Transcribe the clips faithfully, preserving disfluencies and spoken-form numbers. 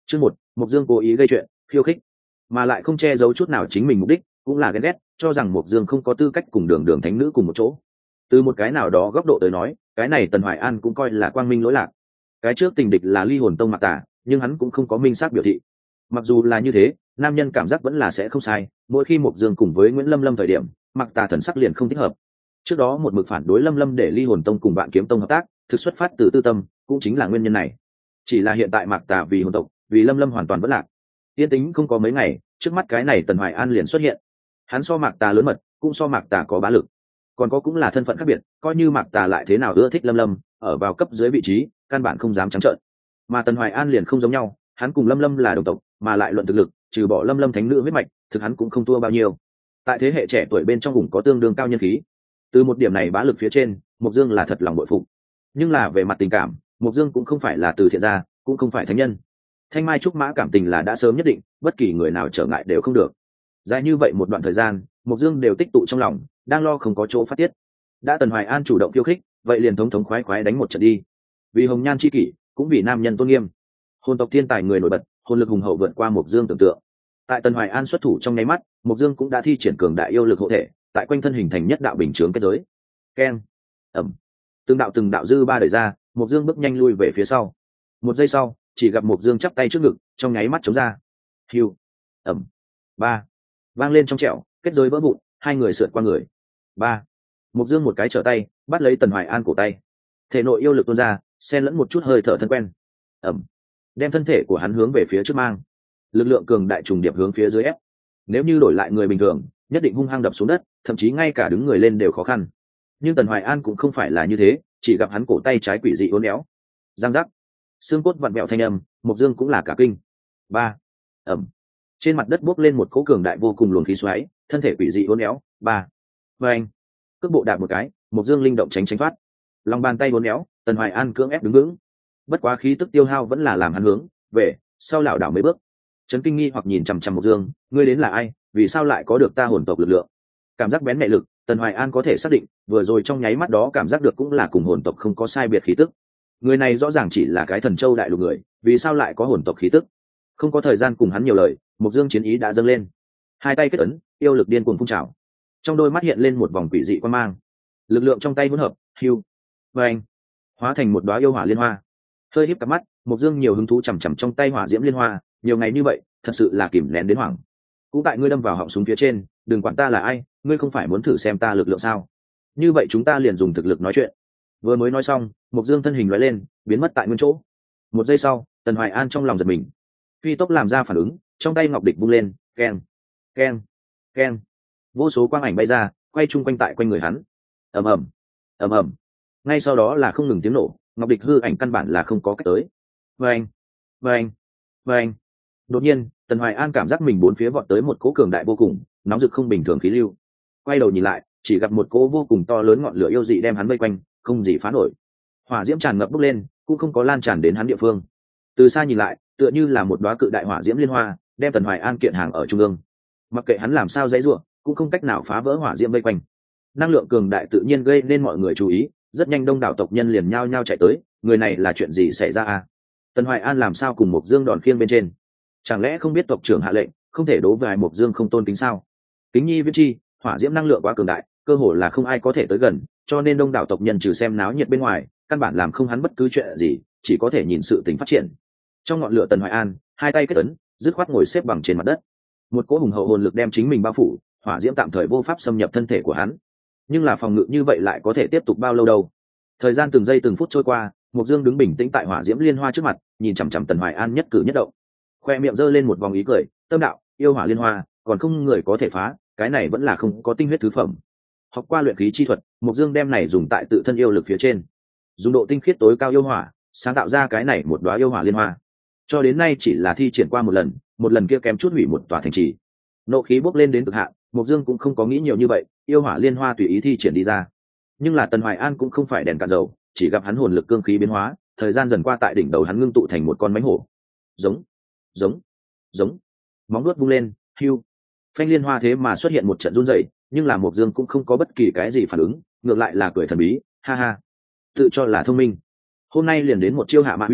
Chương một, Mộc Dương cố ý gây chuyện, khiêu khích, mà lại không che giấu chút nào chính mình mục đích, cũng là ghen ghét, cho rằng Mộc Dương không có tư cách cùng Đường Đường thánh nữ cùng một chỗ. Từ một cái nào đó góc độ tới nói, cái này Tần Hoài An cũng coi là quang minh lỗi lạc. Cái trước tình địch là Ly Hồn Tông Mạc Tà, nhưng hắn cũng không có minh xác biểu thị. Mặc dù là như thế, nam nhân cảm giác vẫn là sẽ không sai, mỗi khi Mộc Dương cùng với Nguyễn Lâm Lâm thời điểm, Mạc Tà thần sắc liền không thích hợp. Trước đó một mực phản đối Lâm Lâm để Ly Hồn Tông cùng Vạn Kiếm Tông hợp tác, thực xuất phát từ tư tâm, cũng chính là nguyên nhân này. Chỉ là hiện tại Mạc Tà vì hồn tộc, vì Lâm Lâm hoàn toàn vẫn lạc. Yên tĩnh không có mấy ngày, trước mắt cái này Tần Hoài An liền xuất hiện. Hắn so Mạc Tà lớn mật, cũng so Mạc Tà có bá lực, còn có cũng là thân phận khác biệt, coi như Mạc Tà lại thế nào ưa thích Lâm Lâm, ở vào cấp dưới vị trí, căn bản không dám trắng trợn. Mà Tần Hoài An liền không giống nhau, hắn cùng Lâm Lâm là đồng tộc, mà lại luận thực lực, trừ bỏ Lâm Lâm thánh nữ huyết mạch, thực hắn cũng không thua bao nhiêu. Tại thế hệ trẻ tuổi bên trong vùng có tương đương cao nhân khí. Từ một điểm này bá lực phía trên, Mộc Dương là thật lòng bội phục. Nhưng là về mặt tình cảm, Mộc Dương cũng không phải là từ thiện gia, cũng không phải thánh nhân. Thanh mai trúc mã cảm tình là đã sớm nhất định, bất kỳ người nào trở ngại đều không được. Dài như vậy một đoạn thời gian, Mộc Dương đều tích tụ trong lòng, đang lo không có chỗ phát tiết. Đã Tần Hoài An chủ động khiêu khích, vậy liền thống thống khoái khoái đánh một trận đi. Vì hồng nhan chi kỷ, cũng vì nam nhân tôn nghiêm. Hồn tộc thiên tài người nổi bật, hồn lực hùng hậu vượt qua Mộc Dương tưởng tượng. Tại Tần Hoài An xuất thủ trong nháy mắt, Mộc Dương cũng đã thi triển cường đại yêu lực hộ thể, tại quanh thân hình thành nhất đạo bình chướng kết giới. Keng, ầm, từng đạo từng đạo dư ba đẩy ra, Mộc Dương bước nhanh lui về phía sau. Một giây sau, chỉ gặp Mộc Dương chắp tay trước ngực, trong nháy mắt chống ra. Hưu, ầm, ba, vang lên trong trẻo, kết giới vỡ vụn, hai người sượt qua người. Ba, Mộc Dương một cái trở tay, bắt lấy Tần Hoài An cổ tay. Thể nội yêu lực tuôn ra, xen lẫn một chút hơi thở thân quen. Ầm, đem thân thể của hắn hướng về phía trước mang. Lực lượng cường đại trùng điệp hướng phía dưới ép. Nếu như đổi lại người bình thường, nhất định hung hăng đập xuống đất, thậm chí ngay cả đứng người lên đều khó khăn. Nhưng Tần Hoài An cũng không phải là như thế, chỉ gặp hắn cổ tay trái quỷ dị uốn éo, giang giác, xương cốt vặn vẹo thanh âm, Mộc Dương cũng là cả kinh. Ba, ẩm, trên mặt đất bốc lên một cỗ cường đại vô cùng luồng khí xoáy, thân thể quỷ dị uốn éo. Ba, và anh, cước bộ đạp một cái, Mộc Dương linh động tránh tránh thoát, lòng bàn tay uốn éo, Tần Hoài An cưỡng ép đứng vững. Bất quá khí tức tiêu hao vẫn là làm hắn hướng về sau lảo đảo mấy bước. Trấn Kinh nghi hoặc nhìn chằm chằm Mộc Dương, ngươi đến là ai, vì sao lại có được ta hồn tộc lực lượng? Cảm giác bén mẹ lực, Tần Hoài An có thể xác định, vừa rồi trong nháy mắt đó cảm giác được cũng là cùng hồn tộc không có sai biệt khí tức. Người này rõ ràng chỉ là cái thần châu đại lục người, vì sao lại có hồn tộc khí tức? Không có thời gian cùng hắn nhiều lời, Mộc Dương chiến ý đã dâng lên, hai tay kết ấn, yêu lực điên cuồng phun trào, trong đôi mắt hiện lên một vòng quỷ dị quan mang, lực lượng trong tay hỗn hợp, hưu, và anh, hóa thành một đóa yêu hỏa liên hoa. Hơi híp cặp mắt, Mộc Dương nhiều hứng thú chằm chằm trong tay hỏa diễm liên hoa, nhiều ngày như vậy, thật sự là kìm nén đến hoảng. Cũng tại ngươi đâm vào họng súng phía trên, đừng quản ta là ai, ngươi không phải muốn thử xem ta lực lượng sao? Như vậy chúng ta liền dùng thực lực nói chuyện. Vừa mới nói xong, Mộc Dương thân hình lóe lên, biến mất tại nguyên chỗ. Một giây sau, Tần Hoài An trong lòng giật mình, phi tốc làm ra phản ứng, trong tay ngọc địch vung lên, keng, keng, keng, vô số quang ảnh bay ra, quay chung quanh tại quanh người hắn. Ầm ầm, ầm ầm. Ngay sau đó là không ngừng tiếng nổ, ngọc địch hư ảnh căn bản là không có cách tới. Vâng, vâng, vâng. Đột nhiên, Tần Hoài An cảm giác mình bốn phía vọt tới một cỗ cường đại vô cùng, nóng rực không bình thường khí lưu. Quay đầu nhìn lại, chỉ gặp một cỗ vô cùng to lớn ngọn lửa yêu dị đem hắn vây quanh, không gì phá nổi. Hỏa diễm tràn ngập bốc lên, cũng không có lan tràn đến hắn địa phương. Từ xa nhìn lại, tựa như là một đóa cự đại hỏa diễm liên hoa, đem Tần Hoài An kiện hàng ở trung ương. Mặc kệ hắn làm sao dãy rủa, cũng không cách nào phá vỡ hỏa diễm vây quanh. Năng lượng cường đại tự nhiên gây nên mọi người chú ý, rất nhanh đông đảo tộc nhân liền nhao nhao chạy tới, người này là chuyện gì xảy ra à? Tần Hoài An làm sao cùng Mộc Dương đòn khiêng bên trên? Chẳng lẽ không biết tộc trưởng hạ lệnh, không thể đố về Mộc Dương không tôn kính sao? Kính nhi viết chi, hỏa diễm năng lượng quá cường đại, cơ hồ là không ai có thể tới gần, cho nên đông đảo tộc nhân trừ xem náo nhiệt bên ngoài, căn bản làm không hắn bất cứ chuyện gì, chỉ có thể nhìn sự tình phát triển. Trong ngọn lửa, Tần Hoài An hai tay kết ấn, dứt khoát ngồi xếp bằng trên mặt đất. Một cỗ hùng hậu hồn lực đem chính mình bao phủ, hỏa diễm tạm thời vô pháp xâm nhập thân thể của hắn. Nhưng là phòng ngự như vậy lại có thể tiếp tục bao lâu đâu? Thời gian từng giây từng phút trôi qua, Mộc Dương đứng bình tĩnh tại hỏa diễm liên hoa trước mặt, nhìn chằm chằm Tần Hoài An nhất cử nhất động. Khoe miệng giơ lên một vòng ý cười, tâm đạo, yêu hỏa liên hoa, còn không người có thể phá, cái này vẫn là không có tinh huyết thứ phẩm. Học qua luyện khí chi thuật, Mộc Dương đem này dùng tại tự thân yêu lực phía trên, dùng độ tinh khiết tối cao yêu hỏa, sáng tạo ra cái này một đóa yêu hỏa liên hoa. Cho đến nay chỉ là thi triển qua một lần, một lần kia kém chút hủy một tòa thành trì. Nộ khí bốc lên đến cực hạn, Mộc Dương cũng không có nghĩ nhiều như vậy, yêu hỏa liên hoa tùy ý thi triển đi ra. Nhưng là Tần Hoài An cũng không phải đèn cạn dầu, chỉ gặp hắn hồn lực cương khí biến hóa, thời gian dần qua tại đỉnh đầu hắn ngưng tụ thành một con mãnh hổ. Giống, giống, giống. Móng vuốt vung lên, hưu. Phanh liên hoa thế mà xuất hiện một trận run rẩy, nhưng là Mộc Dương cũng không có bất kỳ cái gì phản ứng, ngược lại là cười thần bí, ha ha. Tự cho là thông minh. Hôm nay liền đến một chiêu hạ mạ uy,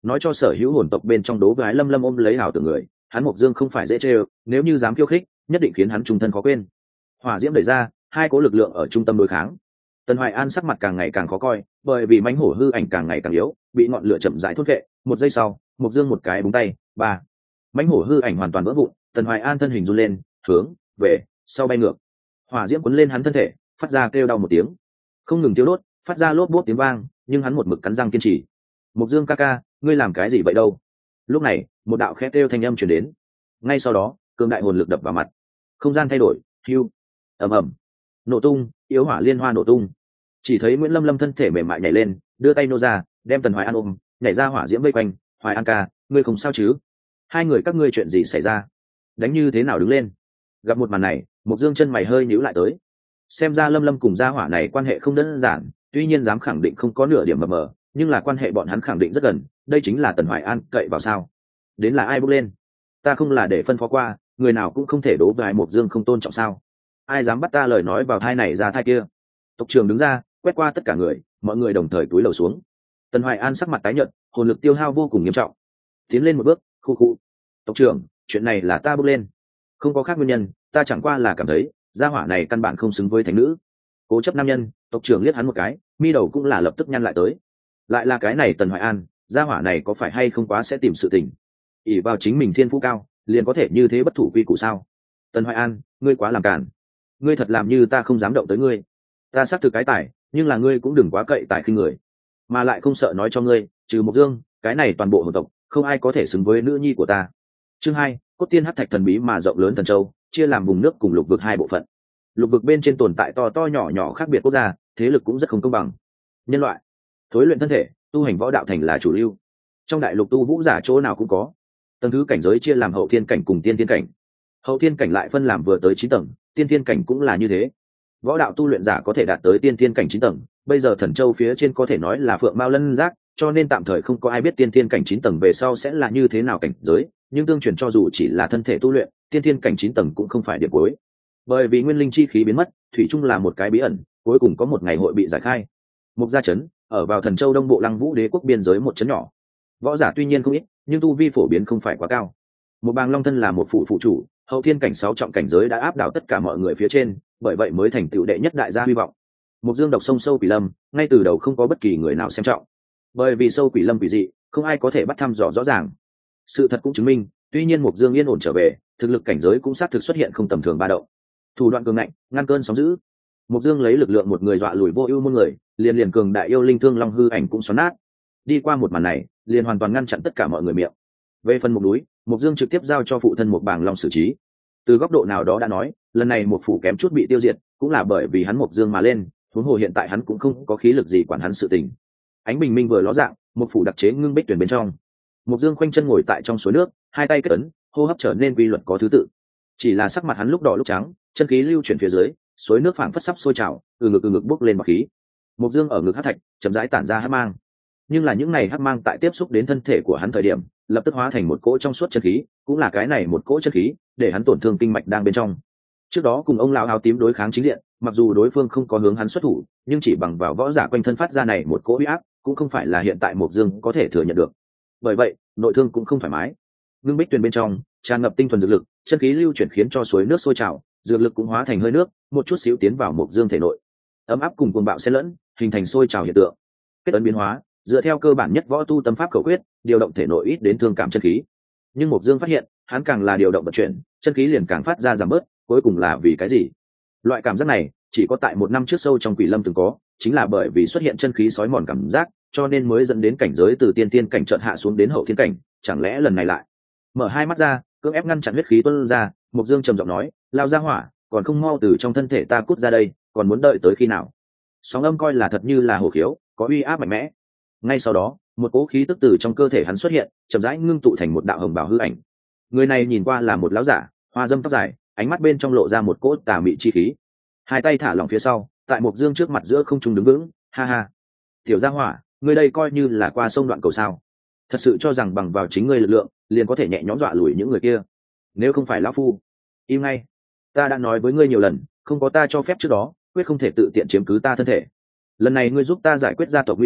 nói cho sở hữu hồn tộc bên trong đố với lâm lâm ôm lấy hảo tưởng người, hắn Mộc Dương không phải dễ chơi, nếu như dám khiêu khích nhất định khiến hắn trung thân khó quên. Hỏa diễm đẩy ra, hai cố lực lượng ở trung tâm đối kháng. Tần Hoài An sắc mặt càng ngày càng khó coi, bởi vì mãnh hổ hư ảnh càng ngày càng yếu, bị ngọn lửa chậm rãi thốt vệ. Một giây sau, Mộc Dương một cái búng tay, ba, mãnh hổ hư ảnh hoàn toàn vỡ vụn. Tần Hoài An thân hình run lên, hướng về sau bay ngược. Hỏa diễm cuốn lên hắn thân thể, phát ra kêu đau một tiếng, không ngừng tiêu đốt, phát ra lốp bốp tiếng vang, nhưng hắn một mực cắn răng kiên trì. Mộc Dương ca ca, ngươi làm cái gì vậy đâu? Lúc này, một đạo khẽ kêu thanh âm truyền đến. Ngay sau đó, cường đại hồn lực đập vào mặt, không gian thay đổi, hưu, ầm ầm, nổ tung, yếu hỏa liên hoa nổ tung. Chỉ thấy Nguyễn Lâm Lâm thân thể mềm mại nhảy lên, đưa tay nô ra, đem Tần Hoài An ôm, nhảy ra hỏa diễm vây quanh. Hoài An ca, ngươi không sao chứ? Hai người các ngươi chuyện gì xảy ra? Đánh như thế nào đứng lên? Gặp một màn này, Mộc Dương chân mày hơi nhíu lại tới. Xem ra Lâm Lâm cùng gia hỏa này quan hệ không đơn giản, tuy nhiên dám khẳng định không có nửa điểm mờ mờ, nhưng là quan hệ bọn hắn khẳng định rất gần. Đây chính là Tần Hoài An cậy vào sao? Đến là ai bước lên? Ta không là để phân phó qua, người nào cũng không thể đố với Mộc Dương không tôn trọng sao? Ai dám bắt ta lời nói vào thai này ra thai kia? Tộc trưởng đứng ra, quét qua tất cả người, mọi người đồng thời cúi đầu xuống. Tần Hoài An sắc mặt tái nhợt, hồn lực tiêu hao vô cùng nghiêm trọng. Tiến lên một bước, khu khu. Tộc trưởng, chuyện này là ta bước lên, không có khác nguyên nhân, ta chẳng qua là cảm thấy gia hỏa này căn bản không xứng với thánh nữ. Cố chấp nam nhân. Tộc trưởng liếc hắn một cái, mi đầu cũng là lập tức nhăn lại tới. Lại là cái này Tần Hoài An, gia hỏa này có phải hay không quá sẽ tìm sự tình, ỷ vào chính mình thiên phú cao liền có thể như thế bất thủ quy củ sao? Tần Hoài An, ngươi quá làm cản, ngươi thật làm như ta không dám động tới ngươi. Ta xác thực cái tài, nhưng là ngươi cũng đừng quá cậy tài khinh người, mà lại không sợ nói cho ngươi, trừ Mộc Dương, cái này toàn bộ hồn tộc không ai có thể xứng với nữ nhi của ta. Chương hai, cốt tiên hắc thạch thần bí mà rộng lớn thần châu, chia làm vùng nước cùng lục vực hai bộ phận. Lục vực bên trên tồn tại to to nhỏ nhỏ khác biệt quốc gia, thế lực cũng rất không công bằng. Nhân loại thối luyện thân thể, tu hành võ đạo thành là chủ lưu. Trong đại lục tu vũ giả chỗ nào cũng có. Tầng thứ cảnh giới chia làm hậu thiên cảnh cùng tiên thiên cảnh. Hậu thiên cảnh lại phân làm vừa tới chín tầng, tiên thiên cảnh cũng là như thế. Võ đạo tu luyện giả có thể đạt tới tiên thiên cảnh chín tầng, bây giờ thần châu phía trên có thể nói là phượng mao lân giác, cho nên tạm thời không có ai biết tiên thiên cảnh chín tầng về sau sẽ là như thế nào cảnh giới, nhưng tương truyền cho dù chỉ là thân thể tu luyện, tiên thiên cảnh chín tầng cũng không phải điểm cuối. Bởi vì nguyên linh chi khí biến mất, thủy chung là một cái bí ẩn, cuối cùng có một ngày hội bị giải khai. Mục gia trấn ở vào thần châu đông bộ Lăng Vũ đế quốc biên giới một trấn nhỏ. Võ giả tuy nhiên không ít, nhưng tu vi phổ biến không phải quá cao. Một bàng long thân là một phụ phụ chủ, hậu thiên cảnh sáu trọng cảnh giới đã áp đảo tất cả mọi người phía trên, bởi vậy mới thành tựu đệ nhất đại gia hy vọng. Một dương độc sông sâu quỷ lâm, ngay từ đầu không có bất kỳ người nào xem trọng, bởi vì sâu quỷ lâm quỷ dị, không ai có thể bắt thăm dò rõ ràng. Sự thật cũng chứng minh, tuy nhiên một dương yên ổn trở về, thực lực cảnh giới cũng xác thực xuất hiện không tầm thường ba động. Thủ đoạn cường ngạnh, ngăn cơn sóng dữ. Một dương lấy lực lượng một người dọa lùi vô ưu muôn người, liền liền cường đại yêu linh thương long hư ảnh cũng xoắn nát. Đi qua một màn này, liền hoàn toàn ngăn chặn tất cả mọi người miệng. Về phần một núi, một dương trực tiếp giao cho phụ thân một bàng long xử trí. Từ góc độ nào đó đã nói, lần này một phủ kém chút bị tiêu diệt, cũng là bởi vì hắn một dương mà lên, huống hồ hiện tại hắn cũng không có khí lực gì quản hắn sự tình. Ánh bình minh vừa ló dạng, một phủ đặc chế ngưng bích tuyển bên trong. Một dương khoanh chân ngồi tại trong suối nước, hai tay kết ấn, hô hấp trở nên quy luật có thứ tự. Chỉ là sắc mặt hắn lúc đỏ lúc trắng, chân khí lưu chuyển phía dưới, suối nước phảng phất sắp sôi trào, từ ngực từ ngực bốc lên bọt khí. Một dương ở ngực hắc thạch, chậm rãi tản ra hắc mang. Nhưng là những này hắc mang tại tiếp xúc đến thân thể của hắn thời điểm, lập tức hóa thành một cỗ trong suốt chân khí, cũng là cái này một cỗ chân khí, để hắn tổn thương kinh mạch đang bên trong. Trước đó cùng ông lão áo tím đối kháng chính diện, mặc dù đối phương không có hướng hắn xuất thủ, nhưng chỉ bằng vào võ giả quanh thân phát ra này một cỗ uy áp, cũng không phải là hiện tại Mộc Dương có thể thừa nhận được. Bởi vậy, nội thương cũng không thoải mái. Ngưng bích tuyền bên trong tràn ngập tinh thuần dược lực, chân khí lưu chuyển khiến cho suối nước sôi trào, dược lực cũng hóa thành hơi nước, một chút xíu tiến vào Mộc Dương thể nội. Ấm áp cùng cuồng bạo xen lẫn, hình thành sôi trào hiện tượng. Kết ấn biến hóa, dựa theo cơ bản nhất võ tu tâm pháp khẩu quyết, điều động thể nội ít đến thương cảm chân khí. Nhưng Mộc Dương phát hiện, hắn càng là điều động vận chuyển, chân khí liền càng phát ra giảm bớt, cuối cùng là vì cái gì? Loại cảm giác này, chỉ có tại một năm trước sâu trong Quỷ Lâm từng có, chính là bởi vì xuất hiện chân khí sói mòn cảm giác, cho nên mới dẫn đến cảnh giới từ tiên tiên cảnh chợt hạ xuống đến hậu thiên cảnh, chẳng lẽ lần này lại? Mở hai mắt ra, cưỡng ép ngăn chặn huyết khí tuôn ra, Mộc Dương trầm giọng nói, lao ra hỏa, còn không mau từ trong thân thể ta cút ra đây, còn muốn đợi tới khi nào? Sóng âm coi là thật như là hổ khiếu, có uy áp mạnh mẽ. Ngay sau đó, một cỗ khí tức từ trong cơ thể hắn xuất hiện, chậm rãi ngưng tụ thành một đạo hồng bào hư ảnh. Người này nhìn qua là một lão giả, hoa dâm tóc dài, ánh mắt bên trong lộ ra một cỗ tà mị chi khí. Hai tay thả lỏng phía sau, tại Mộc Dương trước mặt giữa không trung đứng vững, ha ha. Tiểu gia hỏa, ngươi đây coi như là qua sông đoạn cầu sao? Thật sự cho rằng bằng vào chính ngươi lực lượng, liền có thể nhẹ nhõm dọa lùi những người kia? Nếu không phải lão phu, im ngay. Ta đã nói với ngươi nhiều lần, không có ta cho phép trước đó, quyết không thể tự tiện chiếm cứ ta thân thể. Lần này ngươi giúp ta giải quyết gia tộc nguy cơ,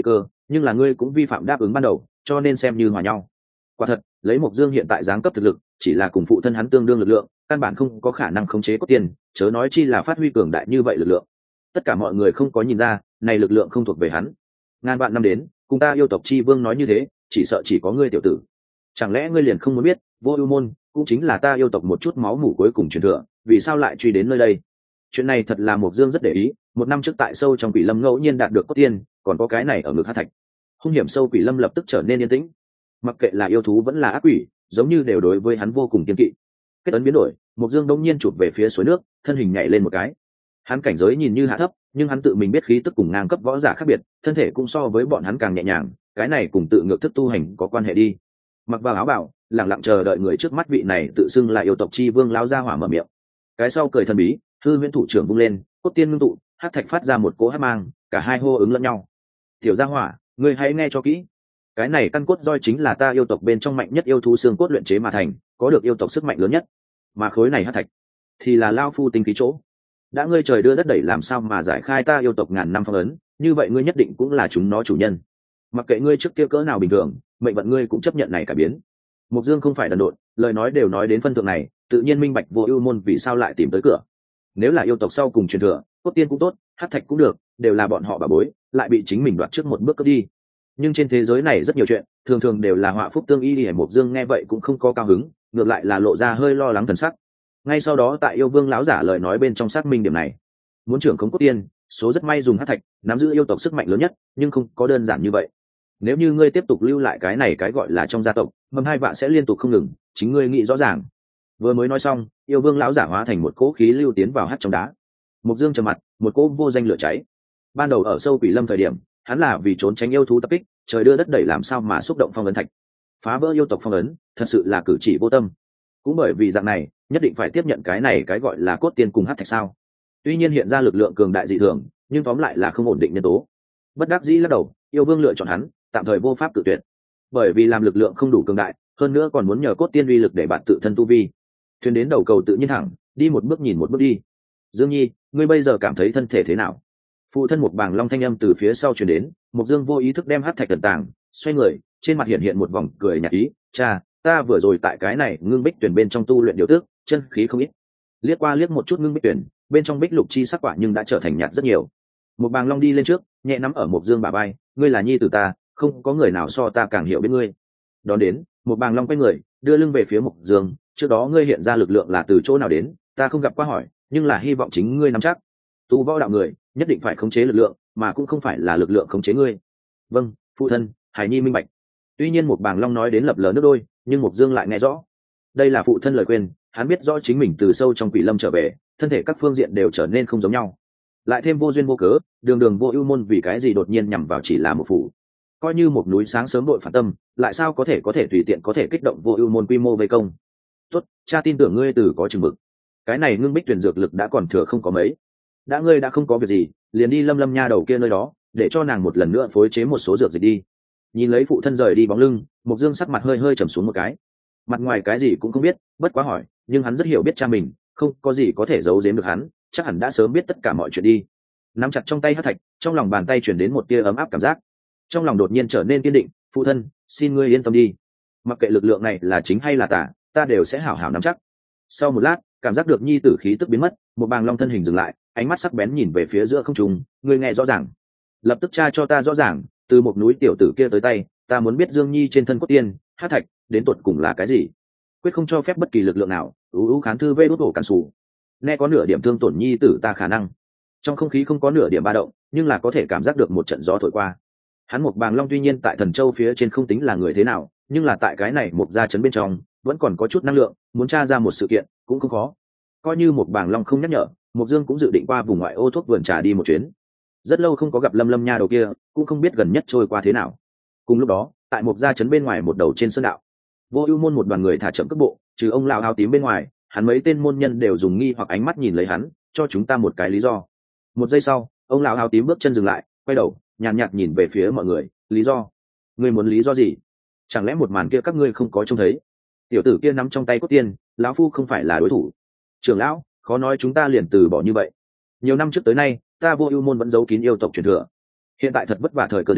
nhưng là ngươi cũng vi phạm đáp ứng ban đầu, cho nên xem như hòa nhau. Quả thật, lấy Mộc Dương hiện tại giáng cấp thực lực, chỉ là cùng phụ thân hắn tương đương lực lượng, căn bản không có khả năng khống chế cốt tiên, chớ nói chi là phát huy cường đại như vậy lực lượng. Tất cả mọi người không có nhìn ra, này lực lượng không thuộc về hắn. Ngàn vạn năm đến, cùng ta yêu tộc chi vương nói như thế, chỉ sợ chỉ có ngươi tiểu tử. Chẳng lẽ ngươi liền không muốn biết, Vô Ưu môn cũng chính là ta yêu tộc một chút máu mủ cuối cùng truyền thừa, vì sao lại truy đến nơi đây? Chuyện này thật là Mộc Dương rất để ý, một năm trước tại sâu trong Quỷ Lâm ngẫu nhiên đạt được cốt tiên, còn có cái này ở ngực hắc thạch. Hung hiểm sâu Quỷ Lâm lập tức trở nên yên tĩnh. Mặc kệ là yêu thú vẫn là ác quỷ, giống như đều đối với hắn vô cùng kiêng kỵ. Kết ấn biến đổi, Mộc Dương đống nhiên chụp về phía suối nước, thân hình nhảy lên một cái. Hắn cảnh giới nhìn như hạ thấp, nhưng hắn tự mình biết khí tức cùng ngang cấp võ giả khác biệt, thân thể cũng so với bọn hắn càng nhẹ nhàng, cái này cùng tự ngược thức tu hành có quan hệ đi. Mặc vào áo bào, lặng lặng chờ đợi người trước mắt vị này tự xưng là yêu tộc chi vương lão gia hỏa mở miệng. Cái sau cười thần bí, hư huyễn thủ trưởng vung lên, cốt tiên ngưng tụ, hắc thạch phát ra một cỗ hắc mang, cả hai hô ứng lẫn nhau. Tiểu gia hỏa, ngươi hãy nghe cho kỹ. Cái này căn cốt roi chính là ta yêu tộc bên trong mạnh nhất yêu thú xương cốt luyện chế mà thành, có được yêu tộc sức mạnh lớn nhất. Mà khối này hắc thạch thì là lao phu tinh khí chỗ. Đã ngươi trời đưa đất đẩy làm sao mà giải khai ta yêu tộc ngàn năm phong ấn, như vậy ngươi nhất định cũng là chúng nó chủ nhân. Mặc kệ ngươi trước kia cỡ nào bình thường, mệnh vận ngươi cũng chấp nhận này cả biến. Mộc Dương không phải đần độn, lời nói đều nói đến phân thượng này, tự nhiên minh bạch Vô Ưu môn vì sao lại tìm tới cửa. Nếu là yêu tộc sau cùng truyền thừa, cốt tiên cũng tốt, hắc thạch cũng được, đều là bọn họ bà bối, lại bị chính mình đoạt trước một bước cướp đi. Nhưng trên thế giới này rất nhiều chuyện, thường thường đều là họa phúc tương y. Đi Mộc Dương nghe vậy cũng không có cao hứng, ngược lại là lộ ra hơi lo lắng thần sắc. Ngay sau đó tại yêu vương lão giả lời nói bên trong xác minh điểm này, muốn trưởng khống cốt tiên, số rất may dùng hắc thạch, nắm giữ yêu tộc sức mạnh lớn nhất, nhưng không có đơn giản như vậy. Nếu như ngươi tiếp tục lưu lại cái này cái gọi là trong gia tộc, mầm hai vạ sẽ liên tục không ngừng, chính ngươi nghĩ rõ ràng. Vừa mới nói xong, yêu vương lão giả hóa thành một cỗ khí lưu tiến vào hắt trong đá. Mộc Dương trầm mặt, một cỗ vô danh lửa cháy. Ban đầu ở sâu Quỷ Lâm thời điểm, hắn là vì trốn tránh yêu thú tập kích, trời đưa đất đẩy làm sao mà xúc động phong ấn thạch, phá vỡ yêu tộc phong ấn, thật sự là cử chỉ vô tâm. Cũng bởi vì dạng này, nhất định phải tiếp nhận cái này cái gọi là cốt tiên cùng hắc thạch sao? Tuy nhiên hiện ra lực lượng cường đại dị thường, nhưng tóm lại là không ổn định nhân tố. Bất đắc dĩ lắc đầu, yêu vương lựa chọn hắn, tạm thời vô pháp tự tuyệt. Bởi vì làm lực lượng không đủ cường đại, hơn nữa còn muốn nhờ cốt tiên uy lực để bạn tự thân tu vi. Thuyền đến đầu cầu tự nhiên thẳng, đi một bước nhìn một bước đi. Dương Nhi, ngươi bây giờ cảm thấy thân thể thế nào? Phụ thân Mộc Bàng Long thanh âm từ phía sau truyền đến, Mộc Dương vô ý thức đem hắc thạch tận tàng, xoay người, trên mặt hiện hiện một vòng cười nhạt ý, "Cha, ta vừa rồi tại cái này ngưng bích tuyển bên trong tu luyện điều tước, chân khí không ít." Liếc qua liếc một chút ngưng bích tuyển, bên trong bích lục chi sắc quả nhưng đã trở thành nhạt rất nhiều. Mộc Bàng Long đi lên trước, nhẹ nắm ở Mộc Dương bả vai, "Ngươi là nhi tử ta, không có người nào so ta càng hiểu biết ngươi." Đón đến, Mộc Bàng Long quay người, đưa lưng về phía Mộc Dương, "Trước đó ngươi hiện ra lực lượng là từ chỗ nào đến, ta không gặp qua hỏi, nhưng là hy vọng chính ngươi nắm chắc. Tu võ đạo người, nhất định phải khống chế lực lượng, mà cũng không phải là lực lượng khống chế ngươi." "Vâng, phụ thân." Hải Nhi minh bạch. Tuy nhiên Mộc Bàng Long nói đến lập lờ nước đôi, nhưng Mộc Dương lại nghe rõ. Đây là phụ thân lời khuyên, hắn biết rõ chính mình từ sâu trong Quỷ Lâm trở về, thân thể các phương diện đều trở nên không giống nhau. Lại thêm vô duyên vô cớ, đường đường Vô Ưu môn vì cái gì đột nhiên nhằm vào chỉ là một phủ. Coi như một núi sáng sớm đội phản tâm, lại sao có thể có thể tùy tiện có thể kích động Vô Ưu môn quy mô vây công. "Tốt, cha tin tưởng ngươi từ có chừng mực. Cái này ngưng bích tuyển dược lực đã còn thừa không có mấy. Đã ngươi đã không có việc gì, liền đi Lâm Lâm nha đầu kia nơi đó, để cho nàng một lần nữa phối chế một số dược dịch đi." Nhìn lấy phụ thân rời đi bóng lưng, Mộc Dương sắc mặt hơi hơi trầm xuống một cái. Mặt ngoài cái gì cũng không biết, bất quá hỏi, nhưng hắn rất hiểu biết cha mình, không có gì có thể giấu giếm được hắn, chắc hẳn đã sớm biết tất cả mọi chuyện đi. Nắm chặt trong tay hắc thạch, trong lòng bàn tay truyền đến một tia ấm áp cảm giác. Trong lòng đột nhiên trở nên kiên định, "Phụ thân, xin ngươi yên tâm đi. Mặc kệ lực lượng này là chính hay là tà, ta đều sẽ hảo hảo nắm chắc." Sau một lát, cảm giác được nhi tử khí tức biến mất, một Bàng Long thân hình dừng lại, ánh mắt sắc bén nhìn về phía giữa không trung, "Ngươi nghe rõ ràng. Lập tức tra cho ta rõ ràng, từ một núi tiểu tử kia tới tay, ta muốn biết Dương Nhi trên thân cốt tiên, hắc thạch, đến tuột cùng là cái gì. Quyết không cho phép bất kỳ lực lượng nào." Ú ú khán thư vê đốt hổ cản sủ. Nghe có nửa điểm thương tổn nhi tử ta khả năng. Trong không khí không có nửa điểm ba động, nhưng là có thể cảm giác được một trận gió thổi qua. Hắn Mộc Bàng Long tuy nhiên tại Thần Châu phía trên không tính là người thế nào, nhưng là tại cái này Mộc gia trấn bên trong, vẫn còn có chút năng lượng, muốn tra ra một sự kiện cũng không khó. Coi như Mộc Bàng Long không nhắc nhở, Mộc Dương cũng dự định qua vùng ngoại ô thuốc vườn trà đi một chuyến. Rất lâu không có gặp Lâm Lâm nha đầu kia, cũng không biết gần nhất trôi qua thế nào. Cùng lúc đó, tại Mộc gia trấn bên ngoài một đầu trên sơn đạo, Vô Ưu môn một đoàn người thả chậm cước bộ, trừ ông lão áo tím bên ngoài, hắn mấy tên môn nhân đều dùng nghi hoặc ánh mắt nhìn lấy hắn, cho chúng ta một cái lý do. Một giây sau, ông lão áo tím bước chân dừng lại, quay đầu, nhàn nhạt, nhạt nhìn về phía mọi người, "Lý do? Ngươi muốn lý do gì? Chẳng lẽ một màn kia các ngươi không có trông thấy? Tiểu tử kia nắm trong tay cốt tiên, lão phu không phải là đối thủ. Trưởng lão, khó nói chúng ta liền từ bỏ như vậy. Nhiều năm trước tới nay, ta Vô Ưu môn vẫn giấu kín yêu tộc truyền thừa. Hiện tại thật vất vả thời cơ đến,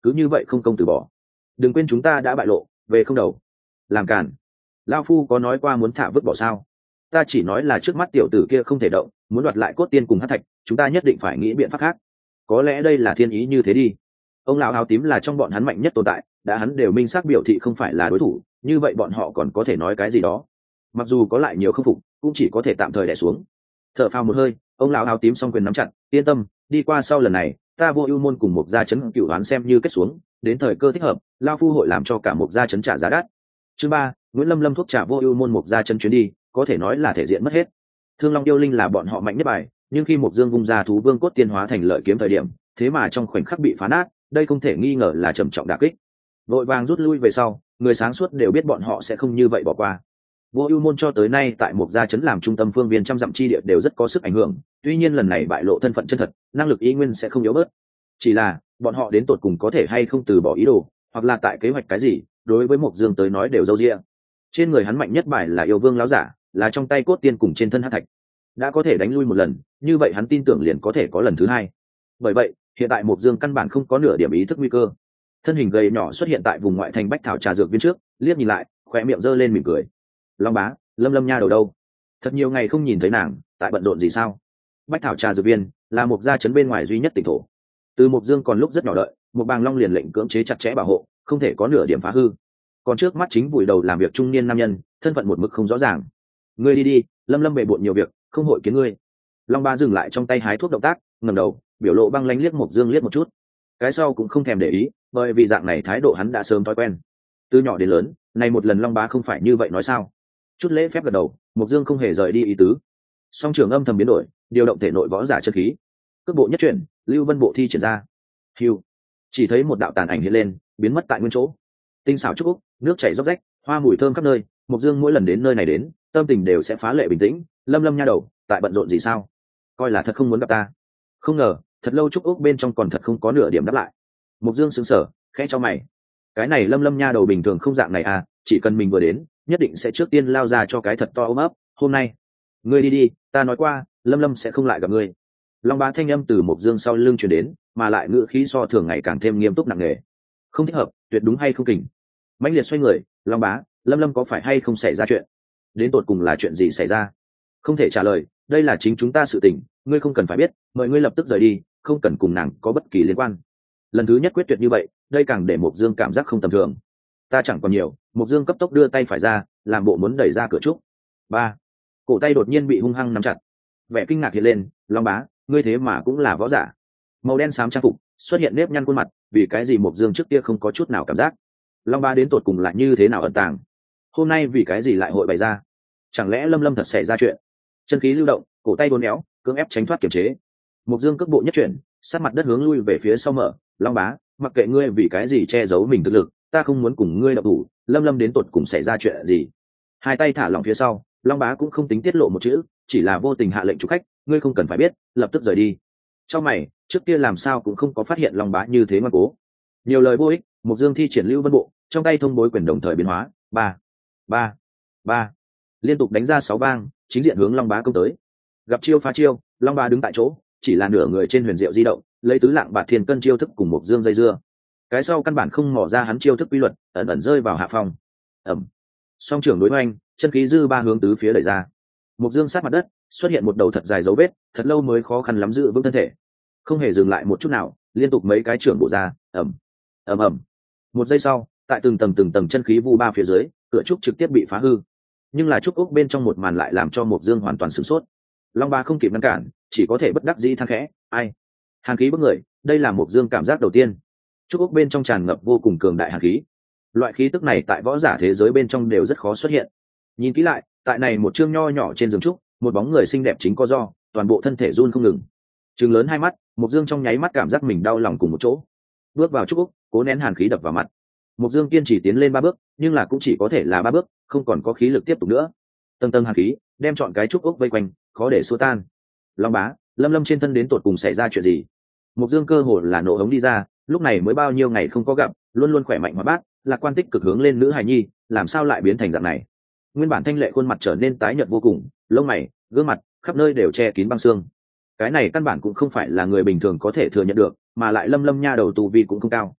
cứ như vậy không công từ bỏ. Đừng quên chúng ta đã bại lộ, về không đầu. Làm cản. Lao phu có nói qua muốn thả vứt bỏ sao? Ta chỉ nói là trước mắt tiểu tử kia không thể động, muốn đoạt lại cốt tiên cùng hắc thạch, chúng ta nhất định phải nghĩ biện pháp khác. Có lẽ đây là thiên ý như thế đi. Ông lão áo tím là trong bọn hắn mạnh nhất tồn tại, đã hắn đều minh xác biểu thị không phải là đối thủ, như vậy bọn họ còn có thể nói cái gì đó. Mặc dù có lại nhiều khâm phục, cũng chỉ có thể tạm thời đè xuống. Thở phào một hơi, ông lão áo tím song quyền nắm chặt, yên tâm, đi qua sau lần này, ta Vô Ưu môn cùng một gia chấn cửu đoán xem như kết xuống, đến thời cơ thích hợp, lão phu hội làm cho cả một gia chấn trả giá đắt. Chương ba, Nguyễn Lâm Lâm thuốc trả Vô Ưu môn một gia chấn chuyến đi, có thể nói là thể diện mất hết. Thương Long yêu linh là bọn họ mạnh nhất bài, nhưng khi Mộc Dương vung ra thú vương cốt tiên hóa thành lợi kiếm thời điểm, thế mà trong khoảnh khắc bị phá nát, đây không thể nghi ngờ là trầm trọng đả kích. Vội vàng rút lui về sau, người sáng suốt đều biết bọn họ sẽ không như vậy bỏ qua. Vô Ưu môn cho tới nay tại một gia trấn làm trung tâm phương viên trăm dặm chi địa đều rất có sức ảnh hưởng, tuy nhiên lần này bại lộ thân phận chân thật, năng lực ý nguyên sẽ không yếu bớt. Chỉ là, bọn họ đến tột cùng có thể hay không từ bỏ ý đồ, hoặc là tại kế hoạch cái gì, đối với Mộc Dương tới nói đều dâu dịa. Trên người hắn mạnh nhất bài là Yêu Vương lão giả, là trong tay cốt tiên cùng trên thân hắc thạch. Đã có thể đánh lui một lần, như vậy hắn tin tưởng liền có thể có lần thứ hai. Bởi vậy, hiện tại Mộc Dương căn bản không có nửa điểm ý thức nguy cơ. Thân hình gầy nhỏ xuất hiện tại vùng ngoại thành bách thảo trà dược viên trước, liếc nhìn lại, khóe miệng giơ lên mỉm cười. Long bá, Lâm Lâm nha đầu đâu? Thật nhiều ngày không nhìn thấy nàng, tại bận rộn gì sao? Bách thảo trà dược viên là một gia trấn bên ngoài duy nhất tỉnh thổ. Từ Mộc Dương còn lúc rất nhỏ đợi, một bàng long liền lệnh cưỡng chế chặt chẽ bảo hộ, không thể có nửa điểm phá hư. Còn trước mắt chính vùi đầu làm việc trung niên nam nhân, thân phận một mực không rõ ràng. Ngươi đi đi, Lâm Lâm bề bộn nhiều việc, không hội kiến ngươi. Long bá dừng lại trong tay hái thuốc động tác, ngẩng đầu, biểu lộ băng lãnh liếc Mộc Dương liếc một chút. Cái sau cũng không thèm để ý, bởi vì dạng này thái độ hắn đã sớm thói quen. Từ nhỏ đến lớn, này một lần Long bá không phải như vậy nói sao? Chút lễ phép gật đầu, Mộc Dương không hề rời đi ý tứ. Song trường âm thầm biến đổi, điều động thể nội võ giả chân khí. Cước bộ nhất chuyển, Lưu Vân bộ thi triển ra. Hưu. Chỉ thấy một đạo tàn ảnh hiện lên, biến mất tại nguyên chỗ. Tinh xảo trúc úc, nước chảy róc rách, hoa mùi thơm khắp nơi, Mộc Dương mỗi lần đến nơi này đến, tâm tình đều sẽ phá lệ bình tĩnh. Lâm Lâm nha đầu, tại bận rộn gì sao? Coi là thật không muốn gặp ta. Không ngờ, thật lâu trúc úc bên trong còn thật không có nửa điểm đáp lại. Mộc Dương sững sờ, khẽ cho mày. Cái này Lâm Lâm nha đầu bình thường không dạng này à, chỉ cần mình vừa đến, nhất định sẽ trước tiên lao ra cho cái thật to ôm ấp. Hôm nay, ngươi đi đi, ta nói qua, Lâm Lâm sẽ không lại gặp ngươi. Long bá thanh âm từ Mộc Dương sau lưng truyền đến, mà lại ngữ khí so thường ngày càng thêm nghiêm túc nặng nề. Không thích hợp, tuyệt đúng hay không kình. Mãnh liệt xoay người, Long bá, Lâm Lâm có phải hay không xảy ra chuyện? Đến tột cùng là chuyện gì xảy ra? Không thể trả lời, đây là chính chúng ta sự tình, ngươi không cần phải biết, mời ngươi lập tức rời đi, không cần cùng nàng có bất kỳ liên quan. Lần thứ nhất quyết tuyệt như vậy, đây càng để Mộc Dương cảm giác không tầm thường. Ta chẳng còn nhiều. Mộc Dương cấp tốc đưa tay phải ra, làm bộ muốn đẩy ra cửa trúc. Ba, cổ tay đột nhiên bị hung hăng nắm chặt. Vẻ kinh ngạc hiện lên, Long bá, ngươi thế mà cũng là võ giả? Màu đen xám trang phục, xuất hiện nếp nhăn khuôn mặt, vì cái gì Mộc Dương trước kia không có chút nào cảm giác? Long bá đến tột cùng là như thế nào ẩn tàng? Hôm nay vì cái gì lại hội bày ra? Chẳng lẽ Lâm Lâm thật xảy ra chuyện? Chân khí lưu động, cổ tay uốn éo, cưỡng ép tránh thoát kiểm chế. Mộc Dương cước bộ nhất chuyển, sát mặt đất hướng lui về phía sau mở. Long bá, mặc kệ ngươi vì cái gì che giấu mình thực lực, ta không muốn cùng ngươi động thủ. Lâm Lâm đến tột cùng xảy ra chuyện gì? Hai tay thả lỏng phía sau, Long bá cũng không tính tiết lộ một chữ, chỉ là vô tình hạ lệnh chủ khách, ngươi không cần phải biết, lập tức rời đi. Trong mày, trước kia làm sao cũng không có phát hiện Long bá như thế ngoan cố. Nhiều lời vô ích, Mộc Dương thi triển Lưu Vân bộ, trong tay thông bối quyền đồng thời biến hóa, ba, ba, ba, liên tục đánh ra sáu vang, chính diện hướng Long bá công tới. Gặp chiêu phá chiêu, Long bá đứng tại chỗ, chỉ là nửa người trên huyền diệu di động, lấy tứ lạng bạt thiên cân chiêu thức cùng Mộc Dương dây dưa. Cái sau căn bản không mò ra hắn chiêu thức quy luật, ẩn ẩn rơi vào hạ phong. Ẩm. Song trưởng đối hoành, chân khí dư ba hướng tứ phía đẩy ra. Mộc Dương sát mặt đất, xuất hiện một đầu thật dài dấu vết, thật lâu mới khó khăn lắm giữ vững thân thể. Không hề dừng lại một chút nào, liên tục mấy cái trưởng bổ ra, ầm, ầm ầm. Một giây sau, tại từng tầng từng tầng chân khí vu ba phía dưới, cửa trúc trực tiếp bị phá hư. Nhưng là trúc ốc bên trong một màn lại làm cho Mộc Dương hoàn toàn sửng sốt. Long ba không kịp ngăn cản, chỉ có thể bất đắc dĩ than khẽ, ai? Hàn khí bức người, đây là Mộc Dương cảm giác đầu tiên. Trúc ốc bên trong tràn ngập vô cùng cường đại hàn khí. Loại khí tức này tại võ giả thế giới bên trong đều rất khó xuất hiện. Nhìn kỹ lại, tại này một chương nho nhỏ trên giường trúc, một bóng người xinh đẹp chính có do, toàn bộ thân thể run không ngừng. Trừng lớn hai mắt, Mộc Dương trong nháy mắt cảm giác mình đau lòng cùng một chỗ. Bước vào trúc ốc, cố nén hàn khí đập vào mặt. Mộc Dương kiên trì tiến lên ba bước, nhưng là cũng chỉ có thể là ba bước, không còn có khí lực tiếp tục nữa. Tầng tầng hàn khí đem trọn cái trúc ốc vây quanh, khó để xua tan. Long bá, Lâm Lâm trên thân đến tột cùng xảy ra chuyện gì? Mộc Dương cơ hồ là nổ hống đi ra, lúc này mới bao nhiêu ngày không có gặp, luôn luôn khỏe mạnh hoạt bát, lạc quan tích cực hướng lên nữ hài nhi, làm sao lại biến thành dạng này? Nguyên bản thanh lệ khuôn mặt trở nên tái nhợt vô cùng, lông mày, gương mặt, khắp nơi đều che kín băng xương. Cái này căn bản cũng không phải là người bình thường có thể thừa nhận được, mà lại Lâm Lâm nha đầu tu vi cũng không cao.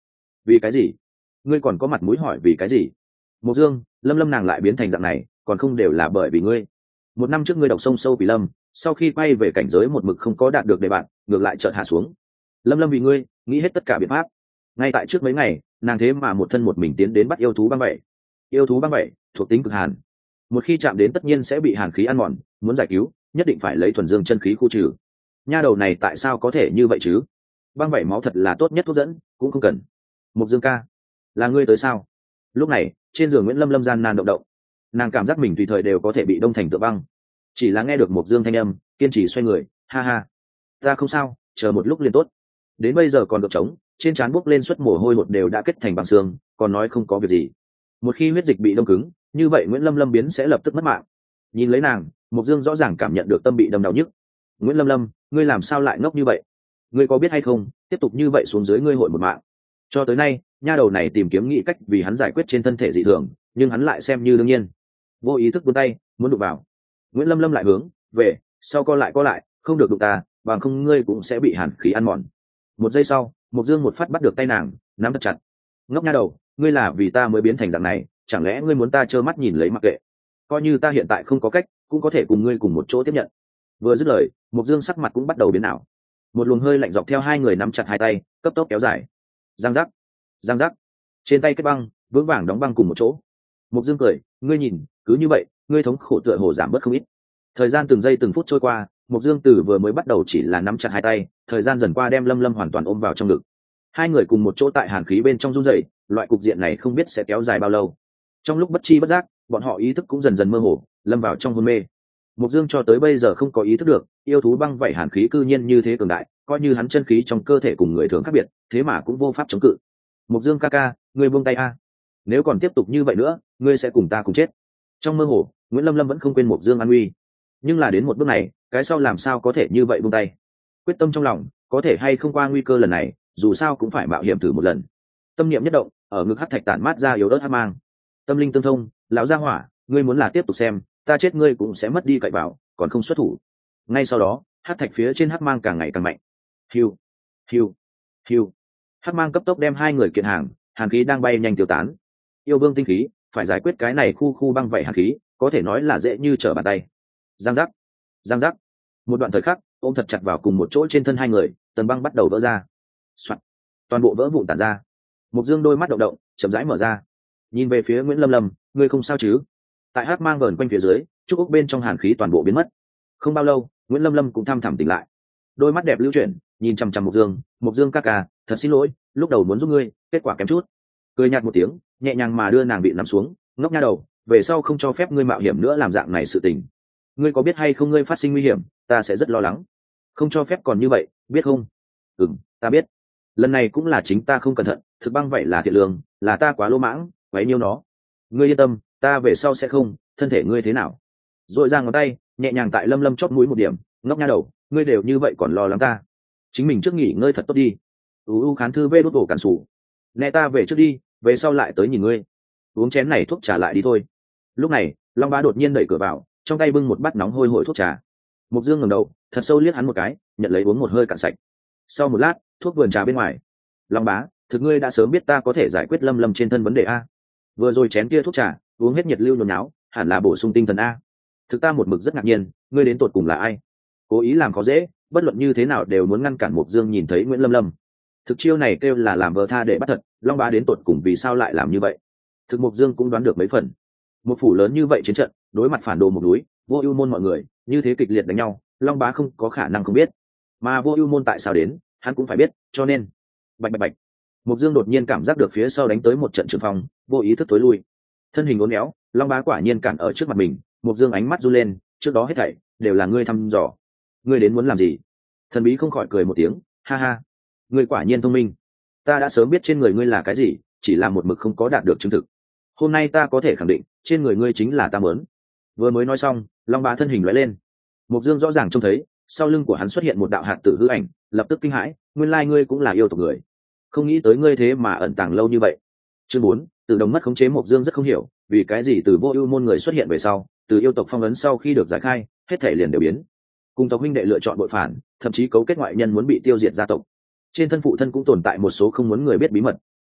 vì cái gì? Ngươi còn có mặt mũi hỏi vì cái gì? Mộc Dương, lâm lâm nàng lại biến thành dạng này còn không đều là bởi vì ngươi. Một năm trước ngươi đọc sông sâu vì lâm, sau khi quay về cảnh giới một mực không có đạt được đề bạn, ngược lại chợt hạ xuống. Lâm lâm vì ngươi nghĩ hết tất cả biện pháp. Ngay tại trước mấy ngày, nàng thế mà một thân một mình tiến đến bắt yêu thú băng bảy. Yêu thú băng bảy thuộc tính cực hàn, một khi chạm đến tất nhiên sẽ bị hàn khí ăn mòn, muốn giải cứu nhất định phải lấy thuần dương chân khí khu trừ. Nha đầu này tại sao có thể như vậy chứ? Băng bảy máu thật là tốt nhất thuốc dẫn cũng không cần. Mộc Dương ca, là ngươi tới sao? Lúc này trên giường Nguyễn Lâm Lâm gian nan động động, nàng cảm giác mình tùy thời đều có thể bị đông thành tựa băng. Chỉ là nghe được Mộc Dương thanh âm, kiên trì xoay người, ha ha, ta không sao, chờ một lúc liền tốt. Đến bây giờ còn được trống, trên trán bốc lên suất mồ hôi hột đều đã kết thành băng xương, còn nói không có việc gì. Một khi huyết dịch bị đông cứng, như vậy Nguyễn Lâm Lâm biến sẽ lập tức mất mạng. Nhìn lấy nàng, Mộc Dương rõ ràng cảm nhận được tâm bị đâm đau nhức. Nguyễn Lâm Lâm, ngươi làm sao lại ngốc như vậy? Ngươi có biết hay không, tiếp tục như vậy xuống dưới ngươi hội một mạng. Cho tới nay, nha đầu này tìm kiếm nghĩ cách vì hắn giải quyết trên thân thể dị thường, nhưng hắn lại xem như đương nhiên. Vô ý thức vươn tay, muốn đụng vào. Nguyễn Lâm Lâm lại hướng về sau co lại co lại, không được đụng ta, bằng không ngươi cũng sẽ bị hàn khí ăn mòn. Một giây sau, Mộc Dương một phát bắt được tay nàng, nắm thật chặt. Ngốc nha đầu, ngươi là vì ta mới biến thành dạng này, chẳng lẽ ngươi muốn ta trơ mắt nhìn lấy mặc kệ? Coi như ta hiện tại không có cách, cũng có thể cùng ngươi cùng một chỗ tiếp nhận. Vừa dứt lời, Mộc Dương sắc mặt cũng bắt đầu biến ảo. Một luồng hơi lạnh dọc theo hai người nắm chặt hai tay, cấp tốc kéo dài. Giang giác, giang giác. Trên tay kết băng, vững vàng đóng băng cùng một chỗ. Mộc Dương cười, ngươi nhìn, cứ như vậy, ngươi thống khổ tựa hồ giảm bớt không ít. Thời gian từng giây từng phút trôi qua, Mộc Dương từ vừa mới bắt đầu chỉ là nắm chặt hai tay, thời gian dần qua đem Lâm Lâm hoàn toàn ôm vào trong ngực. Hai người cùng một chỗ tại hàn khí bên trong run rẩy, loại cục diện này không biết sẽ kéo dài bao lâu. Trong lúc bất chi bất giác, bọn họ ý thức cũng dần dần mơ hồ, lâm vào trong hôn mê. Mộc Dương cho tới bây giờ không có ý thức được, yêu thú băng vảy hàn khí cư nhiên như thế cường đại, coi như hắn chân khí trong cơ thể cùng người thường khác biệt, thế mà cũng vô pháp chống cự. Mộc Dương ca ca, ngươi buông tay a. Nếu còn tiếp tục như vậy nữa, ngươi sẽ cùng ta cùng chết. Trong mơ hồ, Nguyễn Lâm Lâm vẫn không quên Mộc Dương an nguy. Nhưng là đến một bước này, cái sau làm sao có thể như vậy buông tay? Quyết tâm trong lòng, có thể hay không qua nguy cơ lần này, dù sao cũng phải mạo hiểm thử một lần. Tâm niệm nhất động, ở ngực hắc thạch tản mát ra yếu ớt hắc mang. Tâm linh tương thông, lão gia hỏa, ngươi muốn là tiếp tục xem, ta chết ngươi cũng sẽ mất đi cậy vào, còn không xuất thủ. Ngay sau đó, hắc thạch phía trên hắc mang càng ngày càng mạnh. Hiu, hiu, hiu. Hắc mang cấp tốc đem hai người kiện hàng, hàn khí đang bay nhanh tiêu tán. Yêu vương tinh khí, phải giải quyết cái này khu khu băng vậy hàn khí, có thể nói là dễ như trở bàn tay. Giang giác, giang giác. Một đoạn thời khắc, ôm thật chặt vào cùng một chỗ trên thân hai người, tầng băng bắt đầu vỡ ra. Soạn. Toàn bộ vỡ vụn tản ra. Mộc Dương đôi mắt động động, chậm rãi mở ra, nhìn về phía Nguyễn Lâm Lâm, ngươi không sao chứ? Tại hắc mang vờn quanh phía dưới, trúc ốc bên trong hàn khí toàn bộ biến mất. Không bao lâu, Nguyễn Lâm Lâm cũng thăm thẳm tỉnh lại, đôi mắt đẹp lưu chuyển, nhìn chằm chằm Mộc Dương. Mộc Dương ca ca, thật xin lỗi, lúc đầu muốn giúp ngươi, kết quả kém chút. Cười nhạt một tiếng, nhẹ nhàng mà đưa nàng bị nằm xuống. Ngốc nha đầu, về sau không cho phép ngươi mạo hiểm nữa làm dạng này sự tình. Ngươi có biết hay không ngươi phát sinh nguy hiểm, ta sẽ rất lo lắng. Không cho phép còn như vậy, biết không? Ừm, ta biết. Lần này cũng là chính ta không cẩn thận, thực băng vậy là thiện lương, là ta quá lỗ mãng, quấy nhiêu nó. Ngươi yên tâm, ta về sau sẽ không. Thân thể ngươi thế nào? Rồi ra ngón tay, nhẹ nhàng tại Lâm Lâm chóp mũi một điểm. Ngốc nha đầu, ngươi đều như vậy còn lo lắng ta. Chính mình trước nghỉ ngơi thật tốt đi. U khán thư vê đốt cổ cản sủ. Nè ta về trước đi, về sau lại tới nhìn ngươi. Uống chén này thuốc trà lại đi thôi. Lúc này, Long Bá đột nhiên đẩy cửa vào, trong tay bưng một bát nóng hôi hổi thuốc trà. Mộc Dương ngẩng đầu, thật sâu liếc hắn một cái, nhận lấy uống một hơi cạn sạch. Sau một lát, thuốc vườn trà bên ngoài. Long Bá, thực ngươi đã sớm biết ta có thể giải quyết Lâm Lâm trên thân vấn đề a. Vừa rồi chén kia thuốc trà, uống hết nhiệt lưu nhốn nháo, hẳn là bổ sung tinh thần a. Thực ta một mực rất ngạc nhiên, ngươi đến tột cùng là ai? Cố ý làm khó dễ, bất luận như thế nào đều muốn ngăn cản Mộc Dương nhìn thấy Nguyễn Lâm Lâm. Thực chiêu này kêu là làm vờ tha để bắt thật, Long Bá đến tột cùng vì sao lại làm như vậy? Thực Mộc Dương cũng đoán được mấy phần. Một phủ lớn như vậy chiến trận, đối mặt phản đồ một núi, Vô Ưu môn mọi người, như thế kịch liệt đánh nhau, Long Bá không có khả năng không biết. Mà Vô Ưu môn tại sao đến, hắn cũng phải biết, cho nên, bạch bạch bạch. Mộc Dương đột nhiên cảm giác được phía sau đánh tới một trận trường phong, vô ý thức tối lui. Thân hình uốn éo, Long Bá quả nhiên cản ở trước mặt mình, Mộc Dương ánh mắt run lên, trước đó hết thảy đều là ngươi thăm dò. Ngươi đến muốn làm gì? Thần bí không khỏi cười một tiếng, ha ha, ngươi quả nhiên thông minh. Ta đã sớm biết trên người ngươi là cái gì, chỉ là một mực không có đạt được chứng thực. Hôm nay ta có thể khẳng định, trên người ngươi chính là ta muốn. Vừa mới nói xong, Long Bá thân hình lóe lên. Mộc Dương rõ ràng trông thấy, sau lưng của hắn xuất hiện một đạo hạt tử hư ảnh, lập tức kinh hãi, nguyên lai ngươi cũng là yêu tộc người. Không nghĩ tới ngươi thế mà ẩn tàng lâu như vậy. Chương bốn, Từ Đồng mất khống chế. Mộc Dương rất không hiểu, vì cái gì từ Vô Ưu môn người xuất hiện về sau, từ yêu tộc phong ấn sau khi được giải khai, hết thể liền đều biến. Cùng tộc huynh đệ lựa chọn bội phản, thậm chí cấu kết ngoại nhân muốn bị tiêu diệt gia tộc. Trên thân phụ thân cũng tồn tại một số không muốn người biết bí mật.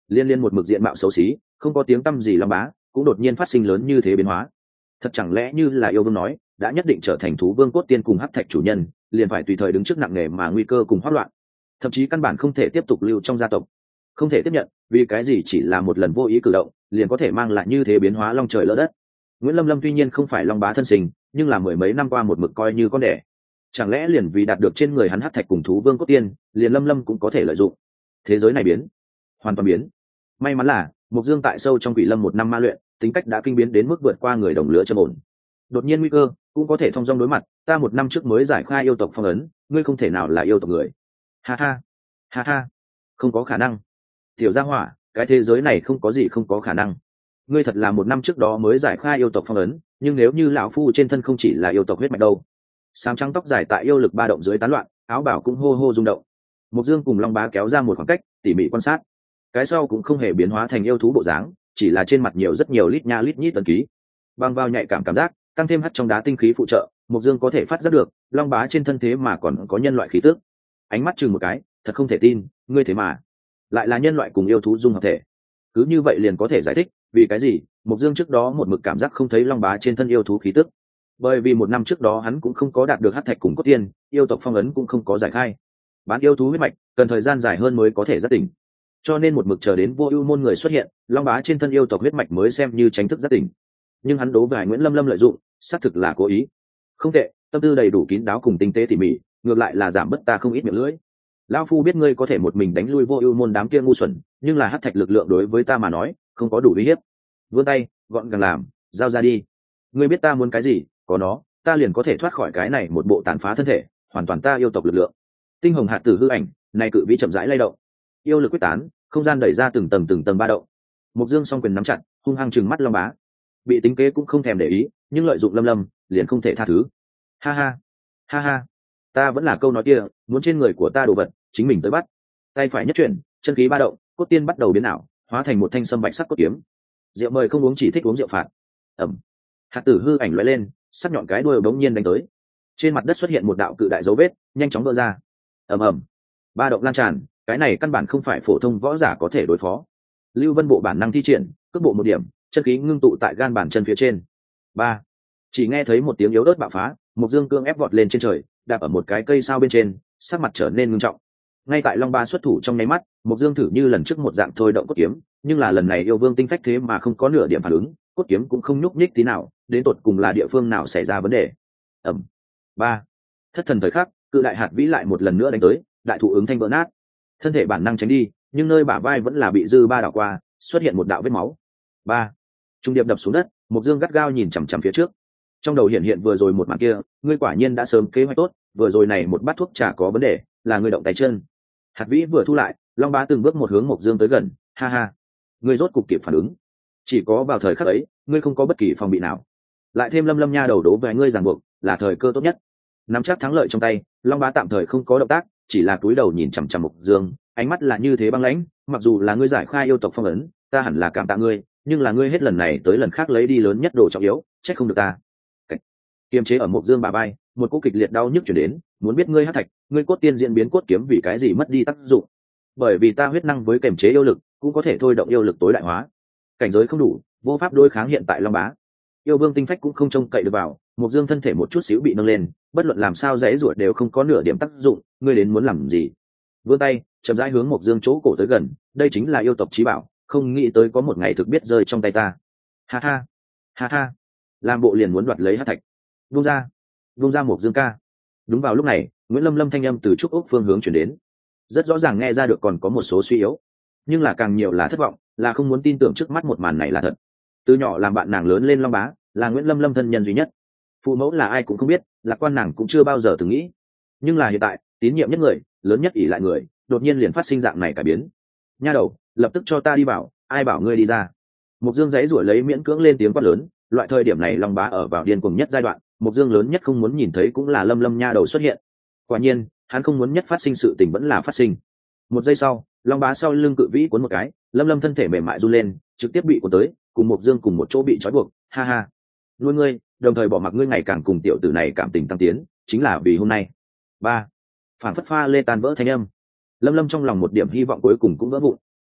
liên liên một mực diện mạo xấu xí không có tiếng tăm gì long bá cũng đột nhiên phát sinh lớn như thế biến hóa. Thật chẳng lẽ như là yêu vương nói, đã nhất định trở thành thú vương cốt tiên cùng hắc thạch chủ nhân, liền phải tùy thời đứng trước nặng nề mà nguy cơ cùng hoắc loạn, thậm chí căn bản không thể tiếp tục lưu trong gia tộc. Không thể tiếp nhận, vì cái gì chỉ là một lần vô ý cử động liền có thể mang lại như thế biến hóa long trời lỡ đất. Nguyễn Lâm Lâm tuy nhiên không phải long bá thân sinh, nhưng là mười mấy năm qua một mực coi như con đẻ. Chẳng lẽ liền vì đạt được trên người hắn hắc thạch cùng thú vương cốt tiên, liền Lâm Lâm cũng có thể lợi dụng? Thế giới này biến, hoàn toàn biến. May mắn là Mục Dương tại sâu trong quỷ lâm một năm ma luyện, tính cách đã kinh biến đến mức vượt qua người đồng lứa trầm ổn. Đột nhiên nguy cơ cũng có thể thông dong đối mặt, ta một năm trước mới giải khai yêu tộc phong ấn, ngươi không thể nào là yêu tộc người. Ha ha, ha ha, không có khả năng. Tiểu Gia Hỏa, cái thế giới này không có gì không có khả năng. Ngươi thật là một năm trước đó mới giải khai yêu tộc phong ấn, nhưng nếu như lão phu trên thân không chỉ là yêu tộc huyết mạch đâu. Sám trắng tóc dài tại yêu lực ba động dưới tán loạn, áo bảo cũng hô hô rung động. Mục Dương cùng Long Bá kéo ra một khoảng cách, tỉ mỉ quan sát. Cái sau cũng không hề biến hóa thành yêu thú bộ dáng, chỉ là trên mặt nhiều rất nhiều lít nha lít nhít tần ký. Bằng vào nhạy cảm cảm giác, tăng thêm hắt trong đá tinh khí phụ trợ, Mục Dương có thể phát giác được, Long Bá trên thân thế mà còn có nhân loại khí tức. Ánh mắt chừng một cái, thật không thể tin, ngươi thế mà lại là nhân loại cùng yêu thú dung hợp thể. Cứ như vậy liền có thể giải thích vì cái gì Mục Dương trước đó một mực cảm giác không thấy Long Bá trên thân yêu thú khí tức. Bởi vì một năm trước đó hắn cũng không có đạt được hắc thạch cùng cốt tiên, yêu tộc phong ấn cũng không có giải khai. Bán yêu thú huyết mạch cần thời gian dài hơn mới có thể giác tỉnh, cho nên một mực chờ đến Vô Ưu môn người xuất hiện, Long Bá trên thân yêu tộc huyết mạch mới xem như tránh thức giác tỉnh. Nhưng hắn đố về Nguyễn Lâm Lâm lợi dụng, xác thực là cố ý. Không tệ, tâm tư đầy đủ kín đáo cùng tinh tế tỉ mỉ, ngược lại là giảm bớt ta không ít miệng lưỡi. Lão phu biết ngươi có thể một mình đánh lui Vô Ưu môn đám kia ngu xuẩn, nhưng là hắc thạch lực lượng đối với ta mà nói, không có đủ uy hiếp. Vươn tay, gọn gàng làm, giao ra đi. Ngươi biết ta muốn cái gì, có nó, ta liền có thể thoát khỏi cái này một bộ tàn phá thân thể, hoàn toàn ta yêu tộc lực lượng. Tinh hồng hạt tử hư ảnh, này cự vĩ chậm rãi lay động. Yêu lực quyết tán, không gian đẩy ra từng tầng từng tầng ba động. Mục Dương song quyền nắm chặt, hung hăng trừng mắt Long Bá. Bị tính kế cũng không thèm để ý, nhưng lợi dụng Lâm Lâm, liền không thể tha thứ. Ha ha, ha ha, ta vẫn là câu nói kia, muốn trên người của ta đồ vật, chính mình tới bắt. Tay phải nhất chuyển, chân khí ba động, cốt tiên bắt đầu biến ảo, hóa thành một thanh sâm bạch sắc cốt kiếm. Rượu mời không uống chỉ thích uống rượu phạt. Ẩm. Hạt tử hư ảnh lóe lên, sắc nhọn cái đuôi bỗng nhiên đánh tới. Trên mặt đất xuất hiện một đạo cự đại dấu vết, nhanh chóng vỡ ra. Ầm ầm. Ba động lan tràn, cái này căn bản không phải phổ thông võ giả có thể đối phó. Lưu Vân bộ bản năng thi triển, cước bộ một điểm, chân khí ngưng tụ tại gan bàn chân phía trên. Ba. Chỉ nghe thấy một tiếng yếu ớt bạo phá, Mục Dương cương ép vọt lên trên trời, đạp ở một cái cây sao bên trên, sắc mặt trở nên ngưng trọng. Ngay tại Long Ba xuất thủ trong nháy mắt, Mục Dương thử như lần trước một dạng thôi động cốt kiếm, nhưng là lần này yêu vương tinh phách thế mà không có nửa điểm phản ứng, cốt kiếm cũng không nhúc nhích tí nào, đến tột cùng là địa phương nào xảy ra vấn đề. Ầm. Ba. Thất thần thời khắc, cự đại hạt vĩ lại một lần nữa đánh tới, đại thụ ứng thanh vỡ nát. Thân thể bản năng tránh đi, nhưng nơi bả vai vẫn là bị dư ba đảo qua, xuất hiện một đạo vết máu. Ba. Trung điệp đập xuống đất, Mục Dương gắt gao nhìn chằm chằm phía trước. Trong đầu hiện hiện vừa rồi một màn kia, ngươi quả nhiên đã sớm kế hoạch tốt, vừa rồi này một bát thuốc trà có vấn đề, là ngươi động tay chân. Hạt vĩ vừa thu lại, Long Bá từng bước một hướng Mục Dương tới gần, ha ha, ngươi rốt cục kịp phản ứng. Chỉ có vào thời khắc ấy, ngươi không có bất kỳ phòng bị nào. Lại thêm Lâm Lâm nha đầu đố về ngươi ràng buộc, là thời cơ tốt nhất. Nắm chắc thắng lợi trong tay, Long Bá tạm thời không có động tác, chỉ là cúi đầu nhìn chằm chằm Mục Dương, ánh mắt là như thế băng lãnh, mặc dù là ngươi giải khai yêu tộc phong ấn, ta hẳn là cảm tạ ngươi, nhưng là ngươi hết lần này tới lần khác lấy đi lớn nhất đồ trọng yếu, trách không được ta. Cảnh. Kiềm chế ở Mục Dương bả vai, một cú kịch liệt đau nhức truyền đến, muốn biết ngươi hắc thạch, ngươi cốt tiên diễn biến cốt kiếm vì cái gì mất đi tác dụng? Bởi vì ta huyết năng với kiềm chế yêu lực, cũng có thể thôi động yêu lực tối đại hóa. Cảnh giới không đủ, vô pháp đối kháng hiện tại Long Bá. Yêu vương tinh phách cũng không trông cậy được vào, Mục Dương thân thể một chút xíu bị nâng lên, bất luận làm sao giãy giụa đều không có nửa điểm tác dụng, ngươi đến muốn làm gì? Vươn tay, chậm rãi hướng Mục Dương chỗ cổ tới gần, đây chính là yêu tộc chí bảo, không nghĩ tới có một ngày thực biết rơi trong tay ta. Ha ha, ha ha. Làm bộ liền muốn đoạt lấy hắc thạch. Buông ra, buông ra Mục Dương ca. Đúng vào lúc này, Nguyễn Lâm Lâm thanh âm từ trúc ốc phương hướng truyền đến. Rất rõ ràng nghe ra được còn có một số suy yếu, nhưng là càng nhiều là thất vọng, là không muốn tin tưởng trước mắt một màn này là thật. Từ nhỏ làm bạn nàng lớn lên Long Bá, là Nguyễn Lâm Lâm thân nhân duy nhất. Phụ mẫu là ai cũng không biết, lạc quan nàng cũng chưa bao giờ từng nghĩ. Nhưng là hiện tại, tín nhiệm nhất người, lớn nhất ỷ lại người, đột nhiên liền phát sinh dạng này cải biến. Nha đầu, lập tức cho ta đi vào, ai bảo ngươi đi ra? Mục Dương giãy giụa lấy miễn cưỡng lên tiếng quát lớn, loại thời điểm này Long Bá ở vào điên cuồng nhất giai đoạn, Mục Dương lớn nhất không muốn nhìn thấy cũng là Lâm Lâm nha đầu xuất hiện. Quả nhiên, hắn không muốn nhất phát sinh sự tình vẫn là phát sinh. Một giây sau, Long Bá sau lưng cự vĩ cuốn một cái, Lâm Lâm thân thể mềm mại run lên, trực tiếp bị cuốn tới, cùng Mục Dương cùng một chỗ bị trói buộc, ha ha. Nuôi ngươi, đồng thời bỏ mặc ngươi ngày càng cùng tiểu tử này cảm tình tăng tiến, chính là vì hôm nay. Ba. Phản phất pha lê tan vỡ thanh âm. Lâm Lâm trong lòng một điểm hy vọng cuối cùng cũng vỡ vụn.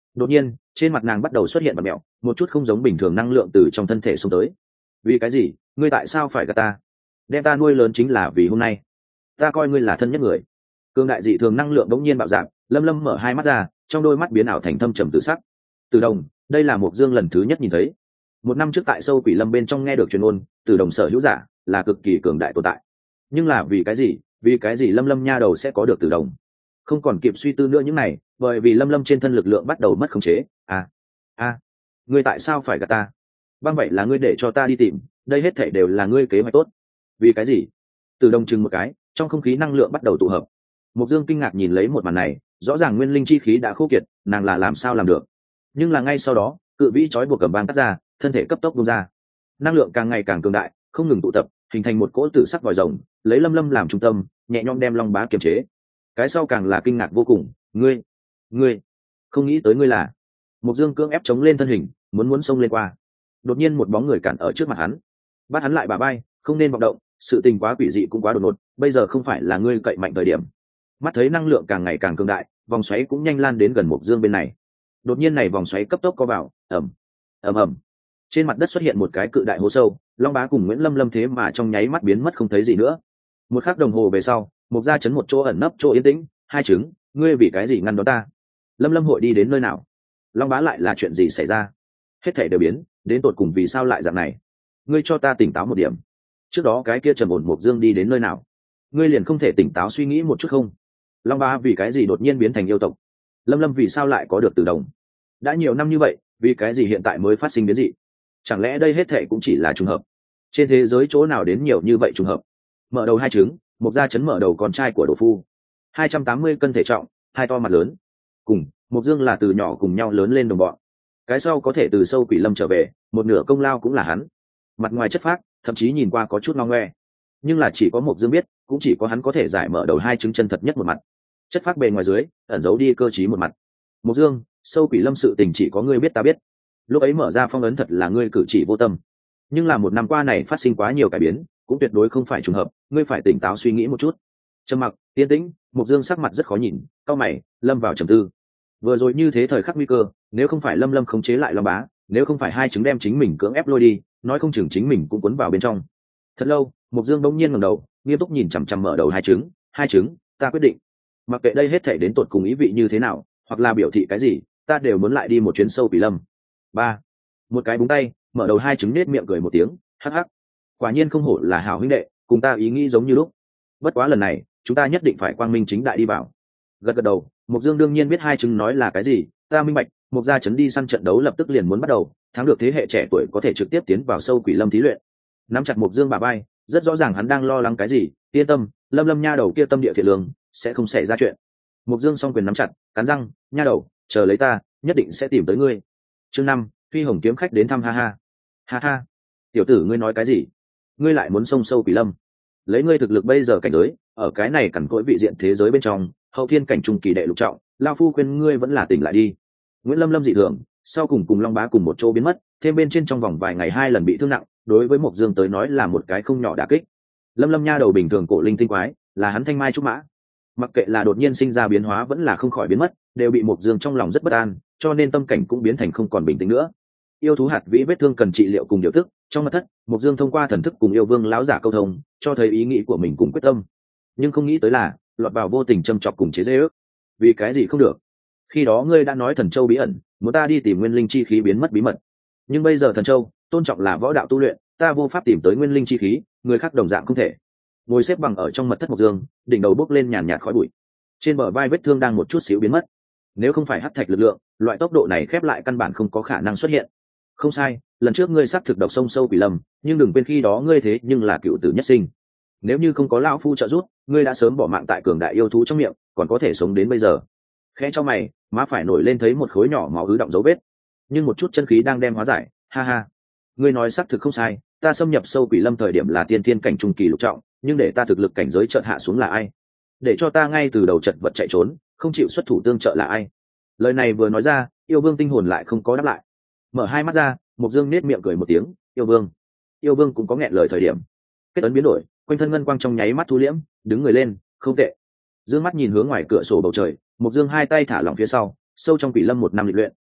Đột nhiên trên mặt nàng bắt đầu xuất hiện vật mẹo, một chút không giống bình thường năng lượng từ trong thân thể xông tới. Vì cái gì? Ngươi tại sao phải gạt ta? Đem ta nuôi lớn chính là vì hôm nay, ta coi ngươi là thân nhất người. Cương đại dị thường năng lượng đống nhiên bạo dạng, Lâm Lâm mở hai mắt ra, trong đôi mắt biến ảo thành thâm trầm tự sắc. Từ Đồng, đây là Mộc Dương lần thứ nhất nhìn thấy. Một năm trước tại sâu quỷ lâm bên trong nghe được truyền ngôn, Từ Đồng sở hữu giả là cực kỳ cường đại tồn tại. Nhưng là vì cái gì? Vì cái gì Lâm Lâm nha đầu sẽ có được Từ Đồng? Không còn kịp suy tư nữa những này, bởi vì Lâm Lâm trên thân lực lượng bắt đầu mất khống chế. À, a, à, ngươi tại sao phải gạt ta? Băng vậy là ngươi để cho ta đi tìm, đây hết thảy đều là ngươi kế hoạch tốt. Vì cái gì? Từ Đồng chừng một cái, trong không khí năng lượng bắt đầu tụ hợp. Mộc Dương kinh ngạc nhìn lấy một màn này, rõ ràng nguyên linh chi khí đã khô kiệt, nàng là làm sao làm được? Nhưng là ngay sau đó, cự vĩ trói buộc cầm băng cắt ra, thân thể cấp tốc bung ra, năng lượng càng ngày càng cường đại, không ngừng tụ tập, hình thành một cỗ tử sắc vòi rồng, lấy Lâm Lâm làm trung tâm, nhẹ nhõm đem Long Bá kiềm chế. Cái sau càng là kinh ngạc vô cùng, ngươi, ngươi, không nghĩ tới ngươi là. Mộc Dương cưỡng ép chống lên thân hình, muốn muốn xông lên qua. Đột nhiên một bóng người cản ở trước mặt hắn, bắt hắn lại bà bay, không nên vọng động, sự tình quá quỷ dị cũng quá đột ngột, bây giờ không phải là ngươi cậy mạnh thời điểm. Mắt thấy năng lượng càng ngày càng cường đại, vòng xoáy cũng nhanh lan đến gần Mộc Dương bên này. Đột nhiên này vòng xoáy cấp tốc có vào, ầm, ầm ầm. Trên mặt đất xuất hiện một cái cự đại hố sâu, Long Bá cùng Nguyễn Lâm Lâm thế mà trong nháy mắt biến mất không thấy gì nữa. Một khắc đồng hồ về sau, Mộc Gia chấn một chỗ ẩn nấp chỗ yên tĩnh, hai trứng, ngươi vì cái gì ngăn đó ta? Lâm Lâm hội đi đến nơi nào? Long Bá lại là chuyện gì xảy ra? Hết thảy đều biến, đến tột cùng vì sao lại dạng này? Ngươi cho ta tỉnh táo một điểm. Trước đó cái kia trầm ổn Mộc Dương đi đến nơi nào? Ngươi liền không thể tỉnh táo suy nghĩ một chút không? Long Bá vì cái gì đột nhiên biến thành yêu tộc? Lâm Lâm vì sao lại có được Từ Đồng? Đã nhiều năm như vậy, vì cái gì hiện tại mới phát sinh biến dị? Chẳng lẽ đây hết thảy cũng chỉ là trùng hợp? Trên thế giới chỗ nào đến nhiều như vậy trùng hợp? Mở đầu hai trứng, Mộc Gia chấn mở đầu con trai của Đỗ Phu, hai trăm tám mươi cân thể trọng, hai to mặt lớn. Cùng Mộc Dương là từ nhỏ cùng nhau lớn lên đồng bọn. Cái sau có thể từ sâu quỷ lâm trở về, một nửa công lao cũng là hắn. Mặt ngoài chất phác, thậm chí nhìn qua có chút ngao ngoe, nhưng là chỉ có Mộc Dương biết, cũng chỉ có hắn có thể giải mở đầu hai trứng chân thật nhất một mặt. Chất phác bề ngoài dưới, ẩn giấu đi cơ trí một mặt. Mộc Dương, sâu quỷ lâm sự tình chỉ có ngươi biết ta biết. Lúc ấy mở ra phong ấn thật là ngươi cử chỉ vô tâm, nhưng là một năm qua này phát sinh quá nhiều cải biến, cũng tuyệt đối không phải trùng hợp, ngươi phải tỉnh táo suy nghĩ một chút. Trầm mặc, yên tĩnh, Mộc Dương sắc mặt rất khó nhìn, cau mày, lâm vào trầm tư. Vừa rồi như thế thời khắc nguy cơ, nếu không phải Lâm Lâm khống chế lại Long Bá, nếu không phải hai trứng đem chính mình cưỡng ép lôi đi, nói không chừng chính mình cũng cuốn vào bên trong. Thật lâu, Mộc Dương bỗng nhiên ngẩng đầu, nghiêm túc nhìn chằm chằm mở đầu hai trứng, hai trứng, ta quyết định. Mặc kệ đây hết thảy đến tột cùng ý vị như thế nào, hoặc là biểu thị cái gì, ta đều muốn lại đi một chuyến sâu quỷ lâm. Ba, một cái búng tay, mở đầu hai trứng nết miệng cười một tiếng, hắc hắc. Quả nhiên không hổ là hảo huynh đệ, cùng ta ý nghĩ giống như lúc. Bất quá lần này, chúng ta nhất định phải quang minh chính đại đi vào. Gật gật đầu, Mộc Dương đương nhiên biết hai trứng nói là cái gì, ta minh bạch. Mộc Gia chấn đi săn trận đấu lập tức liền muốn bắt đầu, thắng được thế hệ trẻ tuổi có thể trực tiếp tiến vào sâu quỷ lâm thí luyện. Nắm chặt Mộc Dương bả vai, rất rõ ràng hắn đang lo lắng cái gì, yên tâm, Lâm Lâm nha đầu kia tâm địa thiện lương, sẽ không xảy ra chuyện. Mộc Dương song quyền nắm chặt, cắn răng, nha đầu, chờ lấy ta, nhất định sẽ tìm tới ngươi. Chương năm, Phi Hồng kiếm khách đến thăm, ha ha. Ha ha. Tiểu tử ngươi nói cái gì? Ngươi lại muốn xông sâu quỷ lâm? Lấy ngươi thực lực bây giờ cảnh giới, ở cái này cằn cỗi vị diện thế giới bên trong, hậu thiên cảnh trung kỳ đệ lục trọng, lão phu khuyên ngươi vẫn là tỉnh lại đi. Nguyễn Lâm Lâm dị thường, sau cùng cùng Long Bá cùng một chỗ biến mất, thêm bên trên trong vòng vài ngày hai lần bị thương nặng, đối với Mộc Dương tới nói là một cái không nhỏ đả kích. Lâm Lâm nha đầu bình thường cổ linh tinh quái, là hắn thanh mai trúc mã. Mặc kệ là đột nhiên sinh ra biến hóa vẫn là không khỏi biến mất, đều bị Mộc Dương trong lòng rất bất an, cho nên tâm cảnh cũng biến thành không còn bình tĩnh nữa. Yêu thú hạt vĩ vết thương cần trị liệu cùng điều tức, trong mật thất, Mộc Dương thông qua thần thức cùng yêu vương lão giả câu thông, cho thấy ý nghĩ của mình cùng quyết tâm. Nhưng không nghĩ tới là, lọt vào vô tình châm chọc cùng chế giễu. Vì cái gì không được? Khi đó ngươi đã nói thần châu bí ẩn, muốn ta đi tìm nguyên linh chi khí biến mất bí mật. Nhưng bây giờ thần châu tôn trọng là võ đạo tu luyện, ta vô pháp tìm tới nguyên linh chi khí, người khác đồng dạng không thể. Ngồi xếp bằng ở trong mật thất Mộc Dương, đỉnh đầu bốc lên nhàn nhạt khói bụi, trên bờ vai vết thương đang một chút xíu biến mất. Nếu không phải hắc thạch lực lượng, loại tốc độ này khép lại căn bản không có khả năng xuất hiện. Không sai, lần trước ngươi xác thực độc sông sâu quỷ lâm, nhưng đừng quên khi đó ngươi thế nhưng là cựu tử nhất sinh. Nếu như không có lão phu trợ giúp, ngươi đã sớm bỏ mạng tại cường đại yêu thú trong miệng, còn có thể sống đến bây giờ. Khẽ cho mày, má phải nổi lên thấy một khối nhỏ máu ứ động dấu vết, nhưng một chút chân khí đang đem hóa giải. Ha ha, ngươi nói xác thực không sai, ta xâm nhập sâu quỷ lâm thời điểm là tiên thiên cảnh trung kỳ lục trọng, nhưng để ta thực lực cảnh giới chợt hạ xuống là ai? Để cho ta ngay từ đầu chật vật chạy trốn, không chịu xuất thủ tương trợ là ai? Lời này vừa nói ra, yêu vương tinh hồn lại không có đáp lại. Mở hai mắt ra, Mộc Dương nết miệng cười một tiếng, yêu vương. Yêu vương cũng có nghẹn lời thời điểm. Kết ấn biến đổi, quanh thân ngân quang trong nháy mắt thu liễm, đứng người lên, không tệ. Dương mắt nhìn hướng ngoài cửa sổ bầu trời, Mộc Dương hai tay thả lỏng phía sau, sâu trong quỷ lâm một năm lịch luyện,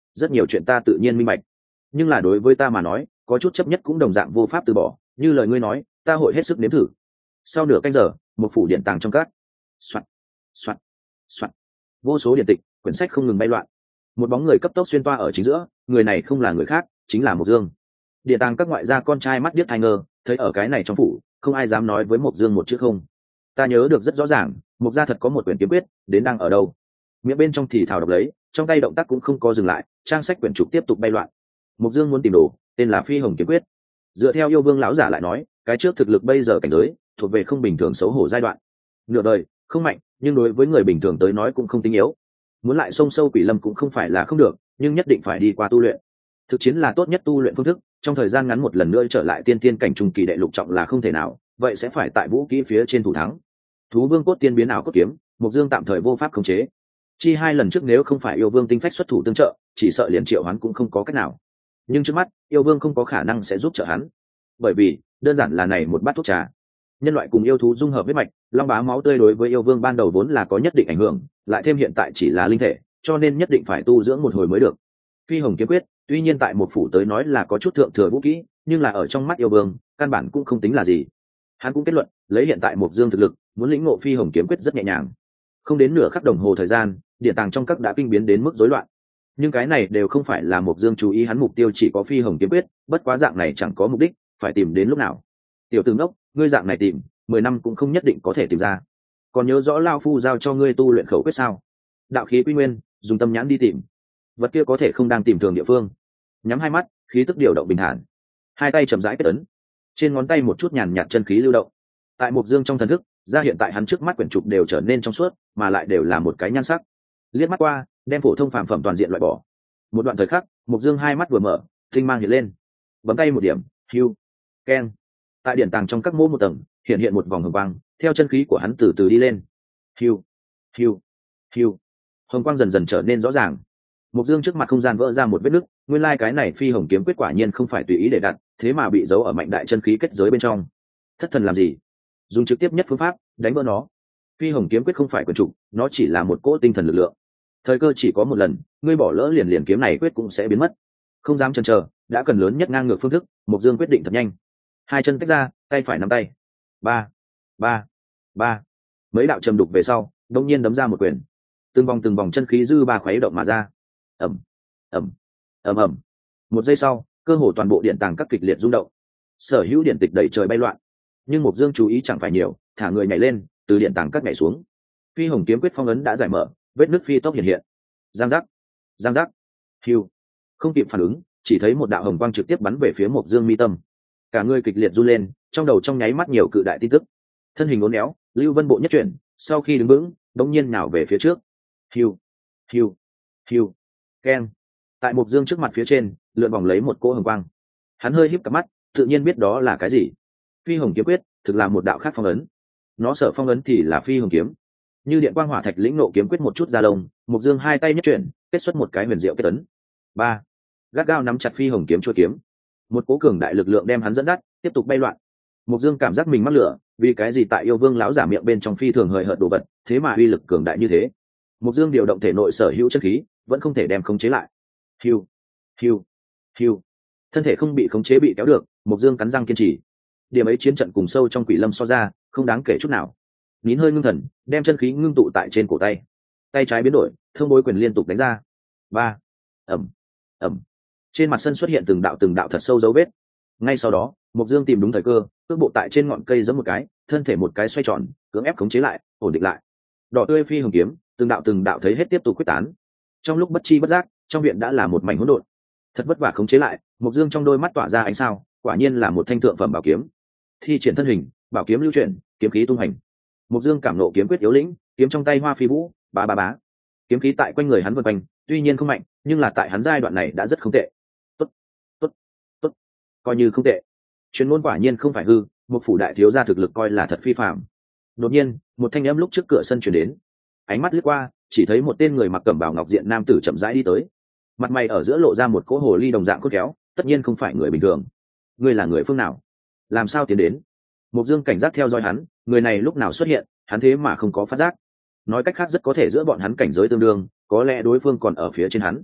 rất nhiều chuyện ta tự nhiên minh bạch, nhưng là đối với ta mà nói có chút chấp nhất cũng đồng dạng vô pháp từ bỏ, như lời ngươi nói ta hội hết sức nếm thử. Sau nửa canh giờ, một phủ điện tàng trong các soạt soạt soạt, vô số điện tịch quyển sách không ngừng bay loạn. Một bóng người cấp tốc xuyên toa ở chính giữa, người này không là người khác, chính là Mộc Dương. Điện tàng các ngoại gia con trai mắt điếc tai ngơ, thấy ở cái này trong phủ không ai dám nói với Mộc Dương một chữ không. Ta nhớ được rất rõ ràng, Mộc gia thật có một quyển kiếm quyết, đến đang ở đâu. Miệng bên trong thì thảo đọc lấy, trong tay động tác cũng không có dừng lại, trang sách quyển trục tiếp tục bay loạn. Mộc Dương muốn tìm đồ, tên là Phi Hồng kiếm quyết. Dựa theo yêu vương lão giả lại nói, cái trước thực lực bây giờ cảnh giới thuộc về không bình thường xấu hổ giai đoạn, nửa đời không mạnh, nhưng đối với người bình thường tới nói cũng không tính yếu. Muốn lại sông sâu quỷ lâm cũng không phải là không được, nhưng nhất định phải đi qua tu luyện. Thực chiến là tốt nhất tu luyện phương thức, trong thời gian ngắn một lần nữa trở lại tiên tiên cảnh trung kỳ đệ lục trọng là không thể nào, vậy sẽ phải tại vũ kỹ phía trên thủ thắng. Thú vương cốt tiên biến ảo cốt kiếm, Mộc Dương tạm thời vô pháp khống chế. Chi hai lần trước nếu không phải yêu vương tinh phách xuất thủ tương trợ, chỉ sợ liền triệu hắn cũng không có cách nào. Nhưng trước mắt, yêu vương không có khả năng sẽ giúp trợ hắn, bởi vì đơn giản là này một bát thuốc trà. Nhân loại cùng yêu thú dung hợp huyết mạch, long bá máu tươi đối với yêu vương ban đầu vốn là có nhất định ảnh hưởng, lại thêm hiện tại chỉ là linh thể, cho nên nhất định phải tu dưỡng một hồi mới được. Phi Hồng kiếm quyết tuy nhiên tại một phủ tới nói là có chút thượng thừa vũ kỹ, nhưng là ở trong mắt yêu vương căn bản cũng không tính là gì. Hắn cũng kết luận, lấy hiện tại Mộc Dương thực lực, muốn lĩnh ngộ Phi Hồng kiếm quyết rất nhẹ nhàng. Không đến nửa khắc đồng hồ thời gian, địa tàng trong các đã kinh biến đến mức rối loạn. Nhưng cái này đều không phải là Mộc Dương chú ý, hắn mục tiêu chỉ có Phi Hồng kiếm quyết, bất quá dạng này chẳng có mục đích, phải tìm đến lúc nào. Tiểu tử ngốc, ngươi dạng này tìm mười năm cũng không nhất định có thể tìm ra. Còn nhớ rõ lao phu giao cho ngươi tu luyện khẩu quyết sao? Đạo khí quy nguyên, dùng tâm nhãn đi tìm. Vật kia có thể không đang tìm thường địa phương. Nhắm hai mắt, khí tức điều động bình thản. Hai tay chậm rãi kết ấn, trên ngón tay một chút nhàn nhạt chân khí lưu động. Tại Mộc Dương trong thần thức, ra hiện tại hắn trước mắt quyển trục đều trở nên trong suốt, mà lại đều là một cái nhan sắc. Liếc mắt qua, đem phổ thông phàm phẩm toàn diện loại bỏ. Một đoạn thời khắc, Mộc Dương hai mắt vừa mở, tinh mang hiện lên. Bấm tay một điểm, hưu, keng. Tại điển tàng trong các mô một tầng, hiện hiện một vòng hồng quang, theo chân khí của hắn từ từ đi lên. Hưu, hưu, hưu. Hồng quang dần dần trở nên rõ ràng. Mộc Dương trước mặt không gian vỡ ra một vết nứt, nguyên lai cái này Phi Hồng kiếm quyết quả nhiên không phải tùy ý để đặt, thế mà bị giấu ở mạnh đại chân khí kết giới bên trong. Thất thần làm gì? Dùng trực tiếp nhất phương pháp, đánh vỡ nó. Phi Hồng kiếm quyết không phải quyền trục, nó chỉ là một cỗ tinh thần lực lượng. Thời cơ chỉ có một lần, ngươi bỏ lỡ liền liền kiếm này quyết cũng sẽ biến mất. Không dám chần chờ, đã cần lớn nhất ngang ngược phương thức, Mộc Dương quyết định thật nhanh. Hai chân tách ra, tay phải nắm tay. Ba, ba, ba. Mấy đạo trầm đục về sau, đột nhiên đấm ra một quyền. Từng vòng từng vòng chân khí dư ba khuấy động mà ra. Ầm, ầm, ầm ầm. Một giây sau, cơ hồ toàn bộ điện tàng các kịch liệt rung động. Sở hữu điện tịch đẩy trời bay loạn. Nhưng Mộc Dương chú ý chẳng phải nhiều, thả người nhảy lên, từ điện tàng các nhảy xuống. Phi Hồng kiếm quyết phong ấn đã giải mở, vết nứt phi tốc hiện hiện. Giang giác, giang giác, hưu. Không kịp phản ứng, chỉ thấy một đạo hồng quang trực tiếp bắn về phía Mộc Dương mi tâm. Cả người kịch liệt run lên, trong đầu trong nháy mắt nhiều cự đại tin tức. Thân hình uốn éo, Lưu Vân bộ nhất chuyển, sau khi đứng vững, đống nhiên nào về phía trước. Hưu, hưu, hưu, keng. Tại Mộc Dương trước mặt phía trên, lượn vòng lấy một cỗ hồng quang. Hắn hơi híp cặp mắt, tự nhiên biết đó là cái gì. Phi Hồng kiếm quyết thực là một đạo khác phong ấn. Nó sở phong ấn thì là Phi Hồng kiếm. Như điện quang hỏa thạch lĩnh nộ kiếm quyết một chút ra lông, Mộc Dương hai tay nhất chuyển, kết xuất một cái huyền diệu kết ấn. Ba, gắt gao nắm chặt Phi Hồng kiếm chuôi kiếm. Một cỗ cường đại lực lượng đem hắn dẫn dắt, tiếp tục bay loạn. Mộc Dương cảm giác mình mắc lửa, vì cái gì tại yêu vương lão giả miệng bên trong phi thường hời hợt đồ vật, thế mà uy lực cường đại như thế. Mộc Dương điều động thể nội sở hữu chất khí, vẫn không thể đem khống chế lại. Hiu, hiu, hiu. Thân thể không bị khống chế bị kéo được, Mộc Dương cắn răng kiên trì. Điểm ấy chiến trận cùng sâu trong quỷ lâm so ra, không đáng kể chút nào. Nín hơi ngưng thần, đem chân khí ngưng tụ tại trên cổ tay. Tay trái biến đổi, thương bối quyền liên tục đánh ra. Ba, ầm, ầm. Trên mặt sân xuất hiện từng đạo từng đạo thật sâu dấu vết. Ngay sau đó, Mộc Dương tìm đúng thời cơ, cước bộ tại trên ngọn cây giẫm một cái, thân thể một cái xoay tròn, cưỡng ép khống chế lại, ổn định lại. Đỏ tươi Phi Hồng kiếm, từng đạo từng đạo thấy hết tiếp tục quyết tán. Trong lúc bất chi bất giác, trong viện đã là một mảnh hỗn độn. Thật vất vả khống chế lại, Mộc Dương trong đôi mắt tỏa ra ánh sao, quả nhiên là một thanh thượng phẩm bảo kiếm. Thi triển thân hình, bảo kiếm lưu chuyển, kiếm khí tung hành. Mộc Dương cảm nộ kiếm quyết yếu lĩnh, kiếm trong tay hoa phi vũ, bá bá bá. Kiếm khí tại quanh người hắn vần quanh, tuy nhiên không mạnh, nhưng là tại hắn giai đoạn này đã rất không tệ. Tốt, tốt, tốt, coi như không tệ. Chuyên môn quả nhiên không phải hư, một phủ đại thiếu gia thực lực coi là thật phi phàm. Đột nhiên, một thanh âm lúc trước cửa sân truyền đến. Ánh mắt lướt qua, chỉ thấy một tên người mặc cẩm bào ngọc diện nam tử chậm rãi đi tới. Mặt mày ở giữa lộ ra một cỗ hồ ly đồng dạng cốt kéo, tất nhiên không phải người bình thường. Ngươi là người phương nào? Làm sao tiến đến? Mộc Dương cảnh giác theo dõi hắn, người này lúc nào xuất hiện, hắn thế mà không có phát giác. Nói cách khác rất có thể giữa bọn hắn cảnh giới tương đương, có lẽ đối phương còn ở phía trên hắn.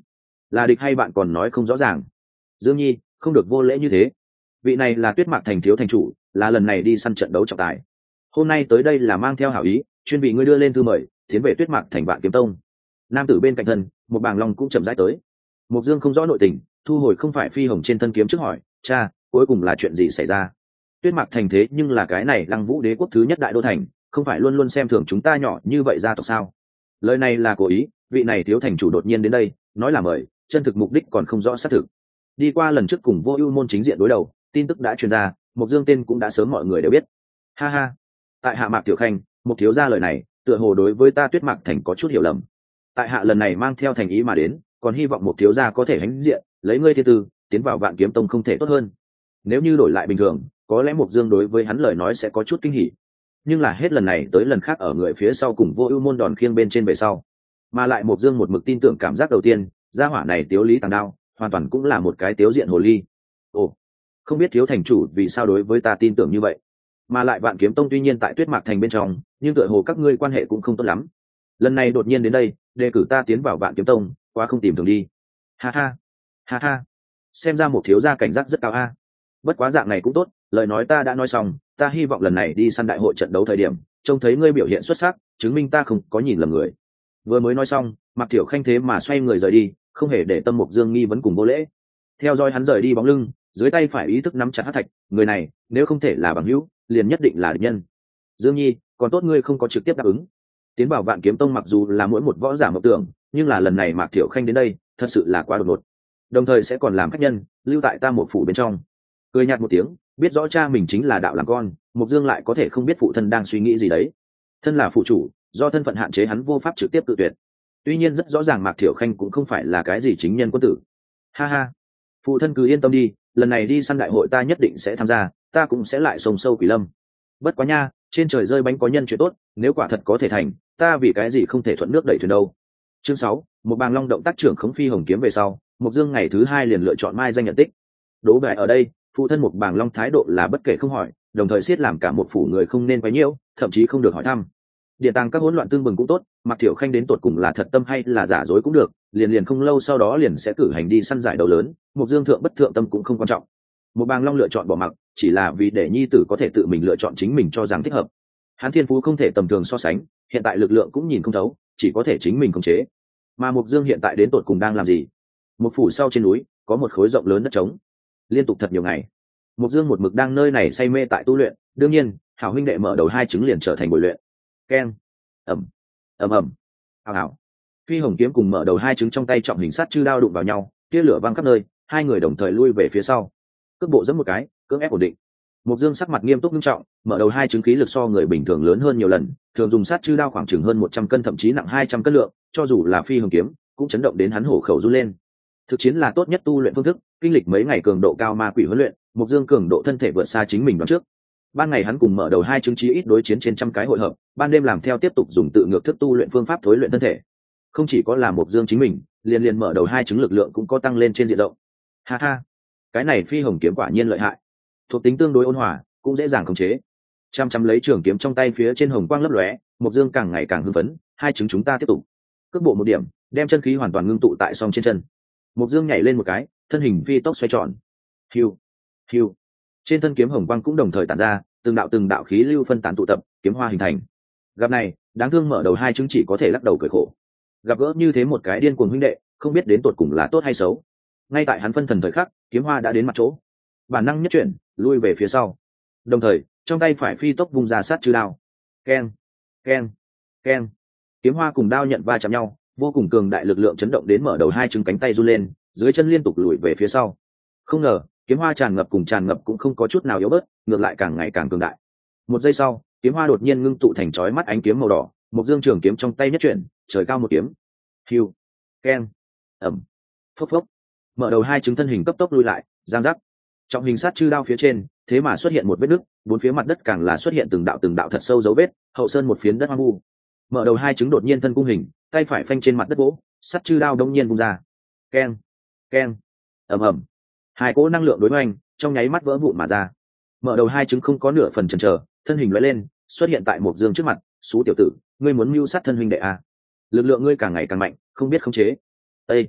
là địch hay bạn còn nói không rõ ràng. Dương Nhi, không được vô lễ như thế. Vị này là Tuyết Mạc Thành thiếu thành chủ, là lần này đi săn trận đấu trọng tài. Hôm nay tới đây là mang theo hảo ý, chuyên bị ngươi đưa lên thư mời, tiến về Tuyết Mạc Thành Vạn Kiếm Tông. Nam tử bên cạnh thân, một bàng long cũng chậm rãi tới. Mục Dương không rõ nội tình, thu hồi không phải phi hồng trên thân kiếm trước hỏi, cha, cuối cùng là chuyện gì xảy ra? Tuyết Mạc Thành thế nhưng là cái này Lăng Vũ Đế quốc thứ nhất đại đô thành, không phải luôn luôn xem thường chúng ta nhỏ như vậy ra tộc sao? Lời này là cố ý, vị này thiếu thành chủ đột nhiên đến đây, nói là mời, chân thực mục đích còn không rõ xác thực. Đi qua lần trước cùng Vô Ưu môn chính diện đối đầu, tin tức đã truyền ra, Mục Dương tên cũng đã sớm mọi người đều biết. Ha ha. Tại hạ Mạc Tiểu Khanh, Mục thiếu gia lời này, tựa hồ đối với ta Tuyết Mạc Thành có chút hiểu lầm. Tại hạ lần này mang theo thành ý mà đến, còn hy vọng Mục thiếu gia có thể hãnh diện, lấy ngươi thiên tư, tiến vào Vạn Kiếm Tông không thể tốt hơn. Nếu như đổi lại bình thường, có lẽ Mục Dương đối với hắn lời nói sẽ có chút kinh hỉ. Nhưng là hết lần này tới lần khác ở người phía sau cùng Vô Ưu môn đòn khiêng bên trên về sau, mà lại Mục Dương một mực tin tưởng cảm giác đầu tiên, gia hỏa này tiếu lý tàng đao, hoàn toàn cũng là một cái tiếu diện hồ ly. Ồ, không biết thiếu thành chủ vì sao đối với ta tin tưởng như vậy? Mà lại Vạn Kiếm Tông tuy nhiên tại Tuyết Mạc Thành bên trong, nhưng tựa hồ các ngươi quan hệ cũng không tốt lắm. Lần này đột nhiên đến đây, đề cử ta tiến vào Vạn Kiếm Tông, quá không tìm thường đi. Ha ha, ha ha. Xem ra một thiếu gia cảnh giác rất cao a. Bất quá dạng này cũng tốt, lời nói ta đã nói xong, ta hy vọng lần này đi săn đại hội trận đấu thời điểm, trông thấy ngươi biểu hiện xuất sắc, chứng minh ta không có nhìn lầm người. Vừa mới nói xong, Mạc Tiểu Khanh thế mà xoay người rời đi, không hề để tâm Mục Dương nghi vấn cùng vô lễ. Theo dõi hắn rời đi bóng lưng, dưới tay phải ý thức nắm chặt hắc thạch, người này, nếu không thể là bằng hữu, liền nhất định là địch nhân. Dương Nhi, còn tốt ngươi không có trực tiếp đáp ứng. Tiến vào Vạn Kiếm Tông mặc dù là mỗi một võ giả mộng tưởng, nhưng là lần này Mạc Tiểu Khanh đến đây, thật sự là quá đột ngột. Đồng thời sẽ còn làm khách nhân, lưu tại ta một phủ bên trong. Cười nhạt một tiếng, biết rõ cha mình chính là đạo làm con, Mục Dương lại có thể không biết phụ thân đang suy nghĩ gì đấy. Thân là phụ chủ, do thân phận hạn chế hắn vô pháp trực tiếp tự tuyệt. Tuy nhiên rất rõ ràng Mạc Thiểu Khanh cũng không phải là cái gì chính nhân quân tử. Ha ha, phụ thân cứ yên tâm đi, lần này đi săn đại hội ta nhất định sẽ tham gia, ta cũng sẽ lại sông sâu Quỷ Lâm. Bất quá nha, trên trời rơi bánh có nhân chuyện tốt, nếu quả thật có thể thành, ta vì cái gì không thể thuận nước đẩy thuyền đâu. Chương sáu, một bàng long động tác trưởng khống phi hồng kiếm về sau, Mục Dương ngày thứ hai liền lựa chọn mai danh nhận tích. Đố bài ở đây, phụ thân một bàng long thái độ là bất kể không hỏi, đồng thời siết làm cả một phủ người không nên quấy nhiễu, thậm chí không được hỏi thăm. Điện tàng các hỗn loạn tương bừng cũng tốt, Mạc Thiểu Khanh đến tột cùng là thật tâm hay là giả dối cũng được, liền liền không lâu sau đó liền sẽ cử hành đi săn giải đấu lớn, Mục Dương thượng bất thượng tâm cũng không quan trọng. Một bàng long lựa chọn bỏ mặc, chỉ là vì để nhi tử có thể tự mình lựa chọn chính mình cho rằng thích hợp. Hắn thiên phú không thể tầm thường so sánh, hiện tại lực lượng cũng nhìn không thấu, chỉ có thể chính mình khống chế. Mà Mục Dương hiện tại đến tột cùng đang làm gì? Một phủ sau trên núi có một khối rộng lớn đất trống, liên tục thật nhiều ngày, Mục Dương một mực đang nơi này say mê tại tu luyện, đương nhiên, hảo huynh đệ mở đầu hai trứng liền trở thành buổi luyện. Keng, ầm, ầm ầm, hào hào. Phi hồng kiếm cùng mở đầu hai trứng trong tay trọng hình sát chư đao đụng vào nhau, tia lửa văng khắp nơi, hai người đồng thời lui về phía sau. Cước bộ giẫm một cái, cưỡng ép ổn định. Mục Dương sắc mặt nghiêm túc nghiêm trọng, mở đầu hai trứng khí lực so người bình thường lớn hơn nhiều lần, thường dùng sát chư đao khoảng chừng hơn một trăm cân thậm chí nặng hai trăm cân lượng, cho dù là phi hồng kiếm, cũng chấn động đến hắn hổ khẩu run lên. Thực chiến là tốt nhất tu luyện phương thức, kinh lịch mấy ngày cường độ cao ma quỷ huấn luyện, Mục Dương cường độ thân thể vượt xa chính mình đoán trước. Ban ngày hắn cùng mở đầu hai chứng chí ít đối chiến trên trăm cái hội hợp, ban đêm làm theo tiếp tục dùng tự ngược thức tu luyện phương pháp thối luyện thân thể. Không chỉ có là Mục Dương chính mình, liền liền mở đầu hai chứng lực lượng cũng có tăng lên trên diện rộng. Ha ha, cái này phi hồng kiếm quả nhiên lợi hại. Thuộc tính tương đối ôn hòa, cũng dễ dàng khống chế. Chăm chăm lấy trường kiếm trong tay phía trên hồng quang lấp lóe, Mục Dương càng ngày càng hưng phấn, hai chứng chúng ta tiếp tục. Cước bộ một điểm, đem chân khí hoàn toàn ngưng tụ tại song trên chân. Mục Dương nhảy lên một cái, thân hình phi tốc xoay tròn. Hiu, hiu. Trên thân kiếm hồng quang cũng đồng thời tản ra, từng đạo từng đạo khí lưu phân tán tụ tập, kiếm hoa hình thành. Gặp này, đáng thương mở đầu hai chứng chỉ có thể lắc đầu cười khổ. Gặp gỡ như thế một cái điên cuồng huynh đệ, không biết đến tột cùng là tốt hay xấu. Ngay tại hắn phân thần thời khắc, kiếm hoa đã đến mặt chỗ. Bản năng nhất chuyển, lui về phía sau. Đồng thời, trong tay phải phi tốc vung ra sát chư đao. Keng, keng, keng. Kiếm hoa cùng đao nhận va chạm nhau, vô cùng cường đại lực lượng chấn động đến mở đầu hai trứng cánh tay run lên, dưới chân liên tục lùi về phía sau. Không ngờ, kiếm hoa tràn ngập cùng tràn ngập cũng không có chút nào yếu bớt, ngược lại càng ngày càng cường đại. Một giây sau, kiếm hoa đột nhiên ngưng tụ thành chói mắt ánh kiếm màu đỏ, một dương trường kiếm trong tay nhất chuyển, trời cao một kiếm. Hiu, keng, ầm, phốc phốc. Mở đầu hai trứng thân hình cấp tốc lui lại, giang giáp. Trọng hình sát chư đao phía trên, thế mà xuất hiện một vết nứt, bốn phía mặt đất càng là xuất hiện từng đạo từng đạo thật sâu dấu vết, hậu sơn một phiến đất hoang vu. Mở đầu hai trứng đột nhiên thân cung hình, tay phải phanh trên mặt đất gỗ, sắt chư đao đông nhiên vung ra. Keng, keng, ầm ầm. Hai cỗ năng lượng đối hoành, trong nháy mắt vỡ vụn mà ra. Mở đầu hai trứng không có nửa phần chần chờ, thân hình lóe lên, xuất hiện tại một dương trước mặt. Sú tiểu tử, ngươi muốn mưu sát thân huynh đệ à? Lực lượng ngươi càng ngày càng mạnh, không biết khống chế. Ê!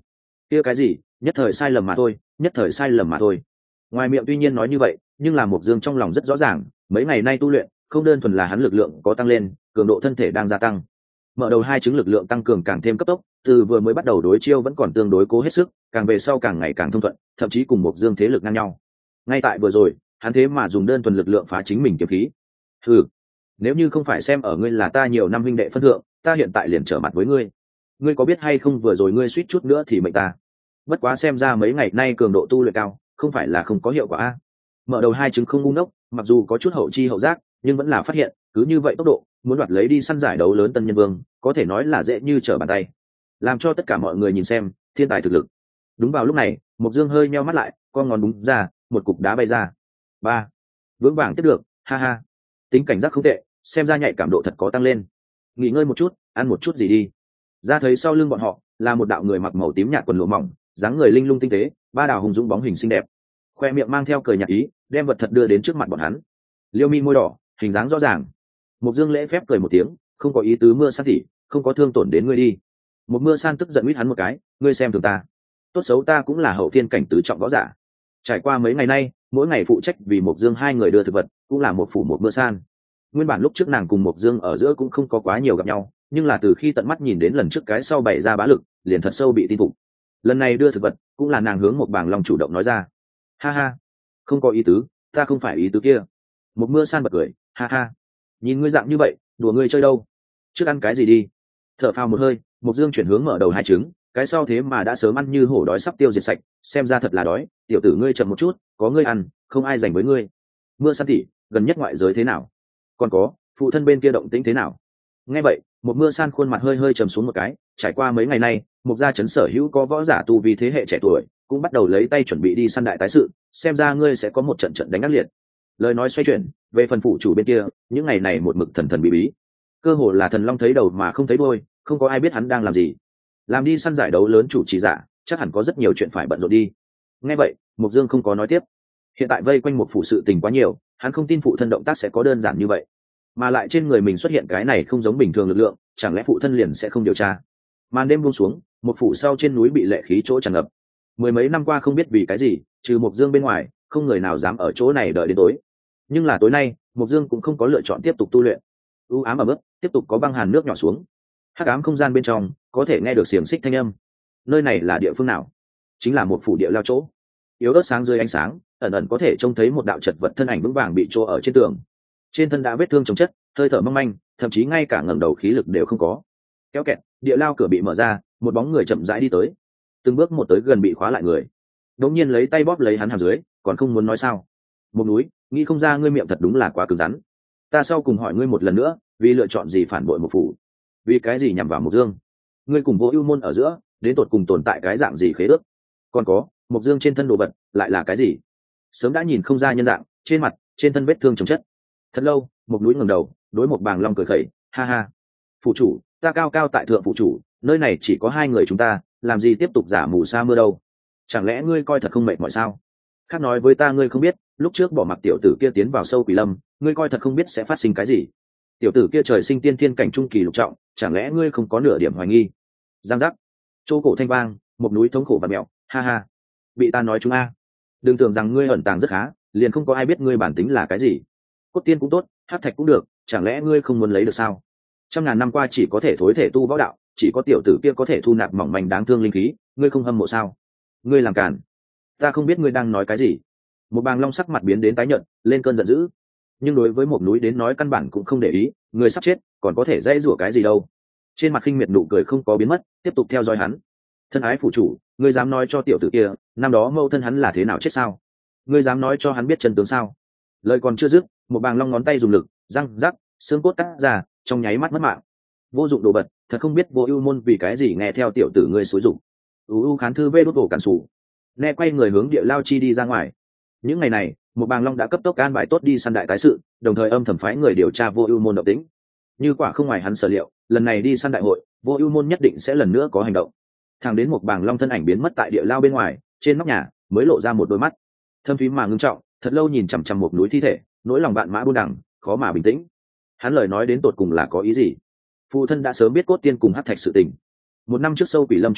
kia cái gì, nhất thời sai lầm mà thôi, nhất thời sai lầm mà thôi. Ngoài miệng tuy nhiên nói như vậy, nhưng là Mộc Dương trong lòng rất rõ ràng, mấy ngày nay tu luyện không đơn thuần là hắn lực lượng có tăng lên, cường độ thân thể đang gia tăng. Mở đầu hai chứng lực lượng tăng cường càng thêm cấp tốc, từ vừa mới bắt đầu đối chiêu vẫn còn tương đối cố hết sức, càng về sau càng ngày càng thông thuận, thậm chí cùng Mộc Dương thế lực ngang nhau. Ngay tại vừa rồi, hắn thế mà dùng đơn thuần lực lượng phá chính mình kiếm khí. Ừ, nếu như không phải xem ở ngươi là ta nhiều năm huynh đệ phân thượng, ta hiện tại liền trở mặt với ngươi. Ngươi có biết hay không, vừa rồi ngươi suýt chút nữa thì mệnh ta. Bất quá xem ra mấy ngày nay cường độ tu luyện cao, không phải là không có hiệu quả a. Mở đầu hai chứng không ngu ngốc, mặc dù có chút hậu chi hậu giác, nhưng vẫn là phát hiện, cứ như vậy tốc độ, muốn đoạt lấy đi săn giải đấu lớn Tân Nhân Vương, có thể nói là dễ như trở bàn tay. Làm cho tất cả mọi người nhìn xem, thiên tài thực lực. Đúng vào lúc này, Mộc Dương hơi nheo mắt lại, con ngón đúng ra, một cục đá bay ra. Ba, vững vàng tiếp được, ha ha. Tính cảnh giác không tệ, xem ra nhạy cảm độ thật có tăng lên. Nghỉ ngơi một chút, ăn một chút gì đi. Ra thấy sau lưng bọn họ là một đạo người mặc màu tím nhạt quần lụa mỏng, dáng người linh lung tinh tế, ba đào hùng dũng bóng hình xinh đẹp, khoe miệng mang theo cười nhạt ý, đem vật thật đưa đến trước mặt bọn hắn. Liêu mi môi đỏ, hình dáng rõ ràng. Mộc Dương lễ phép cười một tiếng, không có ý tứ Mưa San tỉ, không có thương tổn đến ngươi đi. Một Mưa San tức giận huýt hắn một cái, ngươi xem thường ta, tốt xấu ta cũng là hậu thiên cảnh tứ trọng võ giả. Trải qua mấy ngày nay, mỗi ngày phụ trách vì Mộc Dương hai người đưa thực vật, cũng là một phủ một Mưa San. Nguyên bản lúc trước nàng cùng Mộc Dương ở giữa cũng không có quá nhiều gặp nhau, nhưng là từ khi tận mắt nhìn đến lần trước cái sau bày ra bá lực, liền thật sâu bị tin phục. Lần này đưa thực vật, cũng là nàng hướng một bảng lòng chủ động nói ra. Ha ha, không có ý tứ, ta không phải ý tứ kia. Một Mưa San bật cười, ha ha, nhìn ngươi dạng như vậy, đùa ngươi chơi đâu, trước ăn cái gì đi. Thở phào một hơi, Mộc Dương chuyển hướng mở đầu hai trứng, cái sau thế mà đã sớm ăn như hổ đói sắp tiêu diệt sạch, xem ra thật là đói. Tiểu tử ngươi chậm một chút, có ngươi ăn, không ai giành với ngươi. Mưa San tỉ, gần nhất ngoại giới thế nào? Còn có, phụ thân bên kia động tĩnh thế nào? Nghe vậy, một Mưa San khuôn mặt hơi hơi trầm xuống một cái. Trải qua mấy ngày nay, Mộc gia trấn sở hữu có võ giả tu vi thế hệ trẻ tuổi, cũng bắt đầu lấy tay chuẩn bị đi săn đại tái sự, xem ra ngươi sẽ có một trận trận đánh ác liệt. Lời nói xoay chuyển, về phần phụ chủ bên kia, những ngày này một mực thần thần bí bí, cơ hồ là thần long thấy đầu mà không thấy đuôi, không có ai biết hắn đang làm gì. Làm đi săn giải đấu lớn chủ trì giả, chắc hẳn có rất nhiều chuyện phải bận rộn đi. Nghe vậy, Mộc Dương không có nói tiếp. Hiện tại vây quanh một phụ sự tình quá nhiều, hắn không tin phụ thân động tác sẽ có đơn giản như vậy, mà lại trên người mình xuất hiện cái này không giống bình thường lực lượng, chẳng lẽ phụ thân liền sẽ không điều tra? Màn đêm buông xuống, một phủ sau trên núi bị lệ khí chỗ tràn ngập. Mười mấy năm qua không biết vì cái gì, trừ Mộc Dương bên ngoài, không người nào dám ở chỗ này đợi đến tối. Nhưng là tối nay, Mộc Dương cũng không có lựa chọn tiếp tục tu luyện. U ám ở mức, tiếp tục có băng hàn nước nhỏ xuống. Hắc ám không gian bên trong, có thể nghe được xiềng xích thanh âm. Nơi này là địa phương nào? Chính là một phủ địa lao chỗ. Yếu ớt sáng dưới ánh sáng, ẩn ẩn có thể trông thấy một đạo chật vật thân ảnh vững vàng bị trô ở trên tường. Trên thân đã vết thương chồng chất, hơi thở mong manh, thậm chí ngay cả ngẩng đầu khí lực đều không có. Kéo kẹt, địa lao cửa bị mở ra, một bóng người chậm rãi đi tới. Từng bước một tới gần bị khóa lại người, đột nhiên lấy tay bóp lấy hắn hàm dưới, còn không muốn nói sao? Một núi, nghĩ không ra ngươi miệng thật đúng là quá cứng rắn. Ta sau cùng hỏi ngươi một lần nữa, vì lựa chọn gì phản bội một phủ? Vì cái gì nhằm vào Mộc Dương? Ngươi cùng Vô Ưu môn ở giữa, đến tột cùng tồn tại cái dạng gì khế ước? Còn có, Mộc Dương trên thân đồ vật lại là cái gì? Sớm đã nhìn không ra nhân dạng, trên mặt, trên thân vết thương chồng chất. Thật lâu, một núi ngẩng đầu, đối một bàng long cười khẩy, ha ha. Phủ chủ, ta cao cao tại thượng phủ chủ, nơi này chỉ có hai người chúng ta, làm gì tiếp tục giả mù sa mưa đâu? Chẳng lẽ ngươi coi thật không mệt mỏi sao? Khác nói với ta, ngươi không biết, lúc trước bỏ mặc tiểu tử kia tiến vào sâu quỷ lâm, ngươi coi thật không biết sẽ phát sinh cái gì? Tiểu tử kia trời sinh tiên thiên cảnh trung kỳ lục trọng, chẳng lẽ ngươi không có nửa điểm hoài nghi? Giang giác, chỗ cổ thanh vang, một núi thống khổ và mẹo, ha ha. Bị ta nói chúng a, đừng tưởng rằng ngươi ẩn tàng rất khá, liền không có ai biết ngươi bản tính là cái gì. Cốt tiên cũng tốt, hắc thạch cũng được, chẳng lẽ ngươi không muốn lấy được sao? Trăm ngàn năm qua chỉ có thể thối thể tu võ đạo, chỉ có tiểu tử kia có thể thu nạp mỏng manh đáng thương linh khí, ngươi không hâm mộ sao? Ngươi làm cản, ta không biết ngươi đang nói cái gì. Một bàng long sắc mặt biến đến tái nhợt, lên cơn giận dữ. Nhưng đối với một núi đến nói căn bản cũng không để ý, người sắp chết, còn có thể dễ rủa cái gì đâu. Trên mặt khinh miệt nụ cười không có biến mất, tiếp tục theo dõi hắn. Thân ái phủ chủ, ngươi dám nói cho tiểu tử kia, năm đó mâu thân hắn là thế nào chết sao? Ngươi dám nói cho hắn biết chân tướng sao? Lời còn chưa dứt, một bàng long ngón tay dùng lực, răng rắc, xương cốt cắt ra, trong nháy mắt mất mạng. Vô dụng đồ vật, thật không biết Vô Ưu môn vì cái gì nghe theo tiểu tử ngươi xúi dụng. U u khán thư vê đốt ổ cản sủ. Nè quay người hướng địa lao chi đi ra ngoài. Những ngày này, một bàng long đã cấp tốc an bài tốt đi săn đại tái sự, đồng thời âm thầm phái người điều tra Vô Ưu môn động tĩnh. Như quả không ngoài hắn sở liệu, lần này đi săn đại hội, Vô Ưu môn nhất định sẽ lần nữa có hành động. Thẳng đến một bàng long thân ảnh biến mất tại địa lao bên ngoài, trên nóc nhà mới lộ ra một đôi mắt thâm thúy mà ngưng trọng, thật lâu nhìn chằm chằm một núi thi thể, nỗi lòng vạn mã buôn đằng, khó mà bình tĩnh. Hắn lời nói đến tột cùng là có ý gì? Phụ thân đã sớm biết cốt tiên cùng hắc thạch sự tình. Một năm trước sâu quỷ lâm chuyến đi,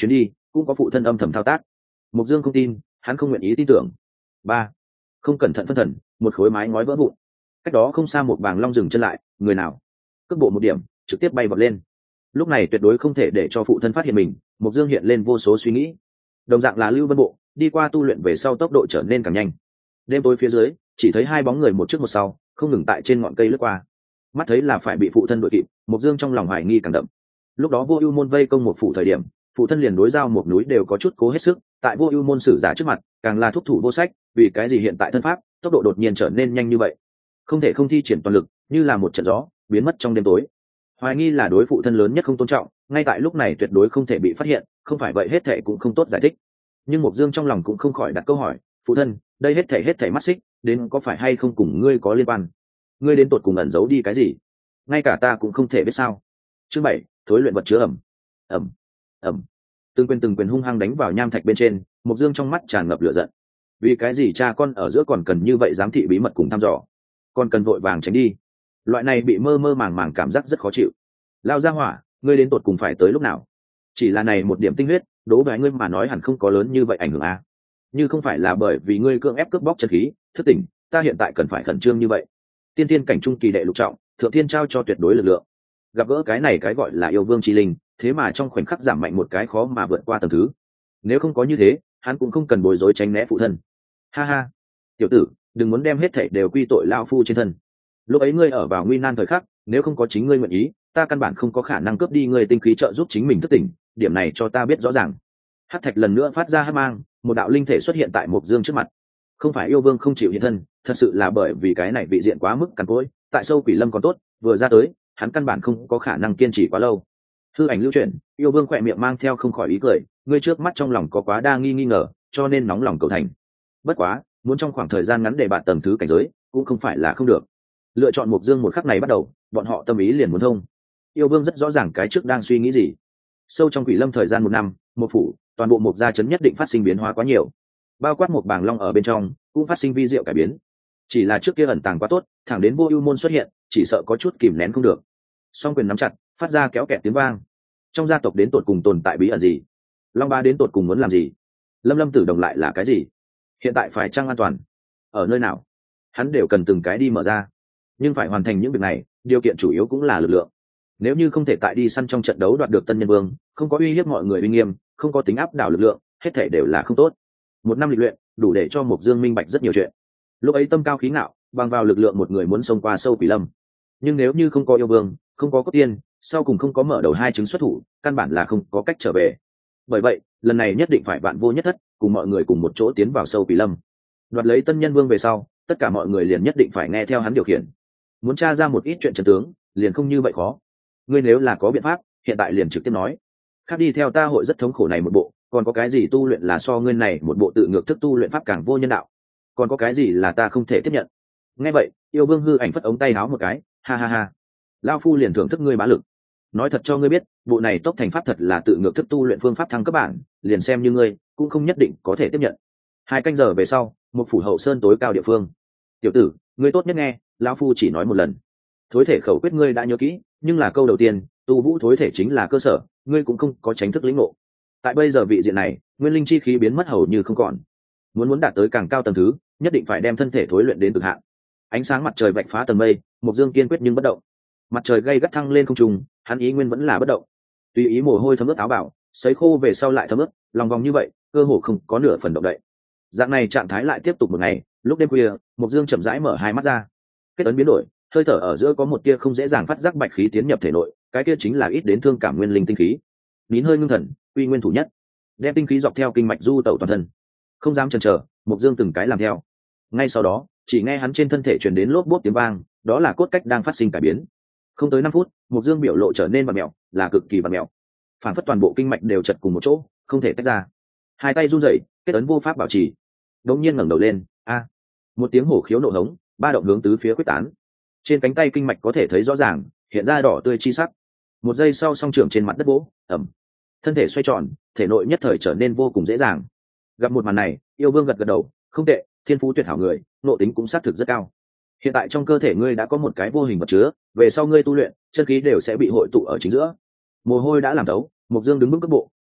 cũng có phụ thân âm thầm thao tác. Mộc Dương không tin, hắn không nguyện ý tin tưởng. Ba, không cẩn thận phân thần, một khối mái ngói vỡ vụn. Cách đó không xa một bàng long dừng chân lại, người nào? Cước bộ một điểm, trực tiếp bay vọt lên. Lúc này tuyệt đối không thể để cho phụ thân phát hiện mình. Mộc Dương hiện lên vô số suy nghĩ. Đồng dạng là Lưu Vân Bộ, đi qua tu luyện về sau tốc độ trở nên càng nhanh. Đêm tối phía dưới, chỉ thấy hai bóng người một trước một sau, không ngừng tại trên ngọn cây lướt qua. Mắt thấy là phải bị phụ thân đuổi kịp, Mộc Dương trong lòng hoài nghi càng đậm. Lúc đó Vô Ưu môn vây công một phủ thời điểm, phụ thân liền đối giao một núi đều có chút cố hết sức, tại Vô Ưu môn sử giả trước mặt, càng là thúc thủ vô sách, vì cái gì hiện tại thân pháp, tốc độ đột nhiên trở nên nhanh như vậy? Không thể không thi triển toàn lực, như là một trận gió, biến mất trong đêm tối. Hoài nghi là đối phụ thân lớn nhất không tôn trọng, ngay tại lúc này tuyệt đối không thể bị phát hiện, không phải vậy hết thảy cũng không tốt giải thích. Nhưng Mộc Dương trong lòng cũng không khỏi đặt câu hỏi, phụ thân, đây hết thảy hết thảy mắt xích, đến có phải hay không cùng ngươi có liên quan? Ngươi đến tụt cùng ẩn giấu đi cái gì? Ngay cả ta cũng không thể biết sao? Chương bảy, thối luyện vật chứa ẩm. Ẩm, ẩm. Từng quyền từng quyền hung hăng đánh vào nham thạch bên trên, Mộc Dương trong mắt tràn ngập lửa giận. Vì cái gì cha con ở giữa còn cần như vậy giám thị bí mật cùng thăm dò? Còn cần vội vàng tránh đi. Loại này bị mơ mơ màng màng cảm giác rất khó chịu. Lao ra hỏa, ngươi đến tụt cùng phải tới lúc nào? Chỉ là này một điểm tinh huyết, đố với ngươi mà nói hẳn không có lớn như vậy ảnh hưởng à? Như không phải là bởi vì ngươi cưỡng ép cướp bóc chân khí, thức tỉnh, ta hiện tại cần phải khẩn trương như vậy. Tiên tiên cảnh trung kỳ đệ lục trọng, thượng thiên trao cho tuyệt đối lực lượng. Gặp gỡ cái này cái gọi là yêu vương chi linh, thế mà trong khoảnh khắc giảm mạnh một cái khó mà vượt qua tầng thứ. Nếu không có như thế, hắn cũng không cần bối rối tránh né phụ thân. Ha ha, tiểu tử, đừng muốn đem hết thảy đều quy tội lão phu trên thân. Lúc ấy ngươi ở vào nguy nan thời khắc, nếu không có chính ngươi nguyện ý, ta căn bản không có khả năng cướp đi ngươi tinh khí trợ giúp chính mình thức tỉnh, điểm này cho ta biết rõ ràng. Hắc thạch lần nữa phát ra hắc mang, một đạo linh thể xuất hiện tại Mộc Dương trước mặt. Không phải yêu vương không chịu hiện thân, thật sự là bởi vì cái này vị diện quá mức cằn cỗi, tại sâu quỷ lâm còn tốt, vừa ra tới, hắn căn bản không có khả năng kiên trì quá lâu. Hư ảnh lưu chuyển, yêu vương khỏe miệng mang theo không khỏi ý cười, ngươi trước mắt trong lòng có quá đa nghi nghi ngờ, cho nên nóng lòng cầu thành. Bất quá, muốn trong khoảng thời gian ngắn để bạn tầng thứ cảnh giới, cũng không phải là không được. Lựa chọn Mộc Dương một khắc này bắt đầu, bọn họ tâm ý liền muốn thông. Yêu vương rất rõ ràng cái trước đang suy nghĩ gì. Sâu trong quỷ lâm thời gian một năm, một phủ, toàn bộ Mộc gia trấn nhất định phát sinh biến hóa quá nhiều. Bao quát một bảng long ở bên trong, cũng phát sinh vi diệu cải biến. Chỉ là trước kia ẩn tàng quá tốt, thẳng đến Vô Ưu môn xuất hiện, chỉ sợ có chút kìm nén không được. Song quyền nắm chặt, phát ra kéo kẹt tiếng vang. Trong gia tộc đến tột cùng tồn tại bí ẩn gì? Long ba đến tột cùng muốn làm gì? Lâm Lâm Tử Đồng lại là cái gì? Hiện tại phải chăng an toàn? Ở nơi nào? Hắn đều cần từng cái đi mở ra. Nhưng phải hoàn thành những việc này, điều kiện chủ yếu cũng là lực lượng. Nếu như không thể tại đi săn trong trận đấu đoạt được Tân Nhân Vương, không có uy hiếp mọi người uy nghiêm, không có tính áp đảo lực lượng, hết thảy đều là không tốt. Một năm lịch luyện, đủ để cho Mộc Dương minh bạch rất nhiều chuyện. Lúc ấy tâm cao khí ngạo, bằng vào lực lượng một người muốn xông qua sâu quỷ lâm. Nhưng nếu như không có yêu vương, không có cốt tiên, sau cùng không có mở đầu hai chứng xuất thủ, căn bản là không có cách trở về. Bởi vậy, lần này nhất định phải vạn vô nhất thất, cùng mọi người cùng một chỗ tiến vào sâu quỷ lâm. Đoạt lấy Tân Nhân Vương về sau, tất cả mọi người liền nhất định phải nghe theo hắn điều khiển. Muốn tra ra một ít chuyện chân tướng, liền không như vậy khó. Ngươi nếu là có biện pháp, hiện tại liền trực tiếp nói. Khác đi theo ta hội rất thống khổ này một bộ, còn có cái gì tu luyện là so ngươi này một bộ tự ngược thức tu luyện pháp càng vô nhân đạo? Còn có cái gì là ta không thể tiếp nhận? Nghe vậy, yêu vương hư ảnh phất ống tay áo một cái, ha ha ha. Lão phu liền thưởng thức ngươi bá lực. Nói thật cho ngươi biết, bộ này tốc thành pháp thật là tự ngược thức tu luyện phương pháp thăng cấp bản, liền xem như ngươi, cũng không nhất định có thể tiếp nhận. Hai canh giờ về sau, một phủ hậu sơn tối cao địa phương. Tiểu tử, ngươi tốt nhất nghe, lão phu chỉ nói một lần. Thối thể khẩu quyết ngươi đã nhớ kỹ, nhưng là câu đầu tiên, tu vũ thối thể chính là cơ sở, ngươi cũng không có tránh thức lĩnh ngộ. Tại bây giờ vị diện này, nguyên linh chi khí biến mất hầu như không còn. Muốn muốn đạt tới càng cao tầng thứ, nhất định phải đem thân thể thối luyện đến cực hạn. Ánh sáng mặt trời vạch phá tầng mây, Mộc Dương kiên quyết nhưng bất động. Mặt trời gay gắt thăng lên không trung, hắn ý nguyên vẫn là bất động. Tùy ý mồ hôi thấm ướt áo bảo, sấy khô về sau lại thấm ướt, lòng vòng như vậy, cơ hồ không có nửa phần động đậy. Dạng này trạng thái lại tiếp tục một ngày, lúc đêm khuya, Mộc Dương chậm rãi mở hai mắt ra. Kết ấn biến đổi, hơi thở ở giữa có một tia không dễ dàng phát giác bạch khí tiến nhập thể nội, cái kia chính là ít đến thương cảm nguyên linh tinh khí. Nín hơi ngưng thần, uy nguyên thủ nhất, đem tinh khí dọc theo kinh mạch du tẩu toàn thân. Không dám chần chờ, Mộc Dương từng cái làm theo. Ngay sau đó, chỉ nghe hắn trên thân thể truyền đến lốp bốp tiếng vang, đó là cốt cách đang phát sinh cải biến. Không tới năm phút, Mộc Dương biểu lộ trở nên vặn mèo, là cực kỳ vặn mèo. Phản phất toàn bộ kinh mạch đều chật cùng một chỗ, không thể tách ra. Hai tay run rẩy, kết ấn vô pháp bảo trì. Đống nhiên ngẩng đầu lên, a! Một tiếng hổ khiếu nộ hống, ba động hướng tứ phía quyết tán. Trên cánh tay kinh mạch có thể thấy rõ ràng, hiện ra đỏ tươi chi sắc. Một giây sau song trưởng trên mặt đất bố, ẩm. Thân thể xoay tròn, thể nội nhất thời trở nên vô cùng dễ dàng. Gặp một màn này, yêu vương gật gật đầu, không tệ, thiên phú tuyệt hảo người, nội tính cũng xác thực rất cao. Hiện tại trong cơ thể ngươi đã có một cái vô hình vật chứa, về sau ngươi tu luyện, chân khí đều sẽ bị hội tụ ở chính giữa. Mồ hôi đã làm đấu, Mộc Dương đứng bước cước bộ,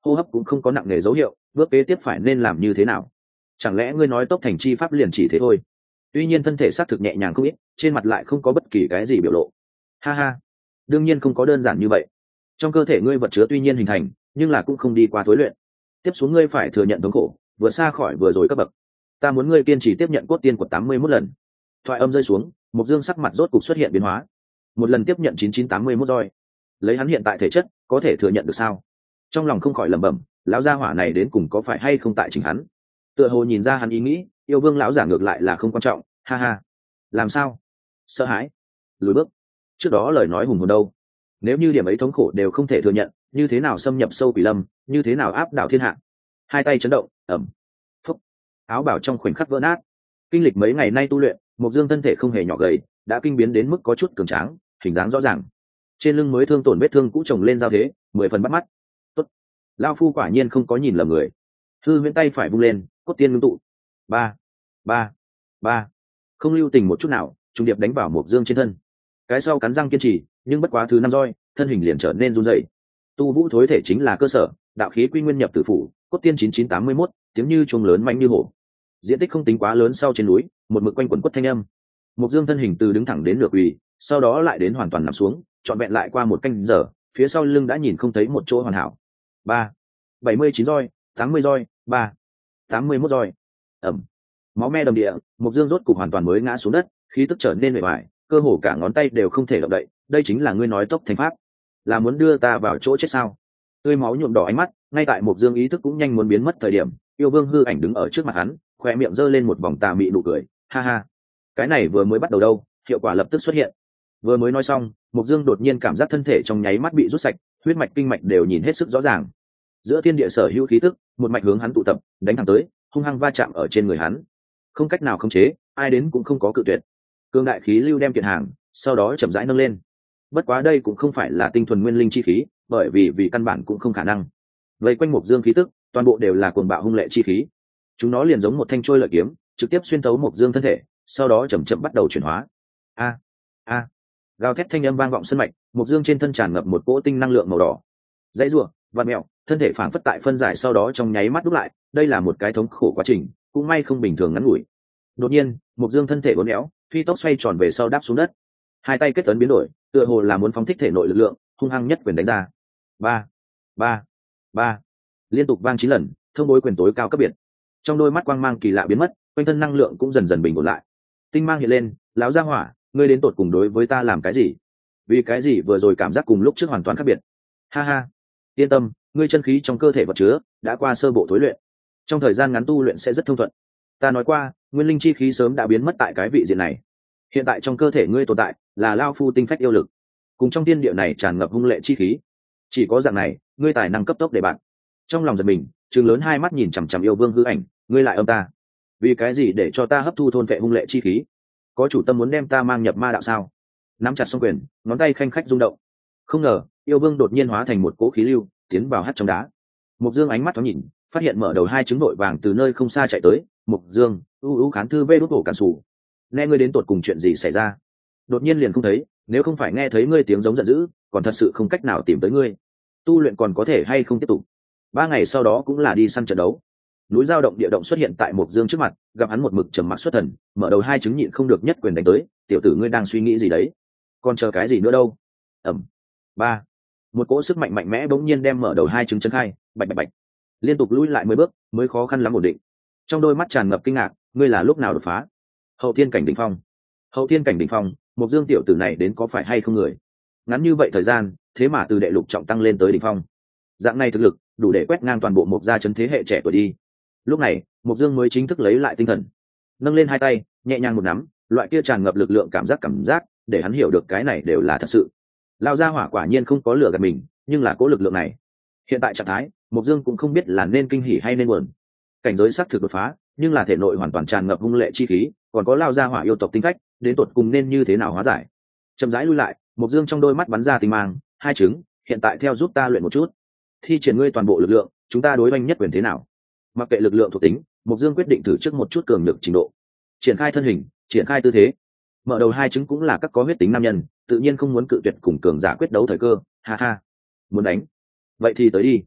hô hấp cũng không có nặng nề dấu hiệu, bước kế tiếp phải nên làm như thế nào? Chẳng lẽ ngươi nói tốc thành chi pháp liền chỉ thế thôi? Tuy nhiên thân thể xác thực nhẹ nhàng không ít, trên mặt lại không có bất kỳ cái gì biểu lộ. Ha ha, đương nhiên không có đơn giản như vậy. Trong cơ thể ngươi vật chứa tuy nhiên hình thành, nhưng là cũng không đi qua tối luyện. Tiếp xuống ngươi phải thừa nhận thống khổ, vượt xa khỏi vừa rồi cấp bậc. Ta muốn ngươi kiên trì tiếp nhận cốt tiên của tám mươi mốt lần. Thoại âm rơi xuống, Mộc Dương sắc mặt rốt cục xuất hiện biến hóa. Một lần tiếp nhận chín chín tám mươi mốt roi, lấy hắn hiện tại thể chất, có thể thừa nhận được sao? Trong lòng không khỏi lẩm bẩm, lão gia hỏa này đến cùng có phải hay không tại chính hắn? Tựa hồ nhìn ra hắn ý nghĩ, yêu vương lão giả ngược lại là không quan trọng, ha ha. Làm sao? Sợ hãi? Lùi bước? Trước đó lời nói hùng hồn đâu? Nếu như điểm ấy thống khổ đều không thể thừa nhận, như thế nào xâm nhập sâu quỷ lâm, như thế nào áp đảo thiên hạ? Hai tay chấn động, ẩm, phúc, áo bảo trong khoảnh khắc vỡ nát. Kinh lịch mấy ngày nay tu luyện, Mộc Dương thân thể không hề nhỏ gầy, đã kinh biến đến mức có chút cường tráng, hình dáng rõ ràng. Trên lưng mới thương tổn vết thương cũ chồng lên giao thế, mười phần bắt mắt. Tốt, lão phu quả nhiên không có nhìn lầm người. Hư huyễn tay phải vung lên, cốt tiên ngưng tụ. Ba, ba, ba, không lưu tình một chút nào, trùng điệp đánh vào Mộc Dương trên thân. Cái sau cắn răng kiên trì, nhưng bất quá thứ năm roi, thân hình liền trở nên run rẩy. Tu vũ thối thể chính là cơ sở, đạo khí quy nguyên nhập tử phủ, cốt tiên chín chín tám mươi mốt, tiếng như chuông lớn mạnh như hổ. Diện tích không tính quá lớn sau trên núi, một mực quanh quẩn quất thanh âm. Mộc Dương thân hình từ đứng thẳng đến nửa quỳ, sau đó lại đến hoàn toàn nằm xuống, trọn vẹn lại qua một canh giờ, phía sau lưng đã nhìn không thấy một chỗ hoàn hảo. Ba, bảy mươi chín roi, tám mươi roi, ba, tám mươi mốt roi. Ẩm. Máu me đầm địa, Mộc Dương rốt cục hoàn toàn mới ngã xuống đất, khí tức trở nên mệt mỏi, cơ hồ cả ngón tay đều không thể động đậy. Đây chính là ngươi nói tốc thành pháp, là muốn đưa ta vào chỗ chết sao? Tươi máu nhuộm đỏ ánh mắt, ngay tại Mộc Dương ý thức cũng nhanh muốn biến mất thời điểm, yêu vương hư ảnh đứng ở trước mặt hắn, khoe miệng giơ lên một vòng tà mị nụ cười, ha ha. Cái này vừa mới bắt đầu đâu, hiệu quả lập tức xuất hiện. Vừa mới nói xong, Mộc Dương đột nhiên cảm giác thân thể trong nháy mắt bị rút sạch, huyết mạch kinh mạch đều nhìn hết sức rõ ràng. Giữa thiên địa sở hữu khí tức, một mạch hướng hắn tụ tập, đánh thẳng tới, hung hăng va chạm ở trên người hắn. Không cách nào khống chế, ai đến cũng không có cự tuyệt. Cương đại khí lưu đem kiện hàng, sau đó chậm rãi nâng lên. Bất quá đây cũng không phải là tinh thuần nguyên linh chi khí, bởi vì vì căn bản cũng không khả năng. Vây quanh Mộc Dương khí tức, toàn bộ đều là cuồng bạo hung lệ chi khí. Chúng nó liền giống một thanh trôi lợi kiếm, trực tiếp xuyên thấu Mộc Dương thân thể, sau đó chậm chậm bắt đầu chuyển hóa. A a, gào thét thanh âm vang vọng sân mạch, Mộc Dương trên thân tràn ngập một cỗ tinh năng lượng màu đỏ. Dãy rủa, vặn mèo, thân thể phảng phất tại phân giải sau đó trong nháy mắt đúc lại, đây là một cái thống khổ quá trình, cũng may không bình thường ngắn ngủi. Đột nhiên, Mộc Dương thân thể uốn éo, phi tốc xoay tròn về sau đáp xuống đất. Hai tay kết ấn biến đổi, tựa hồ là muốn phóng thích thể nội lực lượng, hung hăng nhất quyền đánh ra. Ba, ba, ba, liên tục vang chín lần, thông bối quyền tối cao cấp biệt. Trong đôi mắt quang mang kỳ lạ biến mất, quanh thân năng lượng cũng dần dần bình ổn lại. Tinh mang hiện lên, lão gia hỏa, ngươi đến tột cùng đối với ta làm cái gì? Vì cái gì vừa rồi cảm giác cùng lúc trước hoàn toàn khác biệt? Ha ha, yên tâm, ngươi chân khí trong cơ thể vật chứa đã qua sơ bộ thối luyện, trong thời gian ngắn tu luyện sẽ rất thông thuận. Ta nói qua, nguyên linh chi khí sớm đã biến mất tại cái vị diện này. Hiện tại trong cơ thể ngươi tồn tại là lao phu tinh phách yêu lực, cùng trong thiên địa này tràn ngập hung lệ chi khí. Chỉ có dạng này, ngươi tài năng cấp tốc để bạn. Trong lòng giật mình, trừng lớn hai mắt nhìn chằm chằm yêu vương hư ảnh, ngươi lại âm ta? Vì cái gì để cho ta hấp thu thôn vệ hung lệ chi khí? Có chủ tâm muốn đem ta mang nhập ma đạo sao? Nắm chặt song quyền, ngón tay khanh khách rung động. Không ngờ, yêu vương đột nhiên hóa thành một cỗ khí lưu, tiến vào hắt trong đá. Mộc Dương ánh mắt thoáng nhìn, phát hiện mở đầu hai trứng nội vàng từ nơi không xa chạy tới. Mộc Dương, u u khán thư vê đốt hổ cản sủ. Nghe ngươi đến tột cùng chuyện gì xảy ra? Đột nhiên liền không thấy, nếu không phải nghe thấy ngươi tiếng giống giận dữ, còn thật sự không cách nào tìm tới ngươi. Tu luyện còn có thể hay không tiếp tục? Ba ngày sau đó cũng là đi săn trận đấu. Núi dao động địa động xuất hiện tại Mộc Dương trước mặt, gặp hắn một mực trầm mặc xuất thần, mở đầu hai trứng nhịn không được nhất quyền đánh tới. Tiểu tử ngươi đang suy nghĩ gì đấy? Còn chờ cái gì nữa đâu? Ẩm. Ba. Một cỗ sức mạnh mạnh mẽ bỗng nhiên đem mở đầu hai trứng chấn khai, bạch bạch bạch. Liên tục lùi lại mười bước, mới khó khăn lắm ổn định. Trong đôi mắt tràn ngập kinh ngạc, ngươi là lúc nào đột phá? Hậu thiên cảnh đỉnh phong. Hậu thiên cảnh đỉnh phong, Mộc Dương tiểu tử này đến có phải hay không người? Ngắn như vậy thời gian, thế mà từ đệ lục trọng tăng lên tới đỉnh phong. Dạng này thực lực, đủ để quét ngang toàn bộ Mộc gia trấn thế hệ trẻ tuổi đi. Lúc này, Mộc Dương mới chính thức lấy lại tinh thần, nâng lên hai tay, nhẹ nhàng một nắm, loại kia tràn ngập lực lượng cảm giác cảm giác, để hắn hiểu được cái này đều là thật sự. Lão gia hỏa quả nhiên không có lừa gạt mình, nhưng là cố lực lượng này. Hiện tại trạng thái, Mộc Dương cũng không biết là nên kinh hỉ hay nên buồn. Cảnh giới sắc thực đột phá, nhưng là thể nội hoàn toàn tràn ngập hung lệ chi khí, còn có lão gia hỏa yêu tộc tinh phách, đến tột cùng nên như thế nào hóa giải? Chậm rãi lui lại, Mộc Dương trong đôi mắt bắn ra tinh mang, hai trứng, hiện tại theo giúp ta luyện một chút. Thi triển ngươi toàn bộ lực lượng, chúng ta đối oanh nhất quyền thế nào? Mặc kệ lực lượng thuộc tính, Mộc Dương quyết định thử trước một chút cường lực trình độ. Triển khai thân hình, triển khai tư thế. Mở đầu hai trứng cũng là các có huyết tính nam nhân, tự nhiên không muốn cự tuyệt cùng cường giả quyết đấu thời cơ, ha ha. Muốn đánh, vậy thì tới đi.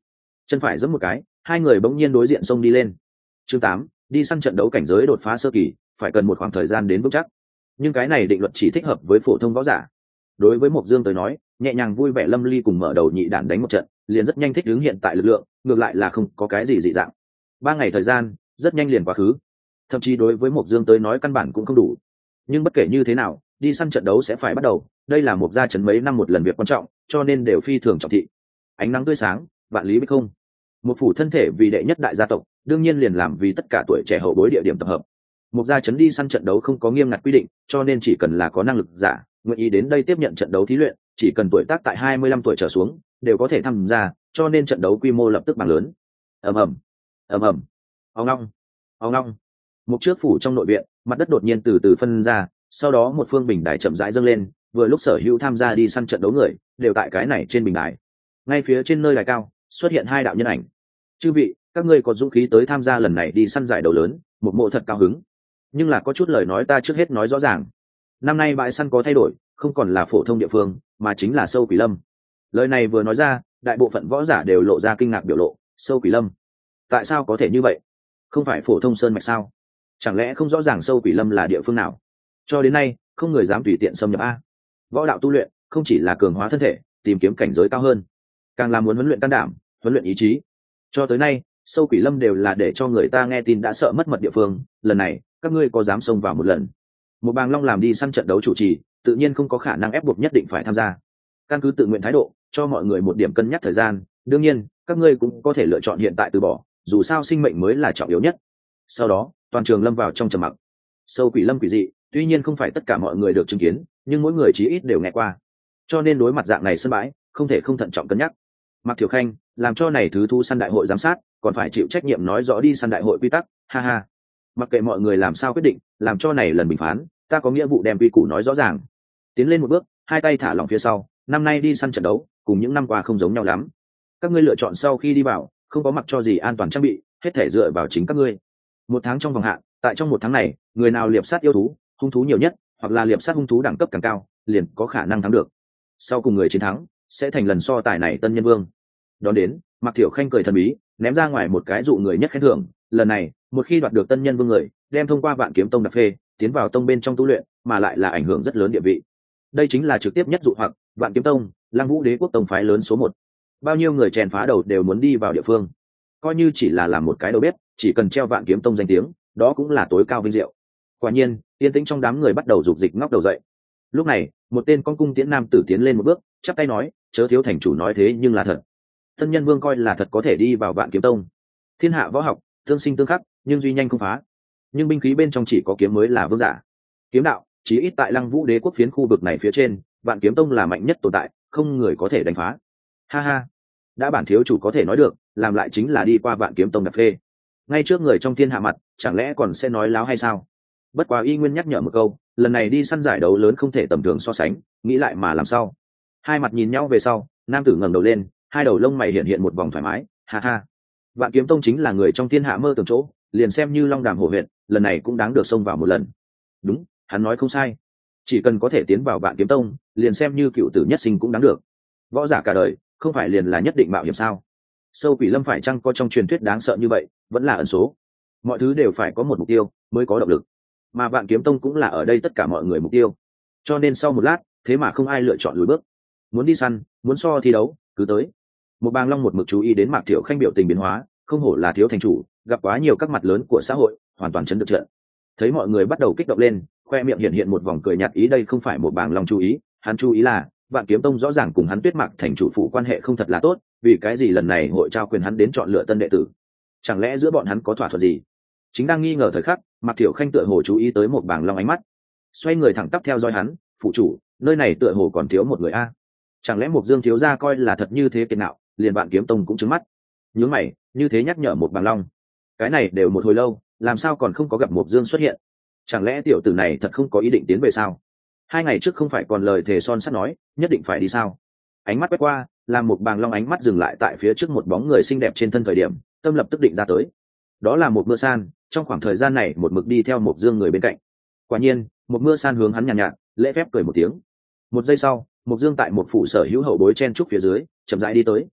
chân phải giẫm một cái, hai người bỗng nhiên đối diện xông đi lên. Chương tám, đi săn trận đấu cảnh giới đột phá sơ kỳ, phải cần một khoảng thời gian đến vững chắc. Nhưng cái này định luật chỉ thích hợp với phổ thông võ giả. Đối với Mộc Dương tới nói, nhẹ nhàng vui vẻ lâm ly cùng mở đầu nhị đản đánh một trận, liền rất nhanh thích ứng hiện tại lực lượng, ngược lại là không có cái gì dị dạng. Ba ngày thời gian, rất nhanh liền quá khứ. Thậm chí đối với Mộc Dương tới nói căn bản cũng không đủ. Nhưng bất kể như thế nào, đi săn trận đấu sẽ phải bắt đầu, đây là một gia trấn mấy năm một lần việc quan trọng, cho nên đều phi thường trọng thị. Ánh nắng tươi sáng, vạn lý bích không. Một phủ thân thể vì đệ nhất đại gia tộc, đương nhiên liền làm vì tất cả tuổi trẻ hậu bối địa điểm tập hợp. Một gia trấn đi săn trận đấu không có nghiêm ngặt quy định, cho nên chỉ cần là có năng lực giả, nguyện ý đến đây tiếp nhận trận đấu thí luyện, chỉ cần tuổi tác tại hai mươi lăm tuổi trở xuống, đều có thể tham gia, cho nên trận đấu quy mô lập tức bằng lớn. Ầm ầm, ầm ầm, ong ong, ong ong. Một trước phủ trong nội viện, mặt đất đột nhiên từ từ phân ra, sau đó một phương bình đài chậm rãi dâng lên, vừa lúc sở hữu tham gia đi săn trận đấu người, đều tại cái này trên bình đài. Ngay phía trên nơi đài cao, xuất hiện hai đạo nhân ảnh. Chư vị, các ngươi có dũng khí tới tham gia lần này đi săn giải đấu lớn, một mộ thật cao hứng. Nhưng là có chút lời nói ta trước hết nói rõ ràng. Năm nay bãi săn có thay đổi, không còn là phổ thông địa phương, mà chính là Sâu Quỷ Lâm. Lời này vừa nói ra, đại bộ phận võ giả đều lộ ra kinh ngạc biểu lộ. Sâu Quỷ Lâm? Tại sao có thể như vậy? Không phải phổ thông sơn mạch sao? Chẳng lẽ không rõ ràng Sâu Quỷ Lâm là địa phương nào? Cho đến nay, không người dám tùy tiện xâm nhập a. Võ đạo tu luyện không chỉ là cường hóa thân thể, tìm kiếm cảnh giới cao hơn, càng là muốn huấn luyện can đảm, huấn luyện ý chí. Cho tới nay, Sâu Quỷ Lâm đều là để cho người ta nghe tin đã sợ mất mật địa phương, lần này, các ngươi có dám xông vào một lần? Một Bàng Long làm đi săn trận đấu chủ trì, tự nhiên không có khả năng ép buộc nhất định phải tham gia. Căn cứ tự nguyện thái độ, cho mọi người một điểm cân nhắc thời gian, đương nhiên, các ngươi cũng có thể lựa chọn hiện tại từ bỏ, dù sao sinh mệnh mới là trọng yếu nhất. Sau đó, toàn trường lâm vào trong trầm mặc. Sâu Quỷ Lâm quỷ dị, tuy nhiên không phải tất cả mọi người được chứng kiến, nhưng mỗi người chí ít đều nghe qua. Cho nên đối mặt dạng này sân bãi, không thể không thận trọng cân nhắc. Mạc Thiểu Khanh làm cho này thứ thu săn đại hội giám sát, còn phải chịu trách nhiệm nói rõ đi săn đại hội quy tắc, ha ha. Mặc kệ mọi người làm sao quyết định, làm cho này lần bình phán, ta có nghĩa vụ đem quy củ nói rõ ràng. Tiến lên một bước, hai tay thả lỏng phía sau, năm nay đi săn trận đấu, cùng những năm qua không giống nhau lắm. Các ngươi lựa chọn sau khi đi vào, không có mặc cho gì an toàn trang bị, hết thể dựa vào chính các ngươi. Một tháng trong vòng hạn, tại trong một tháng này, người nào liệp sát yêu thú, hung thú nhiều nhất, hoặc là liệp sát hung thú đẳng cấp càng cao, liền có khả năng thắng được. Sau cùng người chiến thắng, sẽ thành lần so tài này tân nhân vương. Đón đến, Mạc Thiểu Khanh cười thần bí, ném ra ngoài một cái dụ người nhất khen thưởng. Lần này, một khi đoạt được tân nhân vương người, đem thông qua Vạn Kiếm Tông đặc phê, tiến vào tông bên trong tu luyện, mà lại là ảnh hưởng rất lớn địa vị. Đây chính là trực tiếp nhất dụ hoặc, Vạn Kiếm Tông, Lăng Vũ Đế quốc tông phái lớn số một. Bao nhiêu người chèn phá đầu đều muốn đi vào địa phương. Coi như chỉ là làm một cái đầu bếp, chỉ cần treo Vạn Kiếm Tông danh tiếng, đó cũng là tối cao vinh diệu. Quả nhiên, yên tĩnh trong đám người bắt đầu rục dịch ngóc đầu dậy. Lúc này, một tên con cung tiễn nam tử tiến lên một bước, chắp tay nói, chớ thiếu thành chủ nói thế nhưng là thật. Tân nhân vương coi là thật có thể đi vào Vạn Kiếm Tông. Thiên hạ võ học, tương sinh tương khắc, nhưng duy nhanh không phá. Nhưng binh khí bên trong chỉ có kiếm mới là vương giả. Kiếm đạo, chí ít tại Lăng Vũ Đế quốc phiến khu vực này phía trên, Vạn Kiếm Tông là mạnh nhất tồn tại, không người có thể đánh phá. Ha ha, đã bản thiếu chủ có thể nói được, làm lại chính là đi qua Vạn Kiếm Tông đặc phê. Ngay trước người trong thiên hạ mặt, chẳng lẽ còn sẽ nói láo hay sao? Bất quá y nguyên nhắc nhở một câu, lần này đi săn giải đấu lớn không thể tầm thường so sánh, nghĩ lại mà làm sao. Hai mặt nhìn nhau về sau, nam tử ngẩng đầu lên, hai đầu lông mày hiện hiện một vòng thoải mái, ha ha. Vạn Kiếm Tông chính là người trong thiên hạ mơ tưởng chỗ, liền xem như Long Đàm hổ huyện, lần này cũng đáng được xông vào một lần. Đúng, hắn nói không sai. Chỉ cần có thể tiến vào Vạn Kiếm Tông, liền xem như cựu tử nhất sinh cũng đáng được. Võ giả cả đời, không phải liền là nhất định mạo hiểm sao? Sâu Quỷ Lâm phải chăng có trong truyền thuyết đáng sợ như vậy, vẫn là ẩn số. Mọi thứ đều phải có một mục tiêu, mới có động lực. Mà Vạn Kiếm Tông cũng là ở đây tất cả mọi người mục tiêu. Cho nên sau một lát, thế mà không ai lựa chọn lùi bước. Muốn đi săn, muốn so thi đấu, cứ tới. Một Bàng Long một mực chú ý đến Mạc Thiểu Khanh biểu tình biến hóa, không hổ là thiếu thành chủ, gặp quá nhiều các mặt lớn của xã hội, hoàn toàn chấn được trận. Thấy mọi người bắt đầu kích động lên, khoe miệng hiện hiện một vòng cười nhạt, ý đây không phải một Bàng Long chú ý, hắn chú ý là Vạn Kiếm Tông rõ ràng cùng hắn Tuyết Mạc thành chủ phụ quan hệ không thật là tốt, vì cái gì lần này hội trao quyền hắn đến chọn lựa tân đệ tử? Chẳng lẽ giữa bọn hắn có thỏa thuận gì? Chính đang nghi ngờ thời khắc, Mạc Thiểu Khanh tựa hồ chú ý tới một Bàng Long ánh mắt, xoay người thẳng tắp theo dõi hắn, phụ chủ, nơi này tựa hồ còn thiếu một người a. Chẳng lẽ Mộc Dương thiếu gia coi là thật như thế kiệt ngạo, liền Vạn Kiếm Tông cũng trứng mắt. Nhướng mày, như thế nhắc nhở một Bàng Long. Cái này đều một hồi lâu, làm sao còn không có gặp Mộc Dương xuất hiện? Chẳng lẽ tiểu tử này thật không có ý định tiến về sao? Hai ngày trước không phải còn lời thề son sắt nói, nhất định phải đi sao? Ánh mắt quét qua, làm một Bàng Long ánh mắt dừng lại tại phía trước một bóng người xinh đẹp trên thân thời điểm, tâm lập tức định ra tới. Đó là một Mưa San, trong khoảng thời gian này một mực đi theo Mộc Dương người bên cạnh. Quả nhiên, một Mưa San hướng hắn nhàn nhạt, nhạt, lễ phép cười một tiếng. Một giây sau, Mộc Dương tại một phủ sở hữu hậu bối chen trúc phía dưới, chậm rãi đi tới.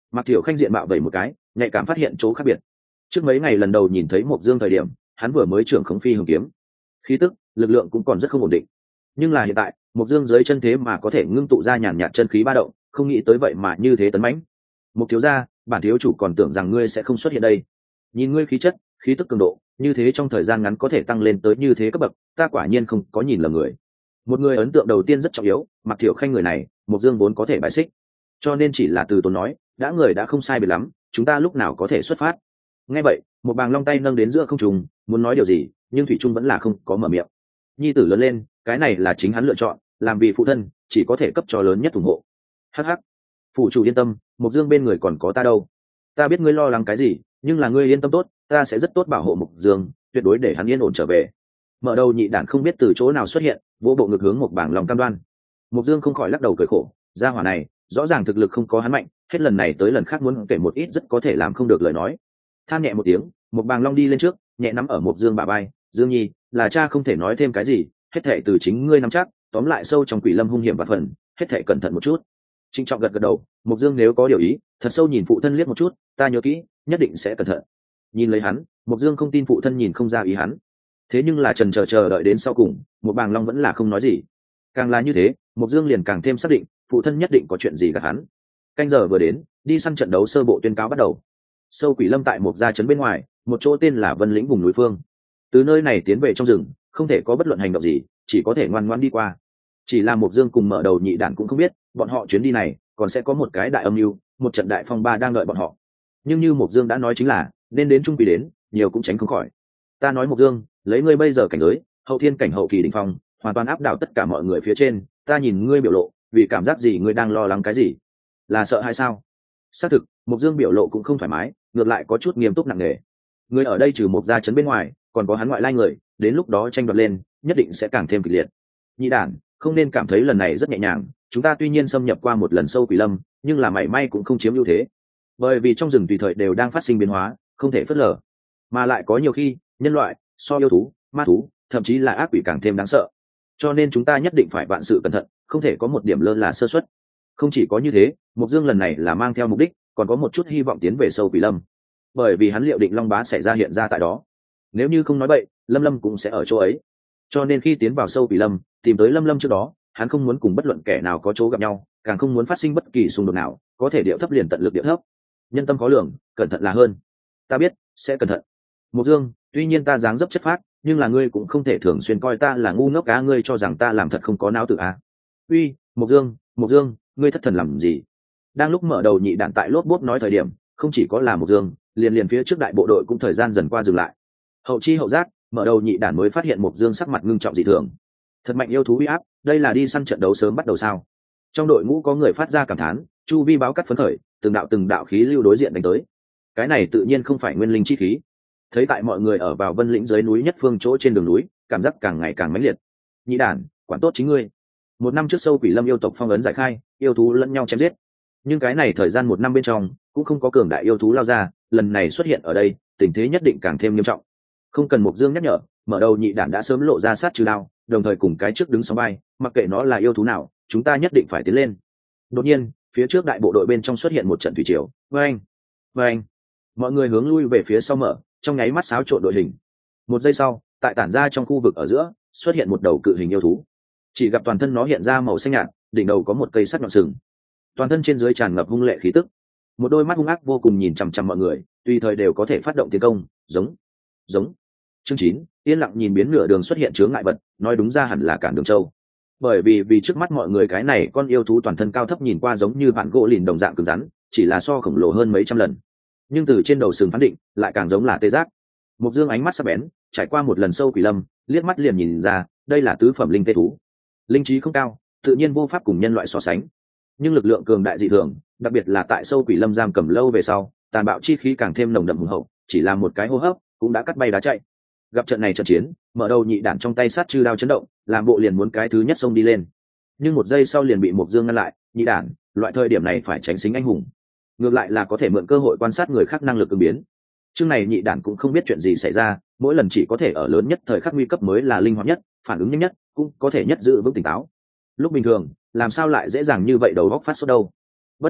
Mạc Thiểu Khanh diện mạo vẩy một cái, nhạy cảm phát hiện chỗ khác biệt. Trước mấy ngày lần đầu nhìn thấy Mộc Dương thời điểm, hắn vừa mới trưởng khống phi hồng kiếm, khí tức, lực lượng cũng còn rất không ổn định. Nhưng là hiện tại, Mộc Dương dưới chân thế mà có thể ngưng tụ ra nhàn nhạt chân khí ba động, không nghĩ tới vậy mà như thế tấn mãnh. Mục thiếu gia, bản thiếu chủ còn tưởng rằng ngươi sẽ không xuất hiện đây. Nhìn ngươi khí chất, khí tức cường độ, như thế trong thời gian ngắn có thể tăng lên tới như thế cấp bậc, ta quả nhiên không có nhìn lầm người. Một người ấn tượng đầu tiên rất trọng yếu, Mạc Thiểu Khanh người này, Mộc Dương vốn có thể bài xích, cho nên chỉ là từ tốn nói, đã người đã không sai biệt lắm, chúng ta lúc nào có thể xuất phát. Nghe vậy, một bàng long tay nâng đến giữa không trung, muốn nói điều gì, nhưng thủy trung vẫn là không có mở miệng. Nhi tử lớn lên, cái này là chính hắn lựa chọn, làm vì phụ thân, chỉ có thể cấp cho lớn nhất ủng hộ. Hắc hắc, phụ chủ yên tâm, Mộc Dương bên người còn có ta đâu. Ta biết ngươi lo lắng cái gì, nhưng là ngươi yên tâm tốt, ta sẽ rất tốt bảo hộ Mộc Dương, tuyệt đối để hắn yên ổn trở về. Mở đầu nhị đản không biết từ chỗ nào xuất hiện, vỗ bộ ngực hướng một bảng lòng cam đoan. Mộc Dương không khỏi lắc đầu cười khổ, gia hỏa này, rõ ràng thực lực không có hắn mạnh, hết lần này tới lần khác muốn kể một ít rất có thể làm không được lời nói. Than nhẹ một tiếng, một bàng long đi lên trước, nhẹ nắm ở Mộc Dương bả vai, Dương Nhi, là cha không thể nói thêm cái gì, hết thảy từ chính ngươi nắm chắc, tóm lại sâu trong quỷ lâm hung hiểm và phần, hết thảy cẩn thận một chút. Trịnh trọng gật gật đầu, Mộc Dương nếu có điều ý, thật sâu nhìn phụ thân liếc một chút, ta nhớ kỹ, nhất định sẽ cẩn thận. Nhìn lấy hắn, Mộc Dương không tin phụ thân nhìn không ra ý hắn. Thế nhưng là trần chờ chờ đợi đến sau cùng, một bàng long vẫn là không nói gì. Càng là như thế, Mộc Dương liền càng thêm xác định, phụ thân nhất định có chuyện gì gạt hắn. Canh giờ vừa đến, đi săn trận đấu sơ bộ tuyên cáo bắt đầu. Sâu quỷ lâm tại một gia trấn bên ngoài, một chỗ tên là Vân Lĩnh vùng núi phương. Từ nơi này tiến về trong rừng, không thể có bất luận hành động gì, chỉ có thể ngoan ngoãn đi qua. Chỉ là Mộc Dương cùng mở đầu nhị đản cũng không biết, bọn họ chuyến đi này còn sẽ có một cái đại âm mưu, một trận đại phong ba đang đợi bọn họ. Nhưng như Mộc Dương đã nói chính là, nên đến trung kỳ đến, nhiều cũng tránh không khỏi. Ta nói Mộc Dương, lấy ngươi bây giờ cảnh giới, hậu thiên cảnh hậu kỳ đỉnh phong, hoàn toàn áp đảo tất cả mọi người phía trên, ta nhìn ngươi biểu lộ, vì cảm giác gì ngươi đang lo lắng cái gì? Là sợ hay sao? Xác thực, Mộc Dương biểu lộ cũng không thoải mái, ngược lại có chút nghiêm túc nặng nề. Người ở đây trừ Mộc gia trấn bên ngoài, còn có hắn ngoại lai người, đến lúc đó tranh đoạt lên, nhất định sẽ càng thêm kịch liệt. Nhị đản, không nên cảm thấy lần này rất nhẹ nhàng, chúng ta tuy nhiên xâm nhập qua một lần sâu quỷ lâm, nhưng là mảy may cũng không chiếm ưu thế. Bởi vì trong rừng tùy thời đều đang phát sinh biến hóa, không thể phớt lờ. Mà lại có nhiều khi, nhân loại so yêu thú, ma thú, thậm chí là ác quỷ càng thêm đáng sợ. Cho nên chúng ta nhất định phải vạn sự cẩn thận, không thể có một điểm lơ là sơ suất. Không chỉ có như thế, Mộc Dương lần này là mang theo mục đích, còn có một chút hy vọng tiến về sâu quỷ lâm. Bởi vì hắn liệu định Long Bá sẽ ra hiện ra tại đó. Nếu như không nói bậy, Lâm Lâm cũng sẽ ở chỗ ấy. Cho nên khi tiến vào sâu quỷ lâm, tìm tới Lâm Lâm trước đó, hắn không muốn cùng bất luận kẻ nào có chỗ gặp nhau, càng không muốn phát sinh bất kỳ xung đột nào, có thể điệu thấp liền tận lực điệu thấp. Nhân tâm khó lường, cẩn thận là hơn. Ta biết, sẽ cẩn thận. Mộc Dương, tuy nhiên ta dáng dấp chất phác, nhưng là ngươi cũng không thể thường xuyên coi ta là ngu ngốc cá, ngươi cho rằng ta làm thật không có não tự à? Uy, Mộc Dương, Mộc Dương, ngươi thất thần làm gì? Đang lúc mở đầu nhị đạn tại lốp bốp nói thời điểm, không chỉ có là Mộc Dương, liền liền phía trước đại bộ đội cũng thời gian dần qua dừng lại. Hậu chi hậu giác, mở đầu nhị đản mới phát hiện Mộc Dương sắc mặt ngưng trọng dị thường. Thật mạnh yêu thú uy áp, đây là đi săn trận đấu sớm bắt đầu sao? Trong đội ngũ có người phát ra cảm thán, chu vi báo cắt phấn khởi, từng đạo từng đạo khí lưu đối diện đánh tới. Cái này tự nhiên không phải nguyên linh chi khí. Thấy tại mọi người ở vào Vân Lĩnh dưới núi nhất phương chỗ trên đường núi, cảm giác càng ngày càng mãnh liệt. Nhị đản, quản tốt chính ngươi. Một năm trước sâu quỷ lâm yêu tộc phong ấn giải khai, yêu thú lẫn nhau chém giết. Nhưng cái này thời gian một năm bên trong, cũng không có cường đại yêu thú lao ra, lần này xuất hiện ở đây, tình thế nhất định càng thêm nghiêm trọng. Không cần Mộc Dương nhắc nhở, mở đầu nhị đản đã sớm lộ ra sát trừ đao, đồng thời cùng cái trước đứng sóng vai, mặc kệ nó là yêu thú nào, chúng ta nhất định phải tiến lên. Đột nhiên, phía trước đại bộ đội bên trong xuất hiện một trận thủy triều. Vâng, vâng, mọi người hướng lui về phía sau mở, trong nháy mắt xáo trộn đội hình. Một giây sau, tại tản ra trong khu vực ở giữa, xuất hiện một đầu cự hình yêu thú. Chỉ gặp toàn thân nó hiện ra màu xanh nhạt, đỉnh đầu có một cây sắt nhọn sừng. Toàn thân trên dưới tràn ngập hung lệ khí tức. Một đôi mắt hung ác vô cùng nhìn chằm chằm mọi người, tùy thời đều có thể phát động tiến công, giống, giống. Chương chín, yên lặng nhìn biến nửa đường xuất hiện chướng ngại vật, nói đúng ra hẳn là cản đường châu. Bởi vì vì trước mắt mọi người cái này con yêu thú toàn thân cao thấp nhìn qua giống như bạn gỗ lìn đồng dạng cứng rắn, chỉ là so khổng lồ hơn mấy trăm lần. Nhưng từ trên đầu sừng phán định, lại càng giống là tê giác. Mộc Dương ánh mắt sắc bén, trải qua một lần sâu quỷ lâm, liếc mắt liền nhìn ra, đây là tứ phẩm linh tê thú. Linh trí không cao, tự nhiên vô pháp cùng nhân loại so sánh. Nhưng lực lượng cường đại dị thường, đặc biệt là tại sâu quỷ lâm giam cầm lâu về sau, tàn bạo chi khí càng thêm nồng đậm hùng hậu, chỉ là một cái hô hấp cũng đã cắt bay đá chạy. Gặp trận này trận chiến, mở đầu nhị đản trong tay sát chư đao chấn động, làm bộ liền muốn cái thứ nhất xông đi lên. Nhưng một giây sau liền bị Mộc Dương ngăn lại, nhị đản, loại thời điểm này phải tránh xính anh hùng. Ngược lại là có thể mượn cơ hội quan sát người khác năng lực ứng biến. Chương này nhị đản cũng không biết chuyện gì xảy ra, mỗi lần chỉ có thể ở lớn nhất thời khắc nguy cấp mới là linh hoạt nhất, phản ứng nhanh nhất, cũng có thể nhất giữ vững tỉnh táo. Lúc bình thường, làm sao lại dễ dàng như vậy đầu óc phát sốt đâu. Bất quá,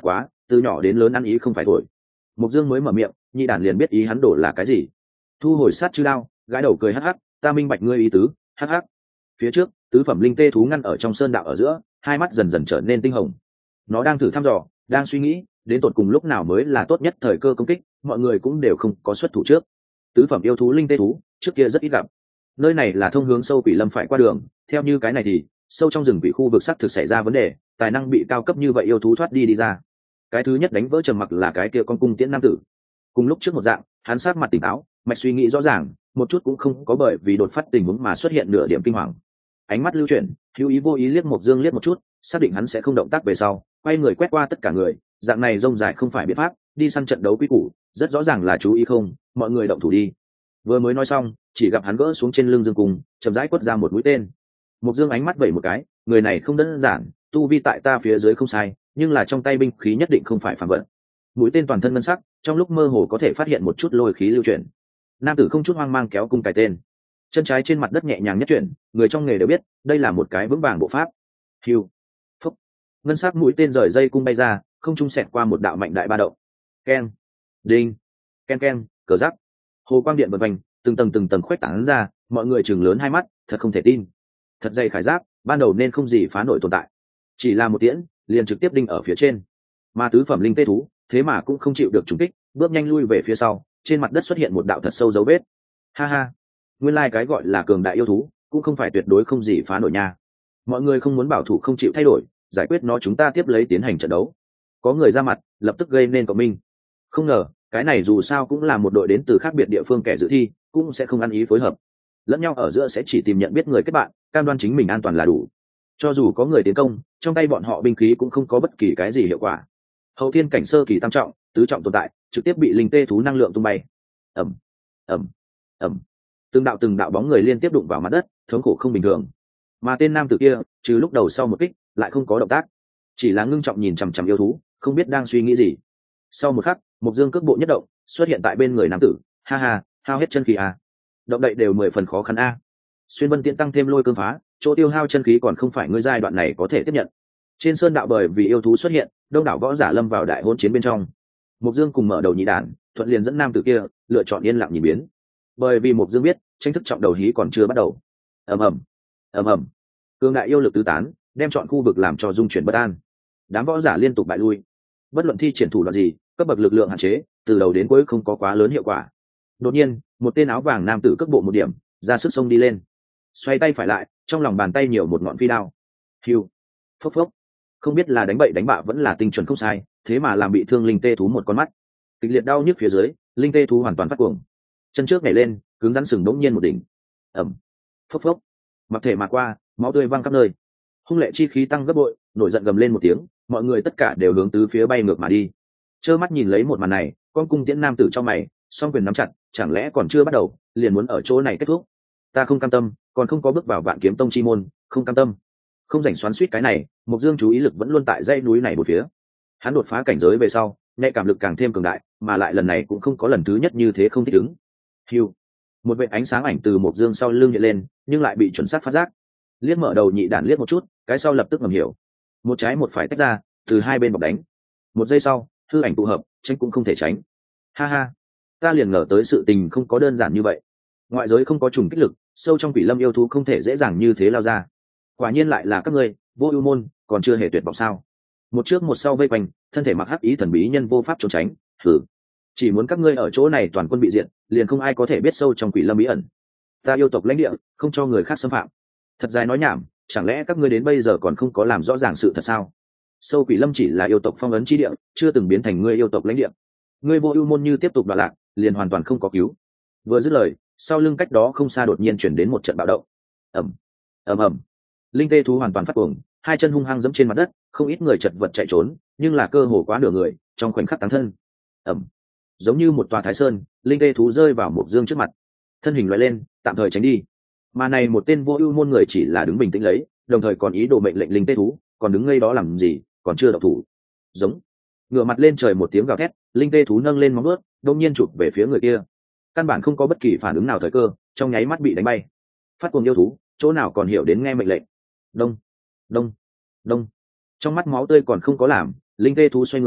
từ nhỏ đến lớn ăn ý không phải thổi. Mộc Dương mới mở miệng, nhị đản liền biết ý hắn đổ là cái gì. Thu hồi sát chư đao, gãi đầu cười hắc hắc, ta minh bạch ngươi ý tứ, hắc hắc. Phía trước, tứ phẩm linh tê thú ngăn ở trong sơn đạo ở giữa, hai mắt dần dần trở nên tinh hồng. Nó đang thử thăm dò, đang suy nghĩ, đến tột cùng lúc nào mới là tốt nhất thời cơ công kích, mọi người cũng đều không có xuất thủ trước. Tứ phẩm yêu thú linh tê thú, trước kia rất ít gặp. Nơi này là thông hướng sâu quỷ lâm phải qua đường, theo như cái này thì, sâu trong rừng quỷ khu vực sắc thực xảy ra vấn đề, tài năng bị cao cấp như vậy yêu thú thoát đi đi ra. Cái thứ nhất đánh vỡ trầm mặc là cái kia con cung tiễn nam tử. Cùng lúc trước một dạng, hắn sát mặt tỉnh táo, mạch suy nghĩ rõ ràng, một chút cũng không có bởi vì đột phát tình huống mà xuất hiện nửa điểm kinh hoàng. Ánh mắt lưu chuyển, hữu ý vô ý liếc Mộc Dương liếc một chút, xác định hắn sẽ không động tác về sau, quay người quét qua tất cả người, dạng này rông dài không phải biện pháp, đi săn trận đấu quy củ, rất rõ ràng là chú ý không, mọi người động thủ đi. Vừa mới nói xong, chỉ gặp hắn gỡ xuống trên lưng Dương Cung, chậm rãi quất ra một mũi tên. Mộc Dương ánh mắt vẩy một cái, người này không đơn giản, tu vi tại ta phía dưới không sai, nhưng là trong tay binh khí nhất định không phải phàm vật. Mũi tên toàn thân ngân sắc, trong lúc mơ hồ có thể phát hiện một chút lôi khí lưu chuyển. Nam tử không chút hoang mang kéo cung cài tên, chân trái trên mặt đất nhẹ nhàng nhất chuyển, người trong nghề đều biết, đây là một cái vững vàng bộ pháp. Hưu, phúc, ngân sắc mũi tên rời dây cung bay ra, không trung xẹt qua một đạo mạnh đại ba động. Keng, đinh, ken ken, cờ giắc, hồ quang điện bật vành, từng tầng từng tầng khuếch tán ra, mọi người chừng lớn hai mắt, thật không thể tin. Thật dày khải giáp, ban đầu nên không gì phá nổi tồn tại, chỉ là một tiễn, liền trực tiếp đinh ở phía trên. Mà tứ phẩm linh tê thú, thế mà cũng không chịu được trùng kích, bước nhanh lui về phía sau, trên mặt đất xuất hiện một đạo thật sâu dấu vết. Ha ha, nguyên lai like cái gọi là cường đại yêu thú, cũng không phải tuyệt đối không gì phá nổi nha. Mọi người không muốn bảo thủ không chịu thay đổi, giải quyết nó chúng ta tiếp lấy tiến hành trận đấu. Có người ra mặt, lập tức gây nên cộng minh. Không ngờ, cái này dù sao cũng là một đội đến từ khác biệt địa phương kẻ dự thi, cũng sẽ không ăn ý phối hợp. Lẫn nhau ở giữa sẽ chỉ tìm nhận biết người kết bạn, cam đoan chính mình an toàn là đủ. Cho dù có người tiến công, trong tay bọn họ binh khí cũng không có bất kỳ cái gì hiệu quả. Hậu thiên cảnh sơ kỳ tam trọng, tứ trọng tồn tại, trực tiếp bị linh tê thú năng lượng tung bay. Ầm, ầm, ầm. Từng đạo từng đạo bóng người liên tiếp đụng vào mặt đất, thống khổ không bình thường. Mà tên nam tử kia, trừ lúc đầu sau một kích, lại không có động tác, chỉ là ngưng trọng nhìn chằm chằm yêu thú, không biết đang suy nghĩ gì. Sau một khắc, Mộc Dương cước bộ nhất động, xuất hiện tại bên người nam tử. Ha ha, hao hết chân khí à? Động đậy đều mười phần khó khăn a. Xuyên vân tiễn tăng thêm lôi cương phá, chỗ tiêu hao chân khí còn không phải ngươi giai đoạn này có thể tiếp nhận. Trên sơn đạo bởi vì yêu thú xuất hiện, đông đảo võ giả lâm vào đại hỗn chiến bên trong. Mộc Dương cùng mở đầu nhị đàn, thuận liền dẫn nam tử kia lựa chọn yên lặng nhìn biến. Bởi vì Mộc Dương biết, tranh thức trọng đầu hí còn chưa bắt đầu. Ầm ầm, ầm ầm, cường đại yêu lực tứ tán, đem chọn khu vực làm cho dung chuyển bất an. Đám võ giả liên tục bại lui. Bất luận thi triển thủ đoạn gì, cấp bậc lực lượng hạn chế, từ đầu đến cuối không có quá lớn hiệu quả. Đột nhiên, một tên áo vàng nam tử cước bộ một điểm, ra sức xông đi lên. Xoay tay phải lại, trong lòng bàn tay nhiều một ngọn phi đao. Hiu, phốc phốc. Không biết là đánh bậy đánh bạ vẫn là tinh chuẩn không sai, thế mà làm bị thương linh tê thú một con mắt. Kịch liệt đau nhức phía dưới, linh tê thú hoàn toàn phát cuồng. Chân trước nhảy lên, cứng rắn sừng đống nhiên một đỉnh. Ầm, phốc phốc. Mặc thể mà qua, máu tươi văng khắp nơi. Hung lệ chi khí tăng gấp bội, nổi giận gầm lên một tiếng, mọi người tất cả đều hướng tứ phía bay ngược mà đi. Trơ mắt nhìn lấy một màn này, con cung tiễn nam tử trong mày, song quyền nắm chặt, chẳng lẽ còn chưa bắt đầu, liền muốn ở chỗ này kết thúc? Ta không cam tâm, còn không có bước vào Vạn Kiếm Tông chi môn, không cam tâm. Không rảnh xoắn xuýt cái này, Mộc Dương chú ý lực vẫn luôn tại dãy núi này một phía. Hắn đột phá cảnh giới về sau, nhạy cảm lực càng thêm cường đại, mà lại lần này cũng không có lần thứ nhất như thế không thích ứng. Hưu, một vệt ánh sáng ảnh từ Mộc Dương sau lưng hiện lên, nhưng lại bị chuẩn xác phát giác. Liếc mở đầu nhị đản liếc một chút, cái sau lập tức ngầm hiểu. Một trái một phải tách ra, từ hai bên bọc đánh. Một giây sau, hư ảnh tụ hợp, tránh cũng không thể tránh. Ha ha, ta liền ngờ tới sự tình không có đơn giản như vậy. Ngoại giới không có trùng kích lực, sâu trong quỷ lâm yêu thú không thể dễ dàng như thế lao ra. Quả nhiên lại là các ngươi, vô ưu môn, còn chưa hề tuyệt vọng sao? Một trước một sau vây quanh, thân thể mặc hắc ý thần bí nhân vô pháp trốn tránh. Thử, chỉ muốn các ngươi ở chỗ này toàn quân bị diệt, liền không ai có thể biết sâu trong quỷ lâm bí ẩn. Ta yêu tộc lãnh địa, không cho người khác xâm phạm. Thật dài nói nhảm, chẳng lẽ các ngươi đến bây giờ còn không có làm rõ ràng sự thật sao? Sâu quỷ lâm chỉ là yêu tộc phong ấn chi địa, chưa từng biến thành ngươi yêu tộc lãnh địa. Ngươi vô ưu môn như tiếp tục đoạn lạc, liền hoàn toàn không có cứu. Vừa dứt lời, sau lưng cách đó không xa đột nhiên chuyển đến một trận bạo động. Ầm, ầm ầm. Linh tê thú hoàn toàn phát cuồng, hai chân hung hăng giẫm trên mặt đất, không ít người chật vật chạy trốn, nhưng là cơ hồ quá nửa người, trong khoảnh khắc táng thân. Ầm. Giống như một tòa thái sơn, linh tê thú rơi vào Mộc Dương trước mặt. Thân hình lóe lên, tạm thời tránh đi. Mà này một tên vô ưu môn người chỉ là đứng bình tĩnh lấy, đồng thời còn ý đồ mệnh lệnh linh tê thú, còn đứng ngây đó làm gì, còn chưa động thủ. Giống. Ngửa mặt lên trời một tiếng gào thét, linh tê thú nâng lên móng vuốt, đột nhiên chụp về phía người kia. Căn bản không có bất kỳ phản ứng nào thời cơ, trong nháy mắt bị đánh bay. Phát cuồng yêu thú, chỗ nào còn hiểu đến nghe mệnh lệnh. Đông, đông, đông. Trong mắt máu tươi còn không có làm, linh tê thú xoay người,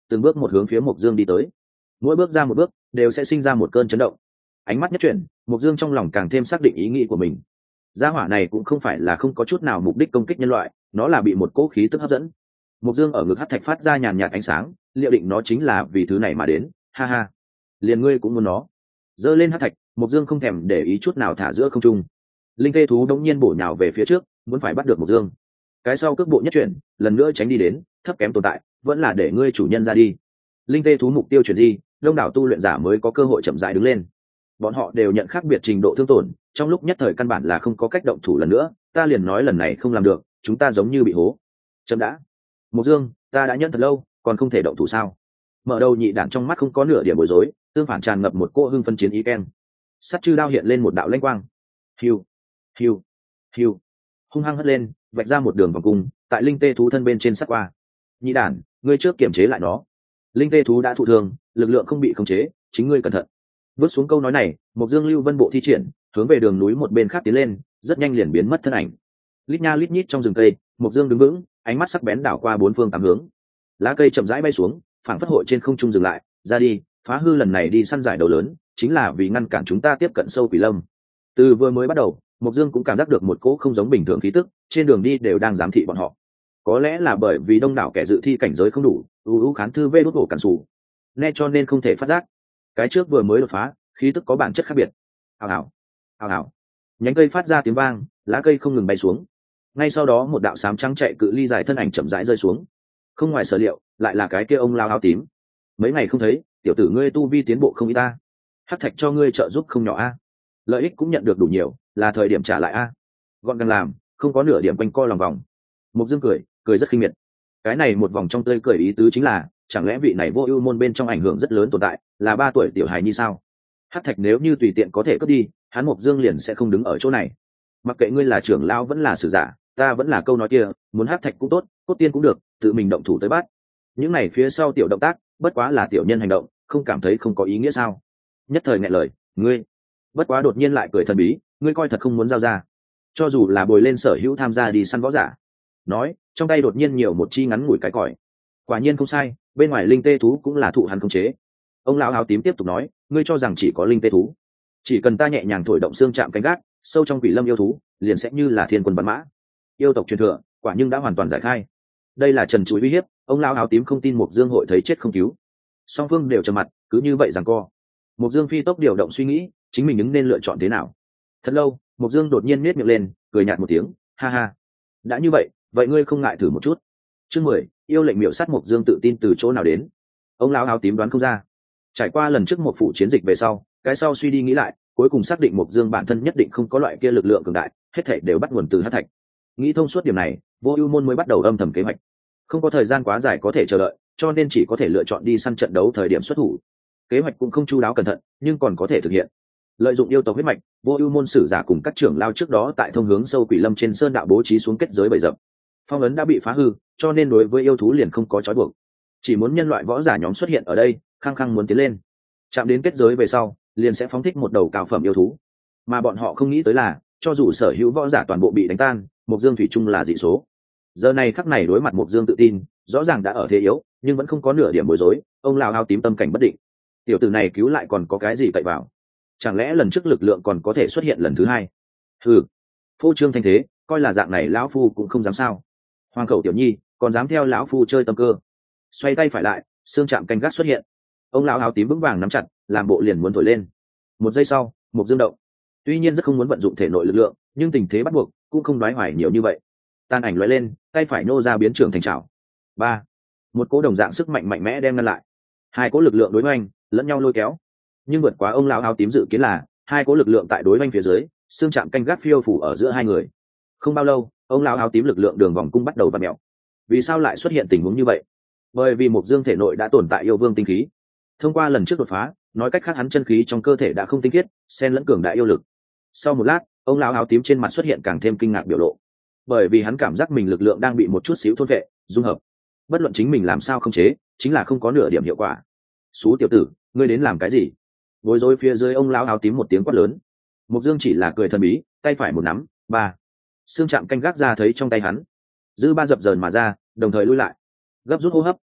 từng bước một hướng phía Mộc Dương đi tới. Mỗi bước ra một bước đều sẽ sinh ra một cơn chấn động. Ánh mắt nhất chuyển, Mộc Dương trong lòng càng thêm xác định ý nghĩ của mình. Gia hỏa này cũng không phải là không có chút nào mục đích công kích nhân loại, nó là bị một cỗ khí tức hấp dẫn. Mộc Dương ở ngực hắc thạch phát ra nhàn nhạt ánh sáng, liệu định nó chính là vì thứ này mà đến, ha ha. Liền ngươi cũng muốn nó. Giơ lên hắc thạch, Mộc Dương không thèm để ý chút nào thả giữa không trung. Linh tê thú đống nhiên bổ nhào về phía trước, muốn phải bắt được Mộc Dương. Cái sau cước bộ nhất chuyển, lần nữa tránh đi đến, thấp kém tồn tại, vẫn là để ngươi chủ nhân ra đi. Linh tê thú mục tiêu chuyển di, đông đảo tu luyện giả mới có cơ hội chậm rãi đứng lên. Bọn họ đều nhận khác biệt trình độ thương tổn, trong lúc nhất thời căn bản là không có cách động thủ lần nữa, ta liền nói lần này không làm được, chúng ta giống như bị hố. Chậm đã. Mộc Dương, ta đã nhẫn thật lâu, còn không thể động thủ sao? Mở đầu nhị đản trong mắt không có nửa điểm bối rối, tương phản tràn ngập một cô hưng phân chiến ý ken. Sắt chư đao hiện lên một đạo lanh quang. Hiu, hiu, hiu. Hung hăng hất lên, vạch ra một đường vòng cung, tại linh tê thú thân bên trên sắt qua. Nhị đản, ngươi trước kiểm chế lại nó. Linh tê thú đã thụ thương, lực lượng không bị khống chế, chính ngươi cẩn thận. Vứt xuống câu nói này, Mộc Dương lưu vân bộ thi triển, hướng về đường núi một bên khác tiến lên, rất nhanh liền biến mất thân ảnh. Lít nha lít nhít trong rừng cây, Mộc Dương đứng vững, ánh mắt sắc bén đảo qua bốn phương tám hướng. Lá cây chậm rãi bay xuống, phảng phất hội trên không trung dừng lại, ra đi, phá hư lần này đi săn giải đầu lớn, chính là vì ngăn cản chúng ta tiếp cận sâu quỷ lâm. Từ vừa mới bắt đầu, Mộc Dương cũng cảm giác được một cỗ không giống bình thường khí tức, trên đường đi đều đang giám thị bọn họ. Có lẽ là bởi vì đông đảo kẻ dự thi cảnh giới không đủ, u u khán thư vê đốt hổ cản sủ, nghe cho nên không thể phát giác. Cái trước vừa mới đột phá, khí tức có bản chất khác biệt. Hào hào, hào hào, nhánh cây phát ra tiếng vang, lá cây không ngừng bay xuống. Ngay sau đó một đạo sám trắng chạy cự ly dài thân ảnh chậm rãi rơi xuống. Không ngoài sở liệu, lại là cái kia ông lao áo tím. Mấy ngày không thấy, tiểu tử ngươi tu vi tiến bộ không ít ta. Hắc thạch cho ngươi trợ giúp không nhỏ a. Lợi ích cũng nhận được đủ nhiều, là thời điểm trả lại a. Gọn gàng làm, không có nửa điểm quanh co lòng vòng. Mộc Dương cười, cười rất khinh miệt. Cái này một vòng trong tươi cười ý tứ chính là, chẳng lẽ vị này vô ưu môn bên trong ảnh hưởng rất lớn tồn tại, là ba tuổi tiểu hài như sao? Hắc thạch nếu như tùy tiện có thể cướp đi, hắn Mộc Dương liền sẽ không đứng ở chỗ này. Mặc kệ ngươi là trưởng lão vẫn là sử giả, ta vẫn là câu nói kia, muốn hắc thạch cũng tốt, cốt tiên cũng được, tự mình động thủ tới bắt. Những này phía sau tiểu động tác, bất quá là tiểu nhân hành động, không cảm thấy không có ý nghĩa sao? Nhất thời nghẹn lời, ngươi, bất quá đột nhiên lại cười thần bí, ngươi coi thật không muốn giao ra. Cho dù là bồi lên sở hữu tham gia đi săn võ giả. Nói, trong tay đột nhiên nhiều một chi ngắn ngủi cái còi. Quả nhiên không sai, bên ngoài linh tê thú cũng là thụ hắn khống chế. Ông lão áo tím tiếp tục nói, ngươi cho rằng chỉ có linh tê thú, chỉ cần ta nhẹ nhàng thổi động xương chạm cánh gác, sâu trong quỷ lâm yêu thú liền sẽ như là thiên quân bắn mã. Yêu tộc truyền thừa, quả nhưng đã hoàn toàn giải khai. Đây là trần trụi uy hiếp, ông lão áo tím không tin Mộc Dương hội thấy chết không cứu. Song phương đều trầm mặt, cứ như vậy giằng co. Mộc Dương phi tốc điều động suy nghĩ, chính mình ứng nên lựa chọn thế nào. Thật lâu, Mộc Dương đột nhiên nhếch miệng lên, cười nhạt một tiếng, ha ha. Đã như vậy, vậy ngươi không ngại thử một chút. Chương mười, yêu lệnh miểu sát Mộc Dương tự tin từ chỗ nào đến? Ông lão áo tím đoán không ra. Trải qua lần trước một phụ chiến dịch về sau, cái sau suy đi nghĩ lại, cuối cùng xác định Mộc Dương bản thân nhất định không có loại kia lực lượng cường đại, hết thảy đều bắt nguồn từ hắc thạch. Nghĩ thông suốt điểm này, Vô Ưu môn mới bắt đầu âm thầm kế hoạch. Không có thời gian quá dài có thể chờ đợi, cho nên chỉ có thể lựa chọn đi săn trận đấu thời điểm xuất thủ. Kế hoạch cũng không chu đáo cẩn thận, nhưng còn có thể thực hiện. Lợi dụng yêu tộc huyết mạch, Vô Ưu môn sử giả cùng các trưởng lao trước đó tại thông hướng sâu quỷ lâm trên sơn đạo bố trí xuống kết giới bầy dập. Phong ấn đã bị phá hư, cho nên đối với yêu thú liền không có trói buộc. Chỉ muốn nhân loại võ giả nhóm xuất hiện ở đây, khăng khăng muốn tiến lên. Chạm đến kết giới về sau, liền sẽ phóng thích một đầu cao phẩm yêu thú. Mà bọn họ không nghĩ tới là, cho dù sở hữu võ giả toàn bộ bị đánh tan, Mộc Dương thủy chung là dị số. Giờ này khắc này đối mặt Mộc Dương tự tin, rõ ràng đã ở thế yếu, nhưng vẫn không có nửa điểm bối rối. Ông lão áo tím tâm cảnh bất định. Tiểu tử này cứu lại còn có cái gì cậy vào? Chẳng lẽ lần trước lực lượng còn có thể xuất hiện lần thứ hai? Hừ, phô trương thanh thế, coi là dạng này lão phu cũng không dám sao? Hoàng khẩu tiểu nhi, còn dám theo lão phu chơi tâm cơ? Xoay tay phải lại, xương chạm canh gác xuất hiện. Ông lão áo tím vững vàng nắm chặt, làm bộ liền muốn thổi lên. Một giây sau, Mộc Dương động. Tuy nhiên rất không muốn vận dụng thể nội lực lượng, nhưng tình thế bắt buộc, cũng không đoái hoài nhiều như vậy. Tàn ảnh lóe lên, tay phải nô ra biến trưởng thành chảo. Ba, một cỗ đồng dạng sức mạnh mạnh mẽ đem ngăn lại. Hai cỗ lực lượng đối hoành, lẫn nhau lôi kéo. Nhưng vượt quá ông lão áo tím dự kiến là, hai cỗ lực lượng tại đối hoành phía dưới, xương chạm canh gác phiêu phủ ở giữa hai người. Không bao lâu, ông lão áo tím lực lượng đường vòng cung bắt đầu vặn mèo. Vì sao lại xuất hiện tình huống như vậy? Bởi vì Mộc Dương thể nội đã tồn tại yêu vương tinh khí. Thông qua lần trước đột phá, nói cách khác hắn chân khí trong cơ thể đã không tinh khiết, xen lẫn cường đại yêu lực. Sau một lát, ông lão áo tím trên mặt xuất hiện càng thêm kinh ngạc biểu lộ, bởi vì hắn cảm giác mình lực lượng đang bị một chút xíu thôn vệ, dung hợp. Bất luận chính mình làm sao không chế, chính là không có nửa điểm hiệu quả. Xú tiểu tử, ngươi đến làm cái gì? Bối rối phía dưới ông lão áo tím một tiếng quát lớn. Mộc Dương chỉ là cười thần bí, tay phải một nắm, ba, xương chạm canh gác ra thấy trong tay hắn, dư ba dập dờn mà ra, đồng thời lui lại. Gấp rút hô hấp,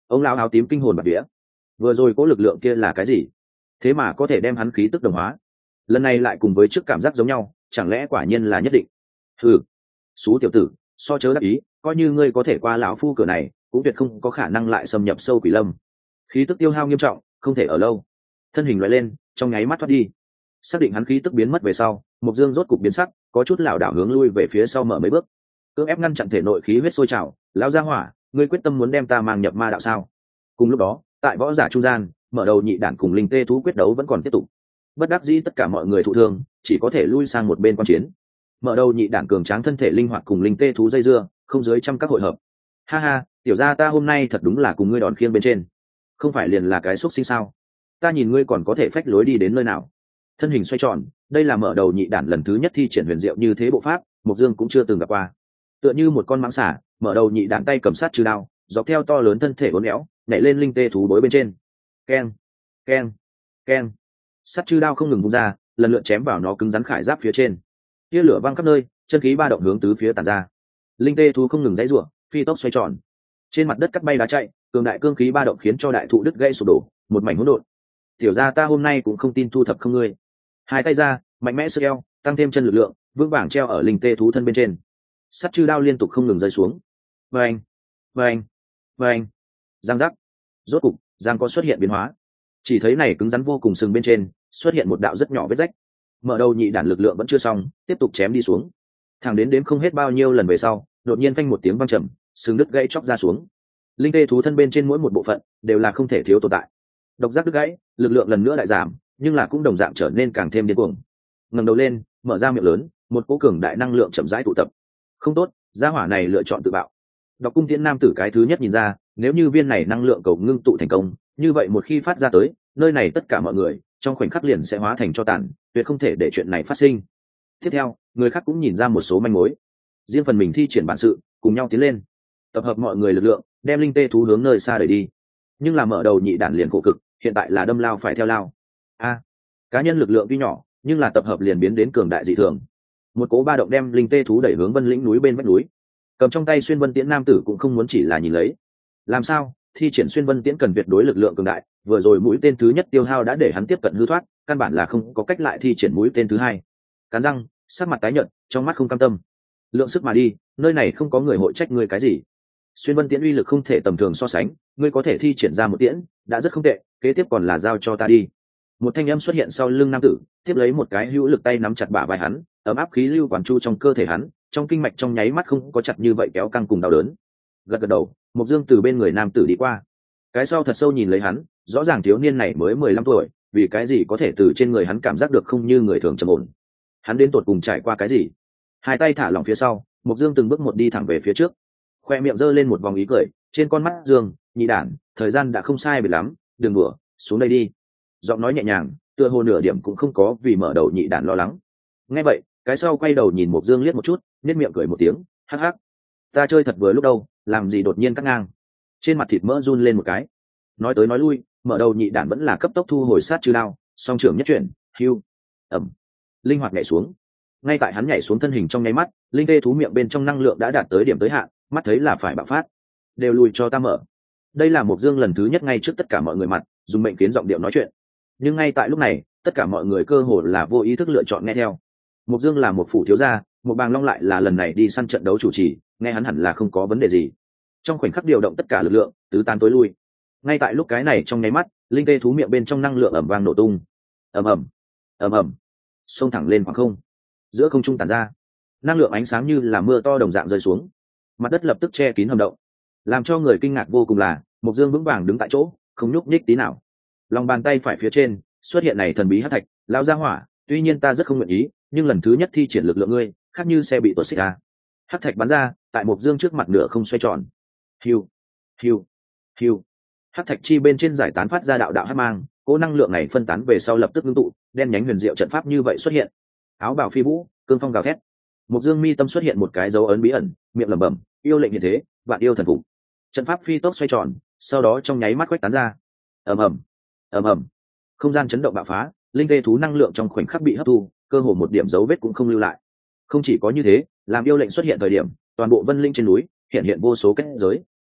Ông lão áo tím kinh hồn bạt vía, vừa rồi cố lực lượng kia là cái gì, thế mà có thể đem hắn khí tức đồng hóa, lần này lại cùng với trước cảm giác giống nhau, chẳng lẽ quả nhiên là nhất định. Ừ, xú tiểu tử, so chớ đắc ý, coi như ngươi có thể qua lão phu cửa này cũng tuyệt không có khả năng lại xâm nhập sâu quỷ lâm. Khí tức tiêu hao nghiêm trọng, không thể ở lâu. Thân hình loại lên, trong nháy mắt thoát đi. Xác định hắn khí tức biến mất về sau, Mộc Dương rốt cục biến sắc, có chút lảo đảo hướng lui về phía sau mở mấy bước, cưỡng ép ngăn chặn thể nội khí huyết sôi trào. Lão gia hỏa, ngươi quyết tâm muốn đem ta mang nhập ma đạo sao? Cùng lúc đó, tại võ giả trung gian, mở đầu nhị đản cùng linh tê thú quyết đấu vẫn còn tiếp tục. Bất đắc dĩ tất cả mọi người thụ thương, chỉ có thể lui sang một bên quan chiến. Mở đầu nhị đản cường tráng thân thể linh hoạt cùng linh tê thú dây dưa, không dưới trăm các hội hợp. Ha ha, tiểu gia ta hôm nay thật đúng là cùng ngươi đòn khiêng bên trên, không phải liền là cái xúc sinh sao? Ta nhìn ngươi còn có thể phách lối đi đến nơi nào? Thân hình xoay tròn, đây là mở đầu nhị đản lần thứ nhất thi triển huyền diệu như thế bộ pháp, Mộc Dương cũng chưa từng gặp qua. Tựa như một con mãng xà, mở đầu nhị đản tay cầm sát trừ đao, dọc theo to lớn thân thể uốn éo, nhảy lên linh tê thú đối bên trên. Keng, keng, keng. Sát trừ đao không ngừng vung ra, lần lượt chém vào nó cứng rắn khải giáp phía trên. Tia lửa văng khắp nơi, chân khí ba động hướng tứ phía tản ra. Linh tê thú không ngừng giãy giụa, phi tốc xoay tròn. Trên mặt đất cắt bay đá chạy, cường đại cương khí ba động khiến cho đại thụ đứt gãy sụp đổ, một mảnh hỗn độn. Tiểu gia ta hôm nay cũng không tin thu thập không ngươi. Hai tay ra, mạnh mẽ sơ eo, tăng thêm chân lực lượng, vững vàng treo ở linh tê thú thân bên trên. Sắt chư đao liên tục không ngừng rơi xuống. Vâng, vâng, vâng. Giang giác. Rốt cục, giang có xuất hiện biến hóa. Chỉ thấy này cứng rắn vô cùng sừng bên trên, xuất hiện một đạo rất nhỏ vết rách. Mở đầu nhị đản lực lượng vẫn chưa xong, tiếp tục chém đi xuống. Thẳng đến đếm không hết bao nhiêu lần về sau, đột nhiên phanh một tiếng vang trầm, sừng đứt gãy chóc ra xuống. Linh tê thú thân bên trên mỗi một bộ phận đều là không thể thiếu tồn tại. Độc giác đứt gãy, lực lượng lần nữa lại giảm, nhưng là cũng đồng dạng trở nên càng thêm điên cuồng. Ngẩng đầu lên, mở ra miệng lớn, một cỗ cường đại năng lượng chậm rãi tụ tập. Không tốt, gia hỏa này lựa chọn tự bạo. Độc Cung Tiễn nam tử cái thứ nhất nhìn ra, nếu như viên này năng lượng cầu ngưng tụ thành công, như vậy một khi phát ra tới, nơi này tất cả mọi người trong khoảnh khắc liền sẽ hóa thành tro tàn, tuyệt không thể để chuyện này phát sinh. Tiếp theo, người khác cũng nhìn ra một số manh mối, riêng phần mình thi triển bản sự, cùng nhau tiến lên, tập hợp mọi người lực lượng, đem linh tê thú hướng nơi xa đẩy đi. Nhưng là mở đầu nhị đản liền khổ cực, hiện tại là đâm lao phải theo lao. A, cá nhân lực lượng tuy nhỏ, nhưng là tập hợp liền biến đến cường đại dị thường. Một cỗ ba động đem linh tê thú đẩy hướng vân lĩnh núi bên vách núi. Cầm trong tay xuyên vân tiễn nam tử cũng không muốn chỉ là nhìn lấy. Làm sao? Thi triển xuyên vân tiễn cần tuyệt đối lực lượng cường đại, vừa rồi mũi tên thứ nhất tiêu hao đã để hắn tiếp cận hư thoát, căn bản là không có cách lại thi triển mũi tên thứ hai. Cắn răng, sắc mặt tái nhợt, trong mắt không cam tâm. Lượng sức mà đi, nơi này không có người hội trách ngươi cái gì. Xuyên vân tiễn uy lực không thể tầm thường so sánh, ngươi có thể thi triển ra một tiễn, đã rất không tệ, kế tiếp còn là giao cho ta đi. Một thanh âm xuất hiện sau lưng nam tử, tiếp lấy một cái hữu lực tay nắm chặt bả vai hắn, ấm áp khí lưu quản chu trong cơ thể hắn, trong kinh mạch trong nháy mắt không có chặt như vậy kéo căng cùng đau đớn. Gật gật đầu, Mộc Dương từ bên người nam tử đi qua. Cái sau thật sâu nhìn lấy hắn, rõ ràng thiếu niên này mới mười lăm tuổi, vì cái gì có thể từ trên người hắn cảm giác được không như người thường trầm ổn. Hắn đến tột cùng trải qua cái gì? Hai tay thả lỏng phía sau, Mộc Dương từng bước một đi thẳng về phía trước. Khoe miệng giơ lên một vòng ý cười, trên con mắt Dương, nhị đản, thời gian đã không sai biệt lắm, đừng đùa, xuống đây đi. Giọng nói nhẹ nhàng, tựa hồ nửa điểm cũng không có vì mở đầu nhị đản lo lắng. Nghe vậy, cái sau quay đầu nhìn Mộc Dương liếc một chút, nhếch miệng cười một tiếng, hắc hắc. Ta chơi thật vừa lúc đâu, làm gì đột nhiên cắt ngang. Trên mặt thịt mỡ run lên một cái. Nói tới nói lui, mở đầu nhị đản vẫn là cấp tốc thu hồi sát chư đao, song trưởng nhất chuyển, hưu, ẩm, linh hoạt nhảy xuống. Ngay tại hắn nhảy xuống thân hình trong nháy mắt, linh tê thú miệng bên trong năng lượng đã đạt tới điểm tới hạn, mắt thấy là phải bạo phát. Đều lùi cho ta mở. Đây là Mộc Dương lần thứ nhất ngay trước tất cả mọi người mặt, dùng mệnh kiến giọng điệu nói chuyện. Nhưng ngay tại lúc này, tất cả mọi người cơ hồ là vô ý thức lựa chọn nghe theo. Mộc Dương là một phủ thiếu gia, một bàng long lại là lần này đi săn trận đấu chủ trì, nghe hắn hẳn là không có vấn đề gì. Trong khoảnh khắc điều động tất cả lực lượng, tứ tán tối lui. Ngay tại lúc cái này trong nháy mắt, linh tê thú miệng bên trong năng lượng ầm vang nổ tung, ầm ầm, ầm ầm, xông thẳng lên khoảng không, giữa không trung tản ra, năng lượng ánh sáng như là mưa to đồng dạng rơi xuống, mặt đất lập tức che kín hầm động. Làm cho người kinh ngạc vô cùng là, Mộc Dương vững vàng đứng tại chỗ, không nhúc nhích tí nào. Lòng bàn tay phải phía trên xuất hiện này thần bí hắc thạch, lão gia hỏa, tuy nhiên ta rất không nguyện ý, nhưng lần thứ nhất thi triển lực lượng ngươi, khác như xe bị tuột xích ra. Hắc thạch bắn ra, tại Mộc Dương trước mặt nửa không xoay tròn. Hiu, hiu, hiu. Hắc thạch chi bên trên giải tán phát ra đạo đạo hắc mang, cỗ năng lượng này phân tán về sau lập tức ngưng tụ, đen nhánh huyền diệu trận pháp như vậy xuất hiện. Áo bào phi vũ, cương phong gào thét. Mộc Dương mi tâm xuất hiện một cái dấu ấn bí ẩn, miệng lẩm bẩm, yêu lệnh như thế, vạn yêu thần phục. Trận pháp phi tốc xoay tròn, sau đó trong nháy mắt quét tán ra. Ầm ầm, ầm ầm. Không gian chấn động bạo phá, linh tê thú năng lượng trong khoảnh khắc bị hấp thu, cơ hồ một điểm dấu vết cũng không lưu lại. Không chỉ có như thế, làm yêu lệnh xuất hiện thời điểm, toàn bộ vân linh trên núi hiện hiện vô số kết giới.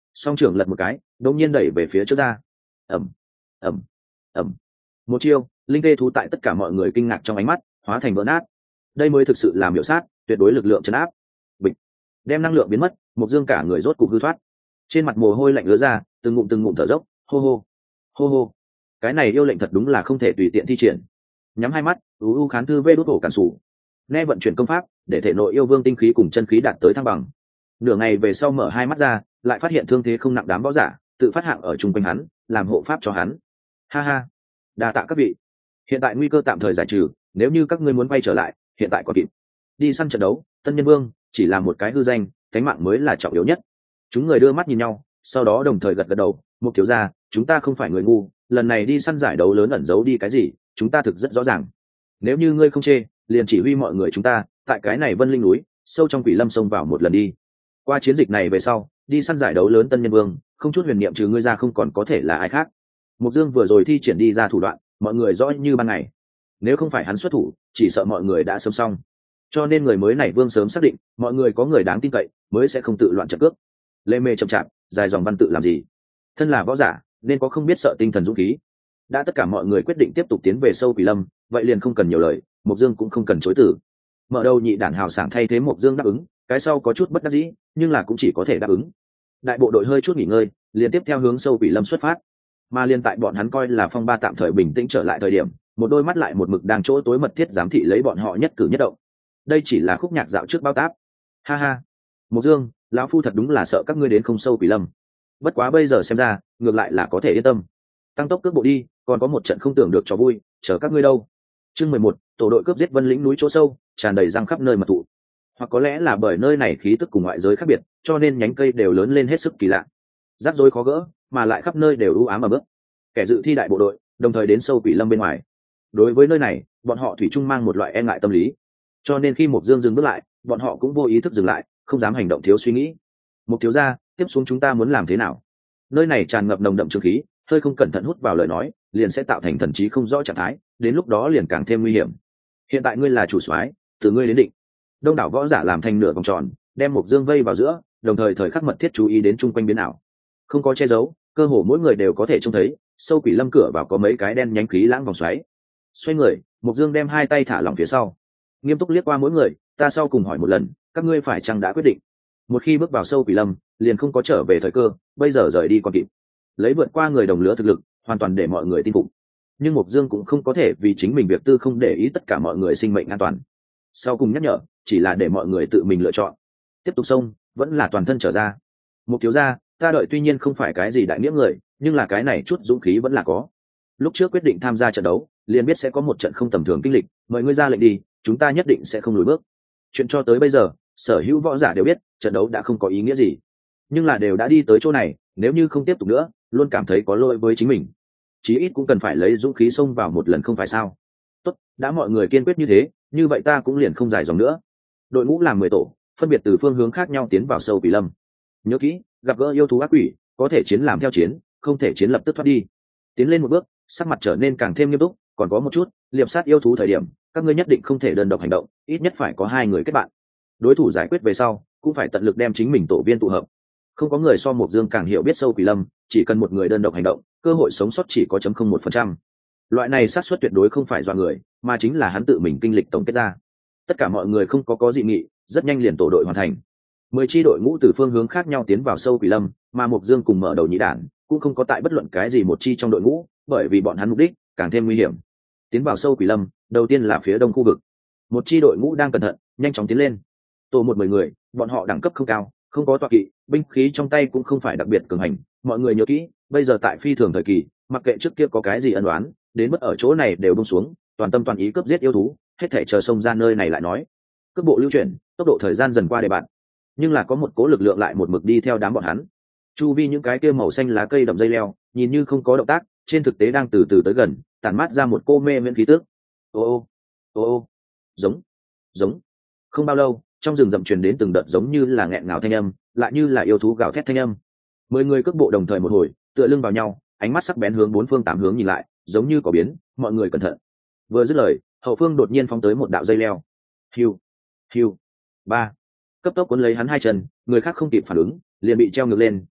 song trưởng lật một cái đột nhiên đẩy về phía trước ra. Ẩm, ẩm, ẩm. Một chiêu, linh tê thú tại tất cả mọi người kinh ngạc trong ánh mắt hóa thành vỡ nát. Đây mới thực sự là miểu sát, tuyệt đối lực lượng chấn áp. Bịch, đem năng lượng biến mất, Mộc Dương cả người rốt cục hư thoát, trên mặt mồ hôi lạnh ứa ra, từng ngụm từng ngụm thở dốc, hô hô, hô hô. Cái này yêu lệnh thật đúng là không thể tùy tiện thi triển. Nhắm hai mắt, u u khán thư vê đốt hổ cản sủ, nghe vận chuyển công pháp để thể nội yêu vương tinh khí cùng chân khí đạt tới thăng bằng. Nửa ngày về sau mở hai mắt ra, lại phát hiện thương thế không nặng đám võ giả tự phát hạng ở chung quanh hắn, làm hộ pháp cho hắn. Ha ha, đa tạ các vị. Hiện tại nguy cơ tạm thời giải trừ, nếu như các ngươi muốn quay trở lại, hiện tại còn kịp. Đi săn trận đấu, Tân Nhân Vương chỉ là một cái hư danh, cánh mạng mới là trọng yếu nhất. Chúng người đưa mắt nhìn nhau, sau đó đồng thời gật gật đầu. Mục thiếu gia, chúng ta không phải người ngu, lần này đi săn giải đấu lớn ẩn giấu đi cái gì, chúng ta thực rất rõ ràng. Nếu như ngươi không chê, liền chỉ huy mọi người chúng ta tại cái này Vân Linh núi sâu trong Quỷ Lâm sông vào một lần đi. Qua chiến dịch này về sau, đi săn giải đấu lớn Tân Nhân Vương không chút huyền niệm trừ ngươi ra không còn có thể là ai khác. Mục Dương vừa rồi thi triển đi ra thủ đoạn, mọi người rõ như ban ngày. Nếu không phải hắn xuất thủ, chỉ sợ mọi người đã sớm xong. Cho nên người mới này Vương sớm xác định, mọi người có người đáng tin cậy, mới sẽ không tự loạn trận cước. Lê mê chậm chạp, dài dòng văn tự làm gì? Thân là võ giả, nên có không biết sợ tinh thần dũng khí. Đã tất cả mọi người quyết định tiếp tục tiến về sâu Quỷ Lâm, vậy liền không cần nhiều lời, Mộc Dương cũng không cần chối từ. Mở đầu nhị đản hào sảng thay thế Mộc Dương đáp ứng, cái sau có chút bất đắc dĩ, nhưng là cũng chỉ có thể đáp ứng. Đại bộ đội hơi chút nghỉ ngơi, liền tiếp theo hướng sâu Quỷ Lâm xuất phát. Mà liên tại bọn hắn coi là phong ba tạm thời bình tĩnh trở lại thời điểm, một đôi mắt lại một mực đang chỗ tối mật thiết giám thị lấy bọn họ nhất cử nhất động. Đây chỉ là khúc nhạc dạo trước bao táp. Ha ha, Mộc Dương, lão phu thật đúng là sợ các ngươi đến không sâu Quỷ Lâm. Bất quá bây giờ xem ra, ngược lại là có thể yên tâm. Tăng tốc cước bộ đi, còn có một trận không tưởng được cho vui, chờ các ngươi đâu. Chương mười một, tổ đội cướp giết Vân Lĩnh núi chỗ sâu, tràn đầy răng khắp nơi mật thụ. Hoặc có lẽ là bởi nơi này khí tức cùng ngoại giới khác biệt, cho nên nhánh cây đều lớn lên hết sức kỳ lạ. Rắc rối khó gỡ, mà lại khắp nơi đều u ám mà bước. Kẻ dự thi đại bộ đội, đồng thời đến sâu Quỷ Lâm bên ngoài. Đối với nơi này, bọn họ thủy chung mang một loại e ngại tâm lý. Cho nên khi Mộc Dương dừng bước lại, bọn họ cũng vô ý thức dừng lại, không dám hành động thiếu suy nghĩ. Mục thiếu gia, tiếp xuống chúng ta muốn làm thế nào? Nơi này tràn ngập nồng đậm trương khí, hơi không cẩn thận hút vào lời nói, liền sẽ tạo thành thần trí không rõ trạng thái, đến lúc đó liền càng thêm nguy hiểm. Hiện tại ngươi là chủ soái, từ ngươi đến định. Đông đảo võ giả làm thành nửa vòng tròn, đem Mộc Dương vây vào giữa, đồng thời thời khắc mật thiết chú ý đến chung quanh biến ảo. Không có che giấu, cơ hồ mỗi người đều có thể trông thấy, sâu Quỷ Lâm cửa vào có mấy cái đen nhánh khí lãng vòng xoáy. Xoay người, Mộc Dương đem hai tay thả lỏng phía sau, nghiêm túc liếc qua mỗi người, ta sau cùng hỏi một lần, các ngươi phải chăng đã quyết định? Một khi bước vào sâu Quỷ Lâm, liền không có trở về thời cơ, bây giờ rời đi còn kịp. Lấy vượt qua người đồng lứa thực lực, hoàn toàn để mọi người tin phục. Nhưng Mộc Dương cũng không có thể vì chính mình việc tư không để ý tất cả mọi người sinh mệnh an toàn. Sau cùng nhắc nhở, chỉ là để mọi người tự mình lựa chọn. Tiếp tục xông, vẫn là toàn thân trở ra. Mục thiếu gia, ta đợi tuy nhiên không phải cái gì đại nghĩa người, nhưng là cái này chút dũng khí vẫn là có. Lúc trước quyết định tham gia trận đấu, liền biết sẽ có một trận không tầm thường kinh lịch, mời ngươi ra lệnh đi, chúng ta nhất định sẽ không lùi bước. Chuyện cho tới bây giờ, sở hữu võ giả đều biết, trận đấu đã không có ý nghĩa gì. Nhưng là đều đã đi tới chỗ này, nếu như không tiếp tục nữa, luôn cảm thấy có lỗi với chính mình. Chí ít cũng cần phải lấy dũng khí xông vào một lần không phải sao? Tốt, đã mọi người kiên quyết như thế, như vậy ta cũng liền không dài dòng nữa. Đội ngũ làm mười tổ, phân biệt từ phương hướng khác nhau tiến vào sâu Quỷ Lâm. Nhớ kỹ, gặp gỡ yêu thú ác quỷ, có thể chiến làm theo chiến, không thể chiến lập tức thoát đi. Tiến lên một bước, sắc mặt trở nên càng thêm nghiêm túc, còn có một chút, liệp sát yêu thú thời điểm, các ngươi nhất định không thể đơn độc hành động, ít nhất phải có hai người kết bạn. Đối thủ giải quyết về sau, cũng phải tận lực đem chính mình tổ viên tụ hợp. Không có người so Mộc Dương càng hiểu biết sâu Quỷ Lâm, chỉ cần một người đơn độc hành động, cơ hội sống sót chỉ có chấm không một phần trăm. Loại này xác suất tuyệt đối không phải do người, mà chính là hắn tự mình kinh lịch tổng kết ra. Tất cả mọi người không có có dị nghị, rất nhanh liền tổ đội hoàn thành. Mười chi đội ngũ từ phương hướng khác nhau tiến vào sâu Quỷ Lâm, mà Mộc Dương cùng mở đầu nhị đản cũng không có tại bất luận cái gì một chi trong đội ngũ, bởi vì bọn hắn mục đích càng thêm nguy hiểm. Tiến vào sâu Quỷ Lâm, đầu tiên là phía đông khu vực. Một chi đội ngũ đang cẩn thận, nhanh chóng tiến lên. Tổ một mười người, bọn họ đẳng cấp không cao, không có tọa kỵ, binh khí trong tay cũng không phải đặc biệt cường hành. Mọi người nhớ kỹ, bây giờ tại phi thường thời kỳ, mặc kệ trước kia có cái gì ân oán, đến mức ở chỗ này đều buông xuống, toàn tâm toàn ý cướp giết yêu thú, hết thảy chờ xông ra nơi này lại nói. Cước bộ lưu chuyển, tốc độ thời gian dần qua để bạn. Nhưng là có một cố lực lượng lại một mực đi theo đám bọn hắn. Chu vi những cái kia màu xanh lá cây đậm dây leo, nhìn như không có động tác, trên thực tế đang từ từ tới gần, tản mát ra một cô mê miễn khí tức. Ô ô, ô ô, giống, giống. Không bao lâu, trong rừng rậm truyền đến từng đợt giống như là nghẹn ngào thanh âm, lại như là yêu thú gào thét thanh âm. Mười người cước bộ đồng thời một hồi, tựa lưng vào nhau, ánh mắt sắc bén hướng bốn phương tám hướng nhìn lại, giống như có biến, mọi người cẩn thận. Vừa dứt lời, hậu phương đột nhiên phóng tới một đạo dây leo. Hiu, hiu, ba. Cấp tốc cuốn lấy hắn hai chân, người khác không kịp phản ứng, liền bị treo ngược lên,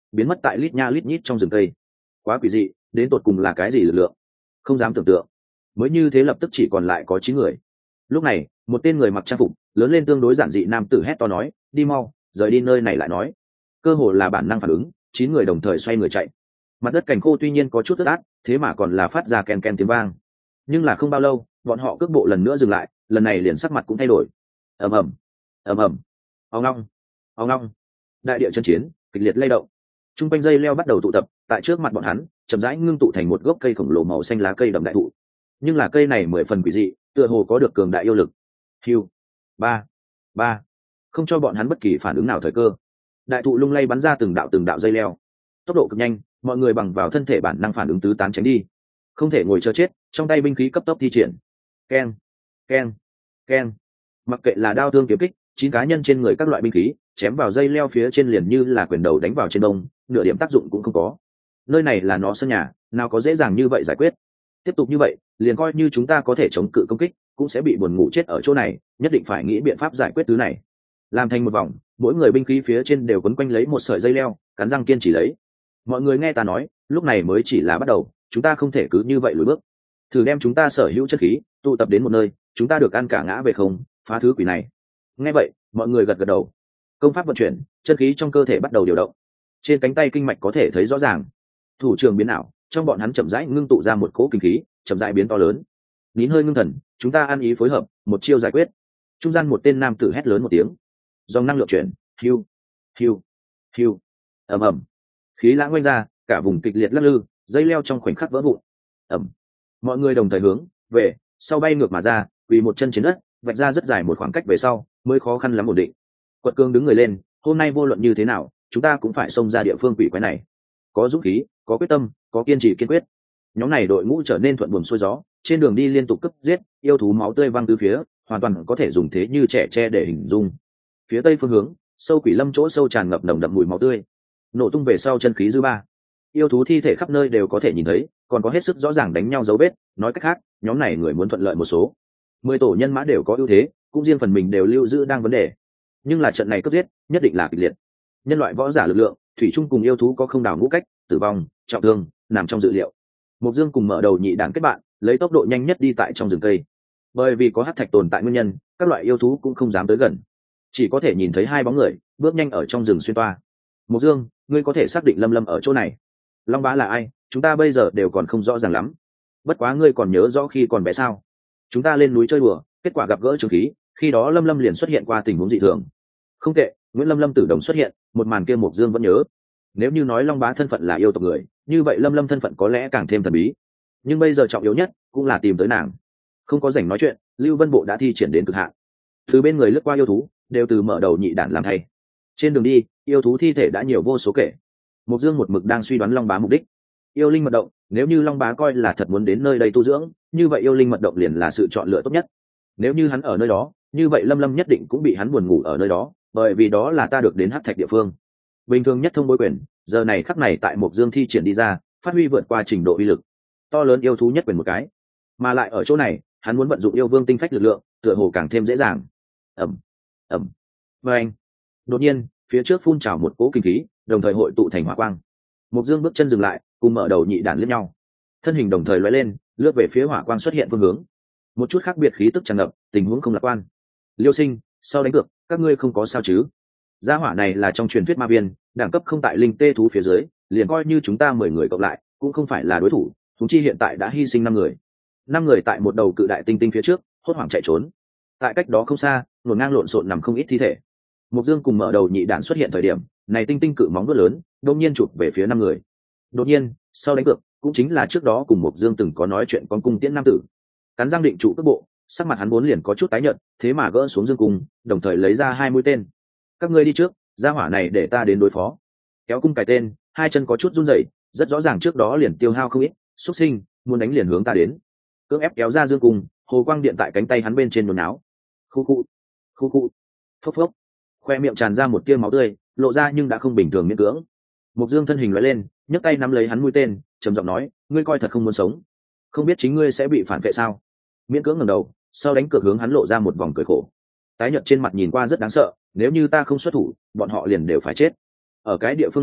biến mất tại lít nha lít nhít trong rừng cây. Quá quỷ dị, đến tột cùng là cái gì lực lượng, không dám tưởng tượng. Mới như thế lập tức chỉ còn lại có chín người. Lúc này một tên người mặc trang phục lớn lên tương đối giản dị nam tử hét to nói, đi mau, rời đi nơi này lại nói. Cơ hồ là bản năng phản ứng, chín người đồng thời xoay người chạy. Mặt đất cành khô tuy nhiên có chút ướt át, thế mà còn là phát ra ken ken tiếng vang. Nhưng là không bao lâu bọn họ cước bộ lần nữa dừng lại, lần này liền sắc mặt cũng thay đổi. ầm ầm ầm ầm ong long ong long, đại địa chân chiến kịch liệt lay động. Trung quanh dây leo bắt đầu tụ tập tại trước mặt bọn hắn, chậm rãi ngưng tụ thành một gốc cây khổng lồ màu xanh lá cây đậm đại thụ. Nhưng là cây này mười phần quỷ dị, tựa hồ có được cường đại yêu lực. Hiu, ba ba, không cho bọn hắn bất kỳ phản ứng nào thời cơ. Đại thụ lung lay bắn ra từng đạo từng đạo dây leo, tốc độ cực nhanh, mọi người bằng vào thân thể bản năng phản ứng tứ tán tránh đi, không thể ngồi chờ chết, trong tay binh khí cấp tốc thi triển. Keng, keng, keng, mặc kệ là đao thương kiếm kích, chín cá nhân trên người các loại binh khí chém vào dây leo phía trên liền như là quyền đầu đánh vào trên đông, nửa điểm tác dụng cũng không có. Nơi này là nó sân nhà, nào có dễ dàng như vậy giải quyết. Tiếp tục như vậy liền coi như chúng ta có thể chống cự công kích cũng sẽ bị buồn ngủ chết ở chỗ này, nhất định phải nghĩ biện pháp giải quyết thứ này. Làm thành một vòng, mỗi người binh khí phía trên đều quấn quanh lấy một sợi dây leo, cắn răng kiên trì lấy. Mọi người nghe ta nói, lúc này mới chỉ là bắt đầu, chúng ta không thể cứ như vậy lùi bước. Thử đem chúng ta sở hữu chất khí tụ tập đến một nơi, chúng ta được ăn cả ngã về không, phá thứ quỷ này. Nghe vậy mọi người gật gật đầu. Công pháp vận chuyển, chân khí trong cơ thể bắt đầu điều động, trên cánh tay kinh mạch có thể thấy rõ ràng. Thủ trường biến ảo, trong bọn hắn chậm rãi ngưng tụ ra một cỗ kinh khí, chậm rãi biến to lớn. Nín hơi ngưng thần, chúng ta ăn ý phối hợp, một chiêu giải quyết. Trung gian một tên nam tử hét lớn một tiếng, dòng năng lượng chuyển, hiu hiu hiu, ầm ầm, khí lãng quanh ra, cả vùng kịch liệt lắc lư, dây leo trong khoảnh khắc vỡ vụn. ầm, mọi người đồng thời hướng về sau bay ngược mà ra, quỳ một chân trên đất, vạch ra rất dài một khoảng cách về sau mới khó khăn lắm ổn định. Quật Cương đứng người lên, hôm nay vô luận như thế nào chúng ta cũng phải xông ra địa phương quỷ quái này. Có dũng khí, có quyết tâm, có kiên trì kiên quyết. Nhóm này đội ngũ trở nên thuận buồm xuôi gió, trên đường đi liên tục cướp giết, yêu thú máu tươi văng từ phía, hoàn toàn có thể dùng thế như trẻ tre để hình dung. Phía tây phương hướng, sâu quỷ lâm chỗ sâu tràn ngập nồng đậm mùi máu tươi, nổ tung về sau chân khí dư ba, yêu thú thi thể khắp nơi đều có thể nhìn thấy, còn có hết sức rõ ràng đánh nhau dấu vết. Nói cách khác, nhóm này người muốn thuận lợi một số. Mười tổ nhân mã đều có ưu thế, cũng riêng phần mình đều lưu giữ đang vấn đề. Nhưng là trận này cướp giết nhất định là kịch liệt. Nhân loại võ giả lực lượng thủy chung cùng yêu thú có không đảo ngũ cách, tử vong, trọng thương nằm trong dự liệu. Mộc Dương cùng mở đầu nhị đàn kết bạn, lấy tốc độ nhanh nhất đi tại trong rừng cây. Bởi vì có hắc thạch tồn tại nguyên nhân, các loại yêu thú cũng không dám tới gần, chỉ có thể nhìn thấy hai bóng người bước nhanh ở trong rừng xuyên toa. Mộc Dương, ngươi có thể xác định Lâm Lâm ở chỗ này? Long Bá là ai, chúng ta bây giờ đều còn không rõ ràng lắm. Bất quá ngươi còn nhớ rõ khi còn bé sao? Chúng ta lên núi chơi đùa, kết quả gặp gỡ trường khí, khi đó Lâm Lâm liền xuất hiện qua tình huống dị thường. Không tệ, Nguyễn Lâm Lâm tử đồng xuất hiện, một màn kia Mộc Dương vẫn nhớ. Nếu như nói Long Bá thân phận là yêu tộc người, như vậy Lâm Lâm thân phận có lẽ càng thêm thần bí. Nhưng bây giờ trọng yếu nhất cũng là tìm tới nàng. Không có rảnh nói chuyện, Lưu Vân Bộ đã thi triển đến cực hạn. Từ bên người lướt qua yêu thú, đều từ mở đầu nhị đản làm thay. Trên đường đi, yêu thú thi thể đã nhiều vô số kể. Mộc Dương một mực đang suy đoán Long Bá mục đích. Yêu linh mật động, nếu như Long Bá coi là thật muốn đến nơi đây tu dưỡng, như vậy yêu linh mật động liền là sự chọn lựa tốt nhất. Nếu như hắn ở nơi đó, như vậy Lâm Lâm nhất định cũng bị hắn buồn ngủ ở nơi đó, bởi vì đó là ta được đến hắc thạch địa phương. Bình thường nhất thông bối quyền, giờ này khắc này tại Mộc Dương thi triển đi ra, phát huy vượt qua trình độ uy lực. To lớn yêu thú nhất quyền một cái, mà lại ở chỗ này, hắn muốn vận dụng yêu vương tinh phách lực lượng, tựa hồ càng thêm dễ dàng. Ầm, ầm, và anh. Đột nhiên, phía trước phun trào một cỗ kinh khí, đồng thời hội tụ thành hỏa quang. Mộc Dương bước chân dừng lại, cùng mở đầu nhị đàn liếc nhau, thân hình đồng thời lóe lên, lướt về phía hỏa quang xuất hiện phương hướng. Một chút khác biệt khí tức tràn ngập, tình huống không lạc quan. Liêu Sinh, sau đánh cược, các ngươi không có sao chứ? Gia hỏa này là trong truyền thuyết ma viên, đẳng cấp không tại linh tê thú phía dưới, liền coi như chúng ta mười người cộng lại, cũng không phải là đối thủ. Chúng chi hiện tại đã hy sinh năm người, năm người tại một đầu cự đại tinh tinh phía trước, hốt hoảng chạy trốn. Tại cách đó không xa, ngổn ngang lộn xộn nằm không ít thi thể. Mộc Dương cùng mở đầu nhị đạn xuất hiện thời điểm, này tinh tinh cự móng vuốt lớn, đột nhiên chụp về phía năm người. Đột nhiên, sau đánh cược, cũng chính là trước đó cùng Mộc Dương từng có nói chuyện con cung tiễn nam tử. Cắn răng định trụ cước bộ, sắc mặt hắn vốn liền có chút tái nhợt, thế mà gỡ xuống dương cung, đồng thời lấy ra hai mũi tên. Các ngươi đi trước, gia hỏa này để ta đến đối phó. Kéo cung cài tên, hai chân có chút run rẩy, rất rõ ràng trước đó liền tiêu hao không ít, xuất sinh, muốn đánh liền hướng ta đến. Cưỡng ép kéo ra dương cung, hồ quang điện tại cánh tay hắn bên trên nôn áo. Khu khu, khu khu, phốc phốc, khoe miệng tràn ra một tia máu tươi, lộ ra nhưng đã không bình thường miễn cưỡng. Mộc Dương thân hình lóe lên, nhấc tay nắm lấy hắn mũi tên, trầm giọng nói, ngươi coi thật không muốn sống, không biết chính ngươi sẽ bị phản vệ sao? Miễn cưỡng ngẩng đầu, sau đánh cược hướng hắn lộ ra một vòng cười khổ. Tái nhợt trên mặt nhìn qua rất đáng sợ, nếu như ta không xuất thủ, bọn họ liền đều phải chết. Ở cái địa phương này,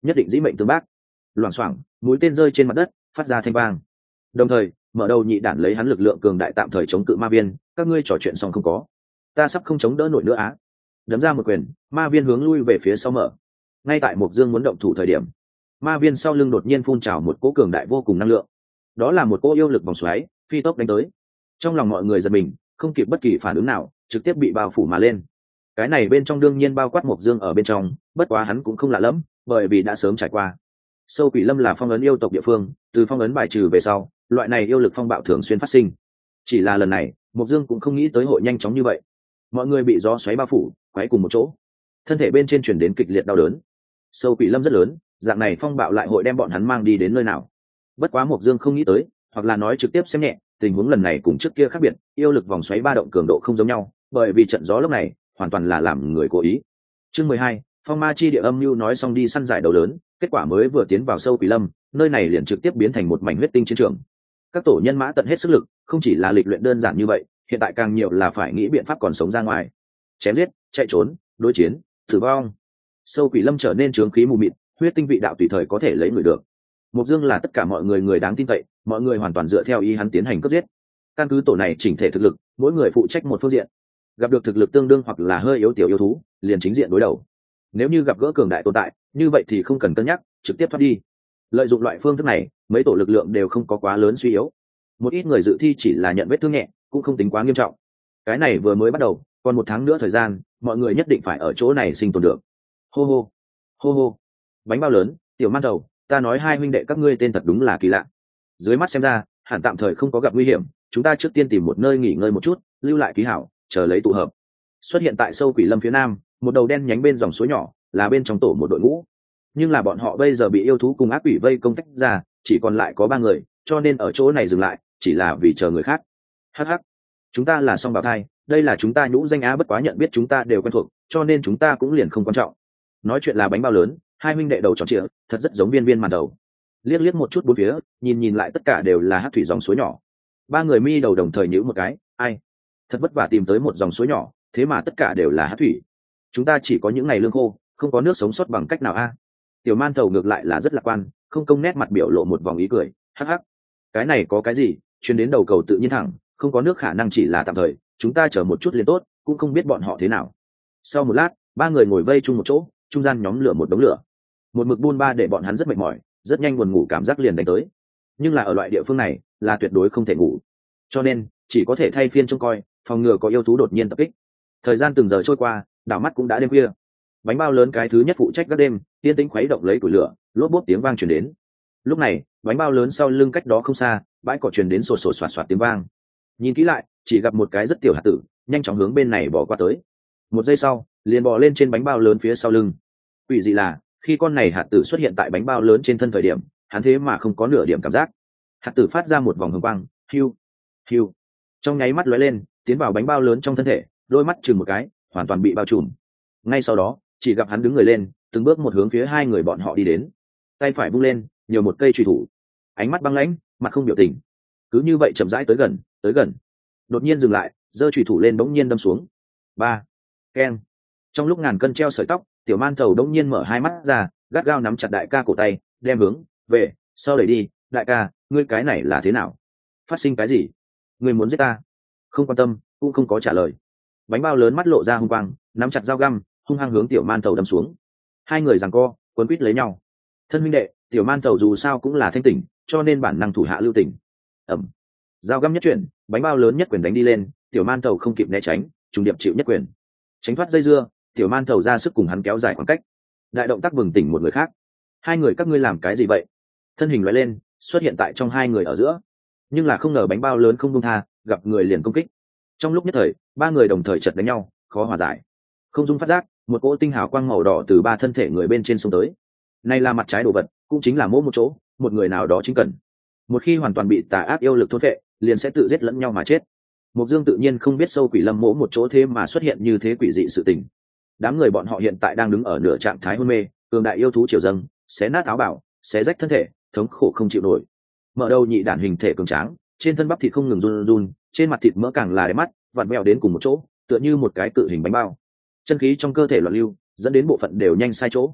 nhất định dĩ mệnh tương bác. Loảng xoảng, mũi tên rơi trên mặt đất, phát ra thanh vang. Đồng thời, mở đầu nhị đản lấy hắn lực lượng cường đại tạm thời chống cự ma viên. Các ngươi trò chuyện xong không có? Ta sắp không chống đỡ nổi nữa á. Đấm ra một quyền, ma viên hướng lui về phía sau mở. Ngay tại Mộc Dương muốn động thủ thời điểm, ma viên sau lưng đột nhiên phun trào một cỗ cường đại vô cùng năng lượng. Đó là một cỗ yêu lực vòng xoáy, phi tốc đánh tới. Trong lòng mọi người giật mình, không kịp bất kỳ phản ứng nào, trực tiếp bị bao phủ mà lên. Cái này bên trong đương nhiên bao quát Mộc Dương ở bên trong, bất quá hắn cũng không lạ lẫm, bởi vì đã sớm trải qua. Sâu Quỷ Lâm là phong ấn yêu tộc địa phương, từ phong ấn bài trừ về sau, loại này yêu lực phong bạo thường xuyên phát sinh. Chỉ là lần này, Mộc Dương cũng không nghĩ tới hội nhanh chóng như vậy. Mọi người bị gió xoáy bao phủ, quấy cùng một chỗ, thân thể bên trên truyền đến kịch liệt đau đớn. Sâu Quỷ Lâm rất lớn, dạng này phong bạo lại hội đem bọn hắn mang đi đến nơi nào? Bất quá Mộc Dương không nghĩ tới, hoặc là nói trực tiếp xem nhẹ, tình huống lần này cùng trước kia khác biệt, yêu lực vòng xoáy ba động cường độ không giống nhau, bởi vì trận gió lúc này hoàn toàn là làm người cố ý. Chương mười hai, Phong Ma Chi Địa âm mưu nói xong đi săn giải đấu lớn, kết quả mới vừa tiến vào Sâu Quỷ Lâm, nơi này liền trực tiếp biến thành một mảnh huyết tinh chiến trường. Các tổ nhân mã tận hết sức lực, không chỉ là lịch luyện đơn giản như vậy, hiện tại càng nhiều là phải nghĩ biện pháp còn sống ra ngoài. Chém giết, chạy trốn, đối chiến, tử vong. Sâu Quỷ Lâm trở nên trướng khí mù mịt, huyết tinh vị đạo tùy thời có thể lấy người được. Mộc Dương là tất cả mọi người người đáng tin cậy, mọi người hoàn toàn dựa theo ý hắn tiến hành cướp giết. Căn cứ tổ này chỉnh thể thực lực, mỗi người phụ trách một phương diện. Gặp được thực lực tương đương hoặc là hơi yếu tiểu yêu thú, liền chính diện đối đầu. Nếu như gặp gỡ cường đại tồn tại, như vậy thì không cần cân nhắc, trực tiếp thoát đi. Lợi dụng loại phương thức này, mấy tổ lực lượng đều không có quá lớn suy yếu. Một ít người dự thi chỉ là nhận vết thương nhẹ, cũng không tính quá nghiêm trọng. Cái này vừa mới bắt đầu, còn một tháng nữa thời gian, mọi người nhất định phải ở chỗ này sinh tồn được. Hô hô, hô hô. Bánh bao lớn, tiểu man đầu, ta nói hai huynh đệ các ngươi tên thật đúng là kỳ lạ. Dưới mắt xem ra, hẳn tạm thời không có gặp nguy hiểm, chúng ta trước tiên tìm một nơi nghỉ ngơi một chút, lưu lại ký hảo, chờ lấy tụ hợp. Xuất hiện tại Sâu Quỷ Lâm phía nam, một đầu đen nhánh bên dòng suối nhỏ, là bên trong tổ một đội ngũ. Nhưng là bọn họ bây giờ bị yêu thú cùng ác quỷ vây công tách ra, chỉ còn lại có ba người, cho nên ở chỗ này dừng lại, chỉ là vì chờ người khác. Hắc hắc, chúng ta là song bào thai, đây là chúng ta nhũ danh á, bất quá nhận biết chúng ta đều quen thuộc, cho nên chúng ta cũng liền không quan trọng. Nói chuyện là bánh bao lớn, hai huynh đệ đầu tròn trịa, thật rất giống viên viên màn đầu. Liếc liếc một chút bốn phía, nhìn nhìn lại tất cả đều là hát thủy dòng suối nhỏ. Ba người mi đầu đồng thời nhíu một cái, ai, thật vất vả tìm tới một dòng suối nhỏ, thế mà tất cả đều là hát thủy. Chúng ta chỉ có những ngày lương khô, không có nước sống sót bằng cách nào a? Tiểu man thầu ngược lại là rất lạc quan, không công nét mặt biểu lộ một vòng ý cười, hắc hắc. Cái này có cái gì, chuyến đến đầu cầu tự nhiên thẳng, không có nước khả năng chỉ là tạm thời, chúng ta chờ một chút liền tốt, cũng không biết bọn họ thế nào. Sau một lát, ba người ngồi vây chung một chỗ, trung gian nhóm lửa một đống lửa. Một mực buôn ba để bọn hắn rất mệt mỏi, rất nhanh buồn ngủ cảm giác liền đánh tới. Nhưng là ở loại địa phương này, là tuyệt đối không thể ngủ. Cho nên, chỉ có thể thay phiên trông coi, phòng ngừa có yêu thú đột nhiên tập kích. Thời gian từng giờ trôi qua, đảo mắt cũng đã đêm khuya. Bánh bao lớn cái thứ nhất phụ trách các đêm, tiên tĩnh khuấy động lấy củi lửa, lốp bốp tiếng vang truyền đến. Lúc này, bánh bao lớn sau lưng cách đó không xa, bãi cỏ truyền đến sột sột soạt soạt tiếng vang. Nhìn kỹ lại, chỉ gặp một cái rất tiểu hạt tử, nhanh chóng hướng bên này bỏ qua tới. Một giây sau, liền bò lên trên bánh bao lớn phía sau lưng. Quỷ dị là, khi con này hạt tử xuất hiện tại bánh bao lớn trên thân thời điểm, hắn thế mà không có nửa điểm cảm giác. Hạt tử phát ra một vòng hồng quang, hiu, hiu, trong nháy mắt lóe lên, tiến vào bánh bao lớn trong thân thể, đôi mắt chừng một cái, hoàn toàn bị bao trùm. Ngay sau đó, chỉ gặp hắn đứng người lên, từng bước một hướng phía hai người bọn họ đi đến. Tay phải vung lên, nhiều một cây truy thủ, ánh mắt băng lãnh, mặt không biểu tình. Cứ như vậy chậm rãi tới gần, tới gần. Đột nhiên dừng lại, giơ truy thủ lên bỗng nhiên đâm xuống. Ba, keng. Trong lúc ngàn cân treo sợi tóc, tiểu man thầu đống nhiên mở hai mắt ra, gắt gao nắm chặt đại ca cổ tay, đem hướng về sau đẩy đi. Đại ca, ngươi cái này là thế nào? Phát sinh cái gì? Ngươi muốn giết ta? Không quan tâm, cũng không có trả lời. Bánh bao lớn mắt lộ ra hung quang, nắm chặt dao găm, hung hăng hướng tiểu man thầu đâm xuống. Hai người giằng co, quấn quýt lấy nhau. Thân huynh đệ, tiểu man thầu dù sao cũng là thanh tỉnh, cho nên bản năng thủ hạ lưu tình. Ẩm. Dao găm nhất chuyển, bánh bao lớn nhất quyền đánh đi lên, tiểu man thầu không kịp né tránh, trùng điệp chịu nhất quyền. Tránh thoát dây dưa, tiểu man thầu ra sức cùng hắn kéo dài khoảng cách. Đại động tác bừng tỉnh một người khác. Hai người các ngươi làm cái gì vậy? Thân hình lóe lên, xuất hiện tại trong hai người ở giữa. Nhưng là không ngờ bánh bao lớn không buông tha, gặp người liền công kích. Trong lúc nhất thời, ba người đồng thời chật đánh nhau, khó hòa giải. Không dung phát giác, một cỗ tinh hào quang màu đỏ từ ba thân thể người bên trên xông tới. Này là mặt trái đồ vật, cũng chính là mỗi một chỗ, một người nào đó chính cần. Một khi hoàn toàn bị tà ác yêu lực thôn phệ, liền sẽ tự giết lẫn nhau mà chết. Mộc Dương tự nhiên không biết Sâu Quỷ Lâm mỗ một chỗ thế mà xuất hiện như thế quỷ dị sự tình. Đám người bọn họ hiện tại đang đứng ở nửa trạng thái hôn mê, cường đại yêu thú triều dâng, xé nát áo bào, xé rách thân thể, thống khổ không chịu nổi. Mở đầu nhị đản hình thể cường tráng, trên thân bắp thịt không ngừng run run, trên mặt thịt mỡ càng là đẹp mắt, vặn vẹo đến cùng một chỗ, tựa như một cái cự hình bánh bao. Chân khí trong cơ thể loạn lưu, dẫn đến bộ phận đều nhanh sai chỗ.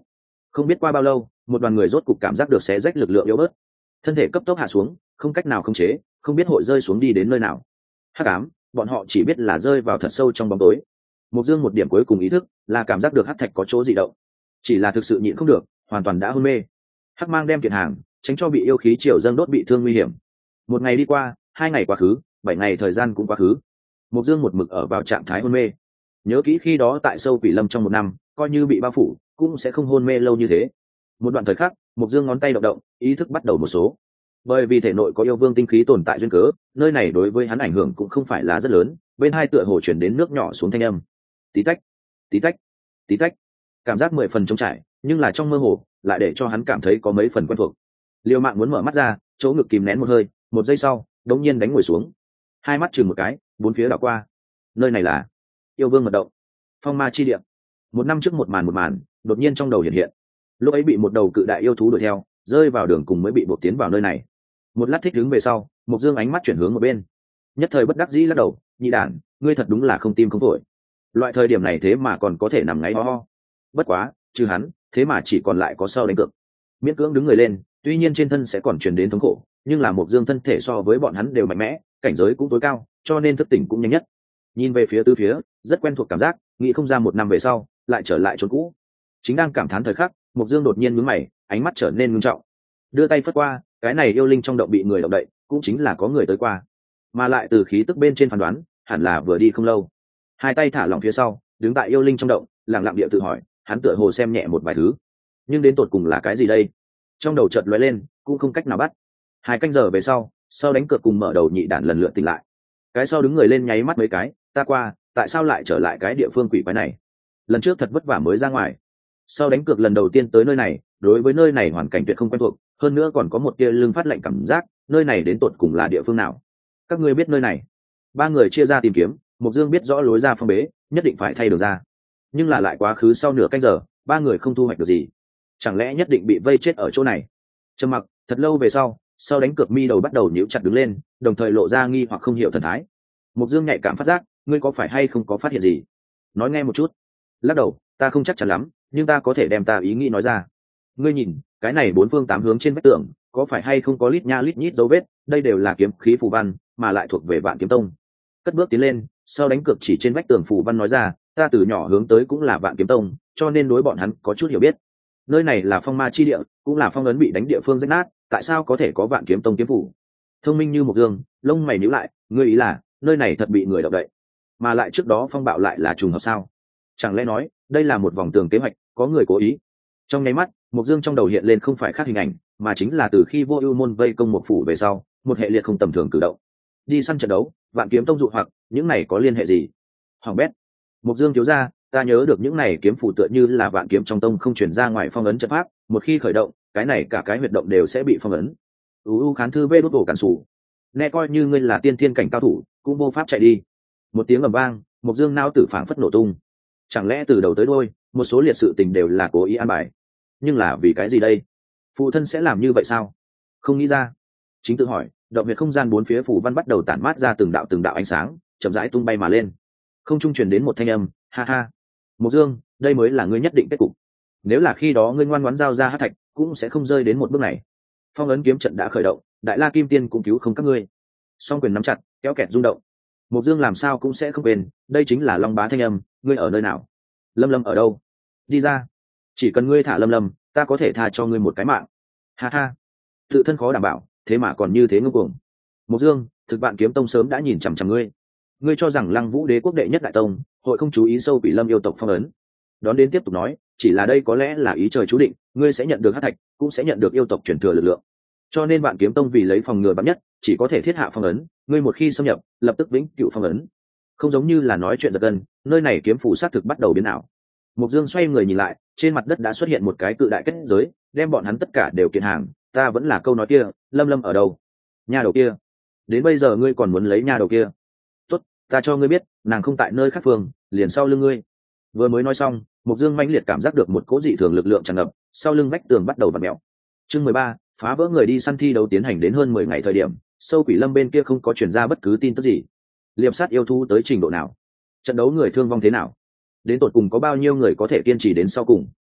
Không biết qua bao lâu, một đoàn người rốt cục cảm giác được xé rách lực lượng yếu bớt, thân thể cấp tốc hạ xuống, không cách nào khống chế, không biết hội rơi xuống đi đến nơi nào. Hắc ám, bọn họ chỉ biết là rơi vào thật sâu trong bóng tối. Mục Dương một điểm cuối cùng ý thức là cảm giác được hắc thạch có chỗ dị động, chỉ là thực sự nhịn không được, hoàn toàn đã hôn mê. Hắc mang đem kiện hàng, tránh cho bị yêu khí triều dâng đốt bị thương nguy hiểm. Một ngày đi qua, hai ngày quá khứ, bảy ngày thời gian cũng quá khứ. Mục Dương một mực ở vào trạng thái hôn mê. Nhớ kỹ khi đó tại sâu quỷ lâm trong một năm, coi như bị bao phủ, cũng sẽ không hôn mê lâu như thế. Một đoạn thời khắc, Mục Dương ngón tay động động, ý thức bắt đầu một số. Bởi vì thể nội có yêu vương tinh khí tồn tại duyên cớ, nơi này đối với hắn ảnh hưởng cũng không phải là rất lớn. Bên hai tựa hồ chuyển đến nước nhỏ xuống thanh âm, tí tách, tí tách, tí tách, cảm giác mười phần trống trải, nhưng là trong mơ hồ lại để cho hắn cảm thấy có mấy phần quen thuộc. Liều mạng muốn mở mắt ra, chỗ ngực kìm nén một hơi, một giây sau, đống nhiên đánh ngồi xuống, hai mắt chừng một cái, bốn phía đảo qua. Nơi này là yêu vương mật động, phong ma chi địa. Một năm trước một màn một màn đột nhiên trong đầu hiện hiện. Lúc ấy bị một đầu cự đại yêu thú đuổi theo, rơi vào đường cùng mới bị buộc tiến vào nơi này. Một lát thích đứng về sau, Mục Dương ánh mắt chuyển hướng một bên, nhất thời bất đắc dĩ lắc đầu, nhị đản, ngươi thật đúng là không tim không phổi. Loại thời điểm này thế mà còn có thể nằm ngáy ho ho. Bất quá, trừ hắn, thế mà chỉ còn lại có Sau Đánh Cược. Miễn cưỡng đứng người lên, tuy nhiên trên thân sẽ còn truyền đến thống khổ, nhưng là Mục Dương thân thể so với bọn hắn đều mạnh mẽ, cảnh giới cũng tối cao, cho nên thức tỉnh cũng nhanh nhất. Nhìn về phía tứ phía, rất quen thuộc cảm giác, nghĩ không ra một năm về sau, lại trở lại chỗ cũ. Chính đang cảm thán thời khắc, Mục Dương đột nhiên nhướng mày, ánh mắt trở nên ngưng trọng. Đưa tay phất qua, cái này yêu linh trong động bị người động đậy, cũng chính là có người tới qua, mà lại từ khí tức bên trên phán đoán, hẳn là vừa đi không lâu. Hai tay thả lỏng phía sau, đứng tại yêu linh trong động, lặng lặng địa tự hỏi, hắn tựa hồ xem nhẹ một vài thứ, nhưng đến tột cùng là cái gì đây? Trong đầu chợt lóe lên, cũng không cách nào bắt. Hai canh giờ về sau, Sau Đánh Cược cùng mở đầu nhị đản lần lượt tỉnh lại. Cái sau đứng người lên nháy mắt mấy cái, ta qua, tại sao lại trở lại cái địa phương quỷ quái này? Lần trước thật vất vả mới ra ngoài. Sau Đánh Cược lần đầu tiên tới nơi này, đối với nơi này hoàn cảnh tuyệt không quen thuộc, hơn nữa còn có một tia lưng phát lạnh cảm giác, nơi này đến tột cùng là địa phương nào? Các ngươi biết nơi này? Ba người chia ra tìm kiếm, Mục Dương biết rõ lối ra phong bế, nhất định phải thay đường ra. Nhưng là lại quá khứ sau nửa canh giờ, ba người không thu hoạch được gì. Chẳng lẽ nhất định bị vây chết ở chỗ này? Trầm mặc, thật lâu về sau, Sau Đánh Cược mi đầu bắt đầu nhíu chặt đứng lên, đồng thời lộ ra nghi hoặc không hiểu thần thái. Mục Dương nhạy cảm phát giác, ngươi có phải hay không có phát hiện gì? Nói nghe một chút. Lắc đầu, ta không chắc chắn lắm, nhưng ta có thể đem ta ý nghĩ nói ra. Ngươi nhìn, cái này bốn phương tám hướng trên vách tường, có phải hay không có lít nha lít nhít dấu vết, đây đều là kiếm khí phù văn, mà lại thuộc về Vạn Kiếm Tông. Cất bước tiến lên, Sau Đánh Cược chỉ trên vách tường phù văn nói ra, ta từ nhỏ hướng tới cũng là Vạn Kiếm Tông, cho nên đối bọn hắn có chút hiểu biết. Nơi này là phong ma chi địa, cũng là phong ấn bị đánh địa phương rách nát, tại sao có thể có Vạn Kiếm Tông kiếm phủ? Thông minh như Mục Dương, lông mày nhíu lại, ngươi ý là nơi này thật bị người động đậy, mà lại trước đó phong bạo lại là trùng hợp sao? Chẳng lẽ nói đây là một vòng tường kế hoạch, có người cố ý? Trong nháy mắt, Mục Dương trong đầu hiện lên không phải khác hình ảnh, mà chính là từ khi Vô Ưu môn vây công một phủ về sau, một hệ liệt không tầm thường cử động. Đi săn trận đấu, Vạn Kiếm Tông dụ hoặc, những này có liên hệ gì? Hoàng bét. Mục Dương thiếu gia, ta nhớ được những này kiếm phủ tựa như là Vạn Kiếm trong tông không truyền ra ngoài phong ấn trận pháp, một khi khởi động, cái này cả cái huyệt động đều sẽ bị phong ấn. U U khán thư vê đốt cổ cản sủ. Nghe coi như ngươi là tiên thiên cảnh cao thủ, cũng vô pháp chạy đi. Một tiếng ầm vang, Mục Dương não tử phảng phất nổ tung. Chẳng lẽ từ đầu tới đuôi, một số liệt sự tình đều là cố ý an bài? Nhưng là vì cái gì đây? Phụ thân sẽ làm như vậy sao? Không nghĩ ra. Chính tự hỏi, động huyệt không gian bốn phía phủ văn bắt đầu tản mát ra từng đạo từng đạo ánh sáng, chậm rãi tung bay mà lên. Không trung truyền đến một thanh âm, ha ha. Mục Dương, đây mới là ngươi nhất định kết cục. Nếu là khi đó ngươi ngoan ngoãn giao ra hắc thạch, cũng sẽ không rơi đến một bước này. Phong ấn kiếm trận đã khởi động, Đại La Kim Tiên cũng cứu không các ngươi. Song quyền nắm chặt, kéo kẹt rung động. Mục Dương làm sao cũng sẽ không quên, đây chính là Long Bá thanh âm, ngươi ở nơi nào? Lâm Lâm ở đâu? Đi ra. Chỉ cần ngươi thả Lâm Lâm, ta có thể tha cho ngươi một cái mạng. Ha ha. Tự thân khó đảm bảo, thế mà còn như thế ngông cuồng. Mục Dương, thực Vạn Kiếm Tông sớm đã nhìn chằm chằm ngươi. Ngươi cho rằng Lăng Vũ Đế quốc đệ nhất đại tông, hội không chú ý sâu Quỷ Lâm yêu tộc phong ấn? Đón đến tiếp tục nói, chỉ là đây có lẽ là ý trời chú định, ngươi sẽ nhận được hắc thạch, cũng sẽ nhận được yêu tộc truyền thừa lực lượng. Cho nên Vạn Kiếm Tông vì lấy phòng ngừa vạn nhất, chỉ có thể thiết hạ phong ấn, ngươi một khi xâm nhập, lập tức vĩnh cửu phong ấn. Không giống như là nói chuyện giật gân, nơi này kiếm phủ sát thực bắt đầu biến ảo. Mục Dương xoay người nhìn lại, trên mặt đất đã xuất hiện một cái cự đại kết giới, đem bọn hắn tất cả đều kiện hàng. Ta vẫn là câu nói kia, Lâm Lâm ở đâu? Nha đầu kia. Đến bây giờ ngươi còn muốn lấy nha đầu kia? Tốt, ta cho ngươi biết, nàng không tại nơi khác phương, liền sau lưng ngươi. Vừa mới nói xong, Mục Dương mãnh liệt cảm giác được một cỗ dị thường lực lượng tràn ngập, sau lưng vách tường bắt đầu vặn mèo. Chương mười ba, phá vỡ người đi săn thi đấu tiến hành đến hơn mười ngày thời điểm, sâu Quỷ Lâm bên kia không có truyền ra bất cứ tin tức gì. Liệp sát yêu thú tới trình độ nào? Trận đấu người thương vong thế nào? Đến tột cùng có bao nhiêu người có thể kiên trì đến sau cùng?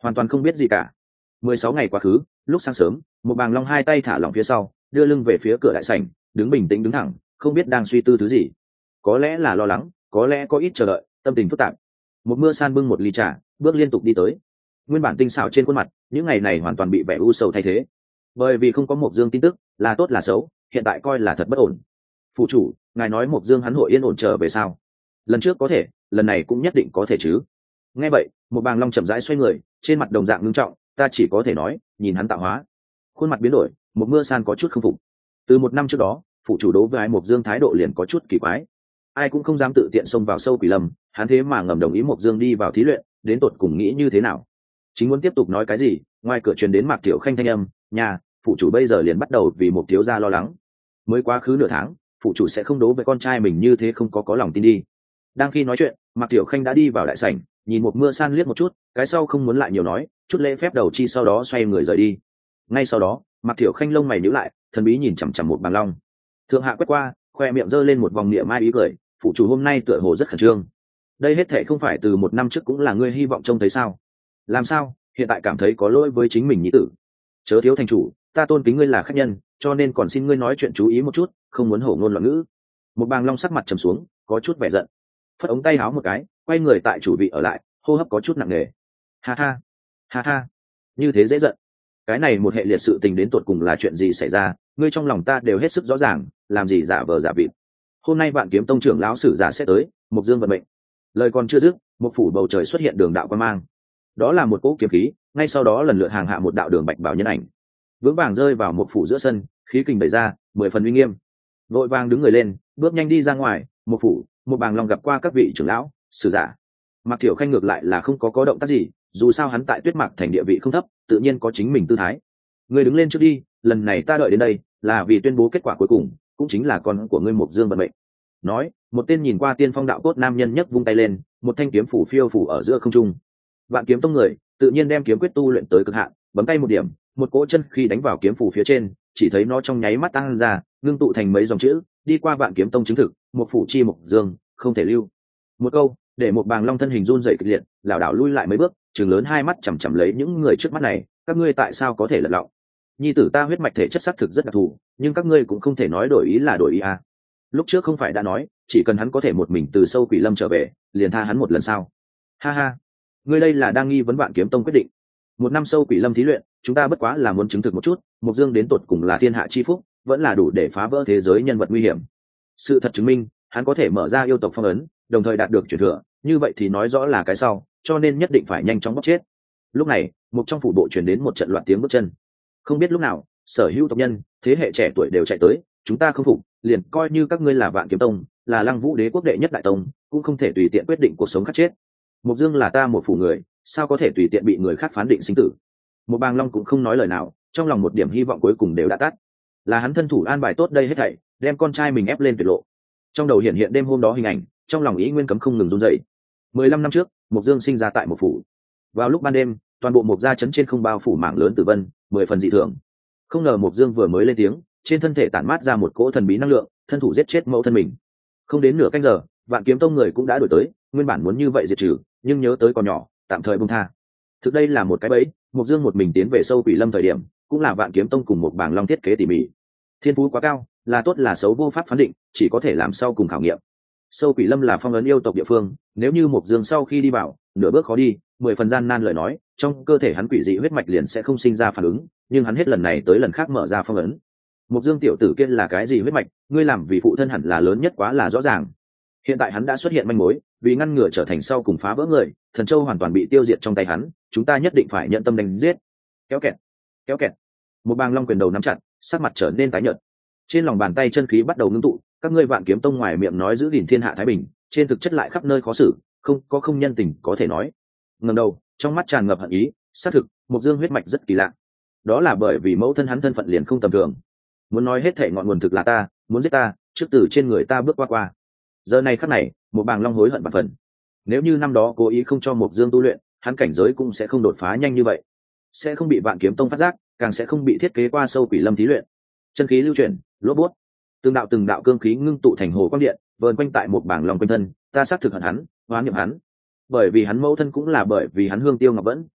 hoàn toàn không biết gì cả. Mười sáu ngày quá khứ, lúc sáng sớm, một bàng long hai tay thả lỏng phía sau, đưa lưng về phía cửa đại sảnh, đứng bình tĩnh đứng thẳng, không biết đang suy tư thứ gì. Có lẽ là lo lắng, có lẽ có ít chờ đợi, tâm tình phức tạp. Một mưa san bưng một ly trà, bước liên tục đi tới. Nguyên bản tinh xảo trên khuôn mặt, những ngày này hoàn toàn bị vẻ u sầu thay thế. Bởi vì không có Mộc Dương tin tức, là tốt là xấu, hiện tại coi là thật bất ổn. Phụ chủ, ngài nói Mộc Dương hắn hội yên ổn trở về sao? Lần trước có thể, lần này cũng nhất định có thể chứ? Nghe vậy, một bàng long chậm rãi xoay người, trên mặt đồng dạng ngưng trọng, ta chỉ có thể nói, nhìn hắn tạo hóa. Khuôn mặt biến đổi, một mưa san có chút không phục. Từ một năm trước đó, phụ chủ đối với ai Mộc Dương thái độ liền có chút kỳ quái. Ai cũng không dám tự tiện xông vào sâu quỷ lâm, hắn thế mà ngầm đồng ý Mộc Dương đi vào thí luyện, đến tột cùng nghĩ như thế nào? Chính muốn tiếp tục nói cái gì, ngoài cửa truyền đến Mạc Tiểu Khanh thanh âm, nhà, phụ chủ bây giờ liền bắt đầu vì một thiếu gia lo lắng. Mới quá khứ nửa tháng, phụ chủ sẽ không đấu với con trai mình như thế không có có lòng tin đi. Đang khi nói chuyện, Mạc Tiểu Khanh đã đi vào đại sảnh, nhìn một mưa san liếc một chút, cái sau không muốn lại nhiều nói, chút lễ phép đầu chi sau đó xoay người rời đi. Ngay sau đó, Mạc Tiểu Khanh lông mày nhíu lại, thần bí nhìn chằm chằm một bàng long. Thượng hạ quét qua, khoe miệng giơ lên một vòng niệm mai ý cười, phụ chủ hôm nay tựa hồ rất khẩn trương. Đây hết thệ không phải từ một năm trước cũng là ngươi hy vọng trông thấy sao? Làm sao, hiện tại cảm thấy có lỗi với chính mình nhí tử? Chớ thiếu thành chủ, ta tôn kính ngươi là khách nhân, cho nên còn xin ngươi nói chuyện chú ý một chút, không muốn hổ ngôn loạn ngữ. Một bàng long sắc mặt trầm xuống, có chút vẻ giận, phất ống tay áo một cái, quay người tại chủ vị ở lại, hô hấp có chút nặng nề. Ha ha, ha ha, như thế dễ giận. Cái này một hệ liệt sự tình đến tột cùng là chuyện gì xảy ra, ngươi trong lòng ta đều hết sức rõ ràng, làm gì giả vờ giả vịt. Hôm nay Vạn Kiếm tông trưởng lão sử giả sẽ tới, Mộc Dương vận mệnh. Lời còn chưa dứt, một phủ bầu trời xuất hiện đường đạo quan mang. Đó là một cỗ kiếm khí, ngay sau đó lần lượt hàng hạ một đạo đường bạch bảo nhân ảnh, vững vàng rơi vào một phủ giữa sân, khí kình bày ra, mười phần uy nghiêm. Vội vàng đứng người lên, bước nhanh đi ra ngoài. Một phủ, một bàng long gặp qua các vị trưởng lão, sử giả. Mạc Thiểu Khanh ngược lại là không có có động tác gì, dù sao hắn tại Tuyết Mạc thành địa vị không thấp, tự nhiên có chính mình tư thái. Ngươi đứng lên trước đi, lần này ta đợi đến đây là vì tuyên bố kết quả cuối cùng, cũng chính là con của ngươi Mộc Dương vận mệnh. Nói, một tên nhìn qua tiên phong đạo cốt nam nhân nhấc vung tay lên, một thanh kiếm phủ phiêu phủ ở giữa không trung. Vạn Kiếm tông người tự nhiên đem kiếm quyết tu luyện tới cực hạn, bấm tay một điểm, một cỗ chân khi đánh vào kiếm phủ phía trên, chỉ thấy nó trong nháy mắt tăng ra, ngưng tụ thành mấy dòng chữ, đi qua Vạn Kiếm tông chứng thực, một phủ chi Mộc Dương, không thể lưu. Một câu, để một bàng long thân hình run rẩy kịch liệt, lảo đảo lui lại mấy bước, trừng lớn hai mắt chằm chằm lấy những người trước mắt này, các ngươi tại sao có thể lật lọng? Nhi tử ta huyết mạch thể chất xác thực rất đặc thù, nhưng các ngươi cũng không thể nói đổi ý là đổi ý à? Lúc trước không phải đã nói, chỉ cần hắn có thể một mình từ sâu quỷ lâm trở về, liền tha hắn một lần sao? Ha ha, ngươi đây là đang nghi vấn Vạn Kiếm tông quyết định. Một năm sâu quỷ lâm thí luyện, chúng ta bất quá là muốn chứng thực một chút, Mộc Dương đến tột cùng là thiên hạ chi phúc, vẫn là đủ để phá vỡ thế giới nhân vật nguy hiểm. Sự thật chứng minh, hắn có thể mở ra yêu tộc phong ấn, đồng thời đạt được truyền thừa, như vậy thì nói rõ là cái sau, cho nên nhất định phải nhanh chóng bóc chết. Lúc này, một trong phủ bộ truyền đến một trận loạt tiếng bước chân. Không biết lúc nào, sở hữu tộc nhân, thế hệ trẻ tuổi đều chạy tới, chúng ta không phục, liền coi như các ngươi là Vạn Kiếm tông, là Lăng Vũ đế quốc đệ nhất đại tông, cũng không thể tùy tiện quyết định cuộc sống khắc chết. Mộc Dương là ta một phủ người, sao có thể tùy tiện bị người khác phán định sinh tử? Một bàng long cũng không nói lời nào, trong lòng một điểm hy vọng cuối cùng đều đã tắt. Là hắn thân thủ an bài tốt đây hết thảy, đem con trai mình ép lên tuyệt lộ. Trong đầu hiện hiện đêm hôm đó hình ảnh, trong lòng ý nguyên cấm không ngừng run rẩy. Mười lăm năm trước, Mộc Dương sinh ra tại một phủ. Vào lúc ban đêm, toàn bộ Mộc gia trấn trên không bao phủ mảng lớn tử vân, mười phần dị thường. Không ngờ Mộc Dương vừa mới lên tiếng, trên thân thể tản mát ra một cỗ thần bí năng lượng, thân thủ giết chết mẫu thân mình. Không đến nửa canh giờ, Vạn Kiếm tông người cũng đã đuổi tới, nguyên bản muốn như vậy diệt trừ, nhưng nhớ tới còn nhỏ, tạm thời buông tha. Thực đây là một cái bẫy, Mộc Dương một mình tiến về sâu quỷ lâm thời điểm, cũng là Vạn Kiếm tông cùng một bảng long thiết kế tỉ mỉ. Thiên phú quá cao, là tốt là xấu vô pháp phán định, chỉ có thể làm sau cùng khảo nghiệm. Sâu quỷ lâm là phong ấn yêu tộc địa phương, nếu như Mộc Dương sau khi đi vào, nửa bước khó đi, mười phần gian nan lời nói, trong cơ thể hắn quỷ dị huyết mạch liền sẽ không sinh ra phản ứng, nhưng hắn hết lần này tới lần khác mở ra phong ấn. Mộc Dương tiểu tử kia là cái gì huyết mạch, ngươi làm vì phụ thân hẳn là lớn nhất quá là rõ ràng. Hiện tại hắn đã xuất hiện manh mối, vì ngăn ngừa trở thành sau cùng phá vỡ người, Thần Châu hoàn toàn bị tiêu diệt trong tay hắn, chúng ta nhất định phải nhận tâm đánh giết. Kéo kẹt, kéo kẹt. Một bàng long quyền đầu nắm chặt, sắc mặt trở nên tái nhợt. Trên lòng bàn tay chân khí bắt đầu ngưng tụ, các ngươi Vạn Kiếm tông ngoài miệng nói giữ gìn thiên hạ thái bình, trên thực chất lại khắp nơi khó xử, không có không nhân tình có thể nói. Ngẩng đầu, trong mắt tràn ngập hận ý, xác thực, Mộc Dương huyết mạch rất kỳ lạ. Đó là bởi vì mẫu thân hắn thân phận liền không tầm thường. Muốn nói hết thảy ngọn nguồn thực là ta, muốn giết ta, trước từ trên người ta bước qua qua. Giờ này khắc này, một bàng long hối hận bạt phần. Nếu như năm đó cố ý không cho Mộc Dương tu luyện, hắn cảnh giới cũng sẽ không đột phá nhanh như vậy, sẽ không bị Vạn Kiếm tông phát giác, càng sẽ không bị thiết kế qua sâu quỷ lâm thí luyện. Chân khí lưu chuyển, lốp bút, từng đạo từng đạo cương khí ngưng tụ thành hồ quang điện, vờn quanh tại một bảng long quanh thân. Ta xác thực hận hắn, oán niệm hắn, bởi vì hắn mẫu thân cũng là bởi vì hắn hương tiêu ngọc vẫn,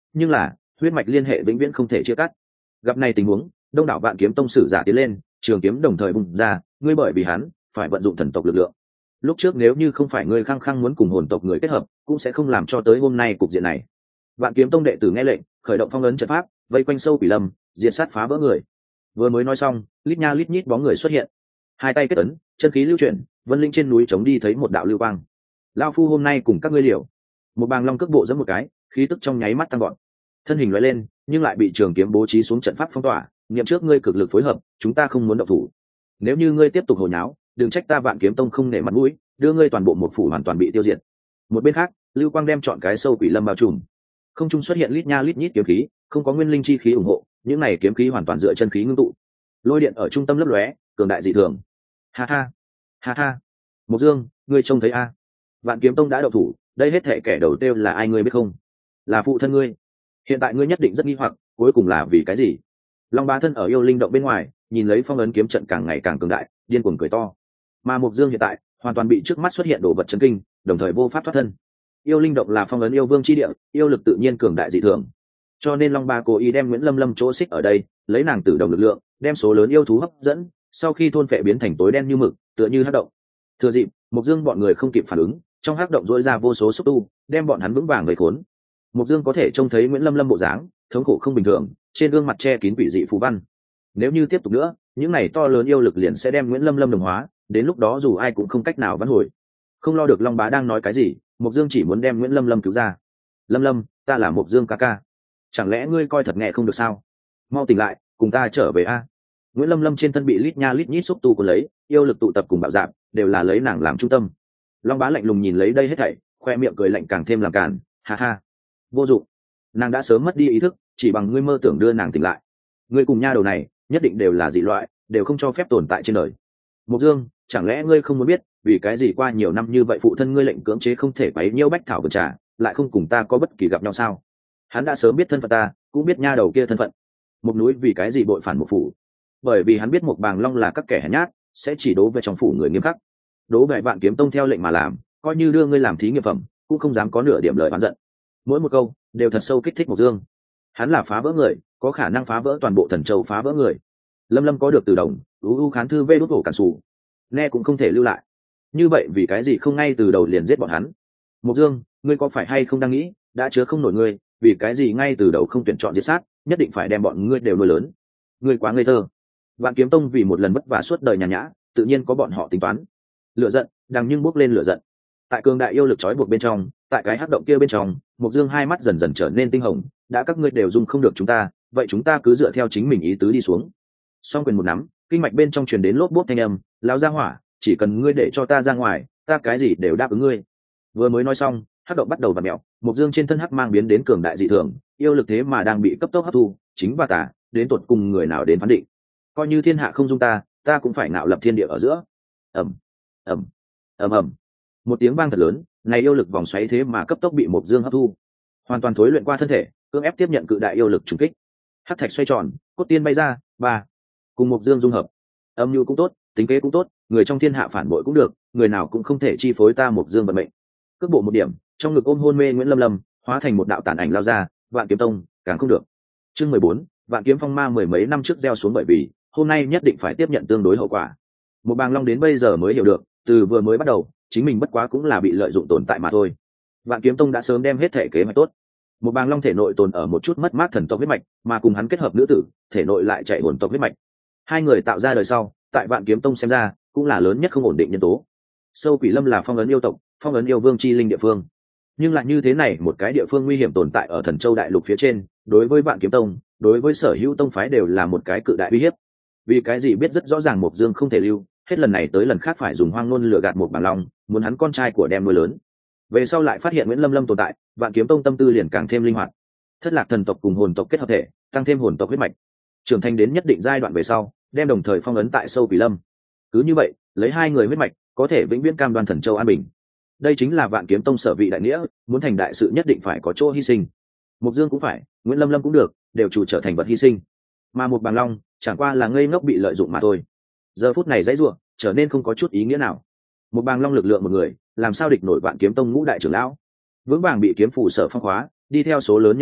nhưng là huyết mạch liên hệ vĩnh viễn không thể chia cắt. Gặp này tình huống, đông đảo Vạn Kiếm Tông sử giả tiến lên, trường kiếm đồng thời bung ra, ngươi bởi vì hắn phải vận dụng thần tộc lực lượng. Lúc trước nếu như không phải ngươi khăng khăng muốn cùng hồn tộc người kết hợp, cũng sẽ không làm cho tới hôm nay cục diện này. Vạn Kiếm Tông đệ tử nghe lệnh, khởi động phong ấn trận pháp, vây quanh sâu quỷ lâm, diệt sát phá vỡ người. Vừa mới nói xong, lít nha lít nhít bóng người xuất hiện, hai tay kết ấn, chân khí lưu chuyển, vân linh trên núi chống đi thấy một đạo lưu quang. Lão phu hôm nay cùng các ngươi liều. Một bàng long cước bộ giẫm một cái, khí tức trong nháy mắt tăng gọn, thân hình lóe lên, nhưng lại bị trường kiếm bố trí xuống trận pháp phong tỏa. Niệm trước ngươi cực lực phối hợp, chúng ta không muốn động thủ. Nếu như ngươi tiếp tục hồi nháo, đừng trách ta Vạn Kiếm Tông không nể mặt mũi, đưa ngươi toàn bộ một phủ hoàn toàn bị tiêu diệt. Một bên khác, lưu quang đem chọn cái sâu quỷ lâm bao trùm, không trung xuất hiện lít nha lít nhít kiếm khí, không có nguyên linh chi khí ủng hộ, những này kiếm khí hoàn toàn dựa chân khí ngưng tụ. Lôi điện ở trung tâm lấp lóe, cường đại dị thường. Ha ha, ha ha. Mộc Dương, ngươi trông thấy a? Vạn Kiếm Tông đã động thủ, đây hết thảy kẻ đầu tiêu là ai ngươi biết không? Là phụ thân ngươi. Hiện tại ngươi nhất định rất nghi hoặc, cuối cùng là vì cái gì? Long Bá thân ở yêu linh động bên ngoài, nhìn lấy phong ấn kiếm trận càng ngày càng cường đại, điên cuồng cười to. Mà Mộc Dương hiện tại hoàn toàn bị trước mắt xuất hiện đồ vật chấn kinh, đồng thời vô pháp thoát thân. Yêu linh động là phong ấn yêu vương chi địa, yêu lực tự nhiên cường đại dị thường. Cho nên Long Bá cố ý đem Nguyễn Lâm Lâm chỗ xích ở đây, lấy nàng tử đồng lực lượng, đem số lớn yêu thú hấp dẫn, sau khi thôn phệ biến thành tối đen như mực, tựa như hắc động. Thừa dịp Mộc Dương bọn người không kịp phản ứng, trong hắc động rỗi ra vô số xúc tu, đem bọn hắn vững vàng vây khốn. Mộc Dương có thể trông thấy Nguyễn Lâm Lâm bộ dáng, thống khổ không bình thường, trên gương mặt che kín quỷ dị phù văn. Nếu như tiếp tục nữa, những này to lớn yêu lực liền sẽ đem Nguyễn Lâm Lâm đồng hóa, đến lúc đó dù ai cũng không cách nào vãn hồi. Không lo được Long Bá đang nói cái gì, Mộc Dương chỉ muốn đem Nguyễn Lâm Lâm cứu ra. Lâm Lâm, ta là Mộc Dương ca ca, chẳng lẽ ngươi coi thật nghe không được sao? Mau tỉnh lại, cùng ta trở về a. Nguyễn Lâm Lâm trên thân bị lít nha lít nhít xúc tu cuốn lấy, yêu lực tụ tập cùng bạo dạn, đều là lấy nàng làm trung tâm. Long Bá lạnh lùng nhìn lấy đây hết thảy, khoe miệng cười lạnh càng thêm làm càn, ha ha. Vô dụng, nàng đã sớm mất đi ý thức, chỉ bằng ngươi mơ tưởng đưa nàng tỉnh lại. Ngươi cùng nha đầu này, nhất định đều là dị loại, đều không cho phép tồn tại trên đời. Mộc Dương, chẳng lẽ ngươi không muốn biết, vì cái gì qua nhiều năm như vậy phụ thân ngươi lệnh cưỡng chế không thể quấy nhiễu bách thảo vườn trà, lại không cùng ta có bất kỳ gặp nhau sao? Hắn đã sớm biết thân phận ta, cũng biết nha đầu kia thân phận. Một núi vì cái gì bội phản một phủ? Bởi vì hắn biết một bàng long là các kẻ hèn nhát, sẽ chỉ đố về trong phủ người nghiêm khắc. Đố về Vạn Kiếm Tông theo lệnh mà làm, coi như đưa ngươi làm thí nghiệm phẩm, cũng không dám có nửa điểm lời oán giận. Mỗi một câu đều thật sâu kích thích Mộc Dương. Hắn là phá vỡ người, có khả năng phá vỡ toàn bộ Thần Châu, phá vỡ người. Lâm Lâm có được từ đồng, u u khán thư vê đốt hổ cản sủ, nghe cũng không thể lưu lại. Như vậy vì cái gì không ngay từ đầu liền giết bọn hắn? Mộc Dương, ngươi có phải hay không đang nghĩ, đã chứa không nổi ngươi, vì cái gì ngay từ đầu không tuyển chọn giết sát, nhất định phải đem bọn ngươi đều nuôi lớn? Ngươi quá ngây thơ. Vạn Kiếm Tông vì một lần vất vả suốt đời nhàn nhã, tự nhiên có bọn họ tính toán. Lửa giận, đang nhưng bốc lên lửa giận. Tại cường đại yêu lực trói buộc bên trong, tại cái hắc động kia bên trong, Mộc Dương hai mắt dần dần trở nên tinh hồng, đã các ngươi đều dung không được chúng ta, vậy chúng ta cứ dựa theo chính mình ý tứ đi xuống. Song quyền một nắm, kinh mạch bên trong truyền đến lốp bốp thanh âm, lão gia hỏa, chỉ cần ngươi để cho ta ra ngoài, ta cái gì đều đáp ứng ngươi. Vừa mới nói xong, hắc động bắt đầu vặn mèo, Mộc Dương trên thân hắc mang biến đến cường đại dị thường, yêu lực thế mà đang bị cấp tốc hấp thu, chính và tà, đến tột cùng người nào đến phán định. Coi như thiên hạ không dung ta, ta cũng phải ngạo lập thiên địa ở giữa. Ầm, ầm, ầm ầm. Một tiếng vang thật lớn, này yêu lực vòng xoáy thế mà cấp tốc bị Mộc Dương hấp thu, hoàn toàn thối luyện qua thân thể, cưỡng ép tiếp nhận cự đại yêu lực trùng kích. Hắc thạch xoay tròn, cốt tiên bay ra, ba, cùng Mộc Dương dung hợp. Âm nhu cũng tốt, tính kế cũng tốt, người trong thiên hạ phản bội cũng được, người nào cũng không thể chi phối ta Mộc Dương vận mệnh. Cước bộ một điểm, trong ngực ôm hôn mê Nguyễn Lâm Lâm, hóa thành một đạo tàn ảnh lao ra, Vạn Kiếm Tông, càng không được. Chương mười bốn, Vạn Kiếm Phong Ma mười mấy năm trước gieo xuống bởi vì, hôm nay nhất định phải tiếp nhận tương đối hậu quả. Một bàng long đến bây giờ mới hiểu được, từ vừa mới bắt đầu, chính mình bất quá cũng là bị lợi dụng tồn tại mà thôi. Vạn Kiếm Tông đã sớm đem hết thể kế hoạch tốt. Một bàng long thể nội tồn ở một chút mất mát thần tộc huyết mạch, mà cùng hắn kết hợp nữ tử, thể nội lại chạy hồn tộc huyết mạch. Hai người tạo ra đời sau, tại Vạn Kiếm Tông xem ra, cũng là lớn nhất không ổn định nhân tố. Sâu Quỷ Lâm là phong ấn yêu tộc, phong ấn yêu vương chi linh địa phương. Nhưng lại như thế này, một cái địa phương nguy hiểm tồn tại ở Thần Châu đại lục phía trên, đối với Vạn Kiếm Tông, đối với sở hữu tông phái đều là một cái cự đại uy hiếp. Vì cái gì biết rất rõ ràng Mộc Dương không thể lưu, hết lần này tới lần khác phải dùng hoang ngôn lừa gạt một bàng long, muốn hắn con trai của đem nuôi lớn. Về sau lại phát hiện Nguyễn Lâm Lâm tồn tại, Vạn Kiếm Tông tâm tư liền càng thêm linh hoạt. Thất lạc thần tộc cùng hồn tộc kết hợp thể, tăng thêm hồn tộc huyết mạch, trưởng thành đến nhất định giai đoạn về sau, đem đồng thời phong ấn tại Sâu Quỷ Lâm. Cứ như vậy, lấy hai người huyết mạch, có thể vĩnh viễn cam đoan Thần Châu an bình. Đây chính là Vạn Kiếm Tông sở vị đại nghĩa, muốn thành đại sự nhất định phải có chỗ hy sinh. Mộc Dương cũng phải, Nguyễn Lâm Lâm cũng được, đều chủ trở thành vật hy sinh. Mà một bàng long, chẳng qua là ngây ngốc bị lợi dụng mà thôi. Giờ phút này dãy rủa, trở nên không có chút ý nghĩa nào. Một bàng long lực lượng một người, làm sao địch nổi Vạn Kiếm Tông ngũ đại trưởng lão? Vững vàng bị kiếm phủ sở phong khóa, đi theo số lớn nhân mã,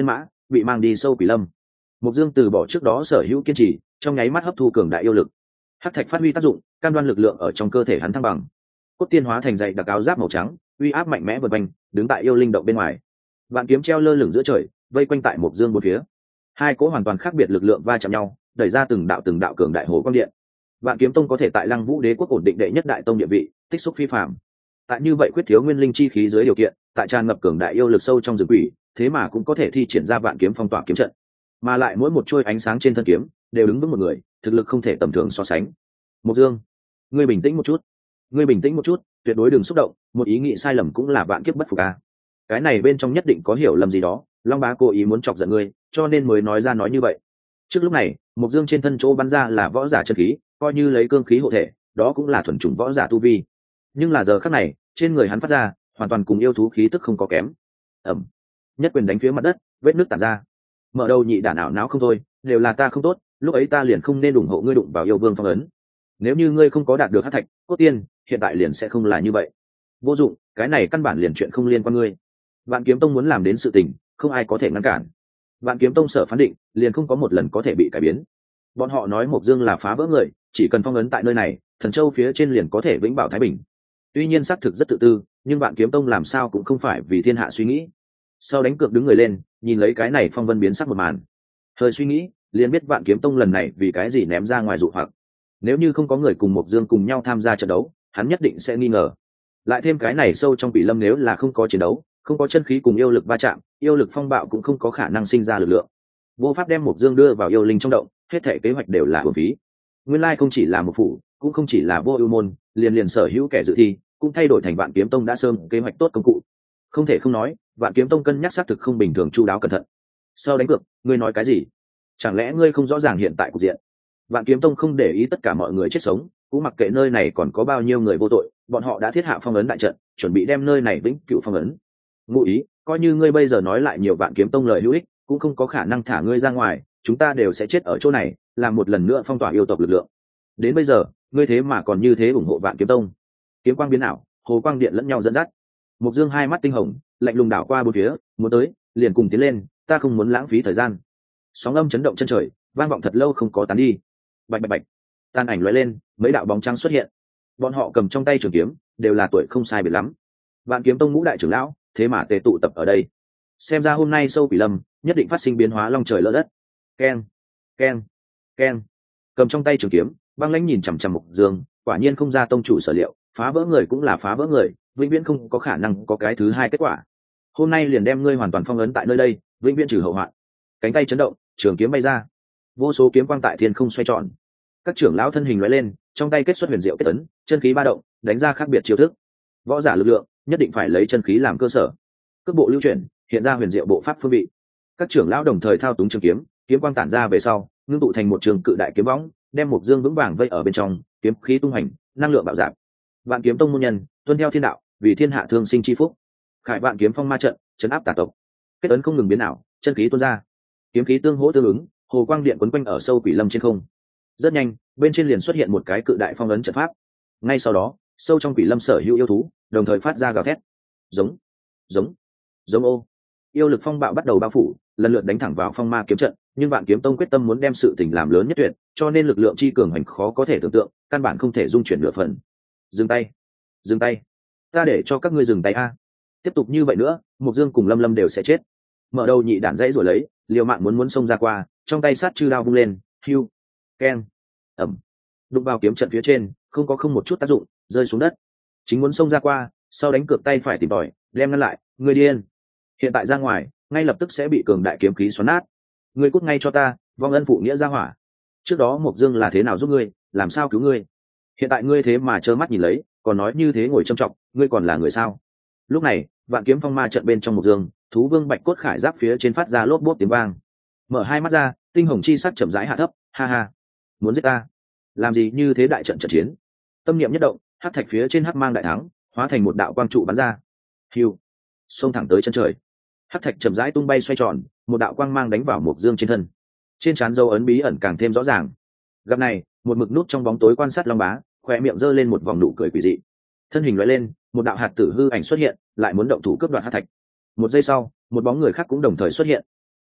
bị mang đi sâu quỷ lâm. Mộc Dương từ bỏ trước đó sở hữu kiên trì, trong nháy mắt hấp thu cường đại yêu lực. Hắc thạch phát huy tác dụng, cam đoan lực lượng ở trong cơ thể hắn thăng bằng. Cốt tiên hóa thành dày đặc áo giáp màu trắng, uy áp mạnh mẽ vượt quanh, đứng tại yêu linh động bên ngoài. Vạn kiếm treo lơ lửng giữa trời, vây quanh tại Mộc Dương bốn phía. Hai cỗ hoàn toàn khác biệt lực lượng va chạm nhau, đẩy ra từng đạo từng đạo cường đại hồ quang điện. Vạn kiếm tông có thể tại Lăng Vũ Đế quốc ổn định đệ nhất đại tông địa vị, tích xúc phi phàm. Tại như vậy quyết thiếu nguyên linh chi khí dưới điều kiện, tại tràn ngập cường đại yêu lực sâu trong rừng quỷ, thế mà cũng có thể thi triển ra vạn kiếm phong tỏa kiếm trận, mà lại mỗi một trôi ánh sáng trên thân kiếm đều đứng vững một người, thực lực không thể tầm thường so sánh. Mộc Dương, ngươi bình tĩnh một chút, ngươi bình tĩnh một chút, tuyệt đối đừng xúc động, một ý nghĩ sai lầm cũng là vạn kiếp bất phục a. Cái này bên trong nhất định có hiểu lầm gì đó, Long Bá cố ý muốn chọc giận ngươi, cho nên mới nói ra nói như vậy. Trước lúc này, Mộc Dương trên thân chỗ bắn ra là võ giả chân khí, coi như lấy cương khí hộ thể, đó cũng là thuần chủng võ giả tu vi. Nhưng là giờ khắc này, trên người hắn phát ra, hoàn toàn cùng yêu thú khí tức không có kém. Ầm, nhất quyền đánh phía mặt đất, vết nước tản ra. Mở đầu nhị đản ảo não không thôi, đều là ta không tốt, lúc ấy ta liền không nên ủng hộ ngươi đụng vào yêu vương phong ấn. Nếu như ngươi không có đạt được hắc thạch cốt tiên, hiện tại liền sẽ không là như vậy. Vô dụng, cái này căn bản liền chuyện không liên quan ngươi. Vạn Kiếm Tông muốn làm đến sự tình, không ai có thể ngăn cản. Vạn Kiếm Tông sở phán định, liền không có một lần có thể bị cải biến. Bọn họ nói Mộc Dương là phá vỡ người, chỉ cần phong ấn tại nơi này, Thần Châu phía trên liền có thể vĩnh bảo thái bình. Tuy nhiên xác thực rất tự tư, nhưng Vạn Kiếm Tông làm sao cũng không phải vì thiên hạ suy nghĩ. Sau đánh cược đứng người lên, nhìn lấy cái này phong vân biến sắc một màn, hơi suy nghĩ, liền biết Vạn Kiếm Tông lần này vì cái gì ném ra ngoài dụ hoặc. Nếu như không có người cùng Mộc Dương cùng nhau tham gia trận đấu, hắn nhất định sẽ nghi ngờ. Lại thêm cái này sâu trong quỷ lâm nếu là không có chiến đấu, không có chân khí cùng yêu lực va chạm, yêu lực phong bạo cũng không có khả năng sinh ra lực lượng. Vô pháp đem Mộc Dương đưa vào yêu linh trong động, hết thảy kế hoạch đều là uổng phí. Nguyên lai không chỉ là một phủ, cũng không chỉ là vô ưu môn, liền liền sở hữu kẻ dự thi, cũng thay đổi thành Vạn Kiếm Tông đã sớm kế hoạch tốt công cụ. Không thể không nói, Vạn Kiếm Tông cân nhắc xác thực không bình thường chu đáo cẩn thận. Sau đánh cược, ngươi nói cái gì? Chẳng lẽ ngươi không rõ ràng hiện tại cục diện? Vạn Kiếm Tông không để ý tất cả mọi người chết sống, cũng mặc kệ nơi này còn có bao nhiêu người vô tội, bọn họ đã thiết hạ phong ấn đại trận, chuẩn bị đem nơi này vĩnh cửu phong ấn. Ngụ ý, coi như ngươi bây giờ nói lại nhiều Vạn Kiếm Tông lời hữu ích, cũng không có khả năng thả ngươi ra ngoài, chúng ta đều sẽ chết ở chỗ này, làm một lần nữa phong tỏa yêu tộc lực lượng. Đến bây giờ, ngươi thế mà còn như thế ủng hộ Vạn Kiếm Tông. Kiếm quang biến ảo, hồ quang điện lẫn nhau dẫn dắt. Mộc Dương hai mắt tinh hồng, lạnh lùng đảo qua bốn phía, muốn tới, liền cùng tiến lên, ta không muốn lãng phí thời gian. Sóng âm chấn động chân trời, vang vọng thật lâu không có tán đi. Bạch bạch bạch, tàn ảnh lóe lên, mấy đạo bóng trắng xuất hiện. Bọn họ cầm trong tay trường kiếm, đều là tuổi không sai biệt lắm. Vạn Kiếm Tông ngũ đại trưởng lão, thế mà tề tụ tập ở đây. Xem ra hôm nay sâu quỷ lâm, nhất định phát sinh biến hóa long trời lỡ đất. Keng, keng, keng. Cầm trong tay trường kiếm, băng lãnh nhìn chằm chằm Mộc Dương, quả nhiên không ra tông chủ sở liệu, phá vỡ người cũng là phá vỡ người, vĩnh viễn không có khả năng có cái thứ hai kết quả. Hôm nay liền đem ngươi hoàn toàn phong ấn tại nơi đây, vĩnh viễn trừ hậu hoạn. Cánh tay chấn động, trường kiếm bay ra, vô số kiếm quang tại thiên không xoay tròn. Các trưởng lão thân hình lóe lên, trong tay kết xuất huyền diệu kết ấn, chân khí ba động, đánh ra khác biệt chiêu thức. Võ giả lực lượng nhất định phải lấy chân khí làm cơ sở. Cước bộ lưu chuyển, hiện ra huyền diệu bộ pháp phương vị. Các trưởng lão đồng thời thao túng trường kiếm, kiếm quang tản ra về sau, ngưng tụ thành một trường cự đại kiếm võng, đem Mộc Dương vững vàng vây ở bên trong, kiếm khí tung hành, năng lượng bạo dạn. Vạn Kiếm Tông môn nhân, tuân theo thiên đạo, vì thiên hạ thương sinh chi phúc. Khải Vạn Kiếm Phong ma trận, trấn áp tà tộc. Kết ấn không ngừng biến ảo, chân khí tuôn ra. Kiếm khí tương hỗ tương ứng, hồ quang điện quấn quanh ở sâu quỷ lâm trên không. Rất nhanh, bên trên liền xuất hiện một cái cự đại phong ấn trận pháp. Ngay sau đó, sâu trong quỷ lâm sở hữu yêu thú, đồng thời phát ra gào thét. Giống, giống, giống ô. Yêu lực phong bạo bắt đầu bao phủ, lần lượt đánh thẳng vào phong ma kiếm trận, nhưng Vạn Kiếm Tông quyết tâm muốn đem sự tình làm lớn nhất tuyệt, cho nên lực lượng chi cường hành khó có thể tưởng tượng, căn bản không thể dung chuyển nửa phần. Dừng tay, dừng tay, ta để cho các ngươi dừng tay a. Tiếp tục như vậy nữa, Mộc Dương cùng Lâm Lâm đều sẽ chết. Mở đầu nhị đản dãy rồi lấy, liều mạng muốn muốn xông ra qua, trong tay sát chư đao vung lên, hưu, keng, ẩm, đụng vào kiếm trận phía trên, không có không một chút tác dụng, rơi xuống đất. Chính muốn xông ra qua, sau đánh cược tay phải tìm tòi, đem ngăn lại, người điên. Hiện tại ra ngoài, ngay lập tức sẽ bị cường đại kiếm khí xoắn nát. Ngươi cút ngay cho ta, vong ân phụ nghĩa ra hỏa. Trước đó Mộc Dương là thế nào giúp ngươi, làm sao cứu ngươi? Hiện tại ngươi thế mà trơ mắt nhìn lấy, còn nói như thế ngồi trầm trọng, ngươi còn là người sao? Lúc này, Vạn Kiếm Phong ma trận bên trong Mộc Dương, thú vương bạch cốt khải giáp phía trên phát ra lốp bốp tiếng vang. Mở hai mắt ra, tinh hồng chi sắc chậm rãi hạ thấp, ha ha, muốn giết ta? Làm gì như thế đại trận trận chiến? Tâm niệm nhất động, hắc thạch phía trên hắc mang đại thắng, hóa thành một đạo quang trụ bắn ra. Hưu, xông thẳng tới chân trời. Hắc thạch chậm rãi tung bay xoay tròn, một đạo quang mang đánh vào Mộc Dương trên thân. Trên trán dấu ấn bí ẩn càng thêm rõ ràng. Gặp này, một mực nút trong bóng tối quan sát Long Bá, khóe miệng giơ lên một vòng nụ cười quỷ dị. Thân hình lóe lên, một đạo hạt tử hư ảnh xuất hiện, lại muốn động thủ cướp đoạt hắc thạch. Một giây sau, một bóng người khác cũng đồng thời xuất hiện.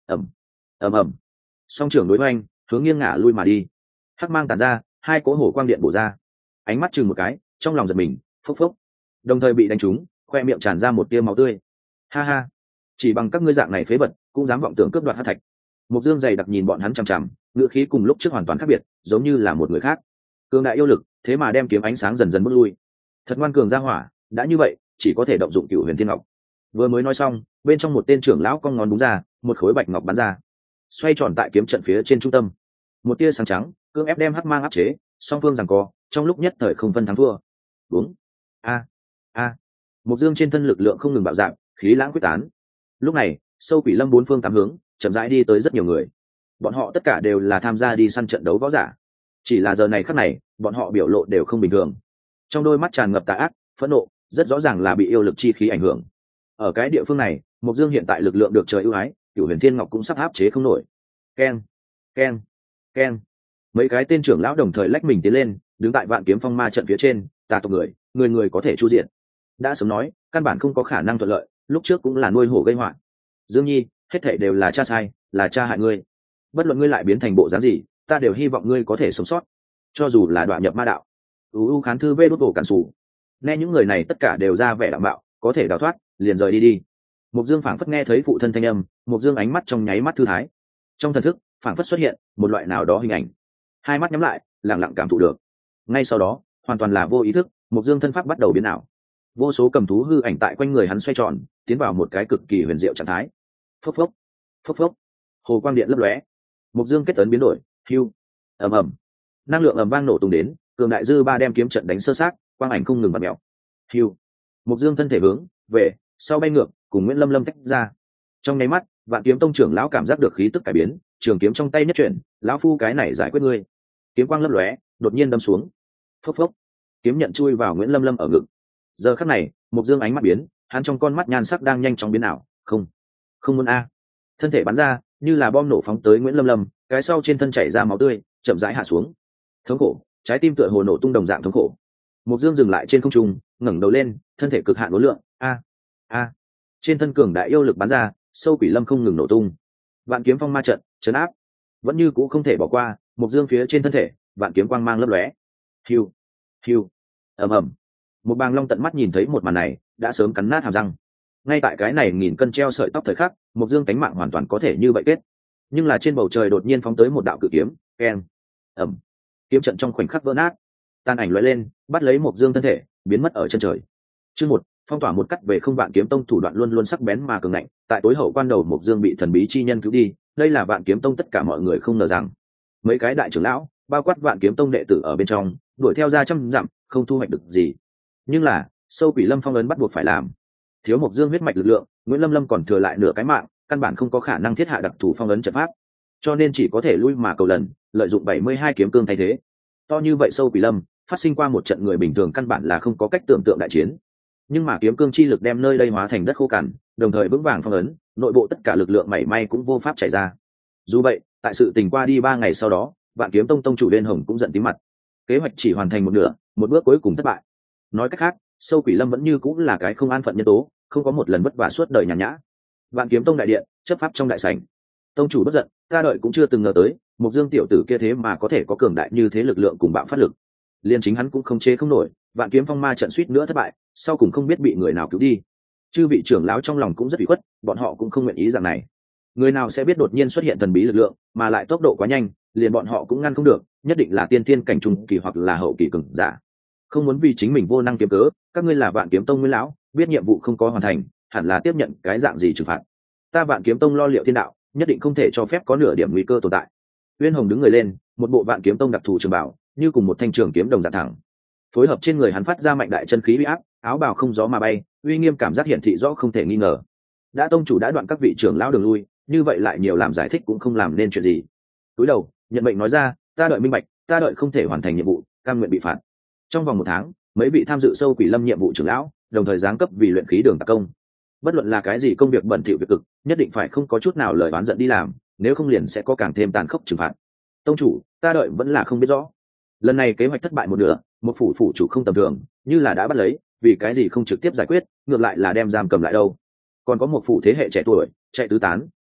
ẩm ẩm ẩm, song trưởng đối oanh hướng nghiêng ngả lui mà đi. Hắc mang tản ra, hai cỗ hổ quang điện bổ ra, ánh mắt chừng một cái, trong lòng giật mình, phốc phốc, đồng thời bị đánh trúng, khoe miệng tràn ra một tia máu tươi. Ha ha, chỉ bằng các ngươi dạng này phế vật cũng dám vọng tưởng cướp đoạt hắc thạch. Mục Dương dày đặc nhìn bọn hắn chằm chằm, ngựa khí cùng lúc trước hoàn toàn khác biệt, giống như là một người khác. Cường đại yêu lực, thế mà đem kiếm ánh sáng dần dần bước lui. Thật ngoan cường ra hỏa, đã như vậy, chỉ có thể động dụng Cửu Huyền Thiên Ngọc. Vừa mới nói xong, bên trong một tên trưởng lão cong ngón đúng ra, một khối bạch ngọc bắn ra, xoay tròn tại kiếm trận phía trên trung tâm. Một tia sáng trắng, cưỡng ép đem hắc mang áp chế, song phương giằng co, trong lúc nhất thời không phân thắng thua. Uống. A a. Mục Dương trên thân lực lượng không ngừng bạo dạn, khí lãng quyết tán. Lúc này, sâu quỷ lâm bốn phương tám hướng, chậm rãi đi tới rất nhiều người. Bọn họ tất cả đều là tham gia đi săn trận đấu võ giả. Chỉ là giờ này khắc này, bọn họ biểu lộ đều không bình thường. Trong đôi mắt tràn ngập tà ác, phẫn nộ, rất rõ ràng là bị yêu lực chi khí ảnh hưởng. Ở cái địa phương này, Mục Dương hiện tại lực lượng được trời ưu ái, Cửu Huyền Thiên Ngọc cũng sắp áp chế không nổi. Keng, keng, keng. Mấy cái tên trưởng lão đồng thời lách mình tiến lên, đứng tại Vạn Kiếm Phong Ma trận phía trên, tà tộc người, người người có thể chu diện. Đã sớm nói, căn bản không có khả năng thuận lợi, lúc trước cũng là nuôi hổ gây họa. Dương Nhi, hết thảy đều là cha sai, là cha hại ngươi. Bất luận ngươi lại biến thành bộ dáng gì, ta đều hy vọng ngươi có thể sống sót, cho dù là đoạn nhập ma đạo. U khán thư vê đốt bổ cản sủ. Nghe những người này tất cả đều ra vẻ đạm bạo, có thể đào thoát, liền rời đi đi. Mục Dương phảng phất nghe thấy phụ thân thanh âm, Mục Dương ánh mắt trong nháy mắt thư thái. Trong thần thức, phảng phất xuất hiện một loại nào đó hình ảnh. Hai mắt nhắm lại, lặng lặng cảm thụ được. Ngay sau đó, hoàn toàn là vô ý thức, Mục Dương thân pháp bắt đầu biến ảo. Vô số cầm thú hư ảnh tại quanh người hắn xoay tròn, tiến vào một cái cực kỳ huyền diệu trạng thái. Phốc phốc, phốc phốc, hồ quang điện lấp lóe. Mục Dương kết ấn biến đổi, hưu, ầm ầm, năng lượng ầm vang nổ tung đến, cường đại dư ba đem kiếm trận đánh sơ sát, quang ảnh không ngừng bật mèo. Hưu, Mục Dương thân thể hướng về sau bay ngược, cùng Nguyễn Lâm Lâm tách ra. Trong nháy mắt, Vạn Kiếm Tông trưởng lão cảm giác được khí tức cải biến, trường kiếm trong tay nhất chuyển, lão phu cái này giải quyết ngươi. Kiếm quang lấp lóe, đột nhiên đâm xuống. Phốc phốc, kiếm nhận chui vào Nguyễn Lâm Lâm ở ngực. Giờ khắc này, Mục Dương ánh mắt biến, hắn trong con mắt nhan sắc đang nhanh chóng biến ảo, không, không muốn a. Thân thể bắn ra, như là bom nổ phóng tới Nguyễn Lâm Lâm, cái sau trên thân chảy ra máu tươi, chậm rãi hạ xuống. Thống khổ, trái tim tựa hồ nổ tung đồng dạng thống khổ. Mục Dương dừng lại trên không trung, ngẩng đầu lên, thân thể cực hạn uốn lượn, a, a. Trên thân cường đại yêu lực bắn ra, sâu quỷ lâm không ngừng nổ tung. Vạn Kiếm Phong Ma trận, trấn áp, vẫn như cũ không thể bỏ qua. Mục Dương phía trên thân thể, vạn kiếm quang mang lấp lóe. Hiu, hiu, ầm ầm. Một bàng long tận mắt nhìn thấy một màn này, đã sớm cắn nát hàm răng. Ngay tại cái này nghìn cân treo sợi tóc thời khắc, Mục Dương cánh mạng hoàn toàn có thể như vậy kết. Nhưng là trên bầu trời đột nhiên phóng tới một đạo cự kiếm, keng, ầm. Kiếm trận trong khoảnh khắc vỡ nát, tàn ảnh lóe lên, bắt lấy Mục Dương thân thể, biến mất ở chân trời. Chương một, phong tỏa một cắt về không. Vạn Kiếm Tông thủ đoạn luôn luôn sắc bén mà cường ngạnh, tại tối hậu quan đầu Mục Dương bị thần bí chi nhân cứu đi, đây là Vạn Kiếm Tông tất cả mọi người không ngờ rằng. Mấy cái đại trưởng lão, bao quát Vạn Kiếm Tông đệ tử ở bên trong, đuổi theo ra trăm dặm, không thu hoạch được gì. Nhưng là, sâu quỷ lâm phong ấn bắt buộc phải làm. Thiếu Mục Dương huyết mạch lực lượng, Nguyễn Lâm Lâm còn thừa lại nửa cái mạng, căn bản không có khả năng thiết hạ đặc thủ phong ấn trận pháp, cho nên chỉ có thể lui mà cầu lần, lợi dụng bảy mươi hai kiếm cương thay thế. To như vậy sâu quỷ lâm, phát sinh qua một trận người bình thường căn bản là không có cách tưởng tượng đại chiến. Nhưng mà kiếm cương chi lực đem nơi đây hóa thành đất khô cằn, đồng thời vững vàng phong ấn, nội bộ tất cả lực lượng mảy may cũng vô pháp chảy ra. Dù vậy, tại sự tình qua đi ba ngày sau đó, Vạn Kiếm Tông tông chủ Liên Hồng cũng giận tím mặt. Kế hoạch chỉ hoàn thành một nửa, một bước cuối cùng thất bại. Nói cách khác, sâu quỷ lâm vẫn như cũng là cái không an phận nhân tố, không có một lần vất vả suốt đời nhàn nhã. Vạn Kiếm Tông đại điện, chấp pháp trong đại sảnh. Tông chủ bất giận, ta đợi cũng chưa từng ngờ tới, Mục Dương tiểu tử kia thế mà có thể có cường đại như thế lực lượng cùng bạo phát lực. Liên chính hắn cũng không chế không nổi, Vạn Kiếm Phong ma trận suýt nữa thất bại, sau cùng không biết bị người nào cứu đi. Chư vị trưởng lão trong lòng cũng rất ủy khuất, bọn họ cũng không nguyện ý rằng này. Người nào sẽ biết đột nhiên xuất hiện thần bí lực lượng, mà lại tốc độ quá nhanh, liền bọn họ cũng ngăn không được, nhất định là tiên tiên cảnh trung kỳ hoặc là hậu kỳ cường giả. Không muốn vì chính mình vô năng kiếm cớ, các ngươi là Vạn Kiếm Tông nguyên lão, biết nhiệm vụ không có hoàn thành, hẳn là tiếp nhận cái dạng gì trừng phạt. Ta Vạn Kiếm Tông lo liệu thiên đạo, nhất định không thể cho phép có nửa điểm nguy cơ tồn tại. Uyên Hồng đứng người lên, một bộ Vạn Kiếm Tông đặc thù trường bảo, như cùng một thanh trường kiếm đồng dạng thẳng. Phối hợp trên người hắn phát ra mạnh đại chân khí uy áp, áo bào không gió mà bay, uy nghiêm cảm giác hiển thị rõ không thể nghi ngờ. Đã tông chủ đã đoạn các vị trưởng lão đường lui, như vậy lại nhiều làm giải thích cũng không làm nên chuyện gì. Cúi đầu, nhận mệnh nói ra, ta đợi minh bạch, ta đợi không thể hoàn thành nhiệm vụ, cam nguyện bị phạt. Trong vòng một tháng, mấy vị tham dự sâu quỷ lâm nhiệm vụ trưởng lão, đồng thời giáng cấp vì luyện khí đường tạc công. Bất luận là cái gì công việc bẩn thỉu việc cực, nhất định phải không có chút nào lời oán giận đi làm, nếu không liền sẽ có càng thêm tàn khốc trừng phạt. Tông chủ, ta đợi vẫn là không biết rõ. Lần này kế hoạch thất bại một nửa, một phủ phủ chủ không tầm thường, như là đã bắt lấy, vì cái gì không trực tiếp giải quyết, ngược lại là đem giam cầm lại đâu. Còn có một phủ thế hệ trẻ tuổi, chạy tứ tán,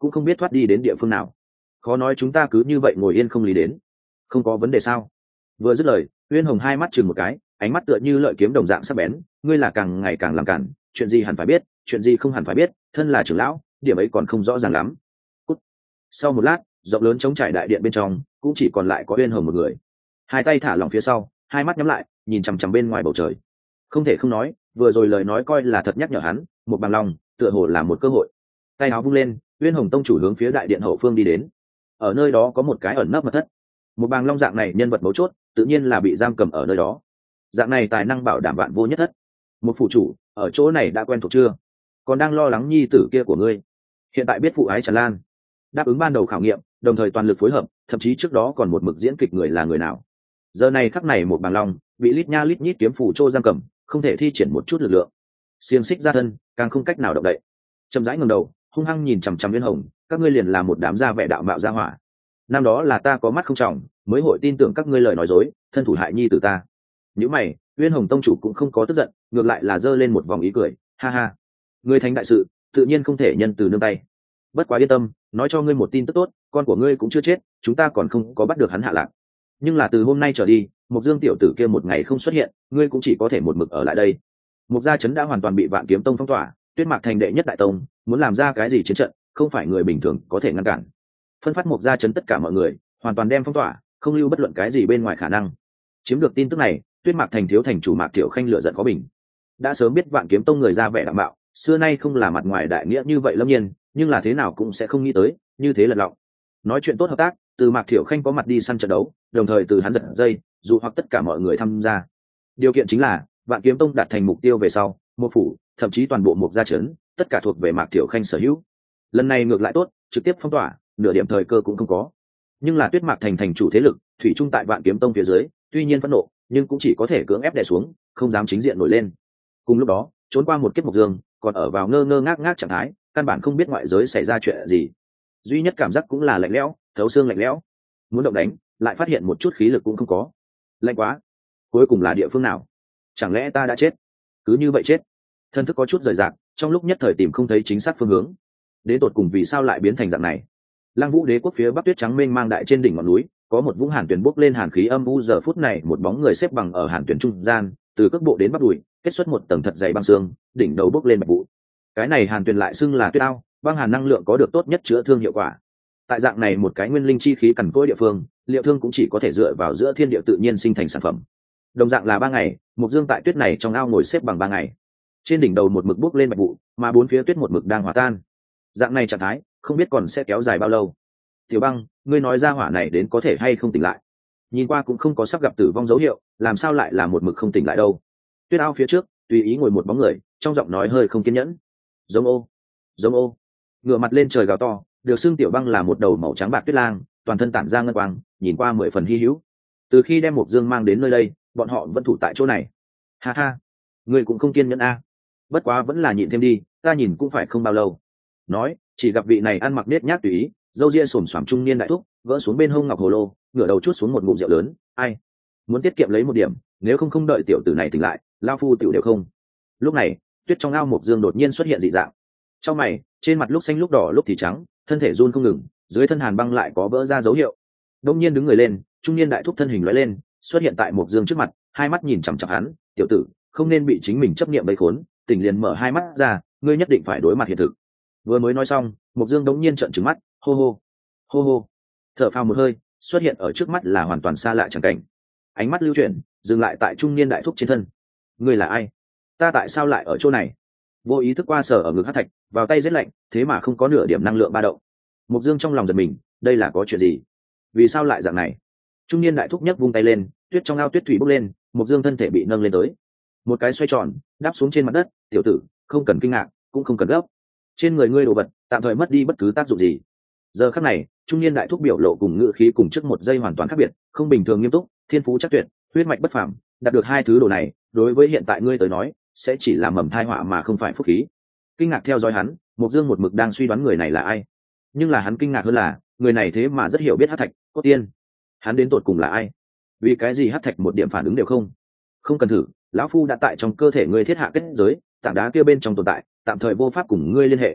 cũng không biết thoát đi đến địa phương nào. Khó nói chúng ta cứ như vậy ngồi yên không lý đến. Không có vấn đề sao? Vừa dứt lời, Uyên Hồng hai mắt chừng một cái, ánh mắt tựa như lợi kiếm đồng dạng sắc bén. Ngươi là càng ngày càng làm cản, chuyện gì hẳn phải biết, chuyện gì không hẳn phải biết. Thân là trưởng lão, điểm ấy còn không rõ ràng lắm. Cút. Sau một lát, rộng lớn trống trải đại điện bên trong, cũng chỉ còn lại có Uyên Hồng một người. Hai tay thả lỏng phía sau, hai mắt nhắm lại, nhìn chằm chằm bên ngoài bầu trời. Không thể không nói, vừa rồi lời nói coi là thật nhắc nhở hắn, một bằng lòng, tựa hồ là một cơ hội. Tay áo vung lên, Uyên Hồng tông chủ hướng phía đại điện hậu phương đi đến. Ở nơi đó có một cái ẩn nấp mật thất. Một bàng long dạng này nhân vật mấu chốt, tự nhiên là bị giam cầm ở nơi đó. Dạng này tài năng bảo đảm vạn vô nhất thất. Một phụ chủ ở chỗ này đã quen thuộc chưa? Còn đang lo lắng nhi tử kia của ngươi, hiện tại biết phụ ái tràn lan, đáp ứng ban đầu khảo nghiệm, đồng thời toàn lực phối hợp, thậm chí trước đó còn một mực diễn kịch người là người nào. Giờ này khắc này một bàng long bị lít nha lít nhít kiếm phủ trô giam cầm, không thể thi triển một chút lực lượng, xiềng xích ra thân, càng không cách nào động đậy. Chậm rãi ngẩng đầu, hung hăng nhìn chằm chằm Uyên Hồng, các ngươi liền là một đám gia vẻ đạo mạo gia hỏa. Năm đó là ta có mắt không trọng, mới hội tin tưởng các ngươi lời nói dối, thân thủ hại nhi tử ta. Những mày, Uyên Hồng tông chủ cũng không có tức giận, ngược lại là giơ lên một vòng ý cười, ha ha. Ngươi thành đại sự, tự nhiên không thể nhân từ nương tay. Bất quá yên tâm, nói cho ngươi một tin tức tốt, con của ngươi cũng chưa chết, chúng ta còn không có bắt được hắn hạ lạc. Nhưng là từ hôm nay trở đi, Mộc Dương tiểu tử kia một ngày không xuất hiện, ngươi cũng chỉ có thể một mực ở lại đây. Mộc gia trấn đã hoàn toàn bị Vạn Kiếm Tông phong tỏa, Tuyết Mạc thành đệ nhất đại tông, muốn làm ra cái gì chiến trận, không phải người bình thường có thể ngăn cản. Phân phát Mộc gia trấn tất cả mọi người, hoàn toàn đem phong tỏa, không lưu bất luận cái gì bên ngoài khả năng. Chiếm được tin tức này, Tuyết Mạc thành thiếu thành chủ Mạc Tiểu Khanh lửa giận có bình. Đã sớm biết Vạn Kiếm Tông người ra vẻ đảm bảo, xưa nay không là mặt ngoài đại nghĩa như vậy lâm nhiên, nhưng là thế nào cũng sẽ không nghĩ tới, như thế lật lọng. Nói chuyện tốt hợp tác, từ Mạc Tiểu Khanh có mặt đi săn trận đấu, đồng thời từ hắn giật dây, dù hoặc tất cả mọi người tham gia. Điều kiện chính là Vạn Kiếm Tông đạt thành mục tiêu về sau, một phủ, thậm chí toàn bộ Mộc gia trấn, tất cả thuộc về Mạc Tiểu Khanh sở hữu. Lần này ngược lại tốt, trực tiếp phong tỏa, nửa điểm thời cơ cũng không có. Nhưng là Tuyết Mạc thành thành chủ thế lực, thủy chung tại Vạn Kiếm Tông phía dưới, tuy nhiên phẫn nộ, nhưng cũng chỉ có thể cưỡng ép đè xuống, không dám chính diện nổi lên. Cùng lúc đó, trốn qua một kiếp Mộc Dương, còn ở vào ngơ ngơ ngác ngác trạng thái, căn bản không biết ngoại giới xảy ra chuyện gì. Duy nhất cảm giác cũng là lạnh lẽo, thấu xương lạnh lẽo. Muốn động đánh, lại phát hiện một chút khí lực cũng không có. Lạnh quá. Cuối cùng là địa phương nào? Chẳng lẽ ta đã chết? Cứ như vậy chết? Thân thức có chút rời rạc, trong lúc nhất thời tìm không thấy chính xác phương hướng. Đến tột cùng vì sao lại biến thành dạng này? Lăng Vũ Đế quốc phía bắc tuyết trắng mênh mang đại trên đỉnh ngọn núi, có một vũng hàn tuyển bốc lên hàn khí âm u, giờ phút này một bóng người xếp bằng ở hàn tuyển trung gian, từ cước bộ đến bắp đùi, kết xuất một tầng thật dày băng xương, đỉnh đầu bốc lên bạch vụ. Cái này hàn tuyển lại xưng là tuyết ao, băng hàn năng lượng có được tốt nhất chữa thương hiệu quả. Tại dạng này một cái nguyên linh chi khí cằn cỗi địa phương, liệu thương cũng chỉ có thể dựa vào giữa thiên địa tự nhiên sinh thành sản phẩm. Đồng dạng là ba ngày, Mộc Dương tại tuyết này trong ao ngồi xếp bằng ba ngày. Trên đỉnh đầu một mực bốc lên bạch vụ, mà bốn phía tuyết một mực đang hòa tan. Dạng này trạng thái, không biết còn sẽ kéo dài bao lâu. Tiểu Băng, ngươi nói ra hỏa này đến có thể hay không tỉnh lại? Nhìn qua cũng không có sắp gặp tử vong dấu hiệu, làm sao lại là một mực không tỉnh lại đâu? Tuyết ao phía trước, tùy ý ngồi một bóng người, trong giọng nói hơi không kiên nhẫn. Giống ô, giống ô. Ngửa mặt lên trời gào to, được xưng Tiểu Băng là một đầu màu trắng bạc tuyết lang, toàn thân tản ra ngân quang, nhìn qua mười phần hi hữu. Từ khi đem Mộc Dương mang đến nơi đây, bọn họ vẫn thủ tại chỗ này. Ha ha, ngươi cũng không kiên nhẫn a. Bất quá vẫn là nhịn thêm đi, ta nhìn cũng phải không bao lâu. Nói, chỉ gặp vị này ăn mặc nết nhác tùy ý, râu ria xồm xoàm trung niên đại thúc, gỡ xuống bên hông ngọc hồ lô, ngửa đầu chút xuống một ngụm rượu lớn. Ai, muốn tiết kiệm lấy một điểm, nếu không không đợi tiểu tử này tỉnh lại, lao phu tiểu đều không. Lúc này, tuyết trong ao Mộc Dương đột nhiên xuất hiện dị dạng. Trong mày, trên mặt lúc xanh lúc đỏ lúc thì trắng, thân thể run không ngừng, dưới thân hàn băng lại có vỡ ra dấu hiệu. Đông nhiên đứng người lên, trung niên đại thúc thân hình lóe lên, xuất hiện tại Mộc Dương trước mặt, hai mắt nhìn chằm chằm hắn. Tiểu tử, không nên bị chính mình chấp niệm vây khốn. Tỉnh liền mở hai mắt ra, ngươi nhất định phải đối mặt hiện thực. Vừa mới nói xong, Mộc Dương đống nhiên trợn trừng mắt, hô hô, hô hô, thở phào một hơi, xuất hiện ở trước mắt là hoàn toàn xa lạ chẳng cảnh. Ánh mắt lưu chuyển, dừng lại tại trung niên đại thúc trên thân. Ngươi là ai? Ta tại sao lại ở chỗ này? Vô ý thức qua sở ở ngực hắc thạch, vào tay rét lạnh, thế mà không có nửa điểm năng lượng ba động. Mộc Dương trong lòng giật mình, đây là có chuyện gì? Vì sao lại dạng này? Trung niên đại thúc nhấc vung tay lên, tuyết trong ao tuyết thủy bốc lên, Mộc Dương thân thể bị nâng lên tới, một cái xoay tròn, đáp xuống trên mặt đất. Tiểu tử, không cần kinh ngạc, cũng không cần gấp. Trên người ngươi đồ vật, tạm thời mất đi bất cứ tác dụng gì. Giờ khắc này, trung niên đại thúc biểu lộ cùng ngữ khí cùng trước một giây hoàn toàn khác biệt, không bình thường nghiêm túc, thiên phú chắc tuyệt, huyết mạch bất phàm, đạt được hai thứ đồ này, đối với hiện tại ngươi tới nói, sẽ chỉ là mầm thai họa mà không phải phúc khí. Kinh ngạc theo dõi hắn, Mộc Dương một mực đang suy đoán người này là ai, nhưng là hắn kinh ngạc hơn là, người này thế mà rất hiểu biết hắc thạch, cốt tiên. Hắn đến tột cùng là ai? Vì cái gì hắc thạch một điểm phản ứng đều không? Không cần thử, lão phu đã tại trong cơ thể ngươi thiết hạ kết giới, tảng đá kia bên trong tồn tại, tạm thời vô pháp cùng ngươi liên hệ.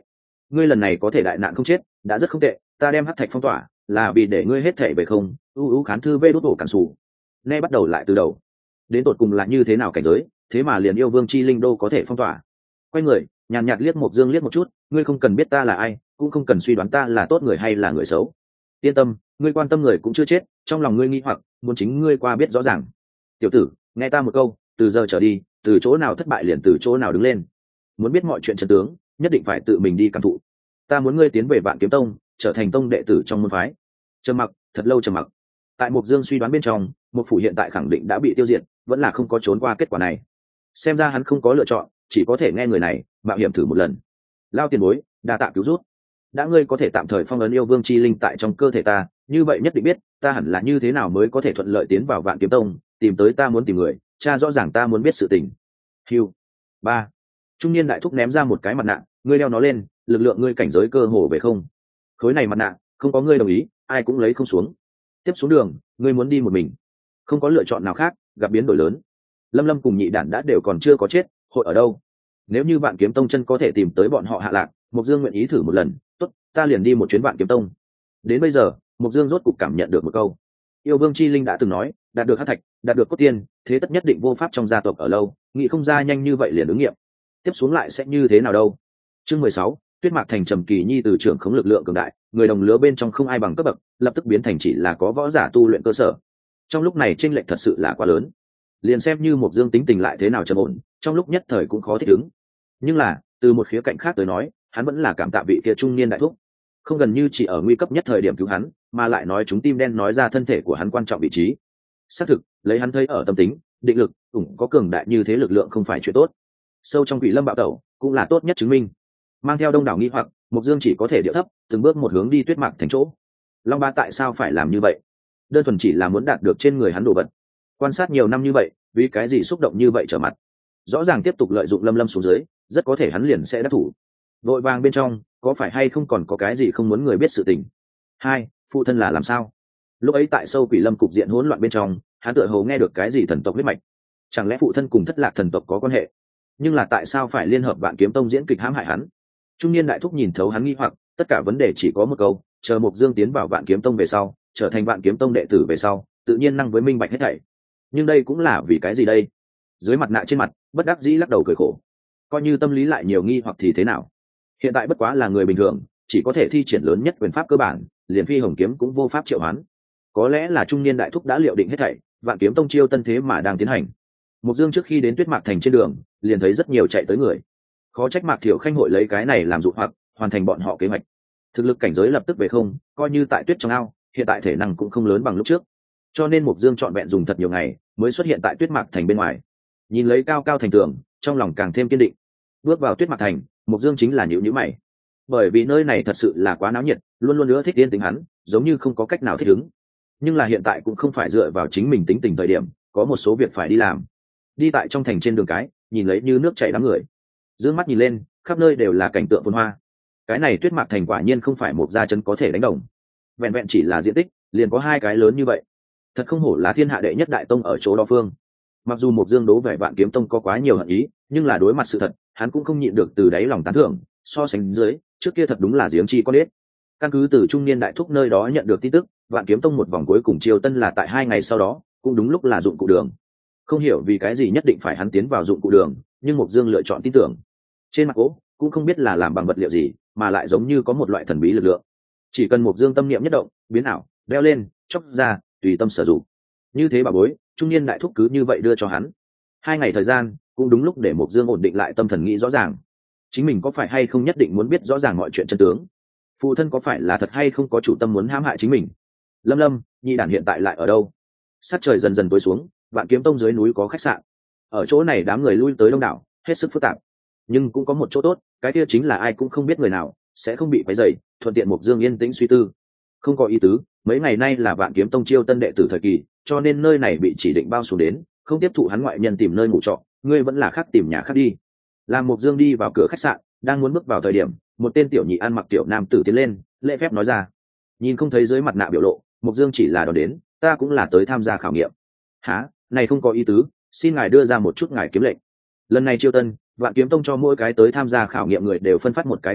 ngươi lần này có thể đại nạn không chết đã rất không tệ, ta đem hắc thạch phong tỏa là vì để ngươi hết thể về không. U u khán thư vê đốt ổ cản sủ nghe bắt đầu lại từ đầu. Đến tột cùng là như thế nào cảnh giới, thế mà liền yêu vương chi linh đô có thể phong tỏa. Quay người nhàn nhạt liếc Mộc Dương liếc một chút, ngươi không cần biết ta là ai, cũng không cần suy đoán ta là tốt người hay là người xấu. Yên tâm, ngươi quan tâm người cũng chưa chết, trong lòng ngươi nghi hoặc muốn chính ngươi qua biết rõ ràng. Tiểu tử, nghe ta một câu, từ giờ trở đi, từ chỗ nào thất bại liền từ chỗ nào đứng lên. Muốn biết mọi chuyện chân tướng, nhất định phải tự mình đi cảm thụ. Ta muốn ngươi tiến về Vạn Kiếm Tông, trở thành tông đệ tử trong môn phái. Trầm mặc, thật lâu trầm mặc. Tại Mộc Dương suy đoán bên trong, Mộc phủ hiện tại khẳng định đã bị tiêu diệt, vẫn là không có trốn qua kết quả này. Xem ra hắn không có lựa chọn, chỉ có thể nghe người này mạo hiểm thử một lần. Lao tiền bối, đa tạ cứu rút. Đã ngươi có thể tạm thời phong ấn yêu vương chi linh tại trong cơ thể ta, như vậy nhất định biết ta hẳn là như thế nào mới có thể thuận lợi tiến vào Vạn Kiếm Tông, tìm tới ta muốn tìm người, cha rõ ràng ta muốn biết sự tình. Hưu. Ba. Trung niên đại thúc ném ra một cái mặt nạ, ngươi đeo nó lên, lực lượng ngươi cảnh giới cơ hồ về không. Khối này mặt nạ, không có ngươi đồng ý, ai cũng lấy không xuống. Tiếp xuống đường, ngươi muốn đi một mình, không có lựa chọn nào khác, gặp biến đổi lớn. Lâm Lâm cùng nhị đản đã đều còn chưa có chết, hội ở đâu? Nếu như Vạn Kiếm Tông chân có thể tìm tới bọn họ hạ lạc, Mộc Dương nguyện ý thử một lần, tốt, ta liền đi một chuyến Vạn Kiếm Tông. Đến bây giờ, Mộc Dương rốt cục cảm nhận được một câu. Yêu Vương chi linh đã từng nói, đạt được hắc thạch, đạt được cốt tiên, thế tất nhất định vô pháp trong gia tộc ở lâu, nghĩ không ra nhanh như vậy liền ứng nghiệm. Tiếp xuống lại sẽ như thế nào đâu? Chương mười sáu, Tuyết Mạc Thành Trầm Kỳ Nhi từ trưởng khống lực lượng cường đại, người đồng lứa bên trong không ai bằng cấp bậc, lập tức biến thành chỉ là có võ giả tu luyện cơ sở. Trong lúc này chênh lệch thật sự là quá lớn. Liền xem như Mộc Dương tính tình lại thế nào trầm ổn, trong lúc nhất thời cũng khó thích ứng. Nhưng là, từ một khía cạnh khác tới nói, hắn vẫn là cảm tạ vị kia trung niên đại thúc, không gần như chỉ ở nguy cấp nhất thời điểm cứu hắn, mà lại nói chúng tim đen nói ra thân thể của hắn quan trọng vị trí. Xác thực, lấy hắn thấy ở tâm tính, định lực, cũng có cường đại như thế lực lượng không phải chuyện tốt. Sâu trong Quỷ Lâm bạo tẩu, cũng là tốt nhất chứng minh. Mang theo đông đảo nghi hoặc, Mộc Dương chỉ có thể điệu thấp, từng bước một hướng đi Tuyết Mạc Thành chỗ. Long Ba tại sao phải làm như vậy? Đơn thuần chỉ là muốn đạt được trên người hắn đồ vật. Quan sát nhiều năm như vậy, vì cái gì xúc động như vậy trở mặt? Rõ ràng tiếp tục lợi dụng Lâm Lâm xuống dưới, rất có thể hắn liền sẽ đắc thủ. Vội vàng bên trong, có phải hay không còn có cái gì không muốn người biết sự tình? Hai, phụ thân là làm sao? Lúc ấy tại sâu Quỷ Lâm cục diện hỗn loạn bên trong, hắn tựa hồ nghe được cái gì thần tộc huyết mạch. Chẳng lẽ phụ thân cùng Thất Lạc thần tộc có quan hệ? Nhưng là tại sao phải liên hợp Vạn Kiếm Tông diễn kịch hãm hại hắn? Trung niên đại thúc nhìn thấu hắn nghi hoặc, tất cả vấn đề chỉ có một câu, chờ Mộc Dương tiến vào Vạn Kiếm Tông về sau, trở thành Vạn Kiếm Tông đệ tử về sau, tự nhiên năng với minh bạch hết thảy. Nhưng đây cũng là vì cái gì đây? Dưới mặt nạ trên mặt, bất đắc dĩ lắc đầu cười khổ. Coi như tâm lý lại nhiều nghi hoặc thì thế nào? Hiện tại bất quá là người bình thường, chỉ có thể thi triển lớn nhất quyền pháp cơ bản, liền Phi Hồng kiếm cũng vô pháp triệu hoán. Có lẽ là trung niên đại thúc đã liệu định hết thảy, Vạn Kiếm Tông chiêu tân thế mà đang tiến hành. Mộc Dương trước khi đến Tuyết Mạc Thành trên đường, liền thấy rất nhiều chạy tới người. Khó trách Mạc Thiểu Khanh hội lấy cái này làm dụ hoặc, hoàn thành bọn họ kế hoạch. Thực lực cảnh giới lập tức về không, coi như tại Tuyết trong ao, hiện tại thể năng cũng không lớn bằng lúc trước. Cho nên Mộc Dương chọn vẹn dùng thật nhiều ngày, mới xuất hiện tại Tuyết Mạc Thành bên ngoài. Nhìn lấy cao cao thành tường, trong lòng càng thêm kiên định. Bước vào Tuyết Mạc Thành, Mộc Dương chính là nhíu nhíu mày. Bởi vì nơi này thật sự là quá náo nhiệt, luôn luôn nữa thích yên tĩnh hắn, giống như không có cách nào thích ứng. Nhưng là hiện tại cũng không phải dựa vào chính mình tính tình thời điểm, có một số việc phải đi làm. Đi tại trong thành trên đường cái, nhìn lấy như nước chảy đám người. Dương mắt nhìn lên, khắp nơi đều là cảnh tượng phồn hoa. Cái này Tuyết Mạc Thành quả nhiên không phải một gia trấn có thể đánh đồng. Vẹn vẹn chỉ là diện tích, liền có hai cái lớn như vậy. Thật không hổ là thiên hạ đệ nhất đại tông ở chỗ đó phương. Mặc dù Mộc Dương đố về Vạn Kiếm Tông có quá nhiều hận ý, nhưng là đối mặt sự thật, hắn cũng không nhịn được từ đáy lòng tán thưởng. So sánh dưới, trước kia thật đúng là giếng chi con đít. Căn cứ từ trung niên đại thúc nơi đó nhận được tin tức, Vạn Kiếm Tông một vòng cuối cùng chiêu tân là tại hai ngày sau đó, cũng đúng lúc là dụng cụ đường. Không hiểu vì cái gì nhất định phải hắn tiến vào dụng cụ đường, nhưng Mộc Dương lựa chọn tin tưởng. Trên mặt gỗ cũng không biết là làm bằng vật liệu gì, mà lại giống như có một loại thần bí lực lượng. Chỉ cần Mộc Dương tâm niệm nhất động, biến ảo, đeo lên, chốc ra, tùy tâm sử dụng. Như thế bà bối, trung niên đại thúc cứ như vậy đưa cho hắn. Hai ngày thời gian, cũng đúng lúc để Mộc Dương ổn định lại tâm thần nghĩ rõ ràng. Chính mình có phải hay không nhất định muốn biết rõ ràng mọi chuyện chân tướng? Phụ thân có phải là thật hay không có chủ tâm muốn hãm hại chính mình? Lâm Lâm, nhị đản hiện tại lại ở đâu? Sát trời dần dần tối xuống, Vạn Kiếm Tông dưới núi có khách sạn. Ở chỗ này đám người lui tới đông đảo, hết sức phức tạp. Nhưng cũng có một chỗ tốt, cái kia chính là ai cũng không biết người nào, sẽ không bị quấy rầy, thuận tiện Mộc Dương yên tĩnh suy tư. Không có ý tứ, mấy ngày nay là Vạn Kiếm Tông chiêu tân đệ tử thời kỳ, cho nên nơi này bị chỉ định bao xuống đến, không tiếp thụ hắn ngoại nhân tìm nơi ngủ trọ, ngươi vẫn là khác tìm nhà khác đi. Làm Mộc Dương đi vào cửa khách sạn, đang muốn bước vào thời điểm, một tên tiểu nhị ăn mặc tiểu nam tử tiến lên, lễ phép nói ra. Nhìn không thấy dưới mặt nạ biểu lộ, Mộc Dương chỉ là đón đến, ta cũng là tới tham gia khảo nghiệm. Hả, này không có ý tứ, xin ngài đưa ra một chút ngài kiếm lệnh. Lần này chiêu tân, Vạn Kiếm Tông cho mỗi cái tới tham gia khảo nghiệm người đều phân phát một cái kiếm lệnh,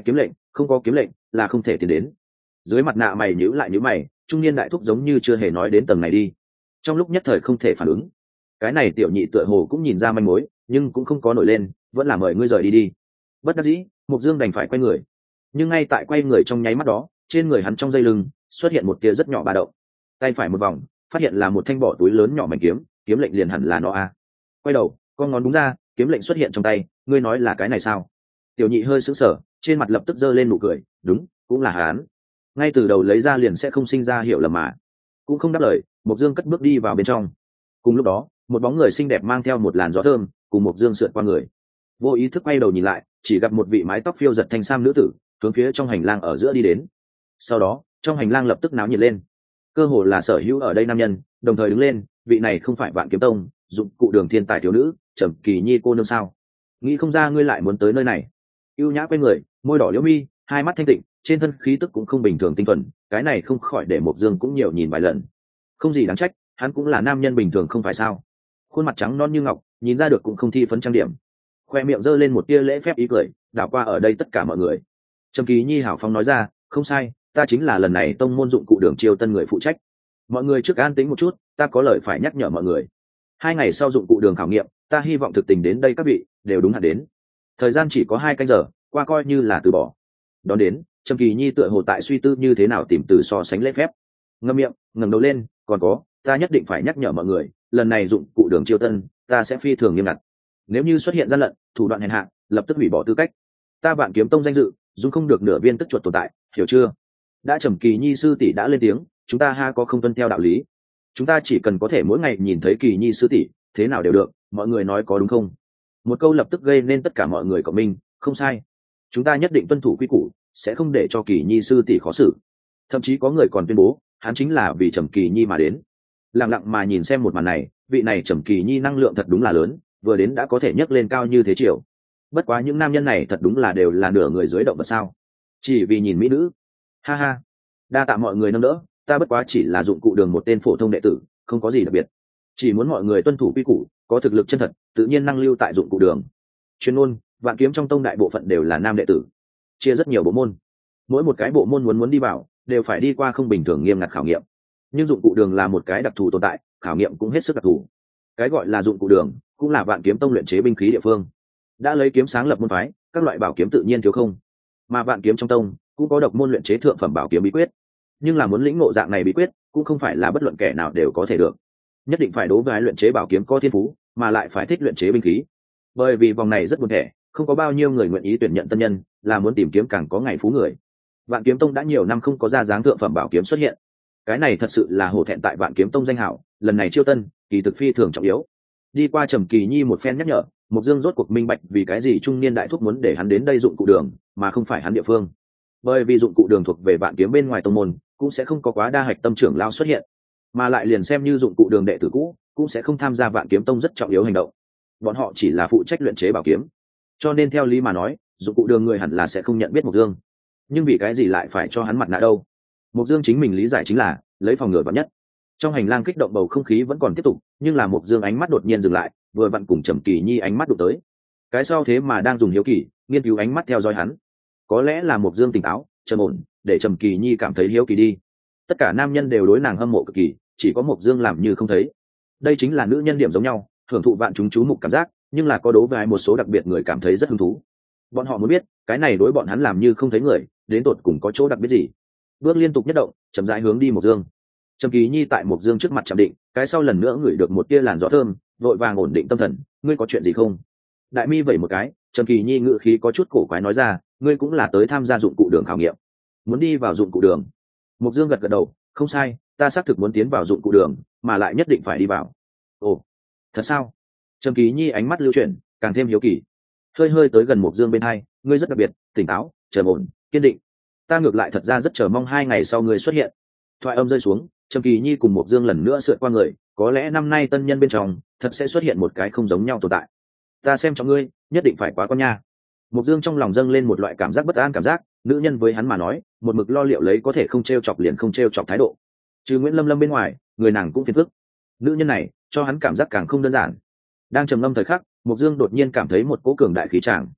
không có kiếm lệnh là không thể tiến đến. Dưới mặt nạ mày nhíu lại nhíu mày, trung niên đại thúc giống như chưa hề nói đến tầng này đi. Trong lúc nhất thời không thể phản ứng. Cái này tiểu nhị tựa hồ cũng nhìn ra manh mối, nhưng cũng không có nổi lên, vẫn là mời ngươi rời đi đi. Bất đắc dĩ, Mục Dương đành phải quay người. Nhưng ngay tại quay người trong nháy mắt đó, trên người hắn trong dây lưng xuất hiện một tia rất nhỏ ba động. Tay phải một vòng, phát hiện là một thanh bỏ túi lớn nhỏ mảnh kiếm, kiếm lệnh liền hẳn là nó a. Quay đầu, con ngón búng ra, kiếm lệnh xuất hiện trong tay, ngươi nói là cái này sao? Tiểu nhị hơi sững sờ, trên mặt lập tức giơ lên nụ cười, đúng, cũng là hắn. Ngay từ đầu lấy ra liền sẽ không sinh ra hiểu lầm mà. Cũng không đáp lời, Mục Dương cất bước đi vào bên trong. Cùng lúc đó, một bóng người xinh đẹp mang theo một làn gió thơm, cùng Mục Dương sượt qua người. Vô ý thức quay đầu nhìn lại, chỉ gặp một vị mái tóc phiêu giật thanh sam nữ tử, hướng phía trong hành lang ở giữa đi đến. Sau đó, trong hành lang lập tức náo nhiệt lên. Cơ hồ là sở hữu ở đây nam nhân, đồng thời đứng lên, vị này không phải Vạn Kiếm Tông, dụng cụ đường thiên tài thiếu nữ, Trầm Kỳ Nhi cô nương sao? Nghĩ không ra ngươi lại muốn tới nơi này. Ưu nhã quay người, môi đỏ liễu mi, hai mắt thanh tịnh, trên thân khí tức cũng không bình thường tinh thuần, cái này không khỏi để Mộc Dương cũng nhiều nhìn vài lần. Không gì đáng trách, hắn cũng là nam nhân bình thường không phải sao? Khuôn mặt trắng non như ngọc, nhìn ra được cũng không thi phấn trang điểm. Khoe miệng giơ lên một tia lễ phép ý cười, đảo qua ở đây tất cả mọi người. Trầm Kỳ Nhi hảo phong nói ra, không sai, ta chính là lần này tông môn dụng cụ đường chiêu tân người phụ trách. Mọi người trước an tĩnh một chút, ta có lời phải nhắc nhở mọi người. Hai ngày sau dụng cụ đường khảo nghiệm, ta hy vọng thực tình đến đây các vị đều đúng hạn đến. Thời gian chỉ có hai canh giờ, qua coi như là từ bỏ. Đón đến, Trầm Kỳ Nhi tựa hồ tại suy tư như thế nào tìm từ so sánh lễ phép. Ngậm miệng, ngẩng đầu lên, còn có, ta nhất định phải nhắc nhở mọi người, lần này dụng cụ đường chiêu tân, ta sẽ phi thường nghiêm ngặt. Nếu như xuất hiện gian lận, thủ đoạn hèn hạ, lập tức hủy bỏ tư cách. Ta Vạn Kiếm Tông danh dự, dung không được nửa viên tức chuột tồn tại, hiểu chưa? Đã Trầm Kỳ Nhi sư tỷ đã lên tiếng, chúng ta ha có không tuân theo đạo lý. Chúng ta chỉ cần có thể mỗi ngày nhìn thấy Kỳ Nhi sư tỷ, thế nào đều được, mọi người nói có đúng không? Một câu lập tức gây nên tất cả mọi người cộng minh, không sai. Chúng ta nhất định tuân thủ quy củ, sẽ không để cho Kỳ Nhi sư tỷ khó xử. Thậm chí có người còn tuyên bố, hắn chính là vì Trầm Kỳ Nhi mà đến. Lặng lặng mà nhìn xem một màn này, vị này Trầm Kỳ Nhi năng lượng thật đúng là lớn, vừa đến đã có thể nhấc lên cao như thế chiều. Bất quá những nam nhân này thật đúng là đều là nửa người dưới động vật sao? Chỉ vì nhìn mỹ nữ. Ha ha. Đa tạ mọi người nâng đỡ, ta bất quá chỉ là dụng cụ đường một tên phổ thông đệ tử, không có gì đặc biệt. Chỉ muốn mọi người tuân thủ quy củ, có thực lực chân thật, tự nhiên năng lưu tại dụng cụ đường. Chuyên môn, Vạn Kiếm trong tông đại bộ phận đều là nam đệ tử, chia rất nhiều bộ môn. Mỗi một cái bộ môn muốn muốn đi vào, đều phải đi qua không bình thường nghiêm ngặt khảo nghiệm. Nhưng dụng cụ đường là một cái đặc thù tồn tại, khảo nghiệm cũng hết sức đặc thù. Cái gọi là dụng cụ đường, cũng là Vạn Kiếm tông luyện chế binh khí địa phương. Đã lấy kiếm sáng lập môn phái, các loại bảo kiếm tự nhiên thiếu không. Mà Vạn Kiếm trong tông cũng có độc môn luyện chế thượng phẩm bảo kiếm bí quyết. Nhưng là muốn lĩnh ngộ dạng này bí quyết, cũng không phải là bất luận kẻ nào đều có thể được. Nhất định phải đối với luyện chế bảo kiếm có thiên phú, mà lại phải thích luyện chế binh khí. Bởi vì vòng này rất buồn thẻ, không có bao nhiêu người nguyện ý tuyển nhận tân nhân, là muốn tìm kiếm càng có ngày phú người. Vạn Kiếm tông đã nhiều năm không có ra dáng thượng phẩm bảo kiếm xuất hiện. Cái này thật sự là hổ thẹn tại Vạn Kiếm tông danh hảo, lần này chiêu tân, kỳ thực phi thường trọng yếu. Đi qua Trầm Kỳ Nhi một phen nhắc nhở, Mộc Dương rốt cuộc minh bạch vì cái gì trung niên đại thúc muốn để hắn đến đây dụng cụ đường, mà không phải hắn địa phương. Bởi vì dụng cụ đường thuộc về Vạn Kiếm bên ngoài tông môn, cũng sẽ không có quá đa hạch tâm trưởng lao xuất hiện, mà lại liền xem như dụng cụ đường đệ tử cũ, cũng sẽ không tham gia Vạn Kiếm tông rất trọng yếu hành động. Bọn họ chỉ là phụ trách luyện chế bảo kiếm. Cho nên theo lý mà nói, dụng cụ đường người hẳn là sẽ không nhận biết Mộc Dương. Nhưng vì cái gì lại phải cho hắn mặt nạ đâu? Mộc Dương chính mình lý giải chính là lấy phòng ngừa vạn nhất. Trong hành lang kích động bầu không khí vẫn còn tiếp tục, nhưng là Mộc Dương ánh mắt đột nhiên dừng lại, vừa vặn cùng Trầm Kỳ Nhi ánh mắt đụng tới. Cái sau thế mà đang dùng hiếu kỳ nghiên cứu ánh mắt theo dõi hắn. Có lẽ là Mộc Dương tỉnh táo, trầm ổn, để Trầm Kỳ Nhi cảm thấy hiếu kỳ đi. Tất cả nam nhân đều đối nàng hâm mộ cực kỳ, chỉ có Mộc Dương làm như không thấy. Đây chính là nữ nhân điểm giống nhau, hưởng thụ vạn chúng chú mục cảm giác, nhưng là có đối với một số đặc biệt người cảm thấy rất hứng thú. Bọn họ muốn biết, cái này đối bọn hắn làm như không thấy người, đến tột cùng có chỗ đặc biệt gì. Bước liên tục nhất động, chậm rãi hướng đi Mộc Dương. Trầm Kỳ Nhi tại Mộc Dương trước mặt chạm định, cái sau lần nữa ngửi được một tia làn gió thơm, vội vàng ổn định tâm thần, ngươi có chuyện gì không? Đại mi vẩy một cái, Trầm Kỳ Nhi ngữ khí có chút cổ quái nói ra, ngươi cũng là tới tham gia dụng cụ đường khảo nghiệm, muốn đi vào dụng cụ đường. Mộc Dương gật gật đầu, không sai, ta xác thực muốn tiến vào dụng cụ đường, mà lại nhất định phải đi vào. Ồ, thật sao? Trầm Kỳ Nhi ánh mắt lưu chuyển, càng thêm hiếu kỳ, hơi hơi tới gần Mộc Dương bên hai, ngươi rất đặc biệt, tỉnh táo, trầm ổn, kiên định. Ta ngược lại thật ra rất chờ mong hai ngày sau ngươi xuất hiện. Thoại âm rơi xuống, Trầm Kỳ Nhi cùng Mộc Dương lần nữa sượt qua người, có lẽ năm nay tân nhân bên trong thật sẽ xuất hiện một cái không giống nhau tồn tại. Ta xem cho ngươi, nhất định phải quá con nha. Mộc Dương trong lòng dâng lên một loại cảm giác bất an cảm giác, nữ nhân với hắn mà nói, một mực lo liệu lấy có thể không trêu chọc liền không trêu chọc thái độ. Trừ Nguyễn Lâm Lâm bên ngoài, người nàng cũng phiền phức. Nữ nhân này, cho hắn cảm giác càng không đơn giản. Đang trầm ngâm thời khắc, Mộc Dương đột nhiên cảm thấy một cỗ cường đại khí tràng.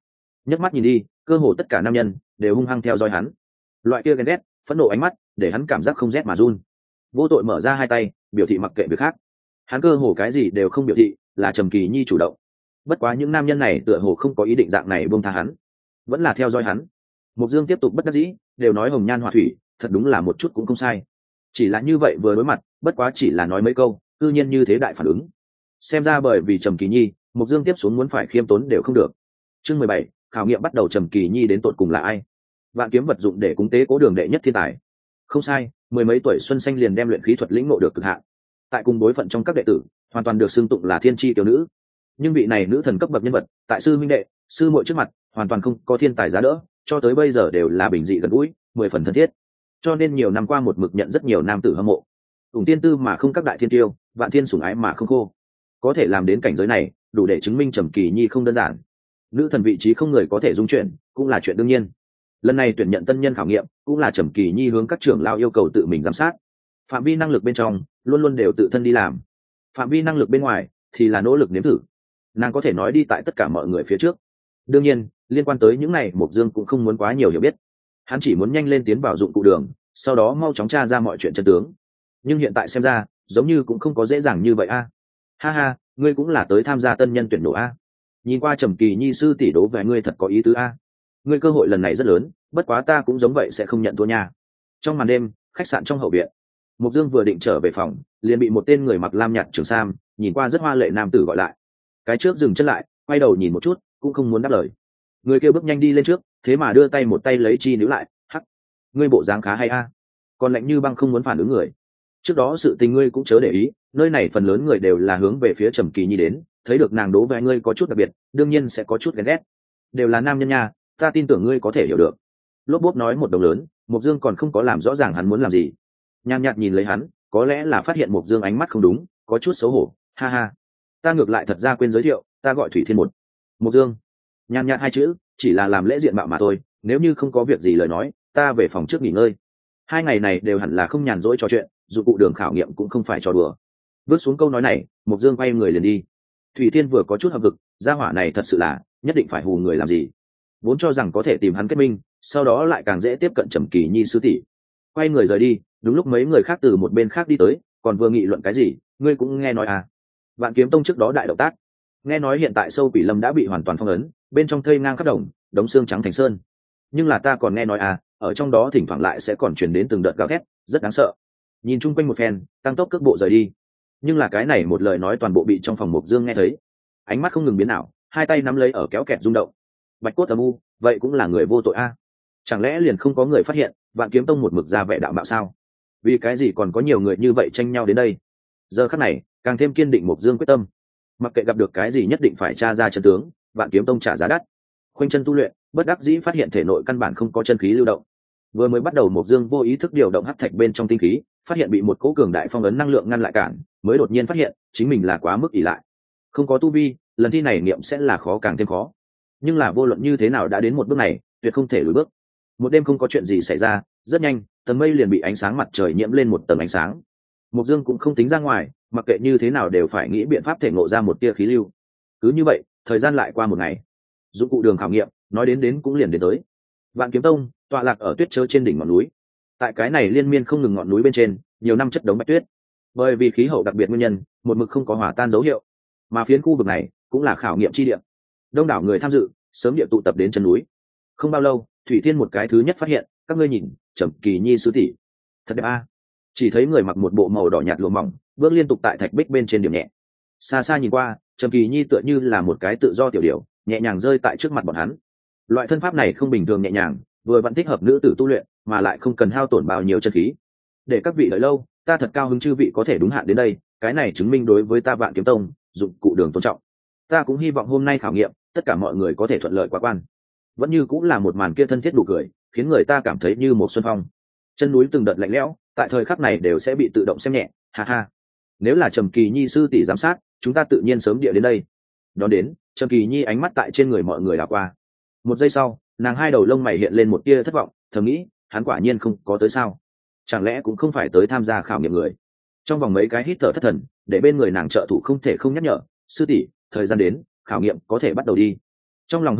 nhấc mắt nhìn đi, cơ hồ tất cả nam nhân đều hung hăng theo dõi hắn, loại kia ghen ghét phẫn nộ ánh mắt để hắn cảm giác không rét mà run. Vô tội mở ra hai tay biểu thị mặc kệ việc khác, hắn cơ hồ cái gì đều không biểu thị, là Trầm Kỳ Nhi chủ động. Bất quá những nam nhân này tựa hồ không có ý định dạng này buông tha hắn, vẫn là theo dõi hắn. Mục Dương tiếp tục bất đắc dĩ, đều nói hồng nhan họa thủy, thật đúng là một chút cũng không sai. Chỉ là như vậy vừa đối mặt, bất quá chỉ là nói mấy câu, tự nhiên như thế đại phản ứng. Xem ra bởi vì Trầm Kỳ Nhi, Mục Dương tiếp xuống muốn phải khiêm tốn đều không được. Chương mười bảy, khảo nghiệm bắt đầu. Trầm Kỳ Nhi đến tột cùng là ai? Vạn kiếm vật dụng để cúng tế Cố Đường đệ nhất thiên tài. Không sai, mười mấy tuổi xuân xanh liền đem luyện khí thuật lĩnh ngộ được cực hạn. Tại cùng đối phận trong các đệ tử, hoàn toàn được xưng tụng là thiên chi tiểu nữ. Nhưng vị này nữ thần cấp bậc nhân vật, tại sư minh đệ, sư muội trước mặt, hoàn toàn không có thiên tài giá đỡ, cho tới bây giờ đều là bình dị gần gũi, mười phần thân thiết. Cho nên nhiều năm qua một mực nhận rất nhiều nam tử hâm mộ. Ủng tiên tư mà không các đại thiên tiêu, vạn thiên sủng ái mà không khô. Có thể làm đến cảnh giới này, đủ để chứng minh Trầm Kỳ Nhi không đơn giản. Nữ thần vị trí không người có thể dung chuyển, cũng là chuyện đương nhiên. Lần này tuyển nhận tân nhân khảo nghiệm, cũng là Trầm Kỳ Nhi hướng các trưởng lao yêu cầu tự mình giám sát. Phạm vi năng lực bên trong, luôn luôn đều tự thân đi làm. Phạm vi năng lực bên ngoài, thì là nỗ lực nếm thử. Nàng có thể nói đi tại tất cả mọi người phía trước. Đương nhiên, liên quan tới những này, Mộc Dương cũng không muốn quá nhiều hiểu biết. Hắn chỉ muốn nhanh lên tiến vào dụng cụ đường, sau đó mau chóng tra ra mọi chuyện chân tướng. Nhưng hiện tại xem ra, giống như cũng không có dễ dàng như vậy a. Ha ha, ngươi cũng là tới tham gia tân nhân tuyển nổ a. Nhìn qua Trầm Kỳ Nhi sư tỷ đố về ngươi thật có ý tứ a. Ngươi cơ hội lần này rất lớn, bất quá ta cũng giống vậy sẽ không nhận thua nha. Trong màn đêm, khách sạn trong hậu viện, Mộc Dương vừa định trở về phòng, liền bị một tên người mặc lam nhạt trường sam, nhìn qua rất hoa lệ nam tử gọi lại. Cái trước dừng chân lại, quay đầu nhìn một chút, cũng không muốn đáp lời. Người kia bước nhanh đi lên trước, thế mà đưa tay một tay lấy chi níu lại, hắc, ngươi bộ dáng khá hay a. Còn lạnh như băng không muốn phản ứng người. Trước đó sự tình ngươi cũng chớ để ý, nơi này phần lớn người đều là hướng về phía Trầm Kỳ Nhi đến, thấy được nàng đố về ngươi có chút đặc biệt, đương nhiên sẽ có chút ghen ghét. Đều là nam nhân nha, ta tin tưởng ngươi có thể hiểu được. Lốp bốp nói một đồng lớn, Mộc Dương còn không có làm rõ ràng hắn muốn làm gì. Nhàn nhạt nhìn lấy hắn, có lẽ là phát hiện Mộc Dương ánh mắt không đúng, có chút xấu hổ, ha ha. Ta ngược lại thật ra quên giới thiệu, ta gọi Thủy Thiên một. Mộc Dương. Nhàn nhạt hai chữ, chỉ là làm lễ diện mạo mà thôi, nếu như không có việc gì lời nói, ta về phòng trước nghỉ ngơi. Hai ngày này đều hẳn là không nhàn rỗi trò chuyện, dụng cụ đường khảo nghiệm cũng không phải trò đùa. Bước xuống câu nói này, Mộc Dương quay người liền đi. Thủy Thiên vừa có chút hợp vực, gia hỏa này thật sự là nhất định phải hù người làm gì. Vốn cho rằng có thể tìm hắn kết minh, sau đó lại càng dễ tiếp cận Trầm Kỳ Nhi sư tỷ. Quay người rời đi, đúng lúc mấy người khác từ một bên khác đi tới, còn vừa nghị luận cái gì, ngươi cũng nghe nói à? Vạn Kiếm Tông trước đó đại động tác, nghe nói hiện tại Sâu Quỷ Lâm đã bị hoàn toàn phong ấn, bên trong thây ngang khắp đồng, đống xương trắng thành sơn. Nhưng là ta còn nghe nói à, ở trong đó thỉnh thoảng lại sẽ còn truyền đến từng đợt gào thét, rất đáng sợ. Nhìn chung quanh một phen, tăng tốc cước bộ rời đi. Nhưng là cái này một lời nói toàn bộ bị trong phòng Mộc Dương nghe thấy, ánh mắt không ngừng biến ảo, hai tay nắm lấy ở kéo kẹt rung động. Bạch cốt âm u, vậy cũng là người vô tội a. Chẳng lẽ liền không có người phát hiện Vạn Kiếm Tông một mực ra vẻ đạo mạo sao? Vì cái gì còn có nhiều người như vậy tranh nhau đến đây? Giờ khắc này càng thêm kiên định Mộc Dương quyết tâm, mặc kệ gặp được cái gì nhất định phải tra ra chân tướng. Vạn Kiếm Tông trả giá đắt, khoanh chân tu luyện, bất đắc dĩ phát hiện thể nội căn bản không có chân khí lưu động. Vừa mới bắt đầu Mộc Dương vô ý thức điều động hắc thạch bên trong tinh khí, phát hiện bị một cỗ cường đại phong ấn năng lượng ngăn lại cản, mới đột nhiên phát hiện chính mình là quá mức ỷ lại, không có tu vi, lần thi này niệm sẽ là khó càng thêm khó. Nhưng là vô luận như thế nào đã đến một bước này, tuyệt không thể lùi bước. Một đêm không có chuyện gì xảy ra, rất nhanh tầng mây liền bị ánh sáng mặt trời nhiễm lên một tầng ánh sáng. Mộc Dương cũng không tính ra ngoài, mặc kệ như thế nào đều phải nghĩ biện pháp thể ngộ ra một tia khí lưu. Cứ như vậy thời gian lại qua một ngày. Dụng cụ đường khảo nghiệm nói đến đến cũng liền đến tới. Vạn Kiếm Tông tọa lạc ở tuyết trơ trên đỉnh ngọn núi. Tại cái này liên miên không ngừng ngọn núi bên trên, nhiều năm chất đống bạch tuyết. Bởi vì khí hậu đặc biệt nguyên nhân, một mực không có hòa tan dấu hiệu, mà phiến khu vực này cũng là khảo nghiệm chi địa. Đông đảo người tham dự sớm địa tụ tập đến chân núi. Không bao lâu, Thủy Thiên một cái thứ nhất phát hiện, các ngươi nhìn, Trầm Kỳ Nhi sư tỷ, thật đẹp a. Chỉ thấy người mặc một bộ màu đỏ nhạt lụa mỏng, bước liên tục tại thạch bích bên trên điểm nhẹ. Xa xa nhìn qua, Trầm Kỳ Nhi tựa như là một cái tự do tiểu điểu, nhẹ nhàng rơi tại trước mặt bọn hắn. Loại thân pháp này không bình thường nhẹ nhàng, vừa vẫn thích hợp nữ tử tu luyện, mà lại không cần hao tổn bao nhiêu chân khí. Để các vị đợi lâu, ta thật cao hứng chư vị có thể đúng hạn đến đây, cái này chứng minh đối với ta Vạn Kiếm Tông dụng cụ đường tôn trọng. Ta cũng hy vọng hôm nay khảo nghiệm, tất cả mọi người có thể thuận lợi qua quan. Vẫn như cũng là một màn kia thân thiết đủ cười, khiến người ta cảm thấy như một xuân phong. Chân núi từng đợt lạnh lẽo, tại thời khắc này đều sẽ bị tự động xem nhẹ, ha ha. Nếu là Trầm Kỳ Nhi sư tỷ giám sát, chúng ta tự nhiên sớm địa đến đây. Đón đến, Trầm Kỳ Nhi ánh mắt tại trên người mọi người đảo qua. Một giây sau, nàng hai đầu lông mày hiện lên một tia thất vọng, thầm nghĩ, hắn quả nhiên không có tới sao? Chẳng lẽ cũng không phải tới tham gia khảo nghiệm người? Trong vòng mấy cái hít thở thất thần, để bên người nàng trợ thủ không thể không nhắc nhở, sư tỷ, thời gian đến, khảo nghiệm có thể bắt đầu đi. Trong lòng hơi động,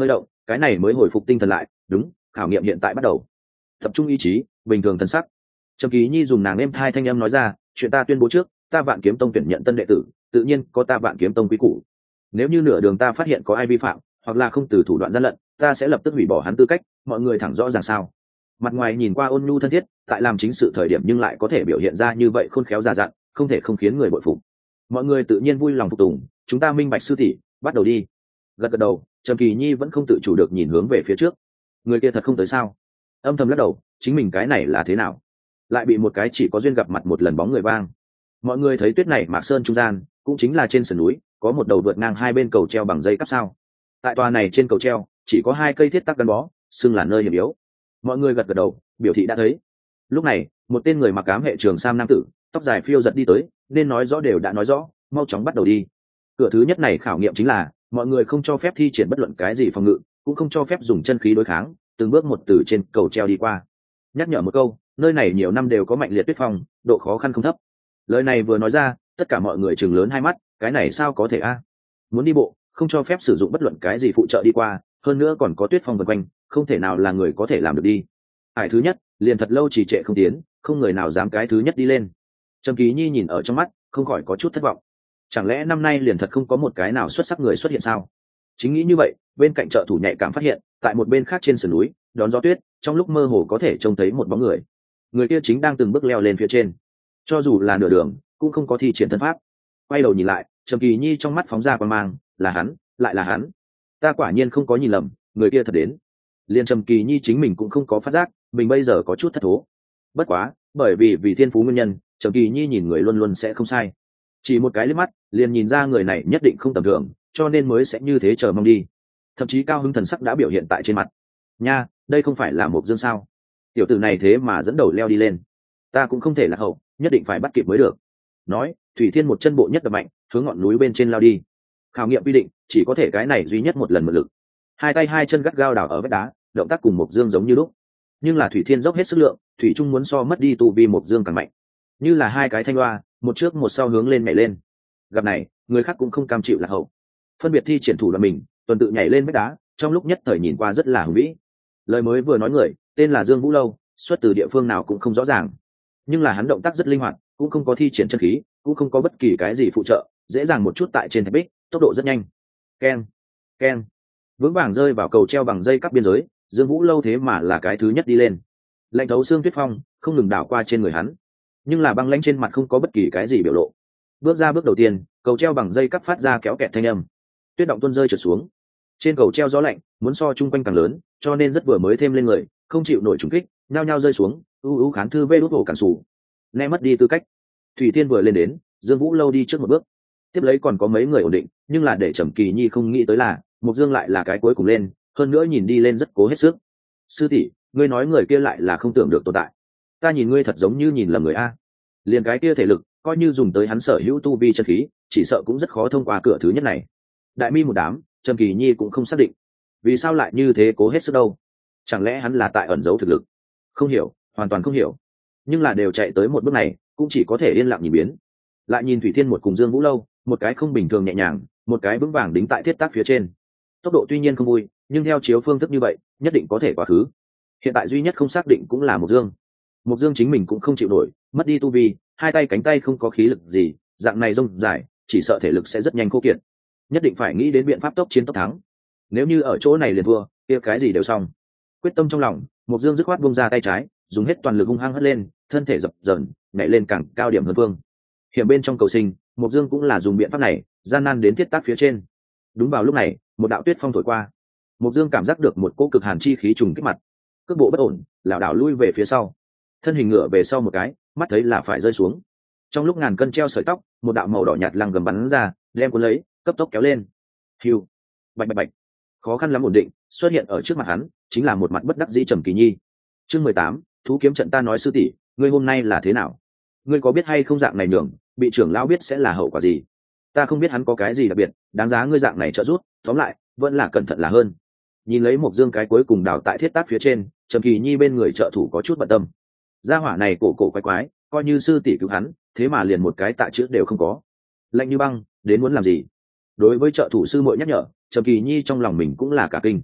cái này mới hồi phục tinh thần lại. Đúng, khảo nghiệm hiện tại bắt đầu. Tập trung ý chí, bình thường thần sắc. Trầm Kỳ Nhi dùng nàng êm thai thanh âm nói ra, chuyện ta tuyên bố trước, ta Vạn Kiếm Tông tuyển nhận tân đệ tử, tự nhiên có ta Vạn Kiếm Tông quý củ. Nếu như nửa đường ta phát hiện có ai vi phạm hoặc là không từ thủ đoạn gian lận, ta sẽ lập tức hủy bỏ hắn tư cách. Mọi người thẳng rõ ràng sao? Mặt ngoài nhìn qua ôn nhu thân thiết, tại làm chính sự thời điểm nhưng lại có thể biểu hiện ra như vậy khôn khéo già dặn, không thể không khiến người bội phục. Mọi người tự nhiên vui lòng phục tùng. Chúng ta minh bạch sư tỷ, bắt đầu đi. Gật gật đầu, Trầm Kỳ Nhi vẫn không tự chủ được nhìn hướng về phía trước. Người kia thật không tới sao? Âm thầm lắc đầu, chính mình cái này là thế nào? Lại bị một cái chỉ có duyên gặp mặt một lần bóng người vang. Mọi người thấy tuyết này mạc sơn trung gian, cũng chính là trên sườn núi, có một đầu vượt ngang hai bên cầu treo bằng dây cáp sao. Tại tòa này trên cầu treo chỉ có hai cây thiết tắc gắn bó, xưng là nơi hiểm yếu. Mọi người gật gật đầu, biểu thị đã thấy. Lúc này một tên người mặc ám hệ trường sam nam tử, tóc dài phiêu giật đi tới, nên nói rõ đều đã nói rõ, mau chóng bắt đầu đi. Cửa thứ nhất này khảo nghiệm chính là mọi người không cho phép thi triển bất luận cái gì phòng ngự, cũng không cho phép dùng chân khí đối kháng, từng bước một từ trên cầu treo đi qua. Nhắc nhở một câu, nơi này nhiều năm đều có mạnh liệt tuyết phong, độ khó khăn không thấp. Lời này vừa nói ra, tất cả mọi người trừng lớn hai mắt, cái này sao có thể a? Muốn đi bộ, không cho phép sử dụng bất luận cái gì phụ trợ đi qua, hơn nữa còn có tuyết phong vần quanh, không thể nào là người có thể làm được đi. Ải thứ nhất, liền thật lâu trì trệ không tiến, không người nào dám cái thứ nhất đi lên. Trầm Kỳ Nhi nhìn ở trong mắt, không khỏi có chút thất vọng. Chẳng lẽ năm nay liền thật không có một cái nào xuất sắc người xuất hiện sao? Chính nghĩ như vậy, bên cạnh trợ thủ nhạy cảm phát hiện, tại một bên khác trên sườn núi, đón gió tuyết, trong lúc mơ hồ có thể trông thấy một bóng người. Người kia chính đang từng bước leo lên phía trên. Cho dù là nửa đường, cũng không có thi triển thân pháp. Quay đầu nhìn lại, Trầm Kỳ Nhi trong mắt phóng ra quang mang, là hắn, lại là hắn. Ta quả nhiên không có nhìn lầm, người kia thật đến. Liên Trầm Kỳ Nhi chính mình cũng không có phát giác, mình bây giờ có chút thất thố. Bất quá, bởi vì vì thiên phú nguyên nhân, Trầm Kỳ Nhi nhìn người luôn luôn sẽ không sai. Chỉ một cái liếc mắt, liền nhìn ra người này nhất định không tầm thường, cho nên mới sẽ như thế chờ mong đi. Thậm chí cao hứng thần sắc đã biểu hiện tại trên mặt. Nha, đây không phải là Mộc Dương sao? Tiểu tử này thế mà dẫn đầu leo đi lên, ta cũng không thể lạc hậu, nhất định phải bắt kịp mới được. Nói, Thủy Thiên một chân bộ nhất đập mạnh, hướng ngọn núi bên trên lao đi. Khảo nghiệm quy định, chỉ có thể cái này duy nhất một lần mượn lực. Hai tay hai chân gắt gao đảo ở vách đá, động tác cùng Mộc Dương giống như lúc. Nhưng là Thủy Thiên dốc hết sức lượng, thủy trung muốn so mất đi tu vi Mộc Dương càng mạnh. Như là hai cái thanh loa, một trước một sau hướng lên nhảy lên. Gặp này, người khác cũng không cam chịu lạc hậu, phân biệt thi triển thủ đoạn mình, tuần tự nhảy lên vách đá, trong lúc nhất thời nhìn qua rất là hùng vĩ. Lời mới vừa nói người, tên là Dương Vũ Lâu, xuất từ địa phương nào cũng không rõ ràng, nhưng là hắn động tác rất linh hoạt, cũng không có thi triển chân khí, cũng không có bất kỳ cái gì phụ trợ, dễ dàng một chút tại trên thạch bích, tốc độ rất nhanh. Keng, keng, vững vàng rơi vào cầu treo bằng dây cáp biên giới. Dương Vũ Lâu thế mà là cái thứ nhất đi lên. Lạnh thấu xương tuyết phong không ngừng đảo qua trên người hắn, nhưng là băng lãnh trên mặt không có bất kỳ cái gì biểu lộ. Bước ra bước đầu tiên, cầu treo bằng dây cáp phát ra kéo kẹt thanh âm, tuyết động tuôn rơi trượt xuống. Trên cầu treo gió lạnh muốn so chung quanh càng lớn, cho nên rất vừa mới thêm lên người, không chịu nổi trùng kích, nhao nhao rơi xuống. U u khán thư vê đốt hổ cản sủ, ne mất đi tư cách. Thủy Thiên vừa lên đến, Dương Vũ Lâu đi trước một bước, tiếp lấy còn có mấy người ổn định, nhưng là để Trầm Kỳ Nhi không nghĩ tới là Mộc Dương lại là cái cuối cùng lên, hơn nữa nhìn đi lên rất cố hết sức. Sư tỷ, ngươi nói người kia lại là không tưởng được tồn tại, ta nhìn ngươi thật giống như nhìn lầm người a. Liền cái kia thể lực, coi như dùng tới hắn sở hữu tu vi chân khí, chỉ sợ cũng rất khó thông qua cửa thứ nhất này. Đại mi một đám, Trầm Kỳ Nhi cũng không xác định, vì sao lại như thế cố hết sức đâu? Chẳng lẽ hắn là tại ẩn giấu thực lực? Không hiểu, hoàn toàn không hiểu. Nhưng là đều chạy tới một bước này, cũng chỉ có thể yên lặng nhìn biến. Lại nhìn Thủy Thiên một cùng Dương Vũ Lâu, một cái không bình thường nhẹ nhàng, một cái vững vàng đính tại thiết tác phía trên. Tốc độ tuy nhiên không vui, nhưng theo chiếu phương thức như vậy, nhất định có thể quá khứ. Hiện tại duy nhất không xác định cũng là Mộc Dương. Mộc Dương chính mình cũng không chịu nổi, mất đi tu vi, hai tay cánh tay không có khí lực gì, dạng này rông dài, chỉ sợ thể lực sẽ rất nhanh khô kiệt. Nhất định phải nghĩ đến biện pháp tốc chiến tốc thắng. Nếu như ở chỗ này liền thua, kia cái gì đều xong. Quyết tâm trong lòng, Mộc Dương dứt khoát buông ra tay trái, dùng hết toàn lực hung hăng hất lên, thân thể dập dờn, nhảy lên càng cao điểm hơn phương. Hiểm bên trong cầu sinh, Mộc Dương cũng là dùng biện pháp này, gian nan đến thiết tác phía trên. Đúng vào lúc này, một đạo tuyết phong thổi qua, Mộc Dương cảm giác được một cỗ cực hàn chi khí trùng kích mặt, cước bộ bất ổn, lảo đảo lui về phía sau, thân hình ngửa về sau một cái, mắt thấy là phải rơi xuống. Trong lúc ngàn cân treo sợi tóc, một đạo màu đỏ nhạt lăng gầm bắn ra, đem cuốn lấy, cấp tốc kéo lên. Hiu, bạch bạch bạch, khó khăn lắm ổn định, xuất hiện ở trước mặt hắn, chính là một mặt bất đắc dĩ Trầm Kỳ Nhi. Chương mười tám, thú kiếm trận. Ta nói sư tỷ, ngươi hôm nay là thế nào? Ngươi có biết hay không dạng này nhường, bị trưởng lão biết sẽ là hậu quả gì? Ta không biết hắn có cái gì đặc biệt, đáng giá ngươi dạng này trợ giúp, tóm lại, vẫn là cẩn thận là hơn. Nhìn lấy Mộc Dương cái cuối cùng đào tại thiết tác phía trên, Trầm Kỳ Nhi bên người trợ thủ có chút bận tâm. Gia hỏa này cổ cổ quái quái, coi như sư tỷ cứu hắn, thế mà liền một cái tạ chữ đều không có. Lạnh như băng, đến muốn làm gì? Đối với trợ thủ sư muội nhắc nhở, Trầm Kỳ Nhi trong lòng mình cũng là cả kinh.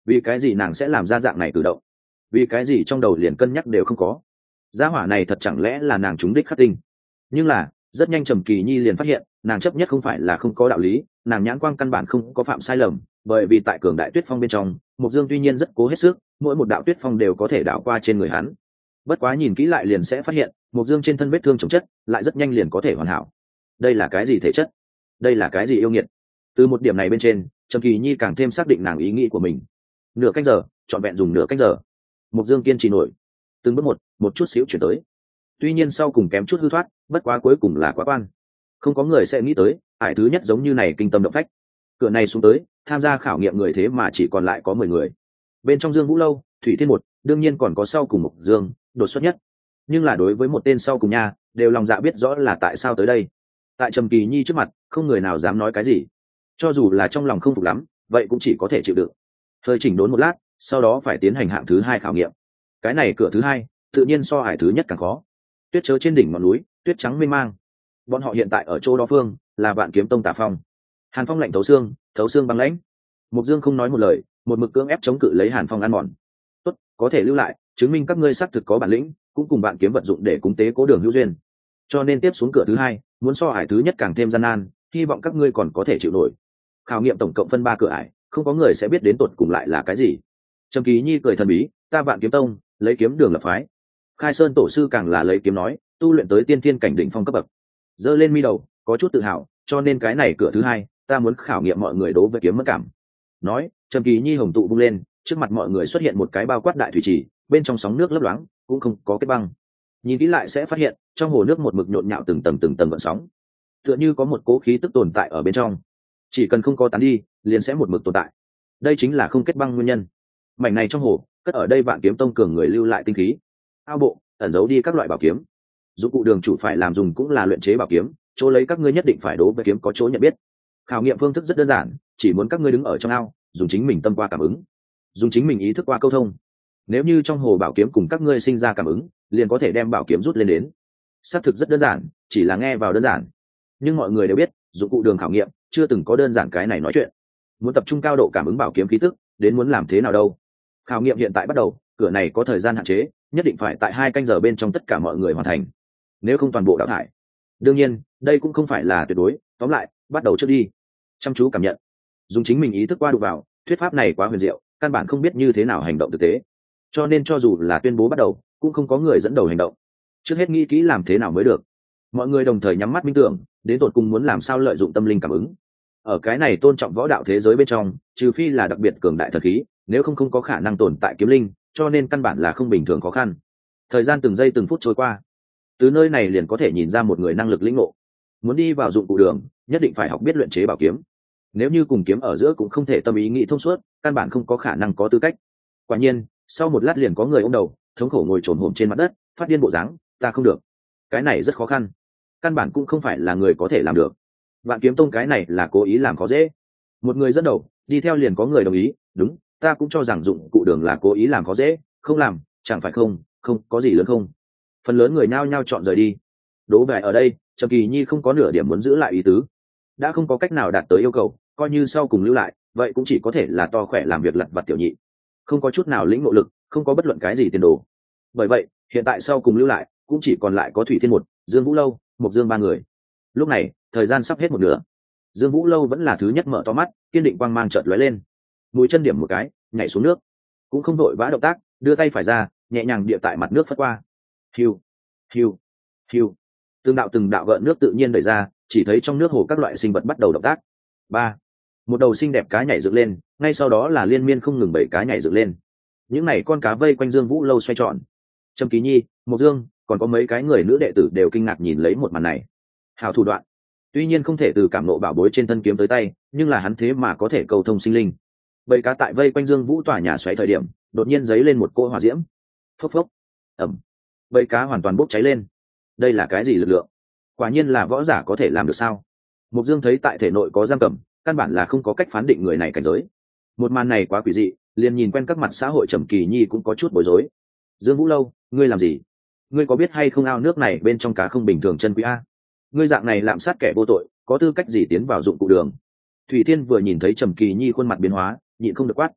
vì cái gì nàng sẽ làm ra dạng này cử động, vì cái gì trong đầu liền cân nhắc đều không có. Gia hỏa này thật chẳng lẽ là nàng trúng đích khắc tinh. Nhưng là rất nhanh Trầm Kỳ Nhi liền phát hiện nàng chấp nhất không phải là không có đạo lý, nàng nhãn quang căn bản không có phạm sai lầm, bởi vì tại cường đại tuyết phong bên trong, Mộc Dương tuy nhiên rất cố hết sức, mỗi một đạo tuyết phong đều có thể đảo qua trên người hắn. Bất quá nhìn kỹ lại liền sẽ phát hiện Mộc Dương trên thân vết thương chồng chất lại rất nhanh liền có thể hoàn hảo. Đây là cái gì thể chất? Đây là cái gì yêu nghiệt? Từ một điểm này bên trên, Trầm Kỳ Nhi càng thêm xác định nàng ý nghĩ của mình. Nửa canh giờ, trọn vẹn dùng nửa canh giờ, Mộc Dương kiên trì nổi, từng bước một, một chút xíu chuyển tới. Tuy nhiên sau cùng kém chút hư thoát, bất quá cuối cùng là quá quan. Không có người sẽ nghĩ tới, ải thứ nhất giống như này kinh tâm động phách. Cửa này xuống tới, tham gia khảo nghiệm người thế mà chỉ còn lại có mười người. Bên trong Dương Vũ Lâu, Thủy Thiên một, đương nhiên còn có sau cùng Mộc Dương, đột xuất nhất. Nhưng là đối với một tên sau cùng nha, đều lòng dạ biết rõ là tại sao tới đây. Tại Trầm Kỳ Nhi trước mặt, không người nào dám nói cái gì. Cho dù là trong lòng không phục lắm, vậy cũng chỉ có thể chịu đựng. Hơi chỉnh đốn một lát, sau đó phải tiến hành hạng thứ hai khảo nghiệm. Cái này cửa thứ hai, tự nhiên so ải thứ nhất càng khó. Tuyết chớ trên đỉnh ngọn núi, tuyết trắng mênh mang. Bọn họ hiện tại ở chỗ đó phương, là Vạn Kiếm Tông Tả Phong. Hàn Phong lạnh thấu xương, thấu xương băng lãnh. Mộc Dương không nói một lời, một mực cưỡng ép chống cự lấy Hàn Phong ăn mòn. Tốt, có thể lưu lại, chứng minh các ngươi xác thực có bản lĩnh, cũng cùng bạn kiếm vận dụng để cúng tế cố đường hữu duyên. Cho nên tiếp xuống cửa thứ hai, muốn so ải thứ nhất càng thêm gian nan, hy vọng các ngươi còn có thể chịu nổi. Khảo nghiệm tổng cộng phân ba cửa ải, không có người sẽ biết đến tột cùng lại là cái gì. Trầm Kỳ Nhi cười thần bí, ta Vạn Kiếm Tông, lấy kiếm đường lập phái. Khai Sơn tổ sư càng là lấy kiếm nói, tu luyện tới tiên thiên cảnh đỉnh phong cấp bậc. Giơ lên mi đầu, có chút tự hào, cho nên cái này cửa thứ hai, ta muốn khảo nghiệm mọi người đối với kiếm mất cảm. Nói, Trầm Kỳ Nhi hồng tụ vung lên, trước mặt mọi người xuất hiện một cái bao quát đại thủy trì, bên trong sóng nước lấp loáng, cũng không có kết băng. Nhìn kỹ lại sẽ phát hiện, trong hồ nước một mực nhộn nhạo từng tầng từng tầng gợn sóng, tựa như có một cố khí tức tồn tại ở bên trong. Chỉ cần không có tán đi, liền sẽ một mực tồn tại. Đây chính là không kết băng nguyên nhân. Mảnh này trong hồ, cất ở đây Vạn Kiếm Tông cường người lưu lại tinh khí. Ao bộ, ẩn giấu đi các loại bảo kiếm. Dụng cụ đường chủ phải làm dùng cũng là luyện chế bảo kiếm, chỗ lấy các ngươi nhất định phải đố về kiếm có chỗ nhận biết. Khảo nghiệm phương thức rất đơn giản, chỉ muốn các ngươi đứng ở trong ao, dùng chính mình tâm qua cảm ứng, dùng chính mình ý thức qua câu thông. Nếu như trong hồ bảo kiếm cùng các ngươi sinh ra cảm ứng, liền có thể đem bảo kiếm rút lên đến. Xác thực rất đơn giản, chỉ là nghe vào đơn giản. Nhưng mọi người đều biết, dụng cụ đường khảo nghiệm chưa từng có đơn giản cái này nói chuyện. Muốn tập trung cao độ cảm ứng bảo kiếm khí tức, đến muốn làm thế nào đâu? Khảo nghiệm hiện tại bắt đầu, cửa này có thời gian hạn chế, nhất định phải tại hai canh giờ bên trong tất cả mọi người hoàn thành. Nếu không toàn bộ đào thải. Đương nhiên, đây cũng không phải là tuyệt đối, tóm lại, bắt đầu trước đi. Chăm chú cảm nhận, dùng chính mình ý thức qua đụng vào, thuyết pháp này quá huyền diệu, căn bản không biết như thế nào hành động thực tế. Cho nên cho dù là tuyên bố bắt đầu, cũng không có người dẫn đầu hành động. Trước hết nghĩ kỹ làm thế nào mới được. Mọi người đồng thời nhắm mắt minh tưởng, đến tột cùng muốn làm sao lợi dụng tâm linh cảm ứng. Ở cái này tôn trọng võ đạo thế giới bên trong, trừ phi là đặc biệt cường đại thật khí, nếu không không có khả năng tồn tại kiếm linh, cho nên căn bản là không bình thường khó khăn. Thời gian từng giây từng phút trôi qua, từ nơi này liền có thể nhìn ra một người năng lực lĩnh ngộ. Muốn đi vào dụng cụ đường, nhất định phải học biết luyện chế bảo kiếm. Nếu như cùng kiếm ở giữa cũng không thể tâm ý nghĩ thông suốt, căn bản không có khả năng có tư cách. Quả nhiên, sau một lát liền có người ôm đầu, thống khổ ngồi trồn hổm trên mặt đất, phát điên bộ dáng, ta không được. Cái này rất khó khăn, căn bản cũng không phải là người có thể làm được. Vạn Kiếm Tông cái này là cố ý làm khó dễ. Một người dẫn đầu, đi theo liền có người đồng ý, đúng, ta cũng cho rằng dụng cụ đường là cố ý làm khó dễ, không làm, chẳng phải không, không có gì lớn không. Phần lớn người nao nhao chọn rời đi. Đố về ở đây, Trầm Kỳ Nhi không có nửa điểm muốn giữ lại ý tứ, đã không có cách nào đạt tới yêu cầu, coi như sau cùng lưu lại, vậy cũng chỉ có thể là to khỏe làm việc lặt vặt tiểu nhị, không có chút nào lĩnh ngộ lực, không có bất luận cái gì tiền đồ. Bởi vậy, hiện tại sau cùng lưu lại, cũng chỉ còn lại có Thủy Thiên một, Dương Vũ Lâu, Mộc Dương ba người. Lúc này, thời gian sắp hết một nửa. Dương Vũ Lâu vẫn là thứ nhất mở to mắt, kiên định quang mang chợt lóe lên. Mũi chân điểm một cái, nhảy xuống nước, cũng không vội vã động tác, đưa tay phải ra, nhẹ nhàng địa tại mặt nước phất qua. Hiu, hiu, hiu. Từng đạo từng đạo gợn nước tự nhiên đẩy ra, chỉ thấy trong nước hồ các loại sinh vật bắt đầu động tác. Ba, một đầu xinh đẹp cá nhảy dựng lên, ngay sau đó là liên miên không ngừng bảy cá nhảy dựng lên. Những này con cá vây quanh Dương Vũ Lâu xoay tròn. Trầm Kỳ Nhi, Mộc Dương, còn có mấy cái người nữ đệ tử đều kinh ngạc nhìn lấy một màn này. Hào thủ đoạn, tuy nhiên không thể từ cảm nộ bảo bối trên thân kiếm tới tay, nhưng là hắn thế mà có thể cầu thông sinh linh. Bảy cá tại vây quanh Dương Vũ tòa nhà xoáy thời điểm, đột nhiên giấy lên một cỗ hỏa diễm. Phốc phốc, ầm, bảy cá hoàn toàn bốc cháy lên. Đây là cái gì lực lượng? Quả nhiên là võ giả có thể làm được sao? Mộc Dương thấy tại thể nội có giam cầm, căn bản là không có cách phán định người này cảnh giới. Một màn này quá quỷ dị, liền nhìn quen các mặt xã hội Trầm Kỳ Nhi cũng có chút bối rối. Dương Vũ Lâu, ngươi làm gì? Ngươi có biết hay không ao nước này bên trong cá không bình thường chân quý a? Ngươi dạng này lạm sát kẻ vô tội, có tư cách gì tiến vào dụng cụ đường? Thủy Thiên vừa nhìn thấy Trầm Kỳ Nhi khuôn mặt biến hóa, nhịn không được quát.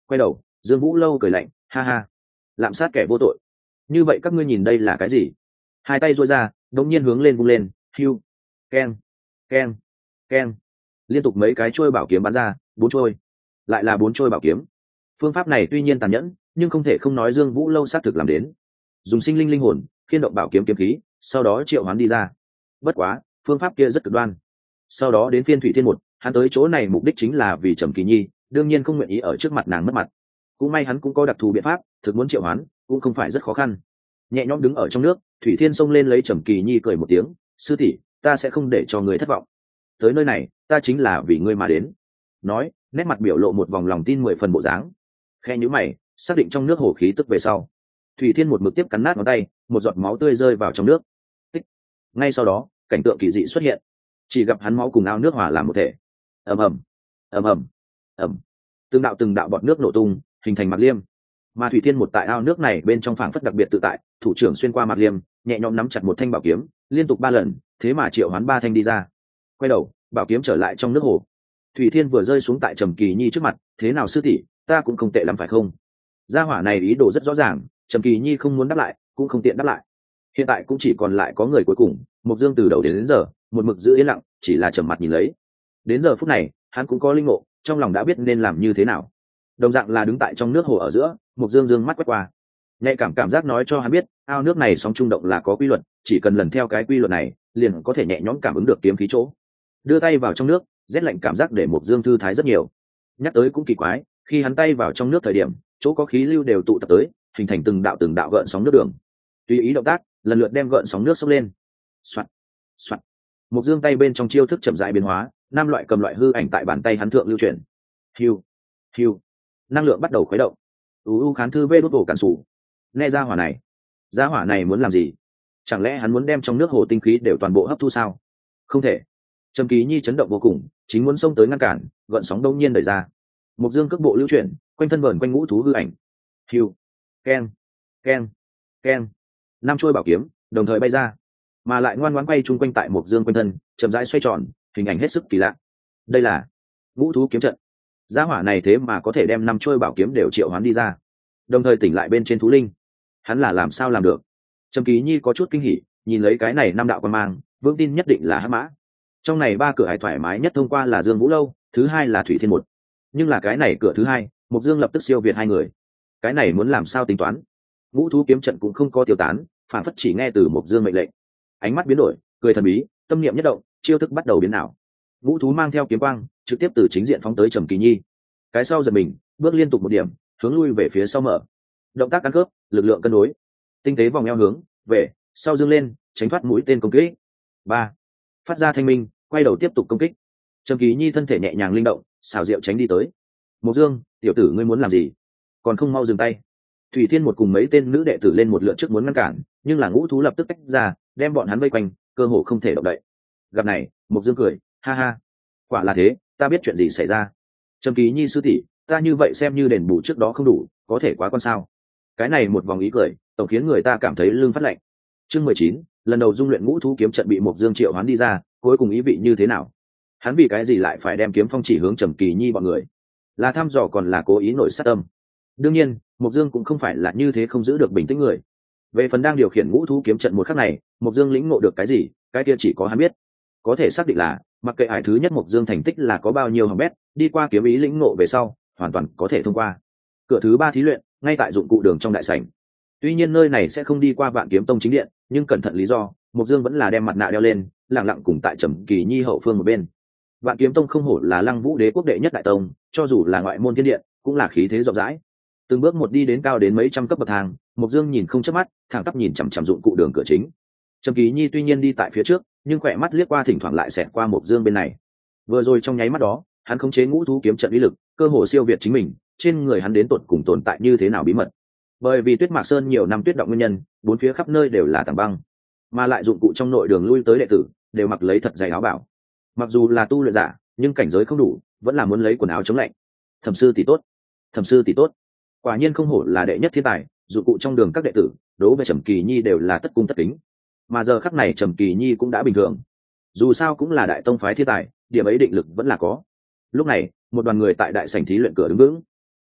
quay đầu Dương Vũ Lâu cười lạnh, ha ha, lạm sát kẻ vô tội, như vậy các ngươi nhìn đây là cái gì? Hai tay duỗi ra đống nhiên hướng lên vung lên, hiu, keng keng keng, liên tục mấy cái trôi bảo kiếm bắn ra, bốn trôi, lại là bốn trôi bảo kiếm. Phương pháp này tuy nhiên tàn nhẫn, nhưng không thể không nói Dương Vũ Lâu xác thực làm đến. Dùng sinh linh linh hồn khiên động bảo kiếm kiếm khí, sau đó triệu hoán đi ra. Bất quá phương pháp kia rất cực đoan. Sau đó đến phiên Thủy Thiên một, hắn tới chỗ này mục đích chính là vì Trầm Kỳ Nhi, đương nhiên không nguyện ý ở trước mặt nàng mất mặt. Cũng may hắn cũng có đặc thù biện pháp, thực muốn triệu hoán cũng không phải rất khó khăn. Nhẹ nhõm đứng ở trong nước, Thủy Thiên xông lên lấy Trầm Kỳ Nhi cười một tiếng, sư tỷ, ta sẽ không để cho người thất vọng. Tới nơi này ta chính là vì ngươi mà đến. Nói, nét mặt biểu lộ một vòng lòng tin mười phần bộ dáng. Khe nhíu mày, xác định trong nước hổ khí tức về sau, Thủy Thiên một mực tiếp cắn nát ngón tay, một giọt máu tươi rơi vào trong nước. Tích. Ngay sau đó cảnh tượng kỳ dị xuất hiện, chỉ gặp hắn máu cùng ao nước hòa làm một thể. Ầm ầm, ầm ầm, ầm, từng đạo từng đạo bọt nước nổ tung, hình thành Mạc Liêm. Mà Thủy Thiên một tại ao nước này bên trong phảng phất đặc biệt tự tại, thủ trưởng xuyên qua Mạc Liêm, nhẹ nhõm nắm chặt một thanh bảo kiếm, liên tục ba lần, thế mà triệu hoán ba thanh đi ra. Quay đầu, bảo kiếm trở lại trong nước hồ. Thủy Thiên vừa rơi xuống tại Trầm Kỳ Nhi trước mặt, thế nào sư tỷ, ta cũng không tệ lắm phải không? Gia hỏa này ý đồ rất rõ ràng, Trầm Kỳ Nhi không muốn đáp lại, cũng không tiện đáp lại. Hiện tại cũng chỉ còn lại có người cuối cùng, Mộc Dương từ đầu đến, đến giờ, một mực giữ yên lặng, chỉ là trầm mặt nhìn lấy. Đến giờ phút này, hắn cũng có linh ngộ, trong lòng đã biết nên làm như thế nào. Đồng dạng là đứng tại trong nước hồ ở giữa, Mộc Dương dương mắt quét qua, nhạy cảm cảm giác nói cho hắn biết, ao nước này sóng trung động là có quy luật, chỉ cần lần theo cái quy luật này, liền có thể nhẹ nhõm cảm ứng được kiếm khí chỗ. Đưa tay vào trong nước, rét lạnh cảm giác để Mộc Dương thư thái rất nhiều. Nhắc tới cũng kỳ quái, khi hắn tay vào trong nước thời điểm, chỗ có khí lưu đều tụ tập tới, hình thành từng đạo từng đạo gợn sóng nước đường. Tùy ý động tác, lần lượt đem gợn sóng nước xốc lên. Soạt, soạt. Mộc Dương tay bên trong chiêu thức chậm rãi biến hóa, năm loại cầm loại hư ảnh tại bàn tay hắn thượng lưu chuyển. Hiu, hiu. Năng lượng bắt đầu khuấy động. U u khán thư vê đốt tổ cản sủ. Nghe ra hỏa này, ra hỏa này muốn làm gì? Chẳng lẽ hắn muốn đem trong nước hồ tinh khí đều toàn bộ hấp thu sao? Không thể. Trầm Kỳ Nhi chấn động vô cùng, chính muốn xông tới ngăn cản, gợn sóng đông nhiên đẩy ra. Mộc Dương cước bộ lưu chuyển, quanh thân vờn quanh ngũ thú hư ảnh. Hiu, keng, keng, keng. Năm chuôi bảo kiếm đồng thời bay ra, mà lại ngoan ngoãn quay chung quanh tại Mộc Dương quanh thân, chậm rãi xoay tròn, hình ảnh hết sức kỳ lạ. Đây là ngũ thú kiếm trận. Gia hỏa này thế mà có thể đem năm chuôi bảo kiếm đều triệu hoán đi ra, đồng thời tỉnh lại bên trên thú linh. Hắn là làm sao làm được? Trầm Kỳ Nhi có chút kinh hỉ, nhìn lấy cái này năm đạo quan mang, vững tin nhất định là hắc mã. Trong này ba cửa hải thoải mái nhất thông qua là Dương Vũ Lâu, thứ hai là Thủy Thiên một. Nhưng là cái này cửa thứ hai, Mộc Dương lập tức siêu việt hai người. Cái này muốn làm sao tính toán? Ngũ thú kiếm trận cũng không có tiêu tán, phản phất chỉ nghe từ Mộc Dương mệnh lệnh. Ánh mắt biến đổi, cười thần bí, tâm niệm nhất động, chiêu thức bắt đầu biến ảo. Ngũ thú mang theo kiếm quang, trực tiếp từ chính diện phóng tới Trầm Kỳ Nhi. Cái sau giật mình, bước liên tục một điểm, hướng lui về phía sau mở. Động tác ăn khớp, lực lượng cân đối. Tinh tế vòng eo hướng về sau dương lên, tránh thoát mũi tên công kích. Ba, phát ra thanh minh, quay đầu tiếp tục công kích. Trầm Kỳ Nhi thân thể nhẹ nhàng linh động, xảo diệu tránh đi tới. Mộc Dương, tiểu tử ngươi muốn làm gì? Còn không mau dừng tay. Thủy Thiên một cùng mấy tên nữ đệ tử lên một lượt trước muốn ngăn cản, nhưng là ngũ thú lập tức tách ra, đem bọn hắn vây quanh, cơ hồ không thể động đậy. Gặp này, Mộc Dương cười, ha ha, quả là thế, ta biết chuyện gì xảy ra. Trầm Kỳ Nhi sư tỷ, ta như vậy xem như đền bù trước đó không đủ, có thể quá con sao? Cái này một vòng ý cười, tổng khiến người ta cảm thấy lưng phát lạnh. Chương mười chín, lần đầu dung luyện ngũ thú kiếm trận bị Mộc Dương triệu hoán đi ra, cuối cùng ý vị như thế nào? Hắn vì cái gì lại phải đem kiếm phong chỉ hướng Trầm Kỳ Nhi bọn người? Là thăm dò còn là cố ý nổi sát tâm? Đương nhiên, Mộc Dương cũng không phải là như thế không giữ được bình tĩnh người. Về phần đang điều khiển ngũ thú kiếm trận một khắc này, Mộc Dương lĩnh ngộ được cái gì, cái kia chỉ có hắn biết. Có thể xác định là, mặc kệ hải thứ nhất Mộc Dương thành tích là có bao nhiêu hỏng bét, đi qua kiếm ý lĩnh ngộ về sau, hoàn toàn có thể thông qua. Cửa thứ ba thí luyện, ngay tại dụng cụ đường trong đại sảnh. Tuy nhiên nơi này sẽ không đi qua Vạn Kiếm Tông chính điện, nhưng cẩn thận lý do, Mộc Dương vẫn là đem mặt nạ đeo lên, lặng lặng cùng tại Trầm Kỳ Nhi hậu phương một bên. Vạn Kiếm Tông không hổ là Lăng Vũ Đế quốc đệ nhất đại tông, cho dù là ngoại môn thiên điện, cũng là khí thế rộng rãi. Từng bước một đi đến cao đến mấy trăm cấp bậc thang, Mộc Dương nhìn không chớp mắt, thẳng tắp nhìn chằm chằm dụng cụ đường cửa chính. Trầm Kỳ Nhi tuy nhiên đi tại phía trước, nhưng khỏe mắt liếc qua thỉnh thoảng lại xẹt qua Mộc Dương bên này. Vừa rồi trong nháy mắt đó, hắn khống chế ngũ thú kiếm trận uy lực, cơ hồ siêu việt chính mình, trên người hắn đến tột cùng tồn tại như thế nào bí mật. Bởi vì Tuyết Mạc Sơn nhiều năm tuyết động nguyên nhân, bốn phía khắp nơi đều là tảng băng, mà lại dụng cụ trong nội đường lui tới đệ tử đều mặc lấy thật dày áo bảo. Mặc dù là tu luyện giả, nhưng cảnh giới không đủ, vẫn là muốn lấy quần áo chống lạnh. Thẩm sư tỷ tốt, thẩm sư tỷ tốt. Quả nhiên không hổ là đệ nhất thiên tài, dụng cụ trong đường các đệ tử, đối với Trầm Kỳ Nhi đều là tất cung tất kính. Mà giờ khắc này Trầm Kỳ Nhi cũng đã bình thường. Dù sao cũng là đại tông phái thiên tài, điểm ấy định lực vẫn là có. Lúc này, một đoàn người tại đại sảnh thí luyện cửa đứng vững.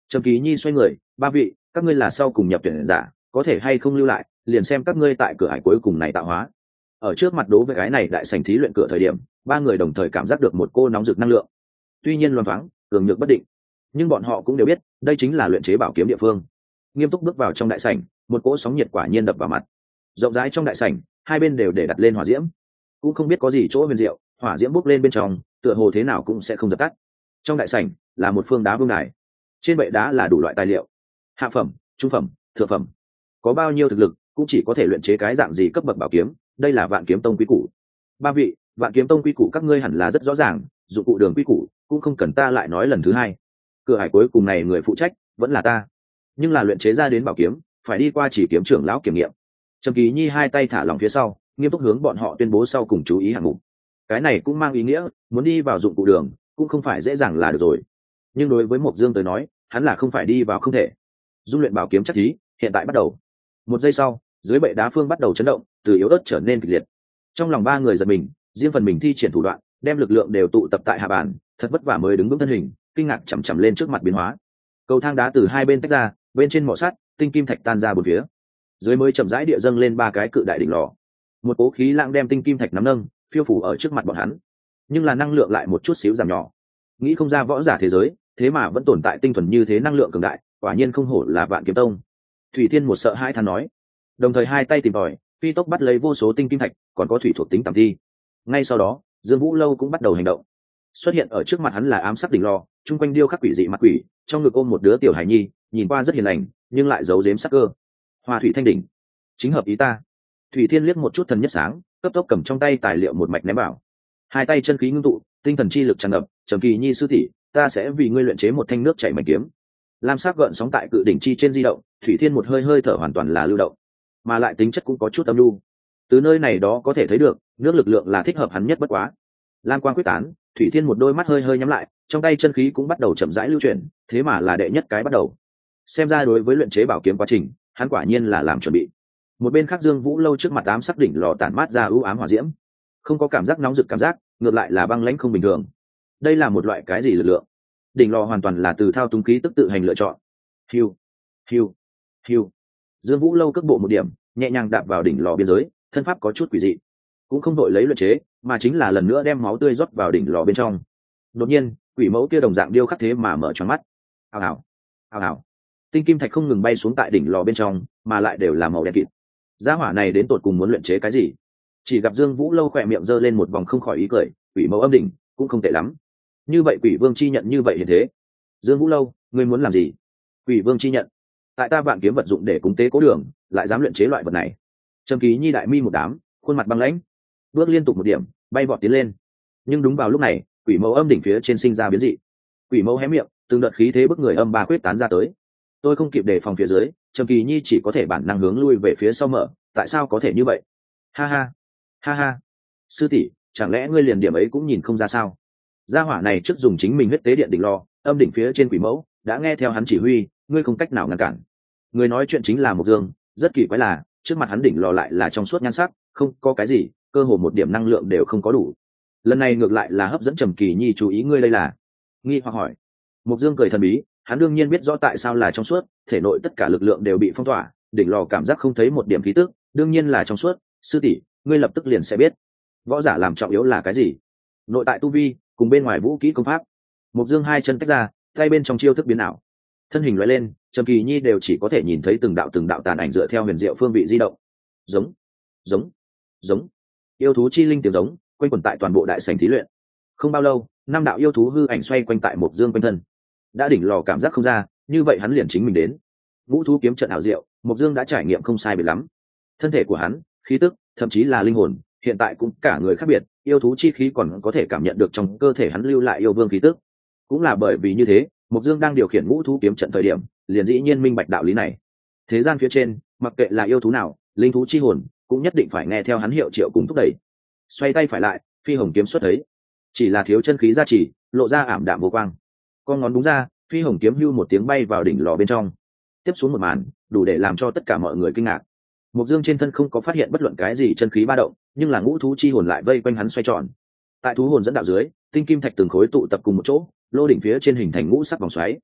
Trầm Kỳ Nhi xoay người, ba vị, các ngươi là sau cùng nhập tuyển giả, có thể hay không lưu lại, liền xem các ngươi tại cửa hải cuối cùng này tạo hóa. Ở trước mặt đố với cái này đại sảnh thí luyện cửa thời điểm, ba người đồng thời cảm giác được một cô nóng rực năng lượng. Tuy nhiên loan thoáng, cường nhược bất định, nhưng bọn họ cũng đều biết, đây chính là luyện chế bảo kiếm địa phương. Nghiêm túc bước vào trong đại sảnh, một cỗ sóng nhiệt quả nhiên đập vào mặt. Rộng rãi trong đại sảnh, hai bên đều để đặt lên hỏa diễm, cũng không biết có gì chỗ huyền diệu, hỏa diễm bốc lên bên trong, tựa hồ thế nào cũng sẽ không dập tắt. Trong đại sảnh là một phương đá vương đài, trên bệ đá là đủ loại tài liệu, hạ phẩm, trung phẩm, thượng phẩm. Có bao nhiêu thực lực cũng chỉ có thể luyện chế cái dạng gì cấp bậc bảo kiếm, đây là Vạn Kiếm Tông quy củ. Ba vị, Vạn Kiếm Tông quy củ các ngươi hẳn là rất rõ ràng, dụng cụ đường quy củ cũng không cần ta lại nói lần thứ hai. Cửa hải cuối cùng này người phụ trách vẫn là ta, nhưng là luyện chế ra đến bảo kiếm phải đi qua chỉ kiếm trưởng lão kiểm nghiệm. Trầm Kỳ Nhi hai tay thả lỏng phía sau, nghiêm túc hướng bọn họ tuyên bố sau cùng chú ý hạng mục. Cái này cũng mang ý nghĩa muốn đi vào dụng cụ đường cũng không phải dễ dàng là được rồi, nhưng đối với Mộc Dương tới nói, hắn là không phải đi vào không thể. Dung luyện bảo kiếm chắc thí hiện tại bắt đầu. Một giây sau, dưới bệ đá phương bắt đầu chấn động, từ yếu ớt trở nên kịch liệt. Trong lòng ba người giật mình, riêng phần mình thi triển thủ đoạn, đem lực lượng đều tụ tập tại hạ bàn, thật vất vả mới đứng vững thân hình, kinh ngạc chằm chằm lên trước mặt biến hóa. Cầu thang đá từ hai bên tách ra, bên trên mỏ sắt, tinh kim thạch tan ra bốn phía. Dưới mới chậm rãi địa dâng lên ba cái cự đại đỉnh lò. Một cố khí lãng đem tinh kim thạch nắm nâng, phiêu phủ ở trước mặt bọn hắn. Nhưng là năng lượng lại một chút xíu giảm nhỏ. Nghĩ không ra võ giả thế giới, thế mà vẫn tồn tại tinh thuần như thế năng lượng cường đại, quả nhiên không hổ là Vạn Kiếm Tông. Thủy Thiên một sợ hai than nói, đồng thời hai tay tìm tòi, phi tốc bắt lấy vô số tinh kim thạch, còn có thủy thuộc tính tầm thi. Ngay sau đó, Dương Vũ Lâu cũng bắt đầu hành động. Xuất hiện ở trước mặt hắn là ám sắc đỉnh lò, chung quanh điêu khắc quỷ dị mặt quỷ, trong ngực ôm một đứa tiểu hải nhi, nhìn qua rất hiền lành, nhưng lại giấu giếm sắc cơ. Hoa thủy thanh đỉnh, chính hợp ý ta. Thủy Thiên liếc một chút thần nhất sáng, cấp tốc cầm trong tay tài liệu một mạch ném vào. Hai tay chân khí ngưng tụ, tinh thần chi lực tràn ngập, Trầm Kỳ Nhi sư tỷ, ta sẽ vì ngươi luyện chế một thanh nước chảy mảnh kiếm. Lam sắc gợn sóng tại cự đỉnh chi trên di động, Thủy Thiên một hơi hơi thở hoàn toàn là lưu động, mà lại tính chất cũng có chút âm lưu. Từ nơi này đó có thể thấy được, nước lực lượng là thích hợp hắn nhất bất quá. Lam quang quyết tán, Thủy Thiên một đôi mắt hơi hơi nhắm lại, trong tay chân khí cũng bắt đầu chậm rãi lưu chuyển, thế mà là đệ nhất cái bắt đầu. Xem ra đối với luyện chế bảo kiếm quá trình, hắn quả nhiên là làm chuẩn bị. Một bên khác Dương Vũ Lâu trước mặt ám sắc đỉnh lò tản mát ra ưu ám hỏa diễm, không có cảm giác nóng rực cảm giác, ngược lại là băng lãnh không bình thường. Đây là một loại cái gì lực lượng? Đỉnh lò hoàn toàn là từ thao túng khí tức tự hành lựa chọn. Hiu, hiu, hiu. Dương Vũ Lâu cước bộ một điểm, nhẹ nhàng đạp vào đỉnh lò biên giới, thân pháp có chút quỷ dị, cũng không đội lấy luyện chế, mà chính là lần nữa đem máu tươi rót vào đỉnh lò bên trong. Đột nhiên, quỷ mẫu kia đồng dạng điêu khắc thế mà mở tròn mắt. Ào ào, ào ào. Tinh kim thạch không ngừng bay xuống tại đỉnh lò bên trong, mà lại đều là màu đen kịt. Gia hỏa này đến tột cùng muốn luyện chế cái gì? Chỉ gặp Dương Vũ Lâu khỏe miệng giơ lên một vòng không khỏi ý cười, quỷ mẫu âm đỉnh cũng không tệ lắm. Như vậy quỷ vương chi nhận như vậy hiện thế. Dương Vũ Lâu, ngươi muốn làm gì? Quỷ vương chi nhận, tại ta Vạn Kiếm vật dụng để cúng tế cố đường, lại dám luyện chế loại vật này. Trầm Kỳ Nhi đại mi một đám, khuôn mặt băng lãnh, bước liên tục một điểm, bay vọt tiến lên. Nhưng đúng vào lúc này, quỷ mẫu âm đỉnh phía trên sinh ra biến dị. Quỷ mẫu hé miệng, từng đợt khí thế bức người âm ba quyết tán ra tới. Tôi không kịp đề phòng phía dưới, Trầm Kỳ Nhi chỉ có thể bản năng hướng lui về phía sau mở. Tại sao có thể như vậy? Ha ha, ha ha. Sư tỷ, chẳng lẽ ngươi liền điểm ấy cũng nhìn không ra sao? Gia hỏa này trước dùng chính mình huyết tế điện đỉnh lò, âm đỉnh phía trên quỷ mẫu đã nghe theo hắn chỉ huy, ngươi không cách nào ngăn cản. Người nói chuyện chính là Mộc Dương, rất kỳ quái là trước mặt hắn đỉnh lò lại là trong suốt nhan sắc, không có cái gì, cơ hồ một điểm năng lượng đều không có đủ. Lần này ngược lại là hấp dẫn Trầm Kỳ Nhi chú ý, ngươi đây là? Nghi hoặc hỏi. Mộc Dương cười thần bí, hắn đương nhiên biết rõ tại sao là trong suốt, thể nội tất cả lực lượng đều bị phong tỏa, đỉnh lò cảm giác không thấy một điểm khí tức, đương nhiên là trong suốt. Sư tỷ, ngươi lập tức liền sẽ biết. Võ giả làm trọng yếu là cái gì? Nội tại tu vi, cùng bên ngoài vũ kỹ công pháp. Mộc Dương hai chân tách ra, tay bên trong chiêu thức biến ảo, thân hình lóe lên, Trầm Kỳ Nhi đều chỉ có thể nhìn thấy từng đạo từng đạo tàn ảnh dựa theo huyền diệu phương vị di động. Giống, giống, giống. Yêu thú chi linh tiếng giống quanh quẩn tại toàn bộ đại sảnh thí luyện. Không bao lâu, năm đạo yêu thú hư ảnh xoay quanh tại Mộc Dương quanh thân. Đã đỉnh lò cảm giác không ra, như vậy hắn liền chính mình đến. Ngũ thú kiếm trận ảo diệu, Mộc Dương đã trải nghiệm không sai biệt lắm. Thân thể của hắn, khí tức, thậm chí là linh hồn, hiện tại cũng cả người khác biệt, yêu thú chi khí còn có thể cảm nhận được trong cơ thể hắn lưu lại yêu vương khí tức. Cũng là bởi vì như thế, Mộc Dương đang điều khiển ngũ thú kiếm trận thời điểm, liền dĩ nhiên minh bạch đạo lý này. Thế gian phía trên, mặc kệ là yêu thú nào, linh thú chi hồn, cũng nhất định phải nghe theo hắn hiệu triệu cùng thúc đẩy. Xoay tay phải lại, phi hồng kiếm xuất thấy, chỉ là thiếu chân khí gia trì, lộ ra ảm đạm vô quang. Con ngón đúng ra, phi hồng kiếm hưu một tiếng bay vào đỉnh lò bên trong. Tiếp xuống một màn, đủ để làm cho tất cả mọi người kinh ngạc. Mộc Dương trên thân không có phát hiện bất luận cái gì chân khí ba động, nhưng là ngũ thú chi hồn lại vây quanh hắn xoay tròn. Tại thú hồn dẫn đạo dưới, tinh kim thạch từng khối tụ tập cùng một chỗ, lô đỉnh phía trên hình thành ngũ sắc vòng xoáy.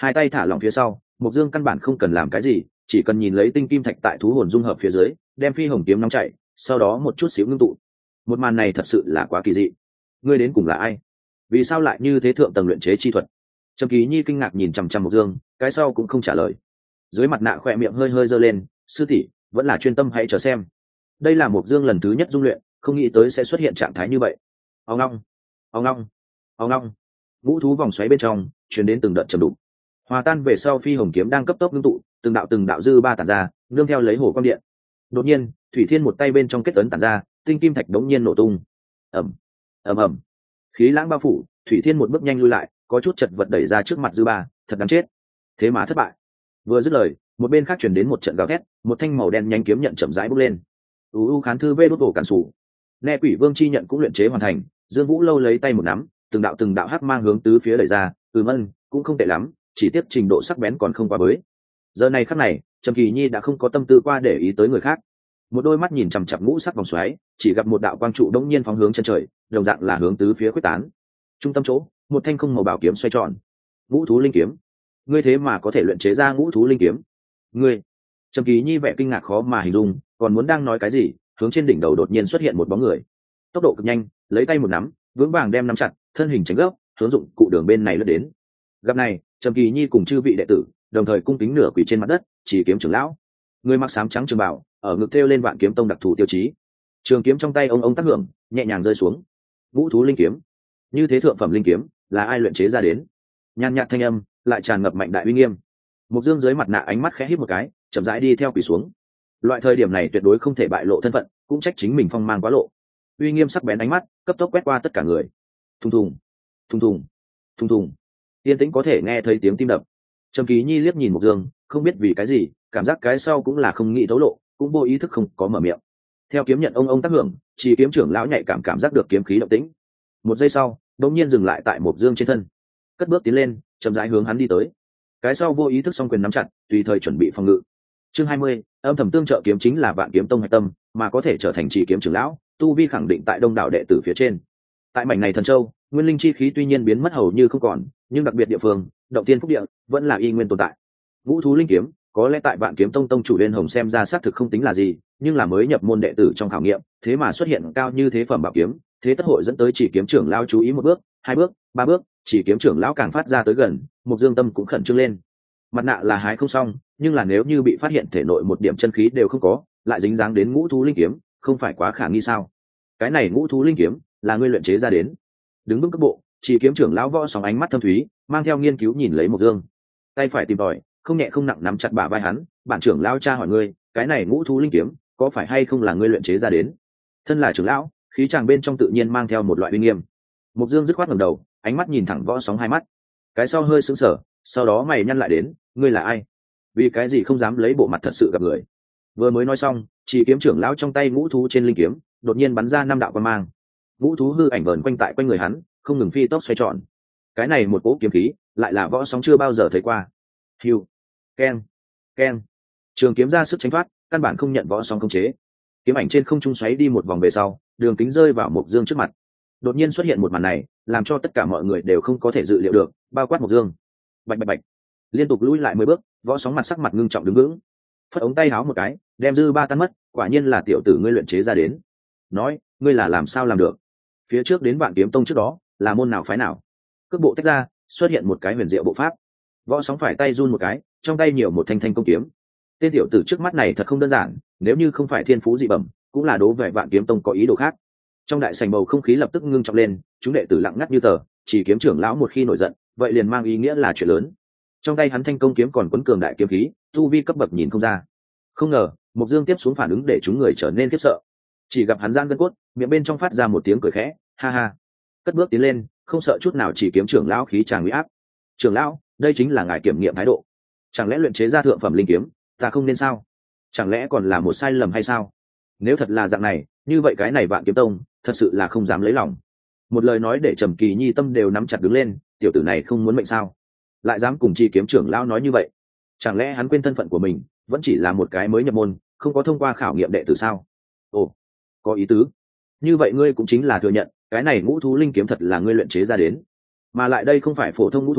Hai tay thả lỏng phía sau, Mộc Dương căn bản không cần làm cái gì, chỉ cần nhìn lấy tinh kim thạch tại thú hồn dung hợp phía dưới, đem phi hồng kiếm nóng chảy, sau đó một chút xíu ngưng tụ. Một màn này thật sự là quá kỳ dị. Ngươi đến cùng là ai? Vì sao lại như thế thượng tầng luyện chế chi thuật? Trầm Kỳ Nhi kinh ngạc nhìn chằm chằm Mộc Dương, cái sau cũng không trả lời. Dưới mặt nạ khỏe miệng hơi hơi giơ lên, sư tỷ vẫn là chuyên tâm hãy chờ xem. Đây là Mộc Dương lần thứ nhất dung luyện, không nghĩ tới sẽ xuất hiện trạng thái như vậy. Ong ong, ong ong, ong ong. Ngũ thú vòng xoáy bên trong truyền đến từng đợt trầm đục. Hòa tan về sau phi hồng kiếm đang cấp tốc ngưng tụ, từng đạo từng đạo dư ba tản ra, nương theo lấy hồ quang điện. Đột nhiên, Thủy Thiên một tay bên trong kết ấn tản ra, tinh kim thạch đống nhiên nổ tung. Ầm, ầm ầm. Khí lãng bao phủ, Thủy Thiên một bước nhanh lui lại, có chút chật vật đẩy ra trước mặt dư ba, thật đáng chết. Thế mà thất bại. Vừa dứt lời, một bên khác truyền đến một trận gào thét, một thanh màu đen nhanh kiếm nhận chậm rãi bốc lên. U U khán thư vê đốt bổ cản sủ. Nghe Quỷ Vương chi nhận cũng luyện chế hoàn thành, Dương Vũ Lâu lấy tay một nắm, từng đạo từng đạo hắc mang hướng tứ phía đẩy ra, ừm ân, cũng không tệ lắm, chỉ tiếp trình độ sắc bén còn không quá bới. Giờ này khắc này, Trầm Kỳ Nhi đã không có tâm tư qua để ý tới người khác. Một đôi mắt nhìn chằm chằm ngũ sắc vòng xoáy, chỉ gặp một đạo quang trụ đống nhiên phóng hướng chân trời, đồng dạng là hướng tứ phía quyết tán. Trung tâm chỗ, một thanh không màu bảo kiếm xoay tròn. Ngũ thú linh kiếm. Ngươi thế mà có thể luyện chế ra ngũ thú linh kiếm? Ngươi? Trầm Kỳ Nhi vẻ kinh ngạc khó mà hình dung, còn muốn đang nói cái gì, hướng trên đỉnh đầu đột nhiên xuất hiện một bóng người. Tốc độ cực nhanh, lấy tay một nắm, vững vàng đem nắm chặt, thân hình tránh gấp, hướng dụng cụ đường bên này lướt đến. Gặp này, Trầm Kỳ Nhi cùng chư vị đệ tử đồng thời cung kính nửa quỳ trên mặt đất, chỉ kiếm trưởng lão. Người mặc sám trắng trường bào, ở ngực thêu lên Vạn Kiếm Tông đặc thù tiêu chí. Trường kiếm trong tay ông ông tác hưởng, nhẹ nhàng rơi xuống. Ngũ thú linh kiếm. Như thế thượng phẩm linh kiếm, là ai luyện chế ra đến? Nhan nhạt thanh âm lại tràn ngập mạnh đại uy nghiêm. Mộc Dương dưới mặt nạ ánh mắt khẽ híp một cái, chậm rãi đi theo quỳ xuống. Loại thời điểm này tuyệt đối không thể bại lộ thân phận, cũng trách chính mình phong mang quá lộ. Uy nghiêm sắc bén ánh mắt cấp tốc quét qua tất cả người. Thùng thùng, thùng thùng, thùng thùng. Yên tĩnh có thể nghe thấy tiếng tim đập. Trầm Kỳ Nhi liếc nhìn Mộc Dương, không biết vì cái gì, cảm giác cái sau cũng là không nghĩ thấu lộ, cũng vô ý thức không có mở miệng. Theo kiếm nhận ông ông tác hưởng, chỉ kiếm trưởng lão nhạy cảm cảm giác được kiếm khí động tĩnh. Một giây sau, đột nhiên dừng lại tại Mộc Dương trên thân, cất bước tiến lên, chậm rãi hướng hắn đi tới. Cái sau vô ý thức song quyền nắm chặt, tùy thời chuẩn bị phòng ngự. Chương hai mươi, âm thầm tương trợ kiếm chính là Vạn Kiếm Tông hạch tâm, mà có thể trở thành chỉ kiếm trưởng lão, tu vi khẳng định tại đông đảo đệ tử phía trên. Tại mảnh này thần châu, nguyên linh chi khí tuy nhiên biến mất hầu như không còn, nhưng đặc biệt địa phương, động tiên phúc địa vẫn là y nguyên tồn tại. Ngũ thú linh kiếm, có lẽ tại Vạn Kiếm Tông tông chủ Liên Hồng xem ra xác thực không tính là gì, nhưng là mới nhập môn đệ tử trong khảo nghiệm, thế mà xuất hiện cao như thế phẩm bảo kiếm, thế tất hội dẫn tới chỉ kiếm trưởng lão chú ý một bước, hai bước, ba bước, chỉ kiếm trưởng lão càng phát ra tới gần, Mộc Dương tâm cũng khẩn trương lên. Mặt nạ là hái không xong, nhưng là nếu như bị phát hiện thể nội một điểm chân khí đều không có, lại dính dáng đến ngũ thú linh kiếm, không phải quá khả nghi sao? Cái này ngũ thú linh kiếm là ngươi luyện chế ra đến? Đứng vững cấp bộ, chỉ kiếm trưởng lão Võ Sóng ánh mắt thâm thúy, mang theo nghiên cứu nhìn lấy Mộc Dương, tay phải tìm tòi, không nhẹ không nặng nắm chặt bả vai hắn. Bản trưởng lão cha hỏi ngươi, cái này ngũ thú linh kiếm có phải hay không là ngươi luyện chế ra đến? Thân là trưởng lão, khí chàng bên trong tự nhiên mang theo một loại uy nghiêm. Mộc Dương dứt khoát ngẩng đầu, ánh mắt nhìn thẳng Võ Sóng hai mắt. Cái sau hơi sững sờ, sau đó mày nhăn lại đến, ngươi là ai? Vì cái gì không dám lấy bộ mặt thật sự gặp người? Vừa mới nói xong, chỉ kiếm trưởng lão trong tay ngũ thú trên linh kiếm đột nhiên bắn ra năm đạo quang mang. Ngũ thú hư ảnh vờn quanh tại quanh người hắn, không ngừng phi tốc xoay tròn. Cái này một cỗ kiếm khí, lại là Võ Sóng chưa bao giờ thấy qua. Hiu, keng, keng. Trường kiếm ra sức tránh thoát, căn bản không nhận Võ Sóng khống chế. Kiếm ảnh trên không trung xoáy đi một vòng về sau, đường kính rơi vào Mộc Dương trước mặt. Đột nhiên xuất hiện một màn này, làm cho tất cả mọi người đều không có thể dự liệu được, bao quát Mộc Dương. Bạch bạch bạch, liên tục lùi lại mười bước, Võ Sóng mặt sắc mặt ngưng trọng đứng vững, phất ống tay háo một cái, đem dư ba tan mất. Quả nhiên là tiểu tử ngươi luyện chế ra đến. Nói, ngươi là làm sao làm được? Phía trước đến Vạn Kiếm Tông trước đó, là môn nào phái nào? Cước bộ tách ra, xuất hiện một cái huyền diệu bộ pháp. Võ Sóng phải tay run một cái, trong tay nhiều một thanh thanh công kiếm. Tên tiểu tử trước mắt này thật không đơn giản, nếu như không phải thiên phú dị bẩm, cũng là đố về Vạn Kiếm Tông có ý đồ khác. Trong đại sảnh bầu không khí lập tức ngưng trọng lên, chúng đệ tử lặng ngắt như tờ, chỉ kiếm trưởng lão một khi nổi giận, vậy liền mang ý nghĩa là chuyện lớn. Trong tay hắn thanh công kiếm còn quấn cường đại kiếm khí, tu vi cấp bậc nhìn không ra. Không ngờ, Mộc Dương tiếp xuống phản ứng để chúng người trở nên khiếp sợ. Chỉ gặp hắn giang gân cốt, miệng bên trong phát ra một tiếng cười khẽ, ha ha. Cất bước tiến lên, không sợ chút nào chỉ kiếm trưởng lão khí tràng uy áp. Trưởng lão, đây chính là ngài kiểm nghiệm thái độ. Chẳng lẽ luyện chế ra thượng phẩm linh kiếm, ta không nên sao? Chẳng lẽ còn là một sai lầm hay sao? Nếu thật là dạng này, như vậy cái này Vạn Kiếm Tông thật sự là không dám lấy lòng. Một lời nói để Trầm Kỳ Nhi tâm đều nắm chặt đứng lên, tiểu tử này không muốn mệnh sao? Lại dám cùng chi kiếm trưởng lão nói như vậy? Chẳng lẽ hắn quên thân phận của mình, vẫn chỉ là một cái mới nhập môn, không có thông qua khảo nghiệm đệ tử sao? Ồ, có ý tứ. Như vậy ngươi cũng chính là thừa nhận, cái này ngũ thú linh kiếm thật là ngươi luyện chế ra đến, mà lại đây không phải phổ thông ngũ thú,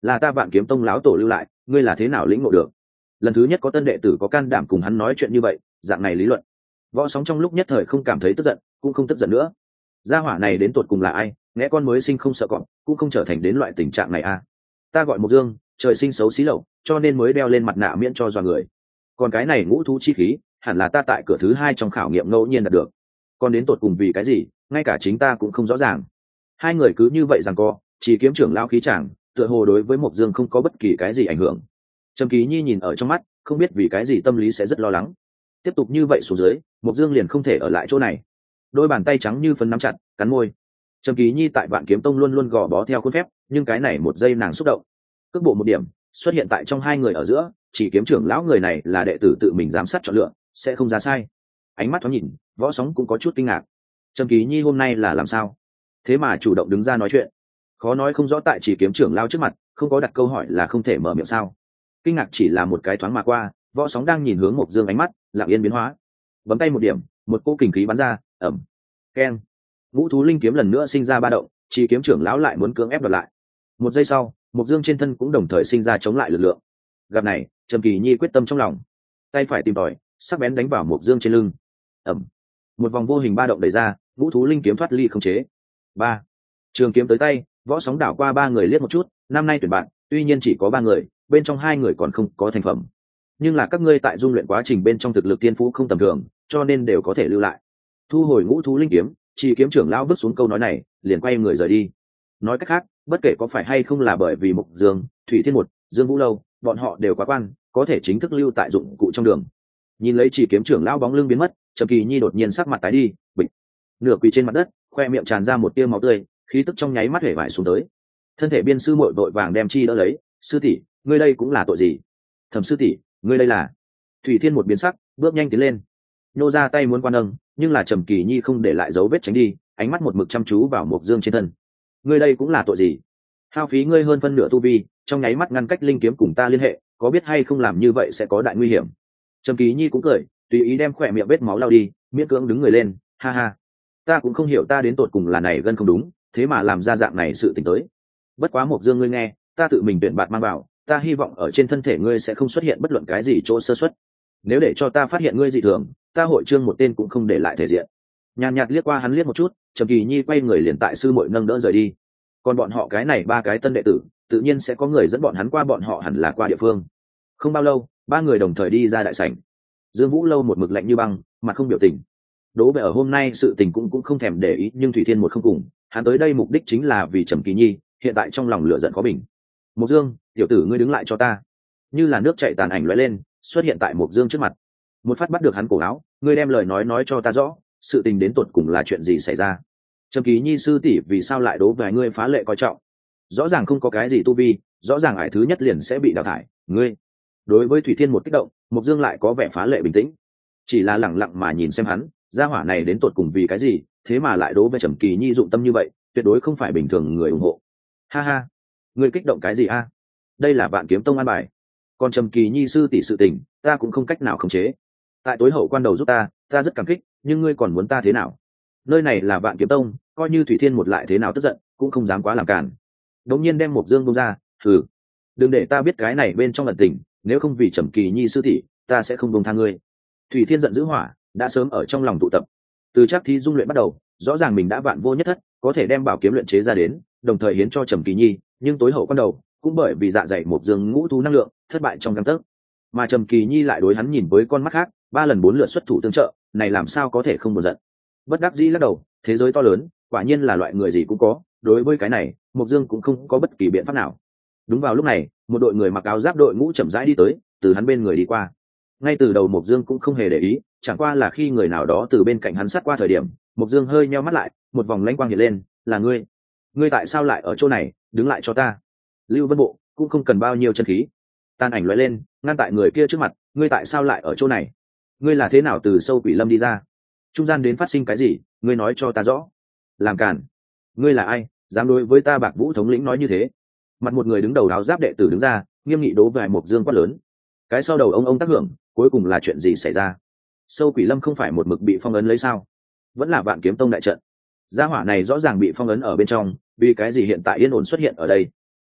là ta Vạn Kiếm Tông lão tổ lưu lại, ngươi là thế nào lĩnh ngộ được? Lần thứ nhất có tân đệ tử có can đảm cùng hắn nói chuyện như vậy, dạng này lý luận. Võ Sóng trong lúc nhất thời không cảm thấy tức giận, cũng không tức giận nữa. Gia hỏa này đến tột cùng là ai, nghe con mới sinh không sợ cọp, cũng không trở thành đến loại tình trạng này à? Ta gọi Mộc Dương, trời sinh xấu xí lậu, cho nên mới đeo lên mặt nạ miễn cho dọa người. Còn cái này ngũ thú chi khí, hẳn là ta tại cửa thứ hai trong khảo nghiệm ngẫu nhiên đạt được. Còn đến tột cùng vì cái gì, ngay cả chính ta cũng không rõ ràng. Hai người cứ như vậy rằng co, chỉ kiếm trưởng lão khí chàng, tựa hồ đối với Mộc Dương không có bất kỳ cái gì ảnh hưởng. Trầm Kỳ Nhi nhìn ở trong mắt, không biết vì cái gì tâm lý sẽ rất lo lắng. Tiếp tục như vậy xuống dưới, Mộc Dương liền không thể ở lại chỗ này. Đôi bàn tay trắng như phấn nắm chặt, cắn môi. Trầm Kỳ Nhi tại Vạn Kiếm Tông luôn luôn gò bó theo khuôn phép, nhưng cái này một giây nàng xúc động, cước bộ một điểm xuất hiện tại trong hai người ở giữa, chỉ kiếm trưởng lão người này là đệ tử tự mình giám sát chọn lựa, sẽ không ra sai. Ánh mắt thoáng nhìn, Võ Sóng cũng có chút kinh ngạc. Trầm Kỳ Nhi hôm nay là làm sao? Thế mà chủ động đứng ra nói chuyện. Khó nói không rõ tại chỉ kiếm trưởng lão trước mặt, không có đặt câu hỏi là không thể mở miệng sao? Kinh ngạc chỉ là một cái thoáng mà qua, Võ Sóng đang nhìn hướng Mộc Dương, ánh mắt lặng yên biến hóa. Bấm tay một điểm, một cỗ kình khí bắn ra, ầm. Keng. Ngũ thú linh kiếm lần nữa sinh ra ba động, chỉ kiếm trưởng lão lại muốn cưỡng ép đoạt lại. Một giây sau, Mộc Dương trên thân cũng đồng thời sinh ra chống lại lực lượng. Gặp này, Trầm Kỳ Nhi quyết tâm trong lòng, tay phải tìm tòi, sắc bén đánh vào Mộc Dương trên lưng. Ầm. Một vòng vô hình ba động đẩy ra, ngũ thú linh kiếm thoát ly không chế. Ba. Trường kiếm tới tay, Võ Sóng đảo qua ba người liếc một chút, năm nay tuyển bạn, tuy nhiên chỉ có ba người, bên trong hai người còn không có thành phẩm. Nhưng là các ngươi tại dung luyện quá trình bên trong thực lực tiên phú không tầm thường, cho nên đều có thể lưu lại. Thu hồi ngũ thú linh kiếm, chỉ kiếm trưởng lão vứt xuống câu nói này, liền quay người rời đi. Nói cách khác, bất kể có phải hay không là bởi vì Mộc Dương, Thủy Thiên một, Dương Vũ Lâu, bọn họ đều quá quan, có thể chính thức lưu tại dụng cụ trong đường. Nhìn lấy chỉ kiếm trưởng lão bóng lưng biến mất, Trầm Kỳ Nhi đột nhiên sắc mặt tái đi, bịch, nửa quỳ trên mặt đất, khoe miệng tràn ra một tia máu tươi, khí tức trong nháy mắt hể vải xuống tới. Thân thể biên sư muội vội vàng đem chi đỡ lấy, sư tỷ, ngươi đây cũng là tội gì? Thẩm sư tỷ, ngươi đây là? Thủy Thiên một biến sắc, bước nhanh tiến lên, nhô ra tay muốn quan nâng, nhưng là Trầm Kỳ Nhi không để lại dấu vết tránh đi, ánh mắt một mực chăm chú vào Mộc Dương trên thân. Ngươi đây cũng là tội gì? Hao phí ngươi hơn phân nửa tu vi, trong nháy mắt ngăn cách linh kiếm cùng ta liên hệ, có biết hay không làm như vậy sẽ có đại nguy hiểm. Trầm Kỳ Nhi cũng cười, tùy ý đem khỏe miệng vết máu lau đi, miễn cưỡng đứng người lên, ha ha. Ta cũng không hiểu ta đến tột cùng là này gân không đúng, thế mà làm ra dạng này sự tình tới. Bất quá Mộc Dương ngươi nghe, ta tự mình tuyển bạt mang vào, ta hy vọng ở trên thân thể ngươi sẽ không xuất hiện bất luận cái gì chỗ sơ suất. Nếu để cho ta phát hiện ngươi dị thường, ta hội trương một tên cũng không để lại thể diện. Nhàn nhạt liếc qua hắn liếc một chút, Trầm Kỳ Nhi quay người liền tại sư muội nâng đỡ rời đi. Còn bọn họ cái này ba cái tân đệ tử, tự nhiên sẽ có người dẫn bọn hắn qua, bọn họ hẳn là qua địa phương. Không bao lâu, ba người đồng thời đi ra đại sảnh. Dương Vũ Lâu một mực lạnh như băng, mặt không biểu tình. Đố về ở hôm nay sự tình cũng cũng không thèm để ý, nhưng Thủy Thiên một không cùng, hắn tới đây mục đích chính là vì Trầm Kỳ Nhi, hiện tại trong lòng lửa giận khó bình. Mộc Dương, tiểu tử ngươi đứng lại cho ta. Như là nước chảy tàn ảnh lóe lên, xuất hiện tại Mộc Dương trước mặt. Một phát bắt được hắn cổ áo, ngươi đem lời nói nói cho ta rõ, sự tình đến tột cùng là chuyện gì xảy ra? Trầm Kỳ Nhi sư tỷ vì sao lại đố về ngươi phá lệ coi trọng? Rõ ràng không có cái gì tu vi, rõ ràng ải thứ nhất liền sẽ bị đào thải, ngươi. Đối với Thủy Thiên một kích động, Mộc Dương lại có vẻ phá lệ bình tĩnh, chỉ là lẳng lặng mà nhìn xem hắn, gia hỏa này đến tột cùng vì cái gì, thế mà lại đố về Trầm Kỳ Nhi dụng tâm như vậy, tuyệt đối không phải bình thường người ủng hộ. Ha ha, ngươi kích động cái gì a? Đây là Vạn Kiếm Tông an bài, còn Trầm Kỳ Nhi sư tỷ sự tình, ta cũng không cách nào khống chế. Tại tối hậu quan đầu giúp ta, ta rất cảm kích, nhưng ngươi còn muốn ta thế nào? Nơi này là Vạn Kiếm Tông, coi như Thủy Thiên một lại thế nào tức giận, cũng không dám quá làm cản. Đống nhiên đem Mộc Dương buông ra, thử, đừng để ta biết cái này bên trong ẩn tình, nếu không vì Trầm Kỳ Nhi sư tỷ, ta sẽ không buông tha ngươi. Thủy Thiên giận dữ hỏa, đã sớm ở trong lòng tụ tập. Từ chắc thí dung luyện bắt đầu, rõ ràng mình đã vạn vô nhất thất, có thể đem bảo kiếm luyện chế ra đến, đồng thời hiến cho Trầm Kỳ Nhi, nhưng tối hậu quan đầu, cũng bởi vì dạ dày Mộc Dương ngũ thú năng lượng, thất bại trong gang tấc. Mà Trầm Kỳ Nhi lại đối hắn nhìn với con mắt khác, ba lần bốn lượt xuất thủ tương trợ, này làm sao có thể không buồn giận. Bất đắc dĩ lắc đầu, thế giới to lớn, quả nhiên là loại người gì cũng có, đối với cái này, Mộc Dương cũng không có bất kỳ biện pháp nào. Đúng vào lúc này, một đội người mặc áo giáp đội ngũ chậm rãi đi tới, từ hắn bên người đi qua. Ngay từ đầu Mộc Dương cũng không hề để ý, chẳng qua là khi người nào đó từ bên cạnh hắn sát qua thời điểm, Mộc Dương hơi nheo mắt lại, một vòng lãnh quang hiện lên, là ngươi. Ngươi tại sao lại ở chỗ này, đứng lại cho ta. Lưu Vân Bộ cũng không cần bao nhiêu chân khí. Tàn ảnh lóe lên, ngăn tại người kia trước mặt, ngươi tại sao lại ở chỗ này? Ngươi là thế nào từ sâu quỷ lâm đi ra? Trung gian đến phát sinh cái gì, ngươi nói cho ta rõ. Làm cản. Ngươi là ai, dám đối với ta Bạc Vũ thống lĩnh nói như thế? Mặt một người đứng đầu áo giáp đệ tử đứng ra, nghiêm nghị đố về Mộc Dương quát lớn. Cái sau đầu ông ông tác hưởng, cuối cùng là chuyện gì xảy ra? Sâu quỷ lâm không phải một mực bị phong ấn lấy sao? Vẫn là Vạn Kiếm Tông đại trận. Gia hỏa này rõ ràng bị phong ấn ở bên trong, vì cái gì hiện tại yên ổn xuất hiện ở đây?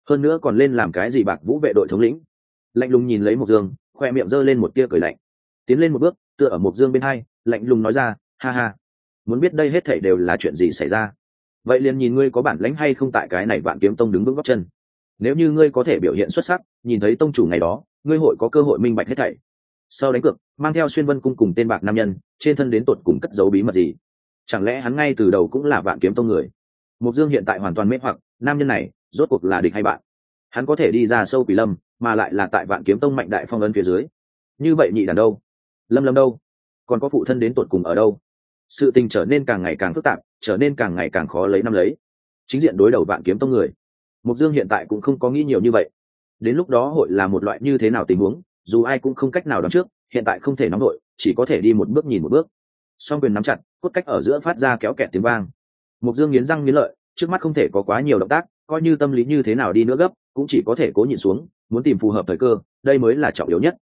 hơn nữa còn lên làm cái gì bạc vũ vệ đội thống lĩnh. Lạnh lùng nhìn lấy Mộc Dương, khoe miệng giơ lên một tia cười lạnh, tiến lên một bước tựa ở Mộc Dương bên hai, lạnh lùng nói ra, ha ha, muốn biết đây hết thảy đều là chuyện gì xảy ra, vậy liền nhìn ngươi có bản lĩnh hay không tại cái này Vạn Kiếm Tông đứng vững gót chân. Nếu như ngươi có thể biểu hiện xuất sắc, nhìn thấy tông chủ ngày đó, ngươi hội có cơ hội minh bạch hết thảy. Sau đánh cược, mang theo Xuyên Vân cung cùng tên bạc nam nhân, trên thân đến tột cùng cất giấu bí mật gì? Chẳng lẽ hắn ngay từ đầu cũng là Vạn Kiếm Tông người? Mộc Dương hiện tại hoàn toàn mê hoặc, nam nhân này rốt cuộc là địch hay bạn? Hắn có thể đi ra sâu Quỷ Lâm, mà lại là tại Vạn Kiếm Tông mạnh đại phong ấn phía dưới. Như vậy nhị đàn đâu? Lâm Lâm đâu? Còn có phụ thân đến tột cùng ở đâu? Sự tình trở nên càng ngày càng phức tạp, trở nên càng ngày càng khó lấy năm lấy. Chính diện đối đầu Vạn Kiếm Tông người, Mộc Dương hiện tại cũng không có nghĩ nhiều như vậy. Đến lúc đó hội là một loại như thế nào tình huống, dù ai cũng không cách nào đoán trước, hiện tại không thể nóng nổi, chỉ có thể đi một bước nhìn một bước. Song quyền nắm chặt, cốt cách ở giữa phát ra kéo kẹt tiếng vang. Mộc Dương nghiến răng nghiến lợi, trước mắt không thể có quá nhiều động tác, coi như tâm lý như thế nào đi nữa gấp, cũng chỉ có thể cố nhịn xuống, muốn tìm phù hợp thời cơ, đây mới là trọng yếu nhất.